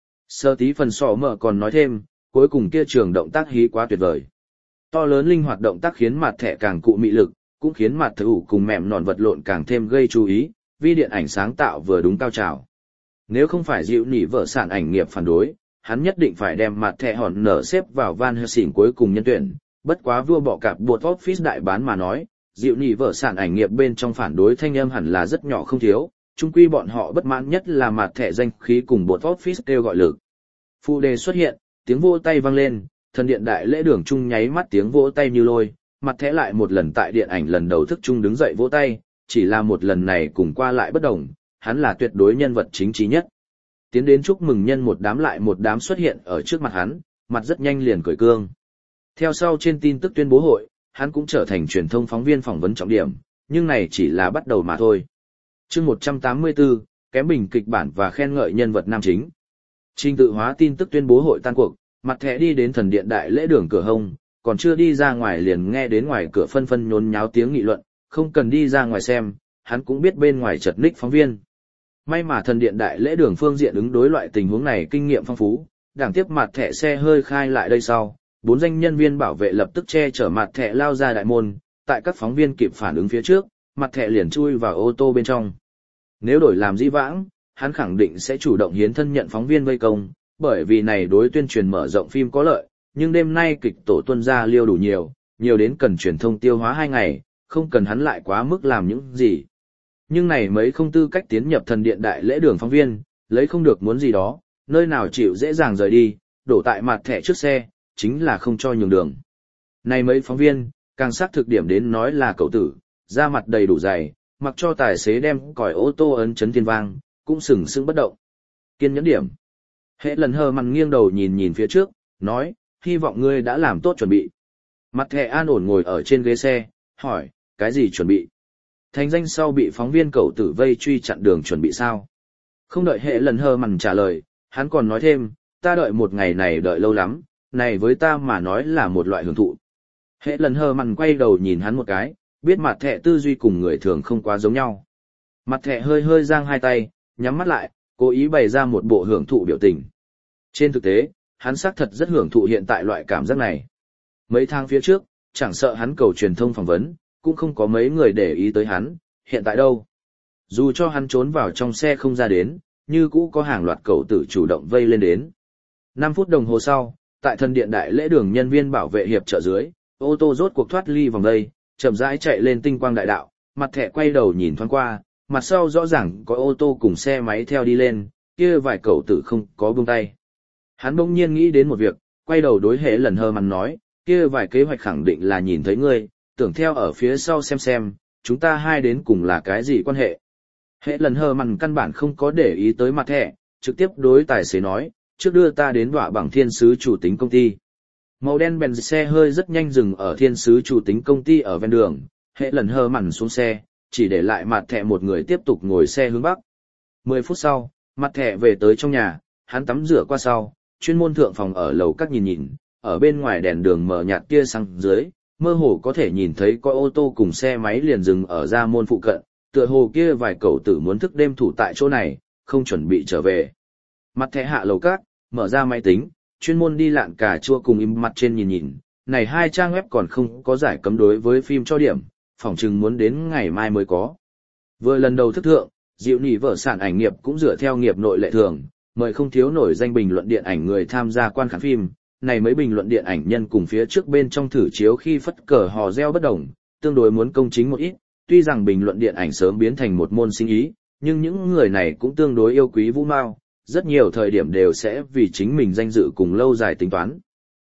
Speaker 1: Sơ tí phần sọ mở còn nói thêm, cuối cùng kia trường động tác hí quá tuyệt vời. To lớn linh hoạt động tác khiến mặt thẻ càng cụ mị lực, cũng khiến mặt thẻ ủ cùng mẹm nòn vật lộn càng thêm gây chú ý, vì điện ảnh sáng tạo vừa đúng cao trào. Nếu không phải dịu nỉ vợ sản ảnh nghiệp phản đối, hắn nhất định phải đem mặt thẻ hòn nở xếp vào Van Helsing cuối cùng nhân tuyển, bất quá vua bọ cạp box office đại bán mà nói, dịu nỉ vợ sản ảnh nghiệp bên trong phản đối thanh âm hẳn là rất nhỏ không thiếu, chung quy bọn họ bất mãn nhất là mặt thẻ danh khí cùng box office kêu gọi lực. Phụ đề xuất hiện, tiếng vỗ tay vang lên, thần điện đại lễ đường trung nháy mắt tiếng vỗ tay như lôi, mặt thẻ lại một lần tại điện ảnh lần đầu thức trung đứng dậy vỗ tay, chỉ là một lần này cùng qua lại bất đồng, hắn là tuyệt đối nhân vật chính trí nhất. Tiến đến chúc mừng nhân một đám lại một đám xuất hiện ở trước mặt hắn, mặt rất nhanh liền cười cương. Theo sau trên tin tức tuyên bố hội, hắn cũng trở thành truyền thông phóng viên phỏng vấn trọng điểm, nhưng này chỉ là bắt đầu mà thôi. Chương 184, kém bình kịch bản và khen ngợi nhân vật nam chính. Trình tự hóa tin tức tuyên bố hội tan cuộc, mặt thẻ đi đến thần điện đại lễ đường cửa hông, còn chưa đi ra ngoài liền nghe đến ngoài cửa phân phân nhốn nháo tiếng nghị luận, không cần đi ra ngoài xem, hắn cũng biết bên ngoài chật ních phóng viên. May mà thần điện đại lễ đường phương diện ứng đối loại tình huống này kinh nghiệm phong phú, đảng tiếp mặt thẻ xe hơi khai lại đây sau, 4 danh nhân viên bảo vệ lập tức che chở mặt thẻ lao ra đại môn, tại các phóng viên kịp phản ứng phía trước, mặt thẻ liền chui vào ô tô bên trong. Nếu đổi làm dĩ vãng, hắn khẳng định sẽ chủ động hiến thân nhận phóng viên vây công, bởi vì này đối tuyên truyền mở rộng phim có lợi, nhưng đêm nay kịch tổ tuân ra liêu đủ nhiều đến cần truyền thông tiêu hóa 2 ngày, không cần hắn lại quá mức làm những gì. Nhưng này mấy không tư cách tiến nhập thần điện đại lễ đường phóng viên, lấy không được muốn gì đó, nơi nào chịu dễ dàng rời đi, đổ tại mặt thẻ trước xe, chính là không cho nhường đường. Này mấy phóng viên, càng xác thực điểm đến nói là cậu tử, da mặt đầy đủ dày, mặc cho tài xế đem còi ô tô ấn chấn thiên vang, cũng sừng sững bất động. Kiên nhẫn điểm. Hệ lần hờ mằn nghiêng đầu nhìn phía trước, nói, hy vọng ngươi đã làm tốt chuẩn bị. Mặt thẻ an ổn ngồi ở trên ghế xe, hỏi, cái gì chuẩn bị? Thành danh sau bị phóng viên cậu tử vây truy chặn đường chuẩn bị sao? Không đợi hệ lần hờ mằn trả lời, hắn còn nói thêm, ta đợi một ngày này đợi lâu lắm, này với ta mà nói là một loại hưởng thụ. Hệ lần hờ mằn quay đầu nhìn hắn một cái, biết mặt thẻ tư duy cùng người thường không quá giống nhau. Mặt thẻ hơi hơi giang hai tay, nhắm mắt lại, cố ý bày ra một bộ hưởng thụ biểu tình. Trên thực tế, hắn xác thật rất hưởng thụ hiện tại loại cảm giác này. Mấy tháng phía trước, chẳng sợ hắn cầu truyền thông phỏng vấn, cũng không có mấy người để ý tới hắn, hiện tại đâu. Dù cho hắn trốn vào trong xe không ra đến, như cũ có hàng loạt cậu tử chủ động vây lên đến. 5 phút đồng hồ sau, tại thần điện đại lễ đường nhân viên bảo vệ hiệp trợ dưới, ô tô rốt cuộc thoát ly vòng đây, chậm rãi chạy lên tinh quang đại đạo, mặt thẻ quay đầu nhìn thoáng qua, mặt sau rõ ràng có ô tô cùng xe máy theo đi lên, kia vài cậu tử không có buông tay. Hắn bỗng nhiên nghĩ đến một việc, quay đầu đối hệ lần hờ mằn nói, kia vài kế hoạch khẳng định là nhìn thấy ngươi, tưởng theo ở phía sau xem, chúng ta hai đến cùng là cái gì quan hệ. Hệ lần hờ mằn căn bản không có để ý tới mặt thẻ, trực tiếp đối tài xế nói, trước đưa ta đến đọa bằng thiên sứ chủ tính công ty. Màu đen bèn xe hơi rất nhanh dừng ở thiên sứ chủ tính công ty ở ven đường, hệ lần hờ mằn xuống xe, chỉ để lại mặt thẻ một người tiếp tục ngồi xe hướng bắc. 10 phút sau, mặt thẻ về tới trong nhà, hắn tắm rửa qua sau, chuyên môn thượng phòng ở lầu các nhìn, ở bên ngoài đèn đường mở nhạt tia sáng dưới, mơ hồ có thể nhìn thấy có ô tô cùng xe máy liền dừng ở ra môn phụ cận, tựa hồ kia vài cậu tử muốn thức đêm thủ tại chỗ này, không chuẩn bị trở về. Mặt thẻ hạ lầu các, mở ra máy tính, chuyên môn đi lạn cà chua cùng im mặt trên nhìn, này 2 trang web còn không có giải cấm đối với phim cho điểm, phỏng chừng muốn đến ngày mai mới có. Vừa lần đầu thức thượng, dịu nỉ vợ sản ảnh nghiệp cũng dựa theo nghiệp nội lệ thường, mời không thiếu nổi danh bình luận điện ảnh người tham gia quan khán phim, này mấy bình luận điện ảnh nhân cùng phía trước bên trong thử chiếu khi phất cờ hò reo bất đồng, tương đối muốn công chính một ít, tuy rằng bình luận điện ảnh sớm biến thành một môn sinh ý, nhưng những người này cũng tương đối yêu quý vũ mao, rất nhiều thời điểm đều sẽ vì chính mình danh dự cùng lâu dài tính toán.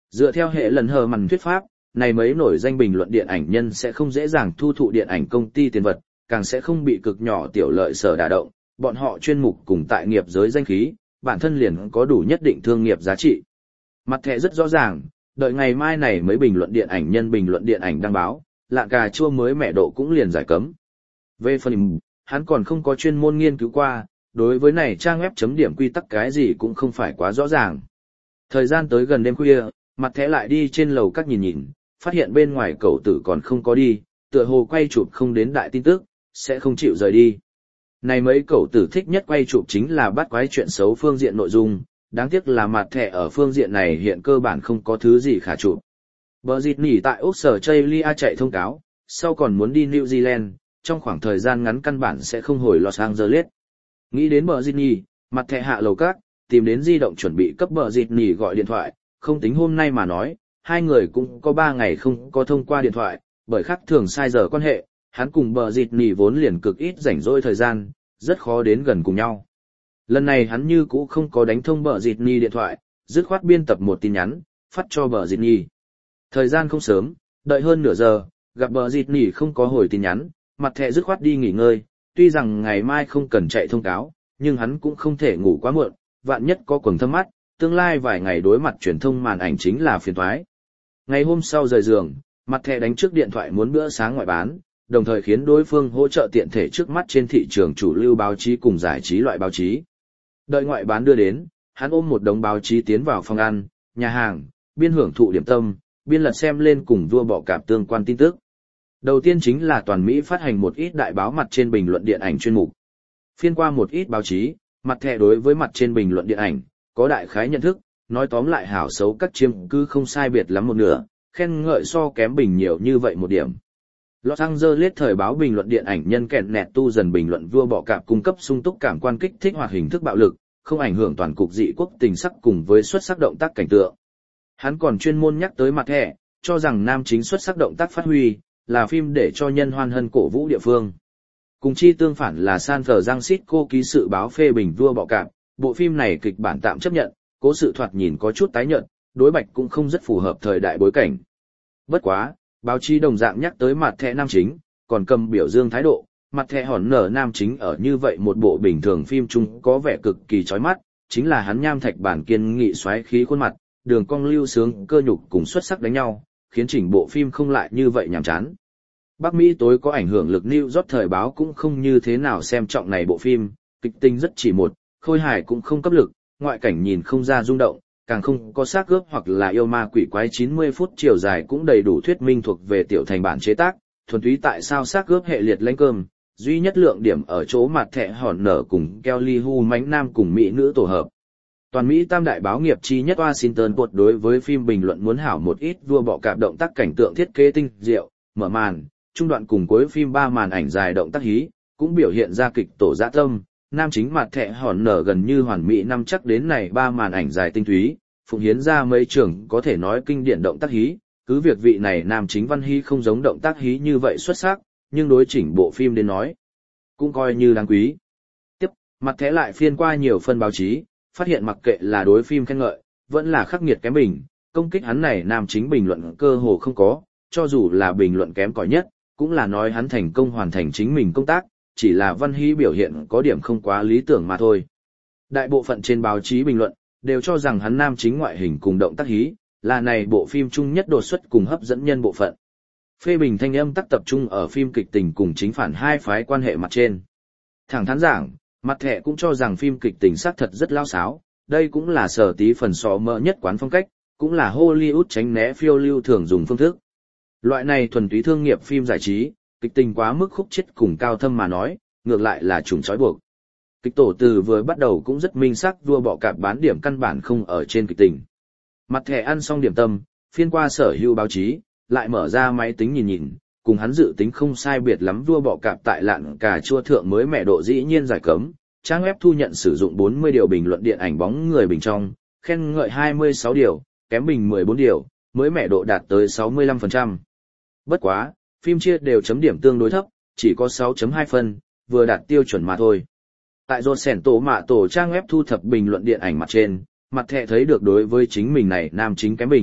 Speaker 1: Dựa theo hệ lần hờ mằn thuyết pháp, này mấy nổi danh bình luận điện ảnh nhân sẽ không dễ dàng thu thụ điện ảnh công ty tiền vật, càng sẽ không bị cực nhỏ tiểu lợi sở đả động, bọn họ chuyên mục cùng tại nghiệp giới danh khí, bản thân liền có đủ nhất định thương nghiệp giá trị. Mặt thẻ rất rõ ràng, đợi ngày mai này mấy bình luận điện ảnh nhân bình luận điện ảnh đăng báo, lạng cà chua mới mẹ độ cũng liền giải cấm. Về phần hắn còn không có chuyên môn nghiên cứu qua, đối với này trang web chấm điểm quy tắc cái gì cũng không phải quá rõ ràng. Thời gian tới gần đêm khuya, mặt thẻ lại đi trên lầu các nhìn nhìn, phát hiện bên ngoài cậu tử còn không có đi, tựa hồ quay chụp không đến đại tin tức, sẽ không chịu rời đi. Này mấy cậu tử thích nhất quay chụp chính là bắt quái chuyện xấu phương diện nội dung, đáng tiếc là mặt thẻ ở phương diện này hiện cơ bản không có thứ gì khả chụp. Bờ dịt nỉ tại Australia chạy thông cáo, sau còn muốn đi New Zealand, trong khoảng thời gian ngắn căn bản sẽ không hồi Los Angeles. Nghĩ đến bờ dịt nỉ, mặt thẻ hạ lầu các, tìm đến di động chuẩn bị cấp bờ dịt nỉ gọi điện thoại, không tính hôm nay mà nói, hai người cũng có 3 ngày không có thông qua điện thoại, bởi khác thường sai giờ quan hệ, hắn cùng bờ dịt nỉ vốn liền cực ít rảnh rỗi thời gian, rất khó đến gần cùng nhau. Lần này hắn như cũ không có đánh thông bờ dịt nỉ điện thoại, dứt khoát biên tập một tin nhắn, phát cho bờ dịt nỉ. Thời gian không sớm, đợi hơn nửa giờ, gặp bờ dịt nỉ không có hồi tin nhắn, mặt thẻ dứt khoát đi nghỉ ngơi, tuy rằng ngày mai không cần chạy thông cáo, nhưng hắn cũng không thể ngủ quá muộn, vạn nhất có quầng thâm mắt, tương lai vài ngày đối mặt truyền thông màn ảnh chính là phiền toái. Ngày hôm sau rời giường, mặt thẻ đánh trước điện thoại muốn bữa sáng ngoại bán, đồng thời khiến đối phương hỗ trợ tiện thể trước mắt trên thị trường chủ lưu báo chí cùng giải trí loại báo chí. Đợi ngoại bán đưa đến, hắn ôm một đống báo chí tiến vào phòng ăn, nhà hàng, biên hưởng thụ điểm tâm, biên lật xem lên cùng vua bọ cạp tương quan tin tức. Đầu tiên chính là toàn Mỹ phát hành một ít đại báo mặt trên bình luận điện ảnh chuyên mục. Phiên qua một ít báo chí, mặt thẻ đối với mặt trên bình luận điện ảnh, có đại khái nhận thức, nói tóm lại hảo xấu các chiêm cứ không sai biệt lắm một nửa, khen ngợi so kém bình nhiều như vậy một điểm. Los Angeles thời báo bình luận điện ảnh nhân kẹn nẹt tu dần bình luận vua bọ cạp cung cấp sung túc cảm quan kích thích hoạt hình thức bạo lực, không ảnh hưởng toàn cục dị quốc tình sắc cùng với xuất sắc động tác cảnh tượng. Hắn còn chuyên môn nhắc tới mặt thẻ, cho rằng nam chính xuất sắc động tác phát huy, là phim để cho nhân hoan hân cổ vũ địa phương. Cùng chi tương phản là San Francisco ký sự báo phê bình vua bọ cạp, bộ phim này kịch bản tạm chấp nhận, cố sự thoạt nhìn có chút tái nhợt, đối bạch cũng không rất phù hợp thời đại bối cảnh. Bất quá, báo chí đồng dạng nhắc tới mặt thẻ nam chính, còn cầm biểu dương thái độ, mặt thẻ hòn nở nam chính ở như vậy một bộ bình thường phim chung có vẻ cực kỳ chói mắt, chính là hắn nham thạch bản kiên nghị xoáy khí khuôn mặt, đường cong lưu sướng cơ nhục cùng xuất sắc đánh nhau, khiến chỉnh bộ phim không lại như vậy nhàm chán. Bắc Mỹ tối có ảnh hưởng lực New York thời báo cũng không như thế nào xem trọng này bộ phim, kịch tính rất chỉ một, khôi hài cũng không cấp lực, ngoại cảnh nhìn không ra rung động, càng không có xác ướp hoặc là yêu ma quỷ quái 90 phút chiều dài cũng đầy đủ thuyết minh thuộc về tiểu thành bản chế tác, thuần túy tại sao xác ướp hệ liệt lãnh cơm, duy nhất lượng điểm ở chỗ mặt thẻ hòn nở cùng Kelly Hu mánh nam cùng mỹ nữ tổ hợp. Toàn Mỹ tam đại báo nghiệp chi nhất Washington Post đối với phim bình luận muốn hảo một ít vua bọ cạp động tác cảnh tượng thiết kế tinh diệu, mở màn, trung đoạn cùng cuối phim 3 màn ảnh dài động tác hí, cũng biểu hiện ra kịch tổ dã tâm, nam chính mặt thẻ hòn nở gần như hoàn mỹ năm chắc đến này 3 màn ảnh dài tinh túy, phụng hiến ra mấy trường có thể nói kinh điển động tác hí, cứ việc vị này nam chính văn hí không giống động tác hí như vậy xuất sắc, nhưng đối chỉnh bộ phim đến nói, cũng coi như đáng quý. Tiếp, mặt thẻ lại phiên qua nhiều phân báo chí, phát hiện mặc kệ là đối phim khen ngợi, vẫn là khắc nghiệt kém bình, công kích hắn này nam chính bình luận cơ hồ không có, cho dù là bình luận kém cỏi nhất, cũng là nói hắn thành công hoàn thành chính mình công tác, chỉ là văn hí biểu hiện có điểm không quá lý tưởng mà thôi. Đại bộ phận trên báo chí bình luận, đều cho rằng hắn nam chính ngoại hình cùng động tác hí, là này bộ phim chung nhất đột xuất cùng hấp dẫn nhân bộ phận. Phê bình thanh âm tác tập trung ở phim kịch tình cùng chính phản hai phái quan hệ mặt trên. Thẳng thắn giảng, mặt thẻ cũng cho rằng phim kịch tình xác thật rất lao xáo, đây cũng là sở tí phần sọ mỡ nhất quán phong cách, cũng là Hollywood tránh né phiêu lưu thường dùng phương thức. Loại này thuần túy thương nghiệp phim giải trí, kịch tình quá mức khúc chiết cùng cao thâm mà nói, ngược lại là trùng trói buộc. Kịch tổ từ vừa bắt đầu cũng rất minh xác vua bọ cạp bán điểm căn bản không ở trên kịch tình. Mặt thẻ ăn xong điểm tâm, phiên qua sở hữu báo chí, lại mở ra máy tính nhìn nhìn, cùng hắn dự tính không sai biệt lắm vua bọ cạp tại lạn cà chua thượng mới mẹ độ dĩ nhiên giải cấm, trang web thu nhận sử dụng 40 điều bình luận điện ảnh bóng người bình trong, khen ngợi 26 điều, kém bình 14 điều, mới mẹ độ đạt tới 65%. Bất quá, phim chia đều chấm điểm tương đối thấp, chỉ có 6.2 phân, vừa đạt tiêu chuẩn mà thôi. Tại rột sẻn tổ mạ tổ trang web thu thập bình luận điện ảnh mặt trên, mặt thẻ thấy được đối với chính mình này nam chính kém bình,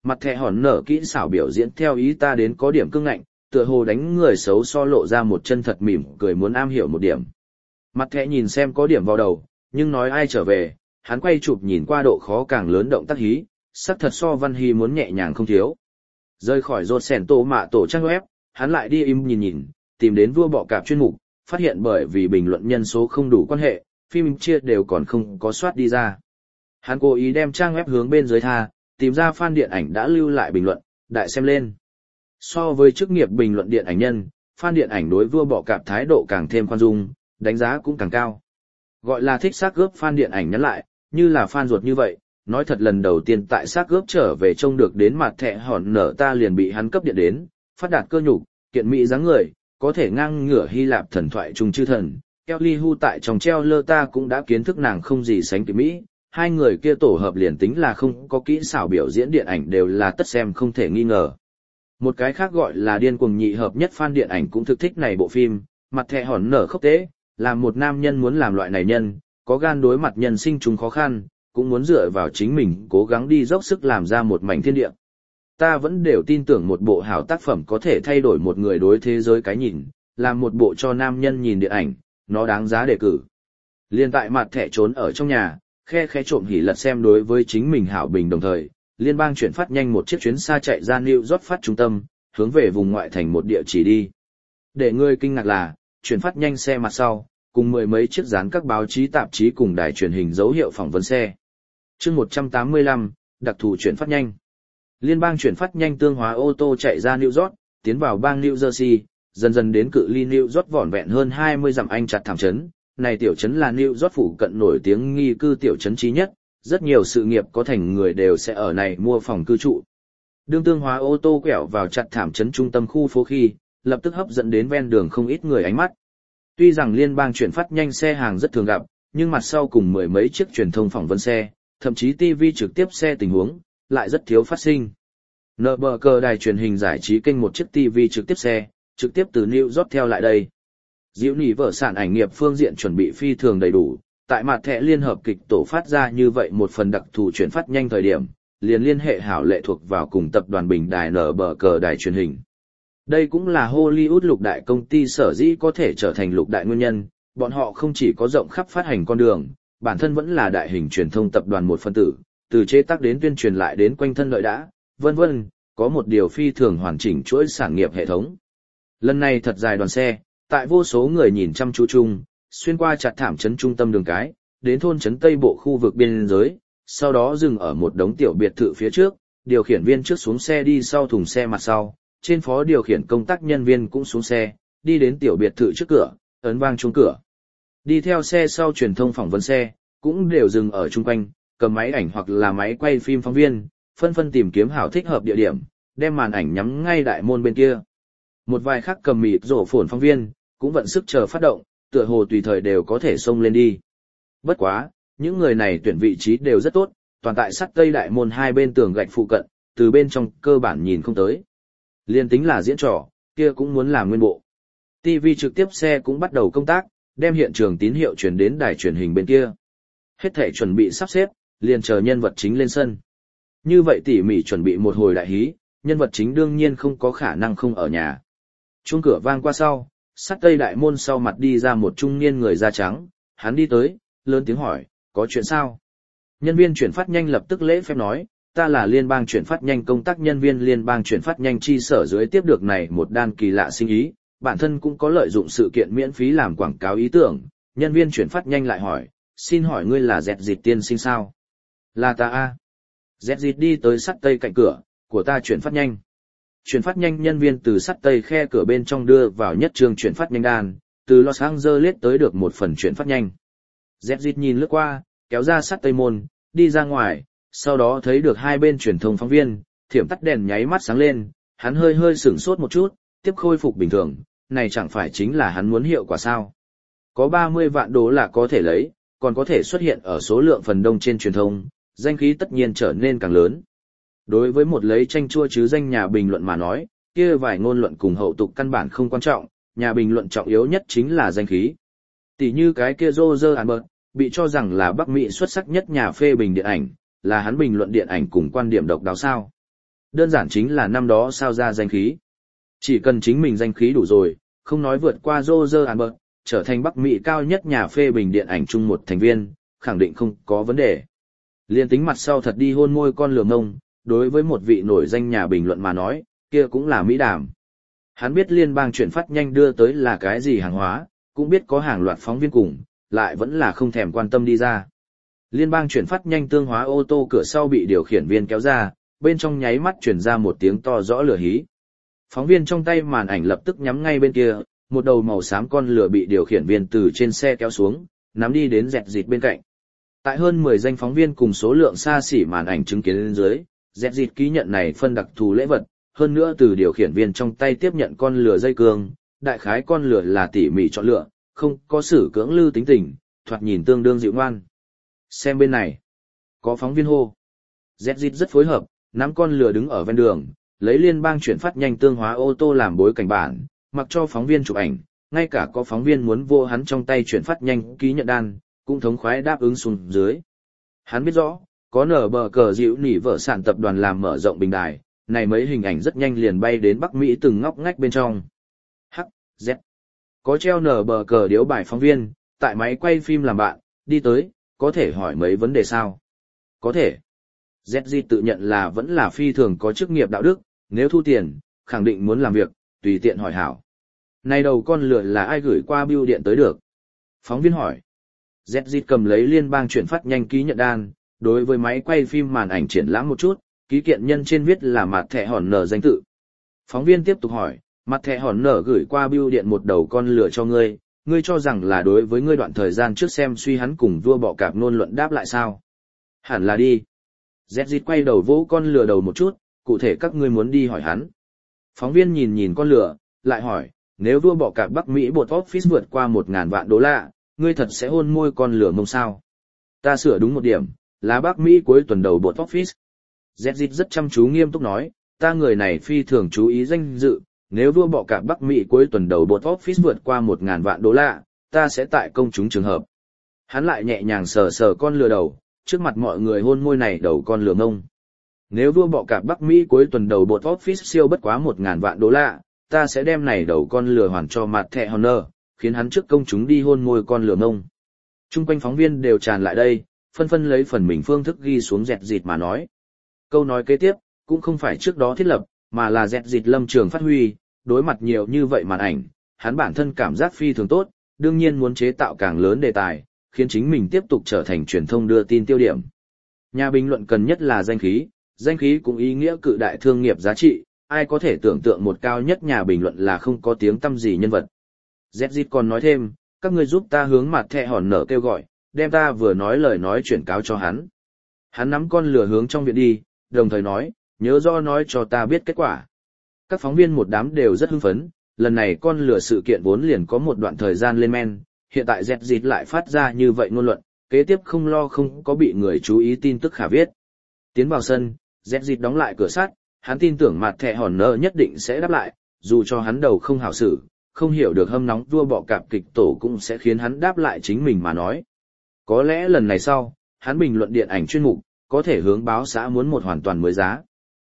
Speaker 1: Mặt thẻ hòn nở kỹ xảo biểu diễn theo ý ta đến có điểm cương ngạnh, tựa hồ đánh người xấu so lộ ra một chân thật mỉm cười muốn am hiểu một điểm. Mặt thẻ nhìn xem có điểm vào đầu, nhưng nói ai trở về, hắn quay chụp nhìn qua độ khó càng lớn động tác hí, sắc thật so Văn Hy muốn nhẹ nhàng không thiếu. Rời khỏi rột sẻn tổ mạ tổ trang web, hắn lại đi im nhìn, tìm đến vua bọ cạp chuyên mục, phát hiện bởi vì bình luận nhân số không đủ quan hệ, phim chia đều còn không có soát đi ra. Hắn cố ý đem trang web hướng bên dưới tha, tìm ra fan điện ảnh đã lưu lại bình luận, đại xem lên. So với chức nghiệp bình luận điện ảnh nhân, fan điện ảnh đối vua bọ cạp thái độ càng thêm khoan dung, đánh giá cũng càng cao. Gọi là thích xác gớp fan điện ảnh nhắn lại, như là fan ruột như vậy, nói thật lần đầu tiên tại xác gớp trở về trông được đến mặt thẻ hòn nở ta liền bị hắn cấp điện đến, phát đạt cơ nhục, kiện mỹ dáng người, có thể ngang ngửa Hy Lạp thần thoại trung chư thần. Kelly Hu tại trong treo lơ ta cũng đã kiến thức nàng không gì sánh kịp mỹ, hai người kia tổ hợp liền tính là không có kỹ xảo biểu diễn điện ảnh đều là tất xem không thể nghi ngờ. Một cái khác gọi là điên cuồng nhị hợp nhất fan điện ảnh cũng thực thích này bộ phim, mặt thẻ hòn nở khốc tế, là một nam nhân muốn làm loại này nhân, có gan đối mặt nhân sinh chúng khó khăn, cũng muốn dựa vào chính mình cố gắng đi dốc sức làm ra một mảnh thiên địa. Ta vẫn đều tin tưởng một bộ hảo tác phẩm có thể thay đổi một người đối thế giới cái nhìn, làm một bộ cho nam nhân nhìn điện ảnh, nó đáng giá đề cử. Liên tại mặt thẻ trốn ở trong nhà, khe khẽ trộm hỉ lật xem đối với chính mình hảo bình đồng thời, liên bang chuyển phát nhanh một chiếc chuyến xa chạy ra New York phát trung tâm, hướng về vùng ngoại thành một địa chỉ đi. Để người kinh ngạc là, chuyển phát nhanh xe mặt sau, cùng mười mấy chiếc dán các báo chí tạp chí cùng đài truyền hình dấu hiệu phỏng vấn xe. Chương 185, đặc thù chuyển phát nhanh. Liên bang chuyển phát nhanh tương hóa ô tô chạy ra New York, tiến vào bang New Jersey, dần dần đến cự ly New York vỏn vẹn hơn 20 dặm anh chặt thảm trấn. Này tiểu trấn là New York phủ cận nổi tiếng nghi cư tiểu trấn trí nhất, rất nhiều sự nghiệp có thành người đều sẽ ở này mua phòng cư trụ. Đương tương hóa ô tô quẹo vào chặt thảm trấn trung tâm khu phố khi, lập tức hấp dẫn đến ven đường không ít người ánh mắt. Tuy rằng liên bang chuyển phát nhanh xe hàng rất thường gặp, nhưng mặt sau cùng mười mấy chiếc truyền thông phỏng vấn xe, thậm chí TV trực tiếp xe tình huống, lại rất thiếu phát sinh. NBC đài truyền hình giải trí kênh một chiếc TV trực tiếp xe, trực tiếp từ New York theo lại đây. Diệu nỉ vợ sản ảnh nghiệp phương diện chuẩn bị phi thường đầy đủ, tại mặt thẻ liên hợp kịch tổ phát ra như vậy một phần đặc thù chuyển phát nhanh thời điểm, liền liên hệ hảo lệ thuộc vào cùng tập đoàn bình đài NBC đài truyền hình. Đây cũng là Hollywood lục đại công ty sở dĩ có thể trở thành lục đại nguyên nhân, bọn họ không chỉ có rộng khắp phát hành con đường, bản thân vẫn là đại hình truyền thông tập đoàn một phân tử, từ chế tác đến tuyên truyền lại đến quanh thân lợi đã, vân vân, có một điều phi thường hoàn chỉnh chuỗi sản nghiệp hệ thống. Lần này thật dài đoàn xe, tại vô số người nhìn chăm chú chung, xuyên qua chặt thảm trấn trung tâm đường cái, đến thôn trấn Tây Bộ khu vực biên giới, sau đó dừng ở một đống tiểu biệt thự phía trước, điều khiển viên trước xuống xe đi sau thùng xe mặt sau, trên phó điều khiển công tác nhân viên cũng xuống xe, đi đến tiểu biệt thự trước cửa, ấn vang chuông cửa. Đi theo xe sau truyền thông phỏng vấn xe, cũng đều dừng ở chung quanh, cầm máy ảnh hoặc là máy quay phim phóng viên, phân phân tìm kiếm hảo thích hợp địa điểm, đem màn ảnh nhắm ngay đại môn bên kia. Một vài khác cầm mịt rổ phồn phóng viên, cũng vận sức chờ phát động, tựa hồ tùy thời đều có thể xông lên đi. Bất quá, những người này tuyển vị trí đều rất tốt, toàn tại sắt tây đại môn hai bên tường gạch phụ cận, từ bên trong cơ bản nhìn không tới. Liên tính là diễn trò, kia cũng muốn làm nguyên bộ. TV trực tiếp xe cũng bắt đầu công tác, đem hiện trường tín hiệu truyền đến đài truyền hình bên kia. Hết thể chuẩn bị sắp xếp, liền chờ nhân vật chính lên sân. Như vậy tỉ mỉ chuẩn bị một hồi đại hí, nhân vật chính đương nhiên không có khả năng không ở nhà. Chuông cửa vang qua sau, sắt tây đại môn sau mặt đi ra một trung niên người da trắng, hắn đi tới, lớn tiếng hỏi, có chuyện sao? Nhân viên chuyển phát nhanh lập tức lễ phép nói, ta là liên bang chuyển phát nhanh công tác nhân viên liên bang chuyển phát nhanh chi sở dưới tiếp được này một đan kỳ lạ sinh ý, bản thân cũng có lợi dụng sự kiện miễn phí làm quảng cáo ý tưởng. Nhân viên chuyển phát nhanh lại hỏi, xin hỏi ngươi là Dẹt Dịt tiên sinh sao? Là ta a. Dẹt Dịt đi tới sắt tây cạnh cửa, của ta chuyển phát nhanh. Chuyển phát nhanh nhân viên từ sắt tây khe cửa bên trong đưa vào nhất trường chuyển phát nhanh đàn, từ Los Angeles tới được một phần chuyển phát nhanh. Dẹt Dịt nhìn lướt qua, kéo ra sắt tây môn, đi ra ngoài, sau đó thấy được hai bên truyền thông phóng viên, thiểm tắt đèn nháy mắt sáng lên, hắn hơi hơi sửng sốt một chút, tiếp khôi phục bình thường, này chẳng phải chính là hắn muốn hiệu quả sao. Có 30 vạn đô là có thể lấy, còn có thể xuất hiện ở số lượng phần đông trên truyền thông, danh khí tất nhiên trở nên càng lớn. Đối với một lấy tranh chua chứ danh nhà bình luận mà nói, kia vài ngôn luận cùng hậu tục căn bản không quan trọng, nhà bình luận trọng yếu nhất chính là danh khí. Tỷ như cái kia Roger Albert, bị cho rằng là Bắc Mỹ xuất sắc nhất nhà phê bình điện ảnh, là hắn bình luận điện ảnh cùng quan điểm độc đáo sao. Đơn giản chính là năm đó sao ra danh khí. Chỉ cần chính mình danh khí đủ rồi, không nói vượt qua Roger Ebert, trở thành Bắc Mỹ cao nhất nhà phê bình điện ảnh chung một thành viên, khẳng định không có vấn đề. Liên tính mặt sau thật đi hôn môi con lừa mông, đối với một vị nổi danh nhà bình luận mà nói, kia cũng là mỹ đàm. Hắn biết liên bang chuyển phát nhanh đưa tới là cái gì hàng hóa, cũng biết có hàng loạt phóng viên cùng, lại vẫn là không thèm quan tâm đi ra. Liên bang chuyển phát nhanh tương hóa ô tô cửa sau bị điều khiển viên kéo ra, bên trong nháy mắt truyền ra một tiếng to rõ lửa hí. Phóng viên trong tay màn ảnh lập tức nhắm ngay bên kia, một đầu màu xám con lửa bị điều khiển viên từ trên xe kéo xuống, nắm đi đến dẹt dịt bên cạnh. Tại hơn 10 danh phóng viên cùng số lượng xa xỉ màn ảnh chứng kiến lên dưới, dẹt dịt ký nhận này phân đặc thù lễ vật, hơn nữa từ điều khiển viên trong tay tiếp nhận con lửa dây cương, đại khái con lửa là tỉ mỉ chọn lựa, không có sử cưỡng lư tính tình, thoạt nhìn tương đương dịu ngoan. Xem bên này, có phóng viên hô. Dẹt dịt rất phối hợp, nắm con lửa đứng ở ven đường, lấy liên bang chuyển phát nhanh tương hóa ô tô làm bối cảnh bản, mặc cho phóng viên chụp ảnh, ngay cả có phóng viên muốn vô hắn trong tay chuyển phát nhanh ký nhận đan, cũng thống khoái đáp ứng xuống dưới. Hắn biết rõ, có nở bờ cờ dịu nỉ vợ sản tập đoàn làm mở rộng bình đài, này mấy hình ảnh rất nhanh liền bay đến Bắc Mỹ từng ngóc ngách bên trong. Hắc, Z. Có treo nở bờ cờ điếu bài phóng viên, tại máy quay phim làm bạn, đi tới, có thể hỏi mấy vấn đề sao? Có thể. ZG tự nhận là vẫn là phi thường có chức nghiệp đạo đức, nếu thu tiền, khẳng định muốn làm việc, tùy tiện hỏi hảo. Này đầu con lửa là ai gửi qua bưu điện tới được? Phóng viên hỏi. ZG cầm lấy liên bang chuyển phát nhanh ký nhận đan, đối với máy quay phim màn ảnh triển lãm một chút, ký kiện nhân trên viết là mặt thẻ hòn nở danh tự. Phóng viên tiếp tục hỏi, mặt thẻ hòn nở gửi qua bưu điện một đầu con lửa cho ngươi, ngươi cho rằng là đối với ngươi đoạn thời gian trước xem suy hắn cùng vua bọ cạp nôn luận đáp lại sao? Hẳn là đi. ZZ quay đầu vỗ con lừa đầu một chút, cụ thể các ngươi muốn đi hỏi hắn. Phóng viên nhìn nhìn con lừa, lại hỏi, nếu vua bọ cạp Bắc Mỹ bột office vượt qua 1.000 vạn đô la, ngươi thật sẽ hôn môi con lừa mông sao? Ta sửa đúng một điểm, là Bắc Mỹ cuối tuần đầu bột office. ZZ rất chăm chú nghiêm túc nói, ta người này phi thường chú ý danh dự, nếu vua bọ cạp Bắc Mỹ cuối tuần đầu bột office vượt qua 1.000 vạn đô la, ta sẽ tại công chúng trường hợp. Hắn lại nhẹ nhàng sờ sờ con lừa đầu, trước mặt mọi người hôn môi này đầu con lừa mông. Nếu vua bọ cạp Bắc Mỹ cuối tuần đầu bột office siêu bất quá 1.000 vạn đô la, ta sẽ đem này đầu con lừa hoàn cho mặt thẻ Honor, khiến hắn trước công chúng đi hôn môi con lừa mông. Trung quanh phóng viên đều tràn lại đây, phân phân lấy phần mình phương thức ghi xuống dẹt dịt mà nói. Câu nói kế tiếp, cũng không phải trước đó thiết lập, mà là dẹt dịt lâm trường phát huy, đối mặt nhiều như vậy màn ảnh, hắn bản thân cảm giác phi thường tốt, đương nhiên muốn chế tạo càng lớn đề tài, khiến chính mình tiếp tục trở thành truyền thông đưa tin tiêu điểm. Nhà bình luận cần nhất là danh khí cũng ý nghĩa cự đại thương nghiệp giá trị, ai có thể tưởng tượng một cao nhất nhà bình luận là không có tiếng tăm gì nhân vật. ZZ còn nói thêm, các ngươi giúp ta hướng mặt thẻ hòn nở kêu gọi, đem ta vừa nói lời nói chuyển cáo cho hắn. Hắn nắm con lừa hướng trong viện đi, đồng thời nói, nhớ rõ nói cho ta biết kết quả. Các phóng viên một đám đều rất hưng phấn, lần này con lừa sự kiện vốn liền có một đoạn thời gian lên men, hiện tại ZZ lại phát ra như vậy ngôn luận, kế tiếp không lo không có bị người chú ý tin tức khả viết. Tiến vào sân, ZZ đóng lại cửa sắt, hắn tin tưởng mặt thẻ hòn nở nhất định sẽ đáp lại, dù cho hắn đầu không hảo xử, không hiểu được hâm nóng vua bọ cạp kịch tổ cũng sẽ khiến hắn đáp lại chính mình mà nói. Có lẽ lần này sau, hắn bình luận điện ảnh chuyên mục, có thể hướng báo xã muốn một hoàn toàn mới giá.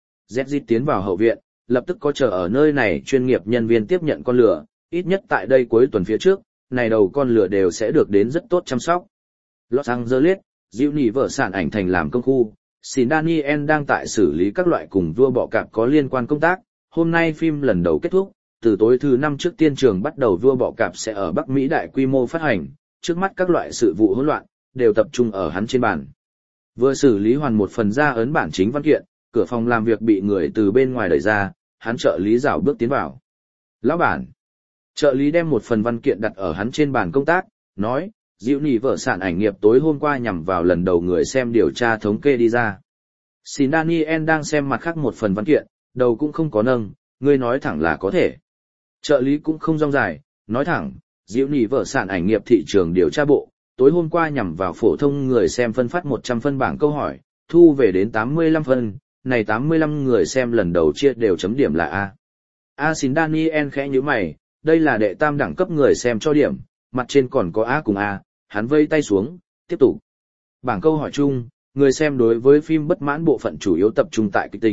Speaker 1: ZZ tiến vào hậu viện, lập tức có chờ ở nơi này chuyên nghiệp nhân viên tiếp nhận con lửa, ít nhất tại đây cuối tuần phía trước, này đầu con lửa đều sẽ được đến rất tốt chăm sóc. Los Angeles, Diệu Nỉ vợ sản ảnh thành làm công khu, Xin Daniel đang tại xử lý các loại cùng vua bọ cạp có liên quan công tác, hôm nay phim lần đầu kết thúc, từ tối thứ 5 trước tiên trường bắt đầu vua bọ cạp sẽ ở Bắc Mỹ đại quy mô phát hành, trước mắt các loại sự vụ hỗn loạn, đều tập trung ở hắn trên bàn. Vừa xử lý hoàn một phần ra ấn bản chính văn kiện, cửa phòng làm việc bị người từ bên ngoài đẩy ra, hắn trợ lý rảo bước tiến vào. Lão bản. Trợ lý đem một phần văn kiện đặt ở hắn trên bàn công tác, nói, Diệu Nỉ vợ sản ảnh nghiệp tối hôm qua nhằm vào lần đầu người xem điều tra thống kê đi ra. Xin Daniel đang xem mặt khác một phần văn kiện, đầu cũng không có nâng, ngươi nói thẳng là có thể. Trợ lý cũng không rong dài, nói thẳng, Diệu Nỉ vợ sản ảnh nghiệp thị trường điều tra bộ, tối hôm qua nhằm vào phổ thông người xem phân phát 100 phân bảng câu hỏi, thu về đến 85 phân, này 85 người xem lần đầu chia đều chấm điểm là A. Xin Daniel khẽ nhíu mày, đây là đệ tam đẳng cấp người xem cho điểm, mặt trên còn có A cùng A, hắn vây tay xuống, tiếp tục. Bảng câu hỏi chung, người xem đối với phim bất mãn bộ phận chủ yếu tập trung tại kịch tình,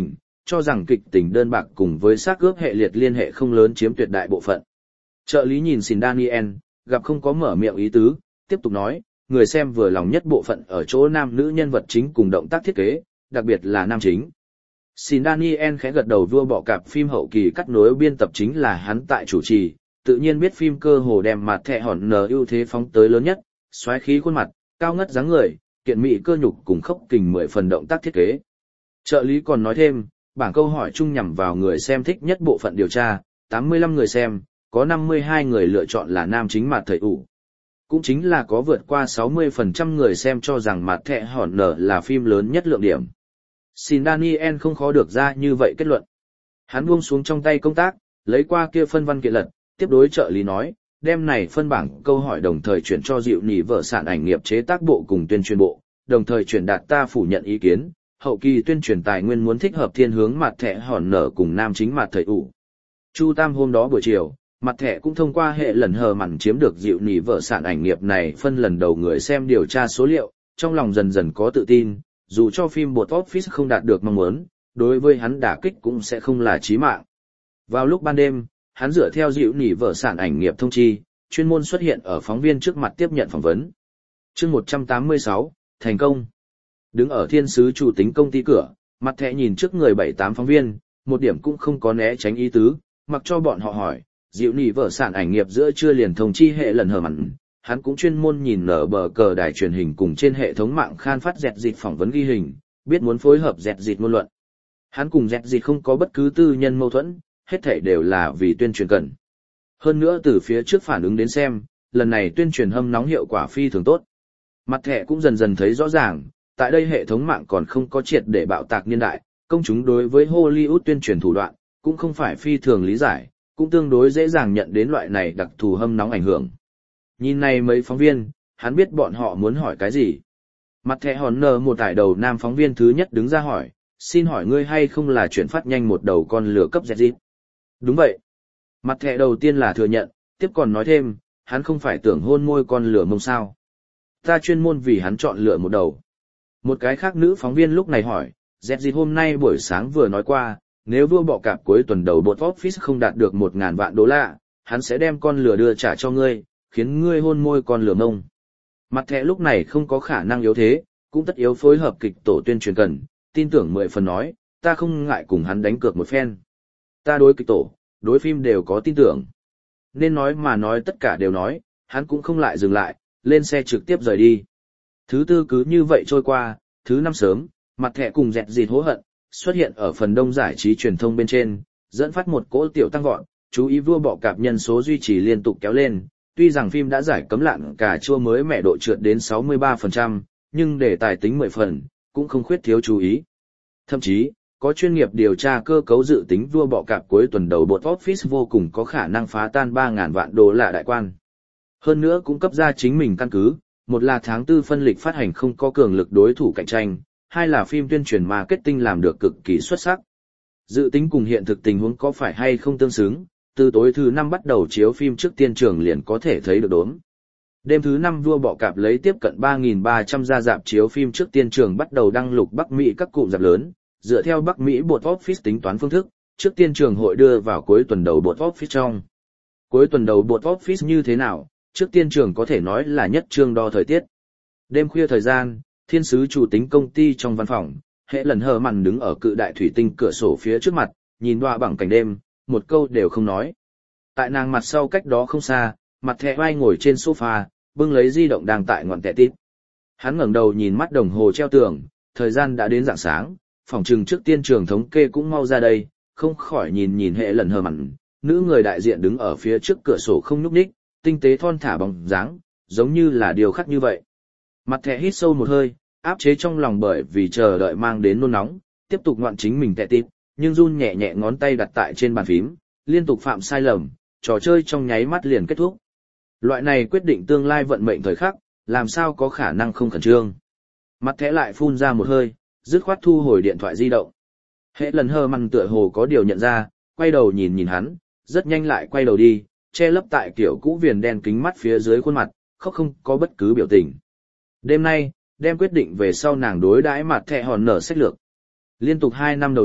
Speaker 1: cho rằng kịch tình đơn bạc cùng với xác ướp hệ liệt liên hệ không lớn chiếm tuyệt đại bộ phận. Trợ lý nhìn xin Daniel, gặp không có mở miệng ý tứ, tiếp tục nói, người xem vừa lòng nhất bộ phận ở chỗ nam nữ nhân vật chính cùng động tác thiết kế, đặc biệt là nam chính. Xin Daniel khẽ gật đầu, vua bọ cạp phim hậu kỳ cắt nối biên tập chính là hắn tại chủ trì, tự nhiên biết phim cơ hồ đem mặt thẻ hòn nở ưu thế phóng tới lớn nhất, xoáy khí khuôn mặt, cao ngất dáng người, kiện mỹ cơ nhục cùng khốc kình 10 phần động tác thiết kế. Trợ lý còn nói thêm, bảng câu hỏi chung nhằm vào người xem thích nhất bộ phận điều tra, 85 người xem, có 52 người lựa chọn là nam chính mặt thầy ủ. Cũng chính là có vượt qua 60% người xem cho rằng mặt thẻ hòn nở là phim lớn nhất lượng điểm. Xin Daniel không khó được ra như vậy kết luận. Hắn buông xuống trong tay công tác, lấy qua kia phân văn kiện lật, tiếp đối trợ lý nói, đem này phân bảng câu hỏi đồng thời chuyển cho dịu nỉ vợ sản ảnh nghiệp chế tác bộ cùng tuyên truyền bộ, đồng thời chuyển đạt ta phủ nhận ý kiến, hậu kỳ tuyên truyền tài nguyên muốn thích hợp thiên hướng mặt thẻ hòn nở cùng nam chính mặt thầy ủ. Chu Tam hôm đó buổi chiều, mặt thẻ cũng thông qua hệ lần hờ mặn chiếm được dịu nỉ vợ sản ảnh nghiệp này phân lần đầu người xem điều tra số liệu, trong lòng dần dần có tự tin, dù cho phim box office không đạt được mong muốn, đối với hắn đả kích cũng sẽ không là chí mạng. Vào lúc ban đêm, hắn dựa theo dịu nỉ vợ sản ảnh nghiệp thông chi, chuyên môn xuất hiện ở phóng viên trước mặt tiếp nhận phỏng vấn. Chương 186, thành công. Đứng ở thiên sứ chủ tính công ty cửa, mặt thẻ nhìn trước người 7-8 phóng viên, một điểm cũng không có né tránh ý tứ, mặc cho bọn họ hỏi, dịu nỉ vợ sản ảnh nghiệp giữa chưa liền thông chi hệ lần hờ mặn, hắn cũng chuyên môn nhìn nở bờ cờ đài truyền hình cùng trên hệ thống mạng khan phát dẹt dịt phỏng vấn ghi hình, biết muốn phối hợp dẹt dịt ngôn luận. Hắn cùng dẹt dịt không có bất cứ tư nhân mâu thuẫn, hết thảy đều là vì tuyên truyền cần. Hơn nữa từ phía trước phản ứng đến xem, lần này tuyên truyền hâm nóng hiệu quả phi thường tốt. Mặt thẻ cũng dần dần thấy rõ ràng, tại đây hệ thống mạng còn không có triệt để bạo tạc niên đại, công chúng đối với Hollywood tuyên truyền thủ đoạn, cũng không phải phi thường lý giải, cũng tương đối dễ dàng nhận đến loại này đặc thù hâm nóng ảnh hưởng. Nhìn này mấy phóng viên, hắn biết bọn họ muốn hỏi cái gì. Mặt thẻ hòn nở một tải đầu nam phóng viên thứ nhất đứng ra hỏi, xin hỏi ngươi hay không là chuyển phát nhanh một đầu con lửa cấp ZZ? Đúng vậy. Mặt thẻ đầu tiên là thừa nhận, tiếp còn nói thêm, hắn không phải tưởng hôn môi con lửa mông sao. Ta chuyên môn vì hắn chọn lựa một đầu. Một cái khác nữ phóng viên lúc này hỏi, ZZ hôm nay buổi sáng vừa nói qua, nếu vua bọ cạp cuối tuần đầu box office không đạt được 1.000 vạn đô la, hắn sẽ đem con lửa đưa trả cho ngươi, khiến ngươi hôn môi con lửa mông. Mặt thẻ lúc này không có khả năng yếu thế, cũng tất yếu phối hợp kịch tổ tuyên truyền cần, tin tưởng 10 phần nói, ta không ngại cùng hắn đánh cược một phen. Ta đối kịch tổ, đối phim đều có tin tưởng. Nên nói mà nói tất cả đều nói, hắn cũng không lại dừng lại, lên xe trực tiếp rời đi. Thứ tư cứ như vậy trôi qua, thứ năm sớm, mặt thẻ cùng dẹt dịt hố hận, xuất hiện ở phần đông giải trí truyền thông bên trên, dẫn phát một cỗ tiểu tăng vọt, chú ý vua bọ cạp nhân số duy trì liên tục kéo lên. Tuy rằng phim đã giải cấm lạn cà chua mới mẻ độ trượt đến 63%, nhưng để tài tính 10 phần, cũng không khuyết thiếu chú ý. Thậm chí, có chuyên nghiệp điều tra cơ cấu dự tính vua bọ cạp cuối tuần đầu box office vô cùng có khả năng phá tan 3.000 vạn đô la đại quan. Hơn nữa cũng cấp ra chính mình căn cứ, một là tháng 4 phân lịch phát hành không có cường lực đối thủ cạnh tranh, hai là phim tuyên truyền marketing làm được cực kỳ xuất sắc. Dự tính cùng hiện thực tình huống có phải hay không tương xứng, từ tối thứ 5 bắt đầu chiếu phim trước tiên trường liền có thể thấy được đốm. Đêm thứ 5 vua bọ cạp lấy tiếp cận 3.300 ra rạp chiếu phim trước tiên trường bắt đầu đăng lục Bắc Mỹ các cụm rạp lớn, dựa theo Bắc Mỹ box office tính toán phương thức, trước tiên trường hội đưa vào cuối tuần đầu box office trong. Cuối tuần đầu box office như thế nào, trước tiên trường có thể nói là nhất trương đo thời tiết. Đêm khuya thời gian, thiên sứ chủ tính công ty trong văn phòng, hệ lần hờ mặn đứng ở cự đại thủy tinh cửa sổ phía trước mặt, nhìn đoạ bằng cảnh đêm, một câu đều không nói. Tại nàng mặt sau cách đó không xa, mặt thẻ vai ngồi trên sofa, bưng lấy di động đang tại ngọn tẻ tít. Hắn ngẩng đầu nhìn mắt đồng hồ treo tường, thời gian đã đến rạng sáng, phòng trừng trước tiên trường thống kê cũng mau ra đây, không khỏi nhìn nhìn hệ lần hờ mặn, nữ người đại diện đứng ở phía trước cửa sổ không nhúc nhích, tinh tế thon thả bóng dáng, giống như là điều khắc như vậy. Mặt thẻ hít sâu một hơi, áp chế trong lòng bởi vì chờ đợi mang đến nôn nóng, tiếp tục ngoạn chính mình tẻ tít, nhưng run nhẹ nhẹ ngón tay đặt tại trên bàn phím, liên tục phạm sai lầm, trò chơi trong nháy mắt liền kết thúc. Loại này quyết định tương lai vận mệnh thời khắc, làm sao có khả năng không khẩn trương. Mặt thẻ lại phun ra một hơi, dứt khoát thu hồi điện thoại di động. Hệ lần hờ mặn tựa hồ có điều nhận ra, quay đầu nhìn nhìn hắn, rất nhanh lại quay đầu đi, che lấp tại kiểu cũ viền đen kính mắt phía dưới khuôn mặt, khóc không có bất cứ biểu tình. Đêm nay, đem quyết định về sau nàng đối đãi mặt thẻ hòn nở sách lược. Liên tục 2 năm đầu nhập,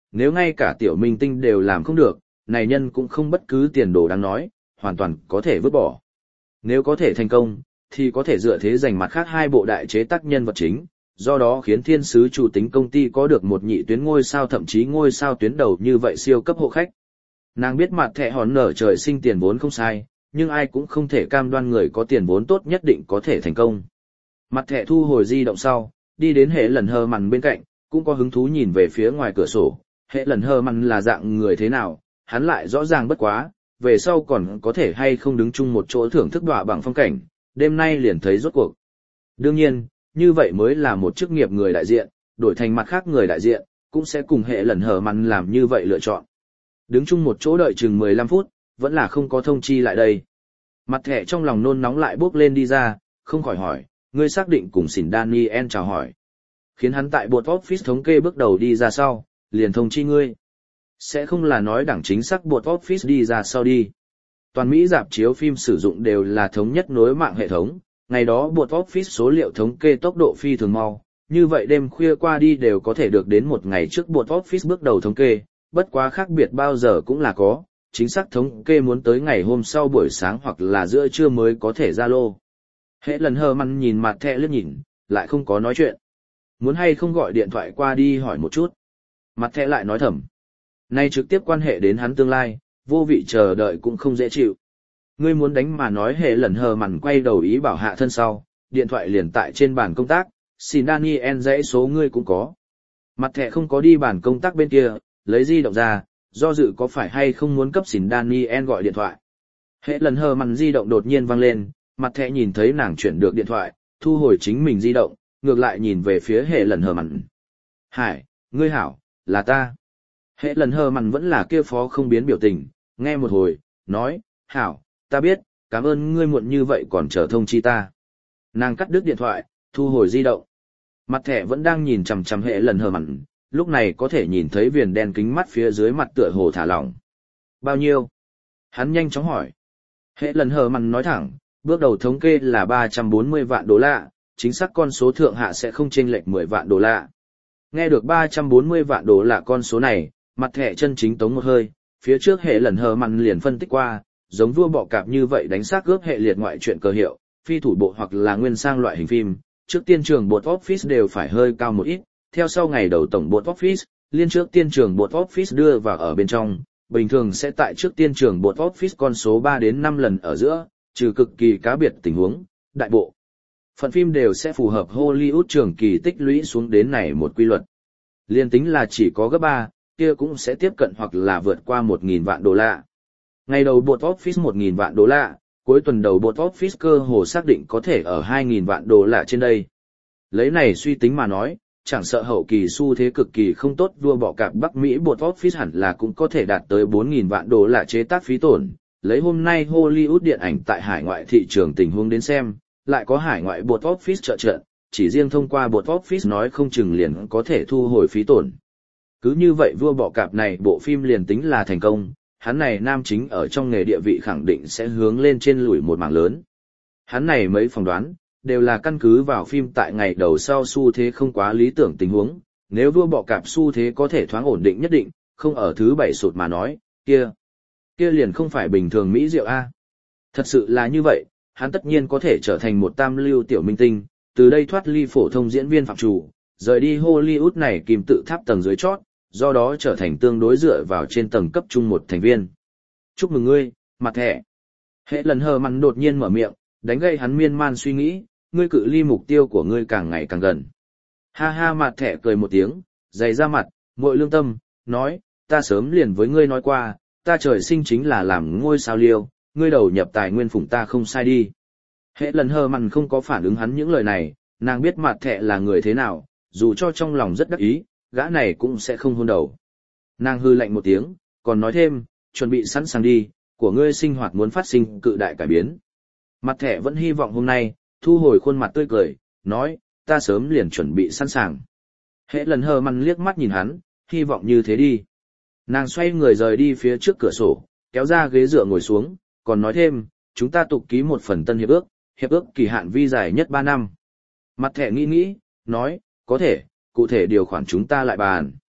Speaker 1: nếu ngay cả tiểu minh tinh đều làm không được, này nhân cũng không bất cứ tiền đồ đáng nói, hoàn toàn có thể vứt bỏ. Nếu có thể thành công, thì có thể dựa thế giành mặt khác hai bộ đại chế tác nhân vật chính, do đó khiến thiên sứ chủ tính công ty có được một nhị tuyến ngôi sao thậm chí ngôi sao tuyến đầu như vậy siêu cấp hộ khách. Nàng biết mặt thẻ hòn nở trời sinh tiền vốn không sai, nhưng ai cũng không thể cam đoan người có tiền vốn tốt nhất định có thể thành công. Mặt thẻ thu hồi di động sau, đi đến hệ lần hơ mằn bên cạnh, cũng có hứng thú nhìn về phía ngoài cửa sổ. Hệ lần hơ mằn là dạng người thế nào, hắn lại rõ ràng bất quá, về sau còn có thể hay không đứng chung một chỗ thưởng thức đọa bằng phong cảnh, đêm nay liền thấy rốt cuộc. Đương nhiên, như vậy mới là một chức nghiệp người đại diện, đổi thành mặt khác người đại diện, cũng sẽ cùng hệ lần hờ mặn làm như vậy lựa chọn. Đứng chung một chỗ đợi chừng 15 phút, vẫn là không có thông chi lại đây. Mặt thẻ trong lòng nôn nóng lại bốc lên đi ra, không khỏi hỏi, ngươi xác định cùng xỉn Daniel chào hỏi. Khiến hắn tại bột office thống kê bước đầu đi ra sau, liền thông chi ngươi. Sẽ không là nói đẳng chính xác bột office đi ra sau đi. Toàn Mỹ rạp chiếu phim sử dụng đều là thống nhất nối mạng hệ thống, ngày đó bột office số liệu thống kê tốc độ phi thường mau, như vậy đêm khuya qua đi đều có thể được đến một ngày trước bột office bước đầu thống kê, bất quá khác biệt bao giờ cũng là có, chính xác thống kê muốn tới ngày hôm sau buổi sáng hoặc là giữa trưa mới có thể ra lô. Hệ lần hờ măn nhìn mặt thẻ liếc nhìn, lại không có nói chuyện. Muốn hay không gọi điện thoại qua đi hỏi một chút. Mặt thẻ lại nói thầm. Nay trực tiếp quan hệ đến hắn tương lai, vô vị chờ đợi cũng không dễ chịu. Ngươi muốn đánh mà nói hệ lần hờ mằn quay đầu ý bảo hạ thân sau, điện thoại liền tại trên bàn công tác, xin Daniel dãy số ngươi cũng có. Mặt thẻ không có đi bàn công tác bên kia, lấy di động ra, do dự có phải hay không muốn cấp xin Daniel gọi điện thoại. Hệ lần hờ mằn di động đột nhiên vang lên, mặt thẻ nhìn thấy nàng chuyển được điện thoại, thu hồi chính mình di động, ngược lại nhìn về phía hệ lần hờ mằn. Hải, ngươi hảo, là ta. Hệ lần hờ mằn vẫn là kia phó không biến biểu tình, nghe một hồi, nói, hảo, ta biết, cảm ơn ngươi muộn như vậy còn chờ thông chi ta. Nàng cắt đứt điện thoại, thu hồi di động. Mặt thẻ vẫn đang nhìn chằm chằm hệ lần hờ mằn, lúc này có thể nhìn thấy viền đen kính mắt phía dưới mặt tựa hồ thả lỏng. Bao nhiêu? Hắn nhanh chóng hỏi. Hệ lần hờ mằn nói thẳng, bước đầu thống kê là 340 vạn đô la, chính xác con số thượng hạ sẽ không chênh lệch 10 vạn đô la. Nghe được 340 vạn đô la con số này, mặt thẻ chân chính tống một hơi, phía trước hệ lần hờ mằn liền phân tích qua, giống vua bọ cạp như vậy đánh xác cướp hệ liệt ngoại truyện cơ hiệu, phi thủ bộ hoặc là nguyên sang loại hình phim, trước tiên trường bột office đều phải hơi cao một ít, theo sau ngày đầu tổng bột office, liên trước tiên trường bột office đưa vào ở bên trong, bình thường sẽ tại trước tiên trường bột office con số 3 đến 5 lần ở giữa, trừ cực kỳ cá biệt tình huống, đại bộ. Phần phim đều sẽ phù hợp Hollywood trường kỳ tích lũy xuống đến này một quy luật. Liên tính là chỉ có gấp 3, kia cũng sẽ tiếp cận hoặc là vượt qua 1.000 vạn đô la. Ngày đầu bột office 1.000 vạn đô la, cuối tuần đầu bột office cơ hồ xác định có thể ở 2.000 vạn đô la trên đây. Lấy này suy tính mà nói, chẳng sợ hậu kỳ xu thế cực kỳ không tốt vua bọ cạp Bắc Mỹ bột office hẳn là cũng có thể đạt tới 4.000 vạn đô la chế tác phí tổn. Lấy hôm nay Hollywood điện ảnh tại hải ngoại thị trường tình huống đến xem, lại có hải ngoại bột office trợ trận, chỉ riêng thông qua bột office nói không chừng liền có thể thu hồi phí tổn. Cứ như vậy vua bọ cạp này bộ phim liền tính là thành công, hắn này nam chính ở trong nghề địa vị khẳng định sẽ hướng lên trên lùi một mảng lớn. Hắn này mấy phỏng đoán, đều là căn cứ vào phim tại ngày đầu sau xu thế không quá lý tưởng tình huống, nếu vua bọ cạp xu thế có thể thoáng ổn định nhất định, không ở thứ 7 sụt mà nói, kia liền không phải bình thường Mỹ diệu A. Thật sự là như vậy, hắn tất nhiên có thể trở thành một tam lưu tiểu minh tinh, từ đây thoát ly phổ thông diễn viên phạm chủ, rời đi Hollywood này kìm tự tháp tầng dưới chót, do đó trở thành tương đối dựa vào trên tầng cấp trung một thành viên. Chúc mừng ngươi, mặt thẻ. Hệ lần hờ mặn đột nhiên mở miệng, đánh gây hắn miên man suy nghĩ, ngươi cự ly mục tiêu của ngươi càng ngày càng gần. Ha ha mặt thẻ cười một tiếng, dày ra mặt, muội lương tâm, nói, ta sớm liền với ngươi nói qua, ta trời sinh chính là làm ngôi sao liêu, ngươi đầu nhập tài nguyên phụng ta không sai đi. Hệ lần hờ mặn không có phản ứng hắn những lời này, nàng biết mặt thẻ là người thế nào, dù cho trong lòng rất đắc ý, gã này cũng sẽ không hôn đầu. Nàng hư lạnh một tiếng, còn nói thêm, chuẩn bị sẵn sàng đi, của ngươi sinh hoạt muốn phát sinh cự đại cải biến. Mặt thẻ vẫn hy vọng hôm nay, thu hồi khuôn mặt tươi cười, nói, ta sớm liền chuẩn bị sẵn sàng. Hệ lần hờ mặn liếc mắt nhìn hắn, hy vọng như thế đi. Nàng xoay người rời đi phía trước cửa sổ, kéo ra ghế dựa ngồi xuống, còn nói thêm, chúng ta tục ký một phần tân hiệp ước kỳ hạn vi dài nhất 3 năm. Mặt thẻ nghĩ, nói, có thể, cụ thể điều khoản chúng ta lại bàn.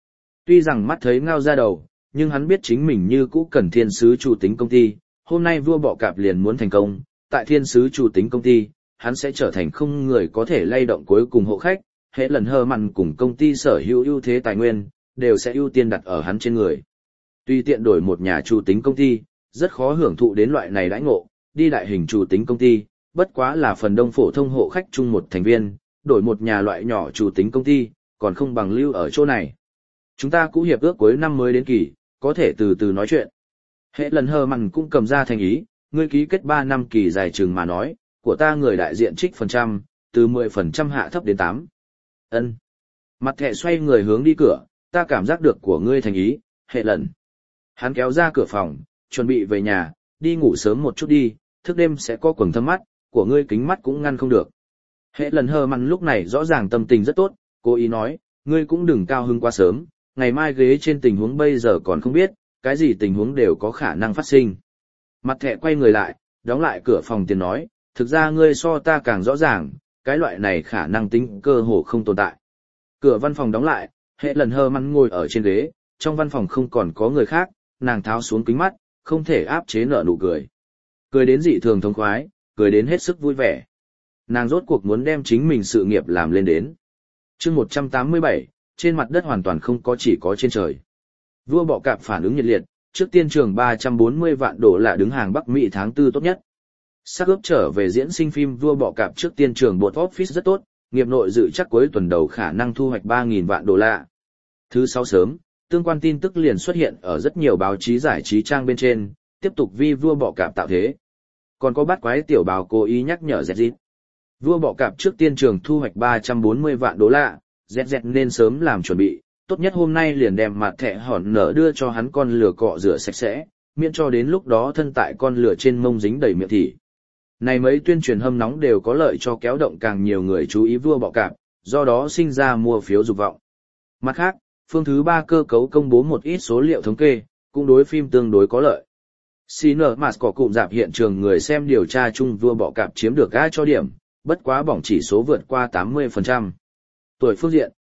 Speaker 1: Tuy rằng mắt thấy ngao ra đầu, nhưng hắn biết chính mình như cũ cần thiên sứ chủ tính công ty, hôm nay vua bọ cạp liền muốn thành công, tại thiên sứ chủ tính công ty, hắn sẽ trở thành không người có thể lay động cuối cùng hộ khách, hệ lần hơ mặn cùng công ty sở hữu ưu thế tài nguyên, đều sẽ ưu tiên đặt ở hắn trên người. Tuy tiện đổi một nhà chủ tính công ty, rất khó hưởng thụ đến loại này đãi ngộ, đi đại hình chủ tính công ty, bất quá là phần đông phổ thông hộ khách chung một thành viên, đổi một nhà loại nhỏ chủ tính công ty, còn không bằng lưu ở chỗ này. Chúng ta cũng hiệp ước cuối năm mới đến kỳ, có thể từ từ nói chuyện. Hệ lần hờ mặn cũng cầm ra thành ý, ngươi ký kết 3 năm kỳ dài chừng mà nói, của ta người đại diện trích phần trăm, từ 10% hạ thấp đến 8. Ân. Mặt thẻ xoay người hướng đi cửa, ta cảm giác được của ngươi thành ý, hệ lần. Hắn kéo ra cửa phòng, chuẩn bị về nhà, đi ngủ sớm một chút đi, thức đêm sẽ có quầng thâm mắt, của ngươi kính mắt cũng ngăn không được. Hệ lần hờ mặn lúc này rõ ràng tâm tình rất tốt, cố ý nói, ngươi cũng đừng cao hứng quá sớm, ngày mai ghế trên tình huống bây giờ còn không biết, cái gì tình huống đều có khả năng phát sinh. Mặt thẻ quay người lại, đóng lại cửa phòng tiền nói, thực ra ngươi so ta càng rõ ràng, cái loại này khả năng tính cơ hồ không tồn tại. Cửa văn phòng đóng lại, hệ lần hờ mặn ngồi ở trên ghế, trong văn phòng không còn có người khác, nàng tháo xuống kính mắt, không thể áp chế nở nụ cười. Cười đến dị thường thống khoái, cười đến hết sức vui vẻ. Nàng rốt cuộc muốn đem chính mình sự nghiệp làm lên đến. Chương 187, trên mặt đất hoàn toàn không có chỉ có trên trời. Vua bọ cạp phản ứng nhiệt liệt, trước tiên trường 340 vạn đô la đứng hàng Bắc Mỹ tháng 4 tốt nhất. Sắc ướp trở về diễn sinh phim Vua bọ cạp trước tiên trường box office rất tốt, nghiệp nội dự chắc cuối tuần đầu khả năng thu hoạch 3.000 vạn đô la. Thứ sáu sớm, tương quan tin tức liền xuất hiện ở rất nhiều báo chí giải trí trang bên trên, tiếp tục vi Vua bọ cạp tạo thế. Còn có bắt quái tiểu báo cố ý nhắc nhở ZZ. Vua bọ cạp trước tiên trường thu hoạch 340 vạn đô la, ZZ nên sớm làm chuẩn bị, tốt nhất hôm nay liền đem mặt thẻ hòn nở đưa cho hắn con lửa cọ rửa sạch sẽ, miễn cho đến lúc đó thân tại con lửa trên mông dính đầy miệng thỉ. Này mấy tuyên truyền hâm nóng đều có lợi cho kéo động càng nhiều người chú ý vua bọ cạp, do đó sinh ra mua phiếu dục vọng. Mặt khác, phương thứ 3 cơ cấu công bố một ít số liệu thống kê, cũng đối phim tương đối có lợi. Cinemas có cụm rạp hiện trường người xem điều tra chung vua bọ cạp chiếm được ai cho điểm, bất quá bỏng chỉ số vượt qua 80%. Tuổi phương diện,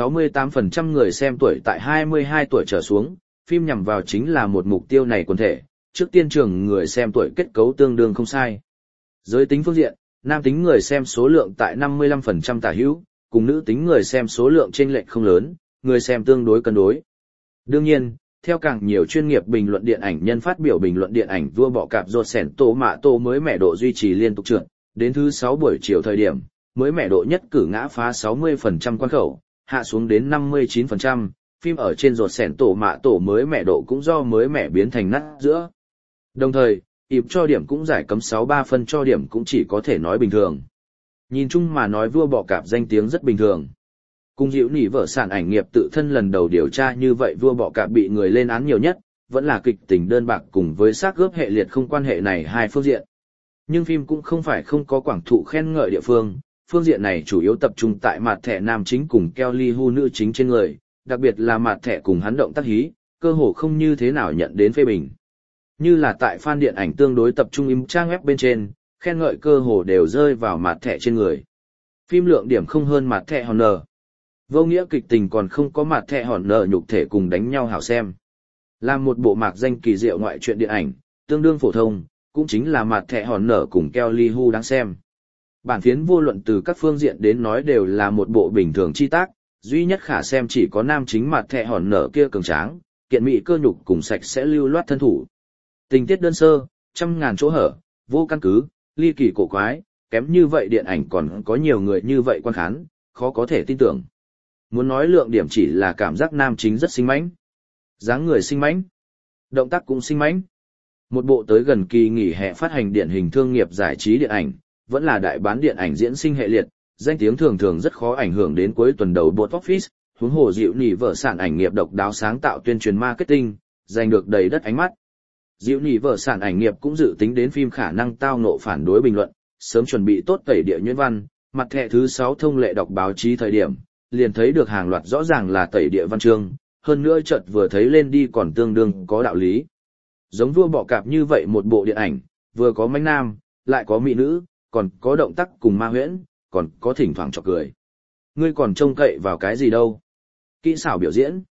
Speaker 1: 68% người xem tuổi tại 22 tuổi trở xuống, phim nhằm vào chính là một mục tiêu này quần thể, trước tiên trường người xem tuổi kết cấu tương đương không sai. Giới tính phương diện, nam tính người xem số lượng tại 55% tả hữu, cùng nữ tính người xem số lượng chênh lệch không lớn, người xem tương đối cân đối. Đương nhiên, theo càng nhiều chuyên nghiệp bình luận điện ảnh nhân phát biểu bình luận điện ảnh vua bọ cạp rột sẻn tổ mạ tổ mới mẻ độ duy trì liên tục trượt, đến thứ 6 buổi chiều thời điểm, mới mẻ độ nhất cử ngã phá 60% quan khẩu, hạ xuống đến 59%, phim ở trên rột sẻn tổ mạ tổ mới mẻ độ cũng do mới mẻ biến thành nát giữa. Đồng thời, ịp cho điểm cũng giải cấm 63 phân cho điểm cũng chỉ có thể nói bình thường. Nhìn chung mà nói vua bọ cạp danh tiếng rất bình thường. Cùng dịu nỉ vợ sản ảnh nghiệp tự thân lần đầu điều tra như vậy vua bọ cạp bị người lên án nhiều nhất, vẫn là kịch tình đơn bạc cùng với xác gớp hệ liệt không quan hệ này hai phương diện. Nhưng phim cũng không phải không có quảng thụ khen ngợi địa phương diện này chủ yếu tập trung tại mặt thẻ nam chính cùng Kelly Hu nữ chính trên người, đặc biệt là mặt thẻ cùng hắn động tác hí, cơ hồ không như thế nào nhận đến phê bình. Như là tại fan điện ảnh tương đối tập trung im trang web bên trên, khen ngợi cơ hồ đều rơi vào mặt thẻ trên người. Phim lượng điểm không hơn mặt thẻ hòn nở. Vô nghĩa kịch tình còn không có mặt thẻ hòn nở nhục thể cùng đánh nhau hảo xem. Làm một bộ mạc danh kỳ diệu ngoại truyện điện ảnh, tương đương phổ thông, cũng chính là mặt thẻ hòn nở cùng Kelly Hu đáng xem. Bản phiến vô luận từ các phương diện đến nói đều là một bộ bình thường chi tác, duy nhất khả xem chỉ có nam chính mặt thẻ hòn nở kia cường tráng, kiện mỹ cơ nhục cùng sạch sẽ lưu loát thân thủ. Tình tiết đơn sơ, trăm ngàn chỗ hở, vô căn cứ, ly kỳ cổ quái, kém như vậy điện ảnh còn có nhiều người như vậy quan khán, khó có thể tin tưởng. Muốn nói lượng điểm chỉ là cảm giác nam chính rất sinh mãnh, dáng người sinh mãnh, động tác cũng sinh mãnh. Một bộ tới gần kỳ nghỉ hè phát hành điển hình thương nghiệp giải trí điện ảnh, vẫn là đại bán điện ảnh diễn sinh hệ liệt, danh tiếng thường thường rất khó ảnh hưởng đến cuối tuần đầu box office, huống hồ dịu nỉ vợ sản ảnh nghiệp độc đáo sáng tạo tuyên truyền marketing, giành được đầy đất ánh mắt. Dịu nỉ vợ sản ảnh nghiệp cũng dự tính đến phim khả năng tao nộ phản đối bình luận, sớm chuẩn bị tốt tẩy địa nhuyễn văn, mặt thẻ thứ 6 thông lệ đọc báo chí thời điểm, liền thấy được hàng loạt rõ ràng là tẩy địa văn chương, hơn nữa chợt vừa thấy lên đi còn tương đương có đạo lý. Giống vua bọ cạp như vậy một bộ điện ảnh, vừa có manh nam, lại có mỹ nữ, còn có động tác cùng ma huyễn, còn có thỉnh thoảng chọc cười. Ngươi còn trông cậy vào cái gì đâu? Kỹ xảo biểu diễn.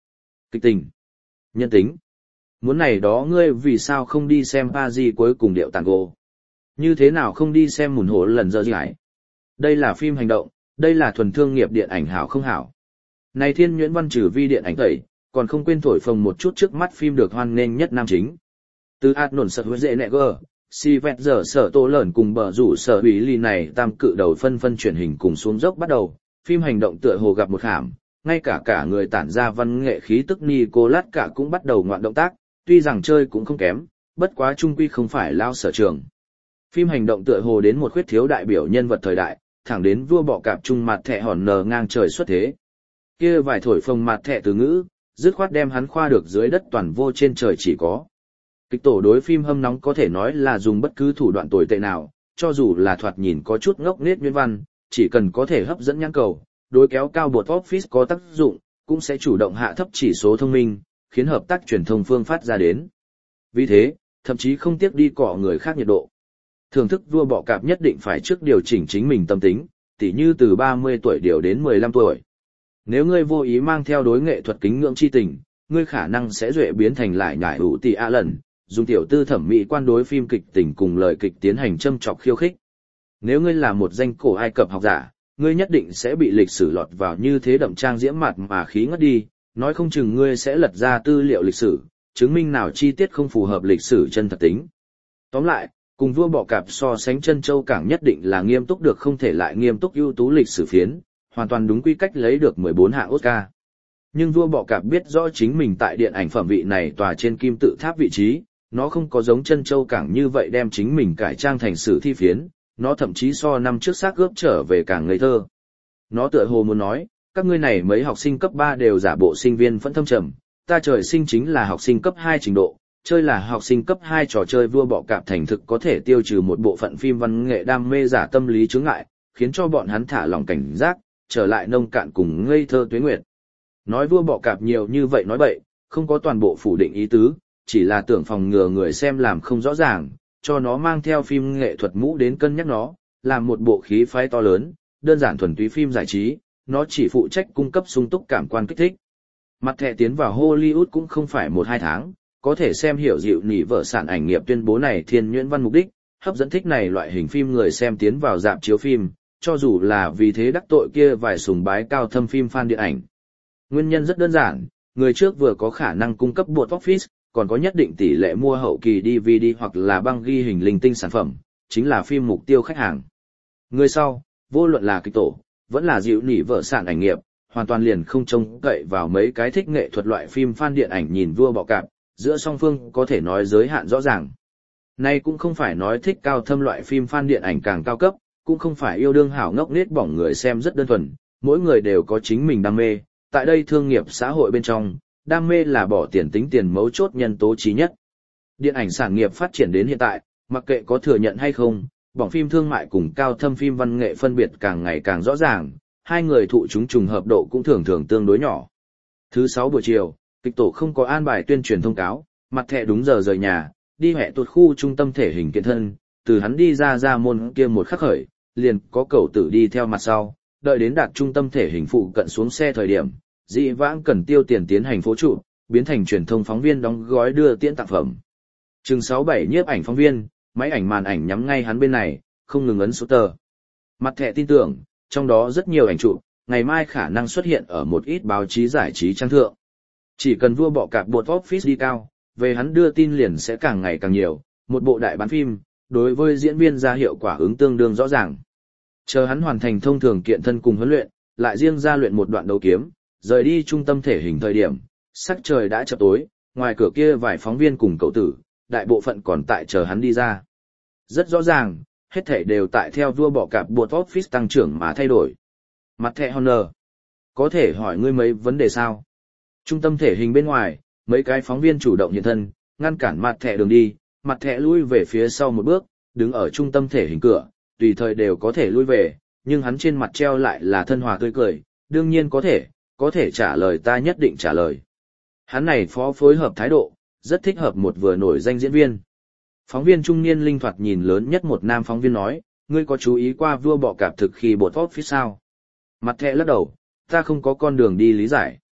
Speaker 1: Kịch tình, nhân tính. Muốn này đó ngươi vì sao không đi xem Paris cuối cùng điệu tango? Như thế nào không đi xem mùn hổ lần giờ gì ấy? Đây là phim hành động, đây là thuần thương nghiệp điện ảnh hảo không hảo. Này thiên nhuyễn văn trừ vi điện ảnh tẩy, còn không quên thổi phồng một chút trước mắt phim được hoan nghênh nhất nam chính. Từ ạt nổn sật với dễ nẹ gơ, si vẹt giờ sở tô lởn cùng bờ rủ sở hủy ly này tam cự đầu phân chuyển hình cùng xuống dốc bắt đầu, phim hành động tựa hồ gặp một khảm, ngay cả người tản ra văn nghệ khí tức Nicolas cả cũng bắt đầu ngoạn động tác, tuy rằng chơi cũng không kém, bất quá trung quy không phải lao sở trường. Phim hành động tựa hồ đến một khuyết thiếu đại biểu nhân vật thời đại, thẳng đến vua bọ cạp trung mặt thẻ hòn nờ ngang trời xuất thế. Kia vài thổi phồng mặt thẻ từ ngữ, dứt khoát đem hắn khoa được dưới đất toàn vô trên trời chỉ có. Kịch tổ đối phim hâm nóng có thể nói là dùng bất cứ thủ đoạn tồi tệ nào, cho dù là thoạt nhìn có chút ngốc nghếch nguyên văn, chỉ cần có thể hấp dẫn nhãn cầu, đối kéo cao box office có tác dụng, cũng sẽ chủ động hạ thấp chỉ số thông minh, khiến hợp tác truyền thông phương phát ra đến. Vì thế, thậm chí không tiếc đi cọ người khác nhiệt độ. Thưởng thức vua bọ cạp nhất định phải trước điều chỉnh chính mình tâm tính, tỉ như từ 30 tuổi điều đến 15 tuổi. Nếu ngươi vô ý mang theo đối nghệ thuật kính ngưỡng chi tình, ngươi khả năng sẽ duệ biến thành lại nhải ủ tỷ a lần, dùng tiểu tư thẩm mỹ quan đối phim kịch tình cùng lời kịch tiến hành châm chọc khiêu khích. Nếu ngươi là một danh cổ Ai Cập học giả, ngươi nhất định sẽ bị lịch sử lọt vào như thế đậm trang diễm mặt mà khí ngất đi, nói không chừng ngươi sẽ lật ra tư liệu lịch sử, chứng minh nào chi tiết không phù hợp lịch sử chân thật tính. Tóm lại, cùng vua bọ cạp so sánh chân châu cảng nhất định là nghiêm túc được không thể lại nghiêm túc ưu tú lịch sử phiến, hoàn toàn đúng quy cách lấy được 14 hạng Oscar. Nhưng vua bọ cạp biết rõ chính mình tại điện ảnh phẩm vị này tòa trên kim tự tháp vị trí, nó không có giống chân châu cảng như vậy đem chính mình cải trang thành sử thi phiến, nó thậm chí so năm trước xác gớp trở về càng ngây thơ. Nó tựa hồ muốn nói, các ngươi này mấy học sinh cấp 3 đều giả bộ sinh viên phẫn thâm trầm, ta trời sinh chính là học sinh cấp 2 trình độ, chơi là học sinh cấp 2 trò chơi vua bọ cạp thành thực có thể tiêu trừ một bộ phận phim văn nghệ đam mê giả tâm lý chướng ngại, khiến cho bọn hắn thả lòng cảnh giác, trở lại nông cạn cùng ngây thơ tuế nguyệt. Nói vua bọ cạp nhiều như vậy nói bậy, không có toàn bộ phủ định ý tứ, chỉ là tưởng phòng ngừa người xem làm không rõ ràng, cho nó mang theo phim nghệ thuật mũ đến cân nhắc nó, làm một bộ khí phái to lớn, đơn giản thuần túy phim giải trí, nó chỉ phụ trách cung cấp sung túc cảm quan kích thích. Mặt thẻ tiến vào Hollywood cũng không phải 1-2 tháng, có thể xem hiểu dịu nỉ vợ sản ảnh nghiệp tuyên bố này thiên nhuyễn văn mục đích, hấp dẫn thích này loại hình phim người xem tiến vào rạp chiếu phim, cho dù là vì thế đắc tội kia vài sùng bái cao thâm phim fan điện ảnh. Nguyên nhân rất đơn giản, người trước vừa có khả năng cung cấp box office, còn có nhất định tỷ lệ mua hậu kỳ DVD hoặc là băng ghi hình linh tinh sản phẩm, chính là phim mục tiêu khách hàng. Người sau, vô luận là kịch tổ, vẫn là dịu nỉ vợ sản ảnh nghiệp, hoàn toàn liền không trông cậy vào mấy cái thích nghệ thuật loại phim fan điện ảnh nhìn vua bọ cạp, giữa song phương có thể nói giới hạn rõ ràng. Nay cũng không phải nói thích cao thâm loại phim fan điện ảnh càng cao cấp, cũng không phải yêu đương hảo ngốc nết bỏng người xem rất đơn thuần, mỗi người đều có chính mình đam mê, tại đây thương nghiệp xã hội bên trong, đam mê là bỏ tiền tính tiền mấu chốt nhân tố chí nhất. Điện ảnh sản nghiệp phát triển đến hiện tại, mặc kệ có thừa nhận hay không, bỏng phim thương mại cùng cao thâm phim văn nghệ phân biệt càng ngày càng rõ ràng, hai người thụ chúng trùng hợp độ cũng thường thường tương đối nhỏ. Thứ 6 buổi chiều, kịch tổ không có an bài tuyên truyền thông cáo, mặt thẻ đúng giờ rời nhà, đi hẹ tuột khu trung tâm thể hình kiện thân, từ hắn đi ra môn kia một khắc khởi, liền có cậu tử đi theo mặt sau, đợi đến đạt trung tâm thể hình phụ cận xuống xe thời điểm, dị vãng cần tiêu tiền tiến hành phố trụ, biến thành truyền thông phóng viên đóng gói đưa tiễn tặng phẩm. Chừng 6-7 nhiếp ảnh phóng viên, máy ảnh màn ảnh nhắm ngay hắn bên này, không ngừng ấn số tờ. Mặt thẻ tin tưởng, trong đó rất nhiều ảnh chụp, ngày mai khả năng xuất hiện ở một ít báo chí giải trí trang thượng. Chỉ cần vua bọ cạp box office đi cao, về hắn đưa tin liền sẽ càng ngày càng nhiều, một bộ đại bán phim, đối với diễn viên ra hiệu quả ứng tương đương rõ ràng. Chờ hắn hoàn thành thông thường kiện thân cùng huấn luyện, lại riêng ra luyện một đoạn đấu kiếm, rời đi trung tâm thể hình thời điểm, sắc trời đã chập tối, ngoài cửa kia vài phóng viên cùng cậu tử, đại bộ phận còn tại chờ hắn đi ra. Rất rõ ràng, hết thảy đều tại theo vua bọ cạp box office tăng trưởng mà thay đổi. Mặt thẻ Honor, có thể hỏi ngươi mấy vấn đề sao? Trung tâm thể hình bên ngoài, mấy cái phóng viên chủ động hiện thân, ngăn cản mặt thẻ đường đi, mặt thẻ lui về phía sau một bước, đứng ở trung tâm thể hình cửa, tùy thời đều có thể lui về, nhưng hắn trên mặt treo lại là thân hòa tươi cười, đương nhiên có thể trả lời ta nhất định trả lời. Hắn này phối hợp thái độ, rất thích hợp một vừa nổi danh diễn viên. Phóng viên trung niên linh thoạt nhìn lớn nhất một nam phóng viên nói, ngươi có chú ý qua vua bọ cạp thực khi bột office sao? Mặt thẻ lắc đầu, ta không có con đường đi lý giải.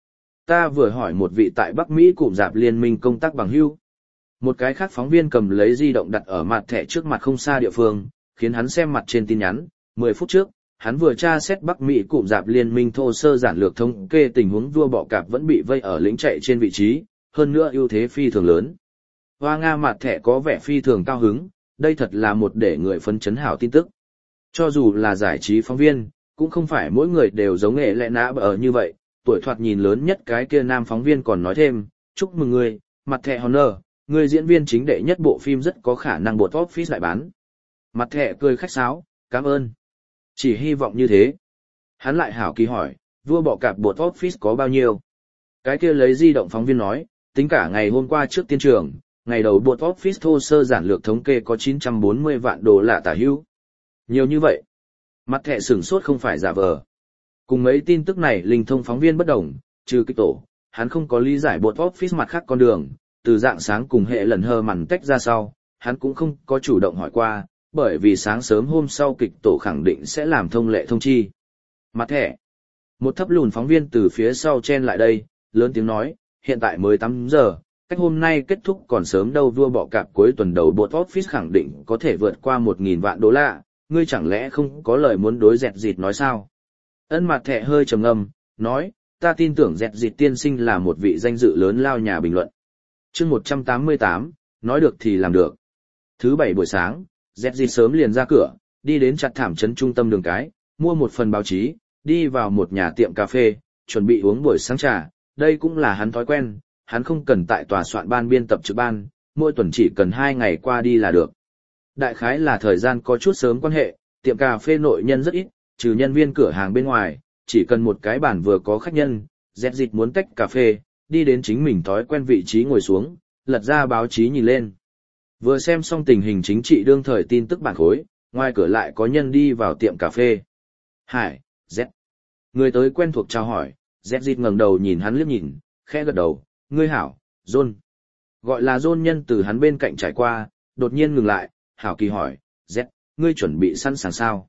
Speaker 1: Ta vừa hỏi một vị tại Bắc Mỹ cụm rạp liên minh công tác bằng hữu. Một cái khác phóng viên cầm lấy di động đặt ở mặt thẻ trước mặt không xa địa phương, khiến hắn xem mặt trên tin nhắn. 10 phút trước, hắn vừa tra xét Bắc Mỹ cụm rạp liên minh thô sơ giản lược thống kê tình huống vua bọ cạp vẫn bị vây ở lĩnh chạy trên vị trí, hơn nữa ưu thế phi thường lớn. Hoa Nga mặt thẻ có vẻ phi thường cao hứng, đây thật là một để người phấn chấn hảo tin tức. Cho dù là giải trí phóng viên, cũng không phải mỗi người đều giống nghệ lẽ nã bở như vậy, tuổi thoạt nhìn lớn nhất cái kia nam phóng viên còn nói thêm, chúc mừng người, mặt thẻ Honor, người diễn viên chính đệ nhất bộ phim rất có khả năng box office lại bán. Mặt thẻ cười khách sáo, cảm ơn. Chỉ hy vọng như thế. Hắn lại hảo kỳ hỏi, vua bọ cạp box office có bao nhiêu? Cái kia lấy di động phóng viên nói, tính cả ngày hôm qua trước tiên trường, ngày đầu box office thô sơ giản lược thống kê có 940 vạn đô la tả hữu. Nhiều như vậy. Mặt thẻ sửng sốt không phải giả vờ. Cùng mấy tin tức này linh thông phóng viên bất đồng, trừ kịch tổ, hắn không có lý giải box office mặt khác con đường, từ dạng sáng cùng hệ lần hơ mằn tách ra sau, hắn cũng không có chủ động hỏi qua, bởi vì sáng sớm hôm sau kịch tổ khẳng định sẽ làm thông lệ thông chi. Mặt thẻ. Một thấp lùn phóng viên từ phía sau chen lại đây, lớn tiếng nói, hiện tại mới 8 giờ, cách hôm nay kết thúc còn sớm đâu, vua bọ cạp cuối tuần đầu box office khẳng định có thể vượt qua 1.000 vạn đô la, ngươi chẳng lẽ không có lời muốn đối dẹt dịt nói sao? Ân mặt thẻ hơi trầm ngâm, nói, ta tin tưởng dẹt dịt tiên sinh là một vị danh dự lớn lao nhà bình luận. Chương 188, nói được thì làm được. Thứ bảy buổi sáng, dẹt dịt sớm liền ra cửa, đi đến chặt thảm trấn trung tâm đường cái, mua một phần báo chí, đi vào một nhà tiệm cà phê, chuẩn bị uống buổi sáng trà, đây cũng là hắn thói quen, hắn không cần tại tòa soạn ban biên tập trực ban, mỗi tuần chỉ cần 2 ngày qua đi là được. Đại khái là thời gian có chút sớm quan hệ, tiệm cà phê nội nhân rất ít, trừ nhân viên cửa hàng bên ngoài, chỉ cần một cái bàn vừa có khách nhân, dẹt dịt muốn tách cà phê, đi đến chính mình thói quen vị trí ngồi xuống, lật ra báo chí nhìn lên. Vừa xem xong tình hình chính trị đương thời tin tức bản khối, ngoài cửa lại có nhân đi vào tiệm cà phê. Hải, Z. Người tới quen thuộc chào hỏi, dẹt dịt ngẩng đầu nhìn hắn liếc nhìn, khẽ gật đầu, ngươi hảo, John. Gọi là John nhân từ hắn bên cạnh trải qua, đột nhiên ngừng lại, hảo kỳ hỏi, Z, ngươi chuẩn bị sẵn sàng sao?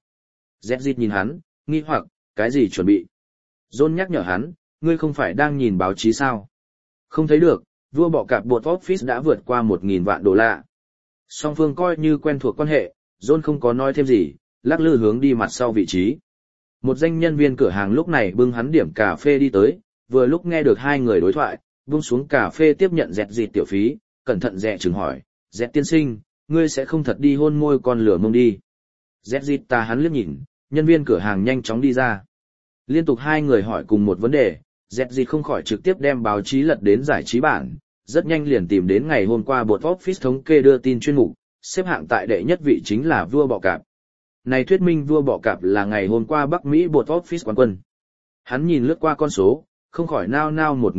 Speaker 1: Z nhìn hắn, nghi hoặc, cái gì chuẩn bị? John nhắc nhở hắn, ngươi không phải đang nhìn báo chí sao? Không thấy được, vua bọ cạp box office đã vượt qua 1.000 vạn đô la. Song phương coi như quen thuộc quan hệ, John không có nói thêm gì, lắc lư hướng đi mặt sau vị trí. Một danh nhân viên cửa hàng lúc này bưng hắn điểm cà phê đi tới, vừa lúc nghe được hai người đối thoại, buông xuống cà phê tiếp nhận dẹt dịt tiểu phí, cẩn thận dè chừng hỏi, dẹt tiên sinh, ngươi sẽ không thật đi hôn môi con lửa mông đi. Dẹt dịt ta hắn liếc nhìn, nhân viên cửa hàng nhanh chóng đi ra. Liên tục hai người hỏi cùng một vấn đề, dẹt dịt không khỏi trực tiếp đem báo chí lật đến giải trí bản, rất nhanh liền tìm đến ngày hôm qua box office thống kê đưa tin chuyên mục, xếp hạng tại đệ nhất vị chính là vua bọ cạp. Này thuyết minh vua bọ cạp là ngày hôm qua Bắc Mỹ box office quán quân. Hắn nhìn lướt qua con số, không khỏi nao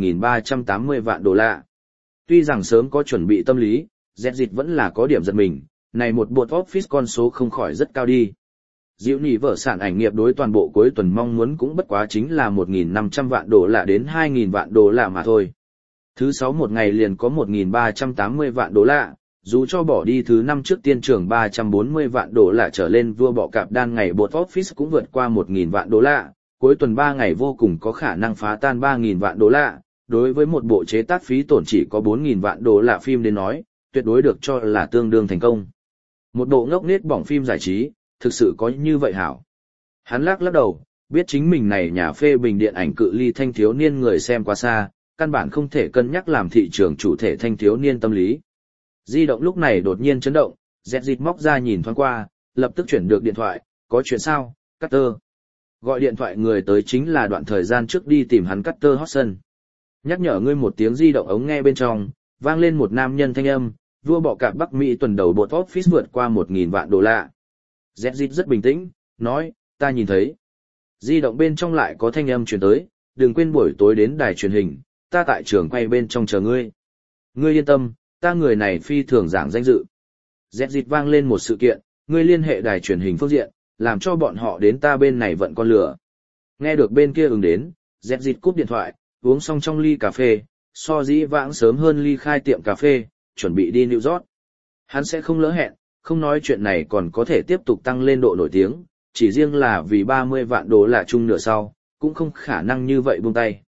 Speaker 1: 1.380 vạn đô la. Tuy rằng sớm có chuẩn bị tâm lý, dẹt dịt vẫn là có điểm giật mình, này một box office con số không khỏi rất cao đi. Diệu nhị vợ sản ảnh nghiệp đối toàn bộ cuối tuần mong muốn cũng bất quá chính là 1.500 vạn đô la đến 2.000 vạn đô la mà thôi. Thứ 6 một ngày liền có 1.380 vạn đô la, dù cho bỏ đi thứ 5 trước tiên trưởng 340 vạn đô la trở lên, vua bọ cạp đan ngày box office cũng vượt qua 1.000 vạn đô la, cuối tuần 3 ngày vô cùng có khả năng phá tan 3.000 vạn đô la, đối với một bộ chế tác phí tổn chỉ có 4.000 vạn đô la phim đến nói, tuyệt đối được cho là tương đương thành công. Một bộ ngốc nghếch bỏng phim giải trí, thực sự có như vậy hảo. Hắn lắc đầu, biết chính mình này nhà phê bình điện ảnh cự ly thanh thiếu niên người xem quá xa, căn bản không thể cân nhắc làm thị trường chủ thể thanh thiếu niên tâm lý. Di động lúc này đột nhiên chấn động, dẹt dịt móc ra nhìn thoáng qua, lập tức chuyển được điện thoại, có chuyện sao, Carter. Gọi điện thoại người tới chính là đoạn thời gian trước đi tìm hắn Carter Hodgson. Nhắc nhở ngươi một tiếng di động ống nghe bên trong, vang lên một nam nhân thanh âm, vua bọ cạp Bắc Mỹ tuần đầu box office vượt qua 1.000 vạn đô la. Zedit rất bình tĩnh, nói, ta nhìn thấy. Di động bên trong lại có thanh âm truyền tới, đừng quên buổi tối đến đài truyền hình, ta tại trường quay bên trong chờ ngươi. Ngươi yên tâm, ta người này phi thường giảng danh dự. Zedit vang lên một sự kiện, ngươi liên hệ đài truyền hình phương diện, làm cho bọn họ đến ta bên này vận con lửa. Nghe được bên kia ứng đến, Zedit cúp điện thoại, uống xong trong ly cà phê, so dĩ vãng sớm hơn ly khai tiệm cà phê, chuẩn bị đi New York. Hắn sẽ không lỡ hẹn, không nói chuyện này còn có thể tiếp tục tăng lên độ nổi tiếng, chỉ riêng là vì 30 vạn đô la chung nửa sau, cũng không khả năng như vậy buông tay.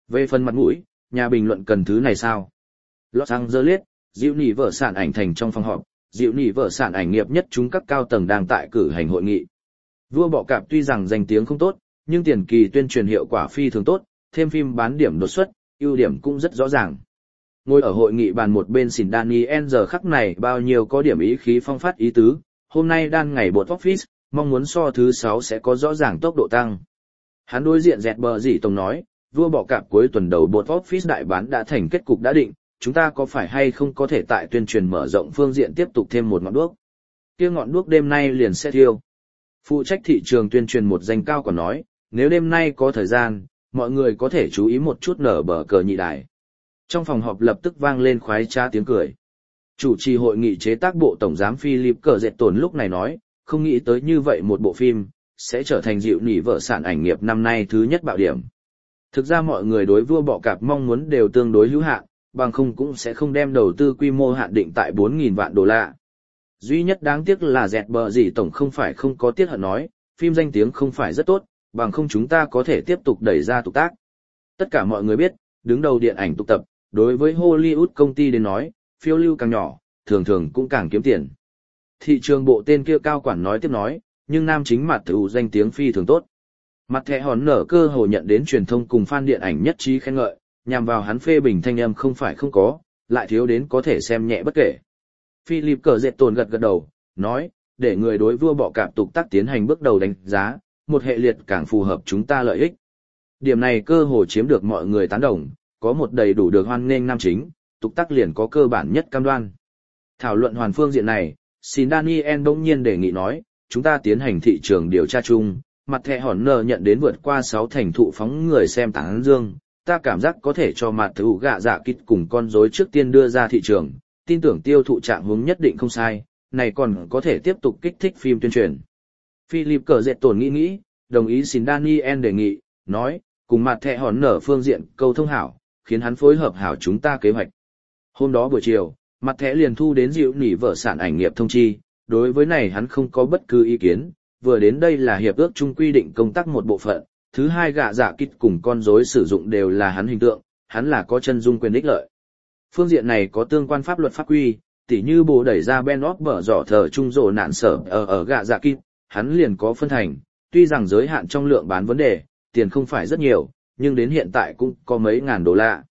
Speaker 1: Về phần mặt mũi, nhà bình luận cần thứ này sao? Los Angeles, Diệu Nỉ vợ sản ảnh thành trong phòng họp, Diệu Nỉ vợ sản ảnh nghiệp nhất chúng các cao tầng đang tại cử hành hội nghị. Vua Bọ Cạp tuy rằng danh tiếng không tốt, nhưng tiền kỳ tuyên truyền hiệu quả phi thường tốt, thêm phim bán điểm đột xuất, ưu điểm cũng rất rõ ràng. Ngồi ở hội nghị bàn một bên xỉn Daniel giờ khắc này bao nhiêu có điểm ý khí phong phát ý tứ, hôm nay đan ngày bột office, mong muốn so thứ 6 sẽ có rõ ràng tốc độ tăng. Hắn đối diện dẹt bờ dì tổng nói, Vua Bọ Cạp cuối tuần đầu bột office đại bán đã thành kết cục đã định, chúng ta có phải hay không có thể tại tuyên truyền mở rộng phương diện tiếp tục thêm một ngọn đuốc. Kia ngọn đuốc đêm nay liền sẽ thiêu. Phụ trách thị trường tuyên truyền một danh cao còn nói, nếu đêm nay có thời gian, mọi người có thể chú ý một chút nở bờ cờ nhị đài. Trong phòng họp lập tức vang lên khoái trá tiếng cười. Chủ trì hội nghị chế tác bộ tổng giám Philip Cờ Dệt Tồn lúc này nói, không nghĩ tới như vậy một bộ phim, sẽ trở thành Diệu Nỉ vợ sản ảnh nghiệp năm nay thứ nhất bạo điểm. Thực ra mọi người đối Vua Bọ Cạp mong muốn đều tương đối hữu hạn, bằng không cũng sẽ không đem đầu tư quy mô hạn định tại 4.000 vạn đô la. Duy nhất đáng tiếc là dẹt bờ gì tổng không phải không có tiếc hận nói, phim danh tiếng không phải rất tốt, bằng không chúng ta có thể tiếp tục đẩy ra tục tác. Tất cả mọi người biết, đứng đầu điện ảnh tục tập, đối với Hollywood công ty đến nói, phiêu lưu càng nhỏ, thường thường cũng càng kiếm tiền. Thị trường bộ tên kia cao quản nói tiếp nói, nhưng nam chính mặt thử danh tiếng phi thường tốt. Mặt thẻ hòn nở cơ hồ nhận đến truyền thông cùng fan điện ảnh nhất trí khen ngợi, nhằm vào hắn phê bình thanh âm không phải không có, lại thiếu đến có thể xem nhẹ bất kể. Philip Cờ Dệt Tồn gật gật đầu, nói, để người đối Vua Bọ Cạp tục tác tiến hành bước đầu đánh giá, một hệ liệt càng phù hợp chúng ta lợi ích. Điểm này cơ hồ chiếm được mọi người tán đồng, có một đầy đủ được hoan nghênh nam chính, tục tác liền có cơ bản nhất cam đoan. Thảo luận hoàn phương diện này, xin Daniel bỗng nhiên đề nghị nói, chúng ta tiến hành thị trường điều tra chung, mặt thẻ hòn nở nhận đến vượt qua 6 thành thụ phóng người xem tán dương, ta cảm giác có thể cho mặt thử gạ dạ kít cùng con rối trước tiên đưa ra thị trường, tin tưởng tiêu thụ trạng hướng nhất định không sai, này còn có thể tiếp tục kích thích phim tuyên truyền. Philip Cờ Dệt Tồn nghĩ, đồng ý xin Daniel đề nghị, nói, cùng mặt thẻ hòn nở phương diện câu thông hảo, khiến hắn phối hợp hảo chúng ta kế hoạch. Hôm đó buổi chiều, mặt thẻ liền thu đến Diệu Nỉ vợ sản ảnh nghiệp thông chi, đối với này hắn không có bất cứ ý kiến, vừa đến đây là hiệp ước chung quy định công tác một bộ phận, thứ hai gạ dạ kít cùng con rối sử dụng đều là hắn hình tượng, hắn là có chân dung quyền ích lợi. Phương diện này có tương quan pháp luật pháp quy, tỉ như bố đẩy ra Ben Off bở dọ thờ trung rổ nạn sở ở gạ dạ kít, hắn liền có phân thành, tuy rằng giới hạn trong lượng bán vấn đề, tiền không phải rất nhiều, nhưng đến hiện tại cũng có mấy ngàn đô la.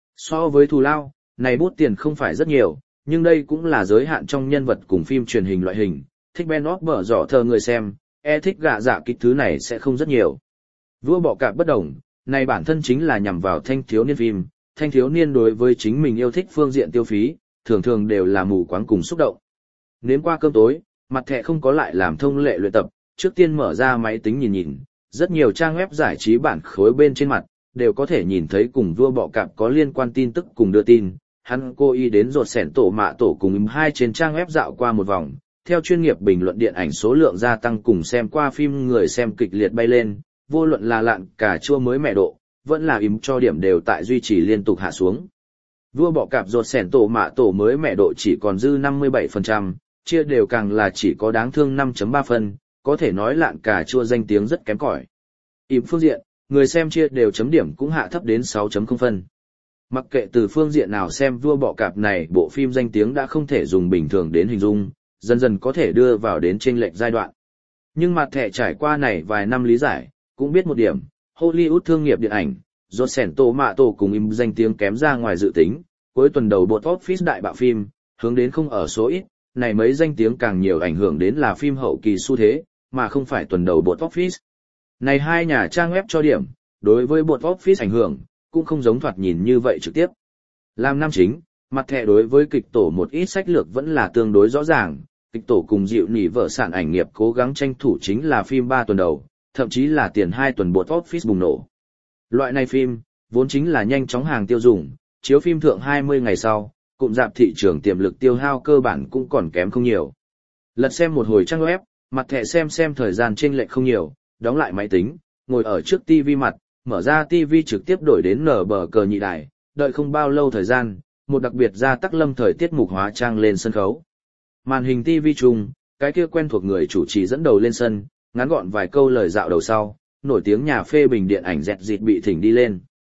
Speaker 1: So với thù lao, này bút tiền không phải rất nhiều, nhưng đây cũng là giới hạn trong nhân vật cùng phim truyền hình loại hình, thích Ben Off bở dọ thờ người xem, thích gạ dạ kít thứ này sẽ không rất nhiều. Vua Bọ Cạp bất đồng, này bản thân chính là nhằm vào thanh thiếu niên phim, thanh thiếu niên đối với chính mình yêu thích phương diện tiêu phí, thường thường đều là mù quáng cùng xúc động. Nếm qua cơm tối, mặt thẻ không có lại làm thông lệ luyện tập, trước tiên mở ra máy tính nhìn nhìn, rất nhiều trang web giải trí bản khối bên trên mặt, đều có thể nhìn thấy cùng Vua Bọ Cạp có liên quan tin tức cùng đưa tin. Hắn cố ý đến rột sẻn tổ mạ tổ cùng hai trên trang web dạo qua một vòng, theo chuyên nghiệp bình luận điện ảnh số lượng gia tăng cùng xem qua phim người xem kịch liệt bay lên, vô luận là lạn cà chua mới mẹ độ, vẫn là cho điểm đều tại duy trì liên tục hạ xuống. Vua Bọ Cạp rột sẻn tổ mạ tổ mới mẹ độ chỉ còn dư 57%, chia đều càng là chỉ có đáng thương 5.3 phân, có thể nói lạn cà chua danh tiếng rất kém cỏi. Phương diện, người xem chia đều chấm điểm cũng hạ thấp đến 6.0 phân. Mặc kệ từ phương diện nào xem Vua Bọ Cạp này bộ phim danh tiếng đã không thể dùng bình thường đến hình dung, dần dần có thể đưa vào đến chênh lệch giai đoạn. Nhưng mặt thẻ trải qua này vài năm lý giải, cũng biết một điểm, Hollywood thương nghiệp điện ảnh, rột sẻn tổ mạ tổ cùng danh tiếng kém ra ngoài dự tính, cuối tuần đầu box office đại bạo phim, hướng đến không ở số ít, này mấy danh tiếng càng nhiều ảnh hưởng đến là phim hậu kỳ xu thế, mà không phải tuần đầu box office. Này hai nhà trang web cho điểm, đối với box office ảnh hưởng, cũng không giống thoạt nhìn như vậy trực tiếp. Làm nam chính, mặt thẻ đối với kịch tổ một ít sách lược vẫn là tương đối rõ ràng, kịch tổ cùng Diệu Nỉ vợ sản ảnh nghiệp cố gắng tranh thủ chính là phim 3 tuần đầu, thậm chí là tiền 2 tuần box office bùng nổ. Loại này phim, vốn chính là nhanh chóng hàng tiêu dùng, chiếu phim thượng 20 ngày sau, cụm rạp thị trường tiềm lực tiêu hao cơ bản cũng còn kém không nhiều. Lật xem một hồi trang web, mặt thẻ xem thời gian chênh lệch không nhiều, đóng lại máy tính, ngồi ở trước TV mặt, mở ra TV trực tiếp đổi đến nở bờ cờ nhị đài, đợi không bao lâu thời gian, một đặc biệt gia tắc lâm thời tiết mục hóa trang lên sân khấu. Màn hình TV chung, cái kia quen thuộc người chủ trì dẫn đầu lên sân, ngắn gọn vài câu lời dạo đầu sau, nổi tiếng nhà phê bình điện ảnh dẹt dịt bị thỉnh đi lên.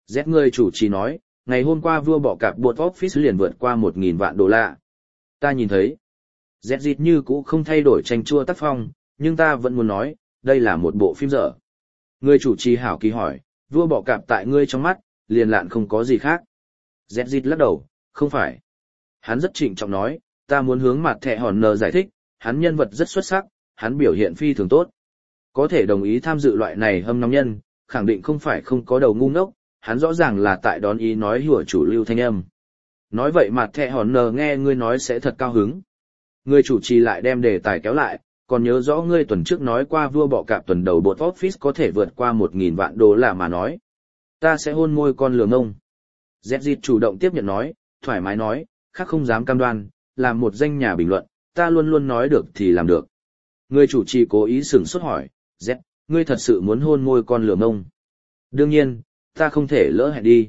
Speaker 1: Z người chủ trì nói, ngày hôm qua vua bọ cạp box office liền vượt qua 1.000 vạn đô la. Ta nhìn thấy. Z dịt như cũ không thay đổi tranh chua tác phong, nhưng ta vẫn muốn nói, đây là một bộ phim dở. Người chủ trì hảo kỳ hỏi, vua bọ cạp tại ngươi trong mắt, liền lạn không có gì khác. Z dịt lắc đầu, không phải. Hắn rất trịnh trọng nói, ta muốn hướng mặt thẻ hòn nờ giải thích, hắn nhân vật rất xuất sắc, hắn biểu hiện phi thường tốt. Có thể đồng ý tham dự loại này hâm nóng nhân, khẳng định không phải không có đầu ngu ngốc, hắn rõ ràng là tại đón ý nói hùa chủ lưu thanh âm. Nói vậy mặt thẻ hòn nờ nghe ngươi nói sẽ thật cao hứng. Người chủ trì lại đem đề tài kéo lại, còn nhớ rõ ngươi tuần trước nói qua vua bọ cạp tuần đầu box office có thể vượt qua 1.000 vạn đô la mà nói. Ta sẽ hôn môi con lừa ngông. Z chủ động tiếp nhận nói, thoải mái nói, khác không dám cam đoan, làm một danh nhà bình luận, ta luôn luôn nói được thì làm được. Người chủ trì cố ý sửng sốt hỏi, Z, ngươi thật sự muốn hôn môi con lừa ngông? Đương nhiên, ta không thể lỡ hẹn đi.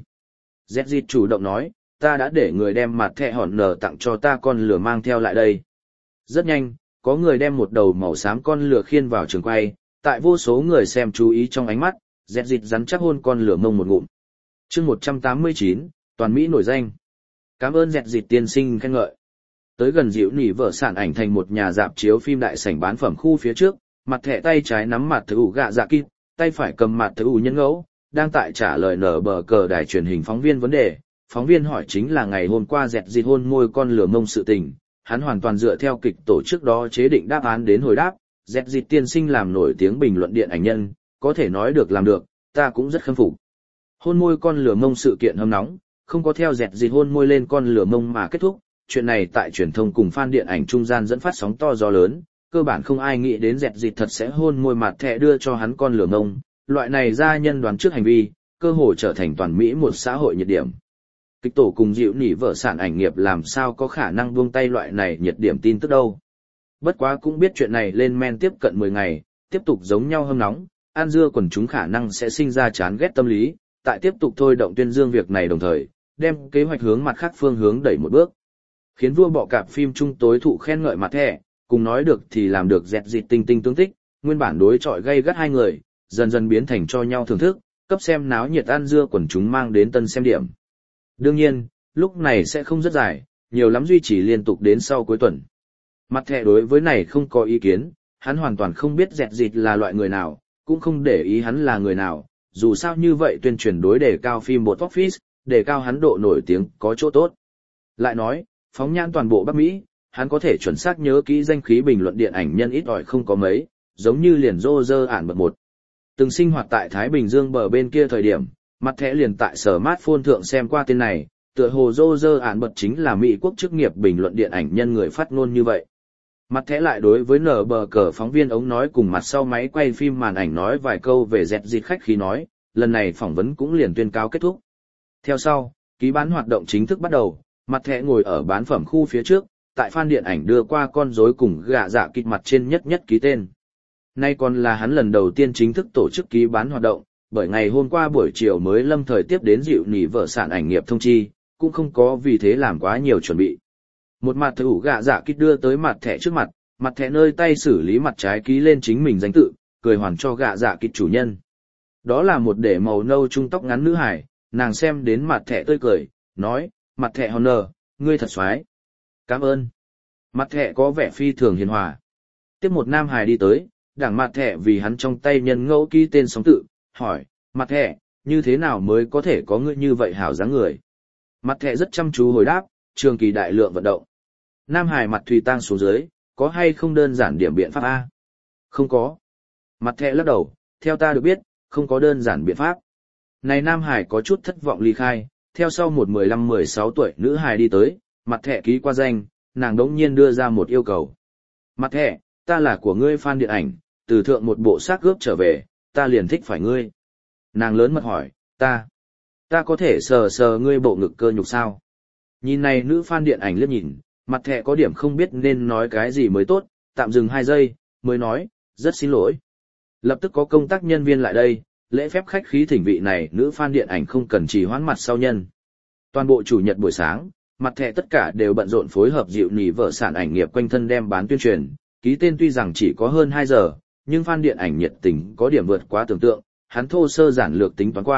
Speaker 1: Z chủ động nói, ta đã để người đem mặt thẻ hòn nở tặng cho ta con lừa mang theo lại đây. Rất nhanh, có người đem một đầu màu xám con lừa khiên vào trường quay, tại vô số người xem chú ý trong ánh mắt, Z rắn chắc hôn con lừa mông một ngụm. Chương 189, toàn Mỹ nổi danh. Cảm ơn Z tiên sinh khen ngợi. Tới gần dịu nỉ vợ sản ảnh thành một nhà dạp chiếu phim đại sảnh bán phẩm khu phía trước, mặt thẻ tay trái nắm mặt thứ ủ gạ dạ kịp, tay phải cầm mặt thứ ủ nhân ngẫu, đang tại trả lời nở bờ cờ đài truyền hình phóng viên vấn đề. Phóng viên hỏi chính là ngày hôm qua Z hôn môi con lừa mông sự tình, hắn hoàn toàn dựa theo kịch tổ trước đó chế định đáp án đến hồi đáp. Z tiên sinh làm nổi tiếng bình luận điện ảnh nhân, có thể nói được làm được, ta cũng rất khâm phục. Hôn môi con lừa mông sự kiện hâm nóng, không có theo Z hôn môi lên con lừa mông mà kết thúc, chuyện này tại truyền thông cùng fan điện ảnh trung gian dẫn phát sóng to gió lớn, cơ bản không ai nghĩ đến Z thật sẽ hôn môi mặt thẻ đưa cho hắn con lừa mông, loại này ra nhân đoán trước hành vi, cơ hội trở thành toàn Mỹ một xã hội nhiệt điểm. Kịch tổ cùng dịu nỉ vợ sản ảnh nghiệp làm sao có khả năng buông tay loại này nhiệt điểm tin tức đâu. Bất quá cũng biết chuyện này lên men tiếp cận 10 ngày, tiếp tục giống nhau hâm nóng, an dưa quần chúng khả năng sẽ sinh ra chán ghét tâm lý, tại tiếp tục thôi động tuyên dương việc này đồng thời, đem kế hoạch hướng mặt khác phương hướng đẩy một bước. Khiến vua bọ cạp phim trung tối thụ khen ngợi mặt thẻ, cùng nói được thì làm được Z tinh tinh tương tích, nguyên bản đối chọi gay gắt hai người, dần dần biến thành cho nhau thưởng thức, cấp xem náo nhiệt an dưa quần chúng mang đến tân xem điểm. Đương nhiên, lúc này sẽ không rất dài, nhiều lắm duy trì liên tục đến sau cuối tuần. Mặt thẻ đối với này không có ý kiến, hắn hoàn toàn không biết Z là loại người nào, cũng không để ý hắn là người nào, dù sao như vậy tuyên truyền đối đề cao phim box office, đề cao hắn độ nổi tiếng có chỗ tốt. Lại nói, phóng nhãn toàn bộ Bắc Mỹ, hắn có thể chuẩn xác nhớ kỹ danh khí bình luận điện ảnh nhân ít ỏi không có mấy, giống như liền Roger ản bật một. Từng sinh hoạt tại Thái Bình Dương bờ bên kia thời điểm, mặt thẻ liền tại smartphone thượng xem qua tên này, tựa hồ Roger ản bật chính là Mỹ quốc chức nghiệp bình luận điện ảnh nhân người phát ngôn như vậy. Mặt thẻ lại đối với nở bờ cờ phóng viên ống nói cùng mặt sau máy quay phim màn ảnh nói vài câu về Z khách khí nói, lần này phỏng vấn cũng liền tuyên cáo kết thúc. Theo sau, ký bán hoạt động chính thức bắt đầu, mặt thẻ ngồi ở bán phẩm khu phía trước, tại fan điện ảnh đưa qua con rối cùng gạ dạ kịch mặt trên nhất ký tên. Nay còn là hắn lần đầu tiên chính thức tổ chức ký bán hoạt động, bởi ngày hôm qua buổi chiều mới lâm thời tiếp đến dịu nỉ vợ sản ảnh nghiệp thông chi, cũng không có vì thế làm quá nhiều chuẩn bị. Một mặt thử gạ dạ kịch đưa tới mặt thẻ trước mặt thẻ nơi tay xử lý mặt trái ký lên chính mình danh tự, cười hoàn cho gạ dạ kịch chủ nhân. Đó là một để màu nâu trung tóc ngắn nữ hải, nàng xem đến mặt thẻ tươi cười, nói, mặt thẻ Honor, ngươi thật xoái. Cảm ơn. Mặt thẻ có vẻ phi thường hiền hòa. Tiếp một nam hải đi tới, đảng mặt thẻ vì hắn trong tay nhân ngẫu ký tên sóng tự, hỏi, mặt thẻ, như thế nào mới có thể có ngươi như vậy hảo dáng người? Mặt thẻ rất chăm chú hồi đáp, trường kỳ đại lượng vận động. Nam hải mặt thùy tang xuống dưới, có hay không đơn giản điểm biện pháp A? Không có. Mặt thẻ lắc đầu, theo ta được biết, không có đơn giản biện pháp. Này nam hải có chút thất vọng ly khai, theo sau một 15-16 tuổi nữ hải đi tới, mặt thẻ ký qua danh, nàng đống nhiên đưa ra một yêu cầu. Mặt thẻ, ta là của ngươi fan điện ảnh, từ thượng một bộ xác gớp trở về, ta liền thích phải ngươi. Nàng lớn mật hỏi, ta có thể sờ sờ ngươi bộ ngực cơ nhục sao? Nhìn này nữ fan điện ảnh liếc nhìn, mặt thẻ có điểm không biết nên nói cái gì mới tốt, tạm dừng 2 giây, mới nói, rất xin lỗi. Lập tức có công tác nhân viên lại đây, lễ phép khách khí thỉnh vị này nữ fan điện ảnh không cần trì hoãn mặt sau nhân. Toàn bộ chủ nhật buổi sáng, mặt thẻ tất cả đều bận rộn phối hợp dịu nỉ vợ sản ảnh nghiệp quanh thân đem bán tuyên truyền, ký tên tuy rằng chỉ có hơn 2 giờ, nhưng fan điện ảnh nhiệt tình có điểm vượt quá tưởng tượng, hắn thô sơ giản lược tính toán qua,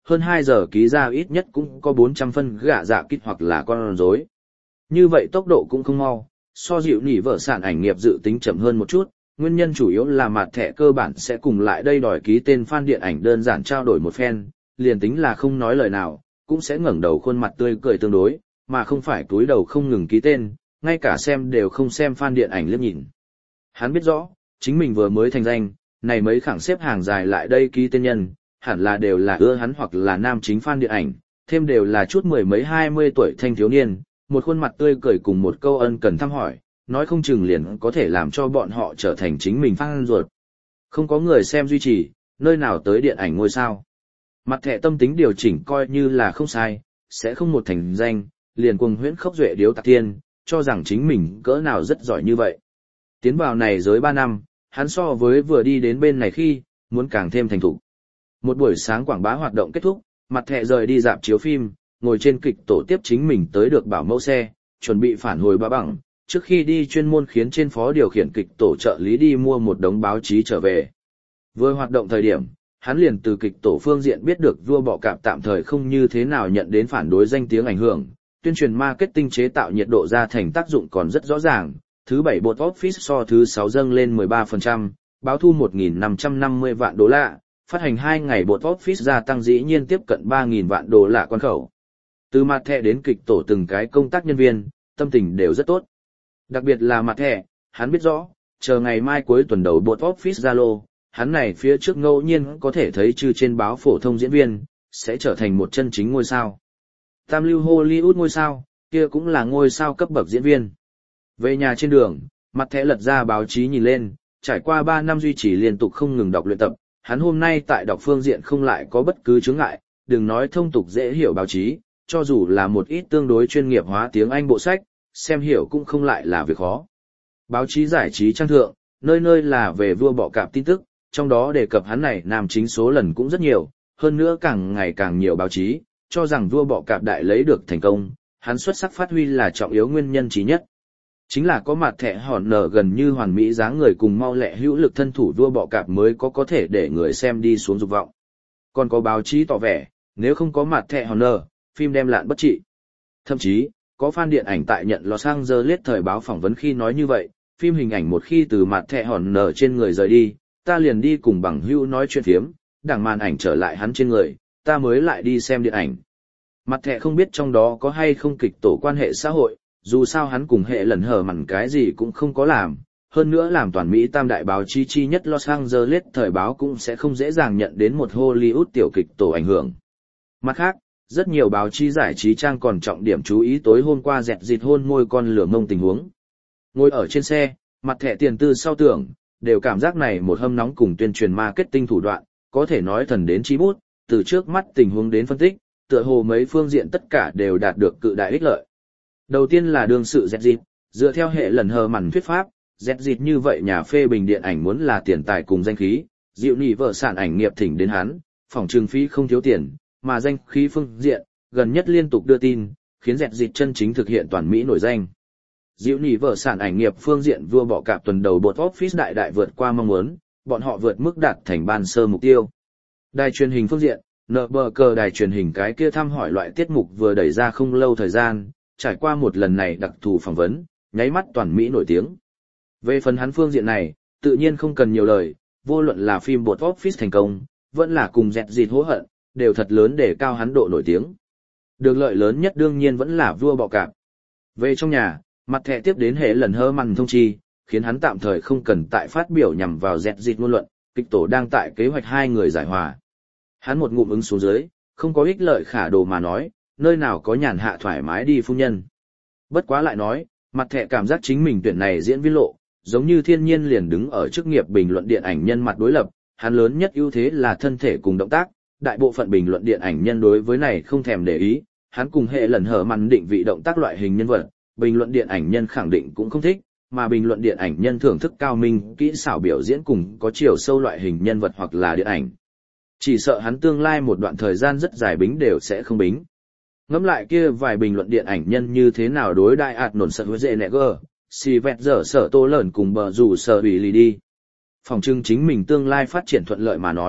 Speaker 1: hơn 2 giờ ký ra ít nhất cũng có 400 phân gạ dạ kít hoặc là con rối. Như vậy tốc độ cũng không mau, so dịu nỉ vợ sản ảnh nghiệp dự tính chậm hơn một chút, nguyên nhân chủ yếu là mặt thẻ cơ bản sẽ cùng lại đây đòi ký tên fan điện ảnh đơn giản trao đổi một phen, liền tính là không nói lời nào, cũng sẽ ngẩng đầu khuôn mặt tươi cười tương đối, mà không phải túi đầu không ngừng ký tên, ngay cả xem đều không xem fan điện ảnh liếc nhìn. Hắn biết rõ, chính mình vừa mới thành danh, này mấy khẳng xếp hàng dài lại đây ký tên nhân, hẳn là đều là ưa hắn hoặc là nam chính fan điện ảnh, thêm đều là chút mười mấy 20 tuổi thanh thiếu niên, một khuôn mặt tươi cười cùng một câu ân cần thăm hỏi, nói không chừng liền có thể làm cho bọn họ trở thành chính mình fan ruột. Không có người xem duy trì, nơi nào tới điện ảnh ngôi sao. Mặt thẻ tâm tính điều chỉnh coi như là không sai, sẽ không một thành danh, liền cuồng huyễn khốc duệ điếu tạc tiên, cho rằng chính mình cỡ nào rất giỏi như vậy. Tiến vào này giới 3 năm, hắn so với vừa đi đến bên này khi, muốn càng thêm thành thục. Một buổi sáng quảng bá hoạt động kết thúc, mặt thẻ rời đi rạp chiếu phim, ngồi trên kịch tổ tiếp chính mình tới được bảo mẫu xe, chuẩn bị phản hồi Ba Bằng, trước khi đi chuyên môn khiến trên phó điều khiển kịch tổ trợ lý đi mua một đống báo chí trở về. Vừa hoạt động thời điểm, hắn liền từ kịch tổ phương diện biết được vua bọ cạp tạm thời không như thế nào nhận đến phản đối danh tiếng ảnh hưởng, tuyên truyền marketing chế tạo nhiệt độ ra thành tác dụng còn rất rõ ràng, thứ 7 box office so thứ 6 dâng lên 13%, báo thu 1.550 vạn đô la, phát hành 2 ngày box office gia tăng dĩ nhiên tiếp cận 3.000 vạn đô la quan khẩu. Từ mặt thẻ đến kịch tổ từng cái công tác nhân viên, tâm tình đều rất tốt. Đặc biệt là mặt thẻ, hắn biết rõ, chờ ngày mai cuối tuần đầu box office ra lô, hắn này phía trước ngẫu nhiên có thể thấy trừ trên báo phổ thông diễn viên, sẽ trở thành một chân chính ngôi sao. Tam lưu Hollywood ngôi sao, kia cũng là ngôi sao cấp bậc diễn viên. Về nhà trên đường, mặt thẻ lật ra báo chí nhìn lên, trải qua 3 năm duy trì liên tục không ngừng đọc luyện tập, hắn hôm nay tại đọc phương diện không lại có bất cứ chướng ngại, đừng nói thông tục dễ hiểu báo chí, cho dù là một ít tương đối chuyên nghiệp hóa tiếng Anh bộ sách, xem hiểu cũng không lại là việc khó. Báo chí giải trí trang thượng, nơi nơi là về vua bọ cạp tin tức, trong đó đề cập hắn này nam chính số lần cũng rất nhiều, hơn nữa càng ngày càng nhiều báo chí, cho rằng vua bọ cạp đại lấy được thành công, hắn xuất sắc phát huy là trọng yếu nguyên nhân chí nhất. Chính là có mặt thẻ hòn nở gần như hoàn mỹ dáng người cùng mau lẹ hữu lực thân thủ vua bọ cạp mới có thể để người xem đi xuống dục vọng. Còn có báo chí tỏ vẻ, nếu không có mặt thẻ hòn nở, phim đem lạn bất trị. Thậm chí, có fan điện ảnh tại nhận Los Angeles thời báo phỏng vấn khi nói như vậy, phim hình ảnh một khi từ mặt thẻ hòn nở trên người rời đi, ta liền đi cùng bằng hữu nói chuyện phiếm, đằng màn ảnh trở lại hắn trên người, ta mới lại đi xem điện ảnh. Mặt thẻ không biết trong đó có hay không kịch tổ quan hệ xã hội, dù sao hắn cùng hệ lần hở mặn cái gì cũng không có làm, hơn nữa làm toàn Mỹ tam đại báo chí chi nhất Los Angeles thời báo cũng sẽ không dễ dàng nhận đến một Hollywood tiểu kịch tổ ảnh hưởng. Mặt khác, rất nhiều báo chí giải trí trang còn trọng điểm chú ý tối hôm qua dẹt dịt hôn môi con lửa mông tình huống. Ngồi ở trên xe, mặt thẻ tiền tư sau tưởng, đều cảm giác này một hâm nóng cùng tuyên truyền marketing thủ đoạn, có thể nói thần đến chi bút, từ trước mắt tình huống đến phân tích, tựa hồ mấy phương diện tất cả đều đạt được cự đại ích lợi. Đầu tiên là đương sự dẹt dịt, dựa theo hệ lần hờ mằn thuyết pháp, dẹt dịt như vậy nhà phê bình điện ảnh muốn là tiền tài cùng danh khí, dịu nỉ vợ sản ảnh nghiệp thỉnh đến hắn, phòng trừng phí không thiếu tiền, mà danh khí phương diện, gần nhất liên tục đưa tin, khiến dẹt dịt chân chính thực hiện toàn Mỹ nổi danh. Dịu nỉ vợ sản ảnh nghiệp phương diện vua bọ cạp tuần đầu box office đại đại vượt qua mong muốn, bọn họ vượt mức đạt thành ban sơ mục tiêu. Đài truyền hình phương diện, nợ bờ cờ đài truyền hình cái kia thăm hỏi loại tiết mục vừa đẩy ra không lâu thời gian, trải qua một lần này đặc thù phỏng vấn, nháy mắt toàn Mỹ nổi tiếng. Về phần hắn phương diện này, tự nhiên không cần nhiều lời, vô luận là phim box office thành công, vẫn là cùng dẹt dịt hối hận, đều thật lớn để cao hắn độ nổi tiếng. Được lợi lớn nhất đương nhiên vẫn là vua bọ cạp. Về trong nhà, mặt thẻ tiếp đến hệ lần hơ mằn thông chi, khiến hắn tạm thời không cần tại phát biểu nhằm vào dẹt dịt ngôn luận, kịch tổ đang tại kế hoạch 2 người giải hòa. Hắn một ngụm ứng xuống dưới, không có ích lợi khả đồ mà nói, nơi nào có nhàn hạ thoải mái đi phu nhân. Bất quá lại nói, mặt thẻ cảm giác chính mình tuyển này diễn viên lộ, giống như thiên nhiên liền đứng ở chức nghiệp bình luận điện ảnh nhân mặt đối lập, hắn lớn nhất ưu thế là thân thể cùng động tác, đại bộ phận bình luận điện ảnh nhân đối với này không thèm để ý, hắn cùng hệ lần hở màn định vị động tác loại hình nhân vật, bình luận điện ảnh nhân khẳng định cũng không thích, mà bình luận điện ảnh nhân thưởng thức cao minh, kỹ xảo biểu diễn cùng có chiều sâu loại hình nhân vật hoặc là điện ảnh. Chỉ sợ hắn tương lai một đoạn thời gian rất dài bính đều sẽ không bính. Ngẫm lại kia vài bình luận điện ảnh nhân như thế nào đối đại ạt nổn sợ với dễ nẹ gơ, xì vẹt dở sợ tô lởn cùng bờ rủ sợ ủy lì đi. Phòng trưng chính mình tương lai phát triển thuận lợi mà nói,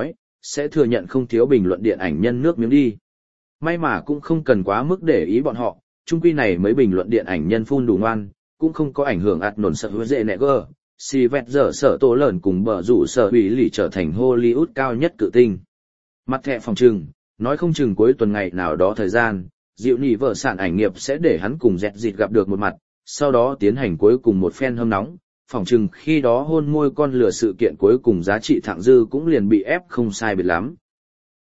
Speaker 1: sẽ thừa nhận không thiếu bình luận điện ảnh nhân nước miếng đi. May mà cũng không cần quá mức để ý bọn họ, chung quy này mấy bình luận điện ảnh nhân phun đủ ngoan, cũng không có ảnh hưởng ạt nổn sợ hứa dễ nẹ gơ. Si vẹt dở sở tổ lởn cùng bờ rủ sở hủy lì trở thành Hollywood cao nhất cự tinh. Mặt thẻ phòng trừng, nói không chừng cuối tuần ngày nào đó thời gian, dịu nỉ vợ sản ảnh nghiệp sẽ để hắn cùng dẹt dịt gặp được một mặt, sau đó tiến hành cuối cùng một phen hâm nóng. Phòng trừng khi đó hôn môi con lửa sự kiện cuối cùng giá trị thặng dư cũng liền bị ép không sai biệt lắm.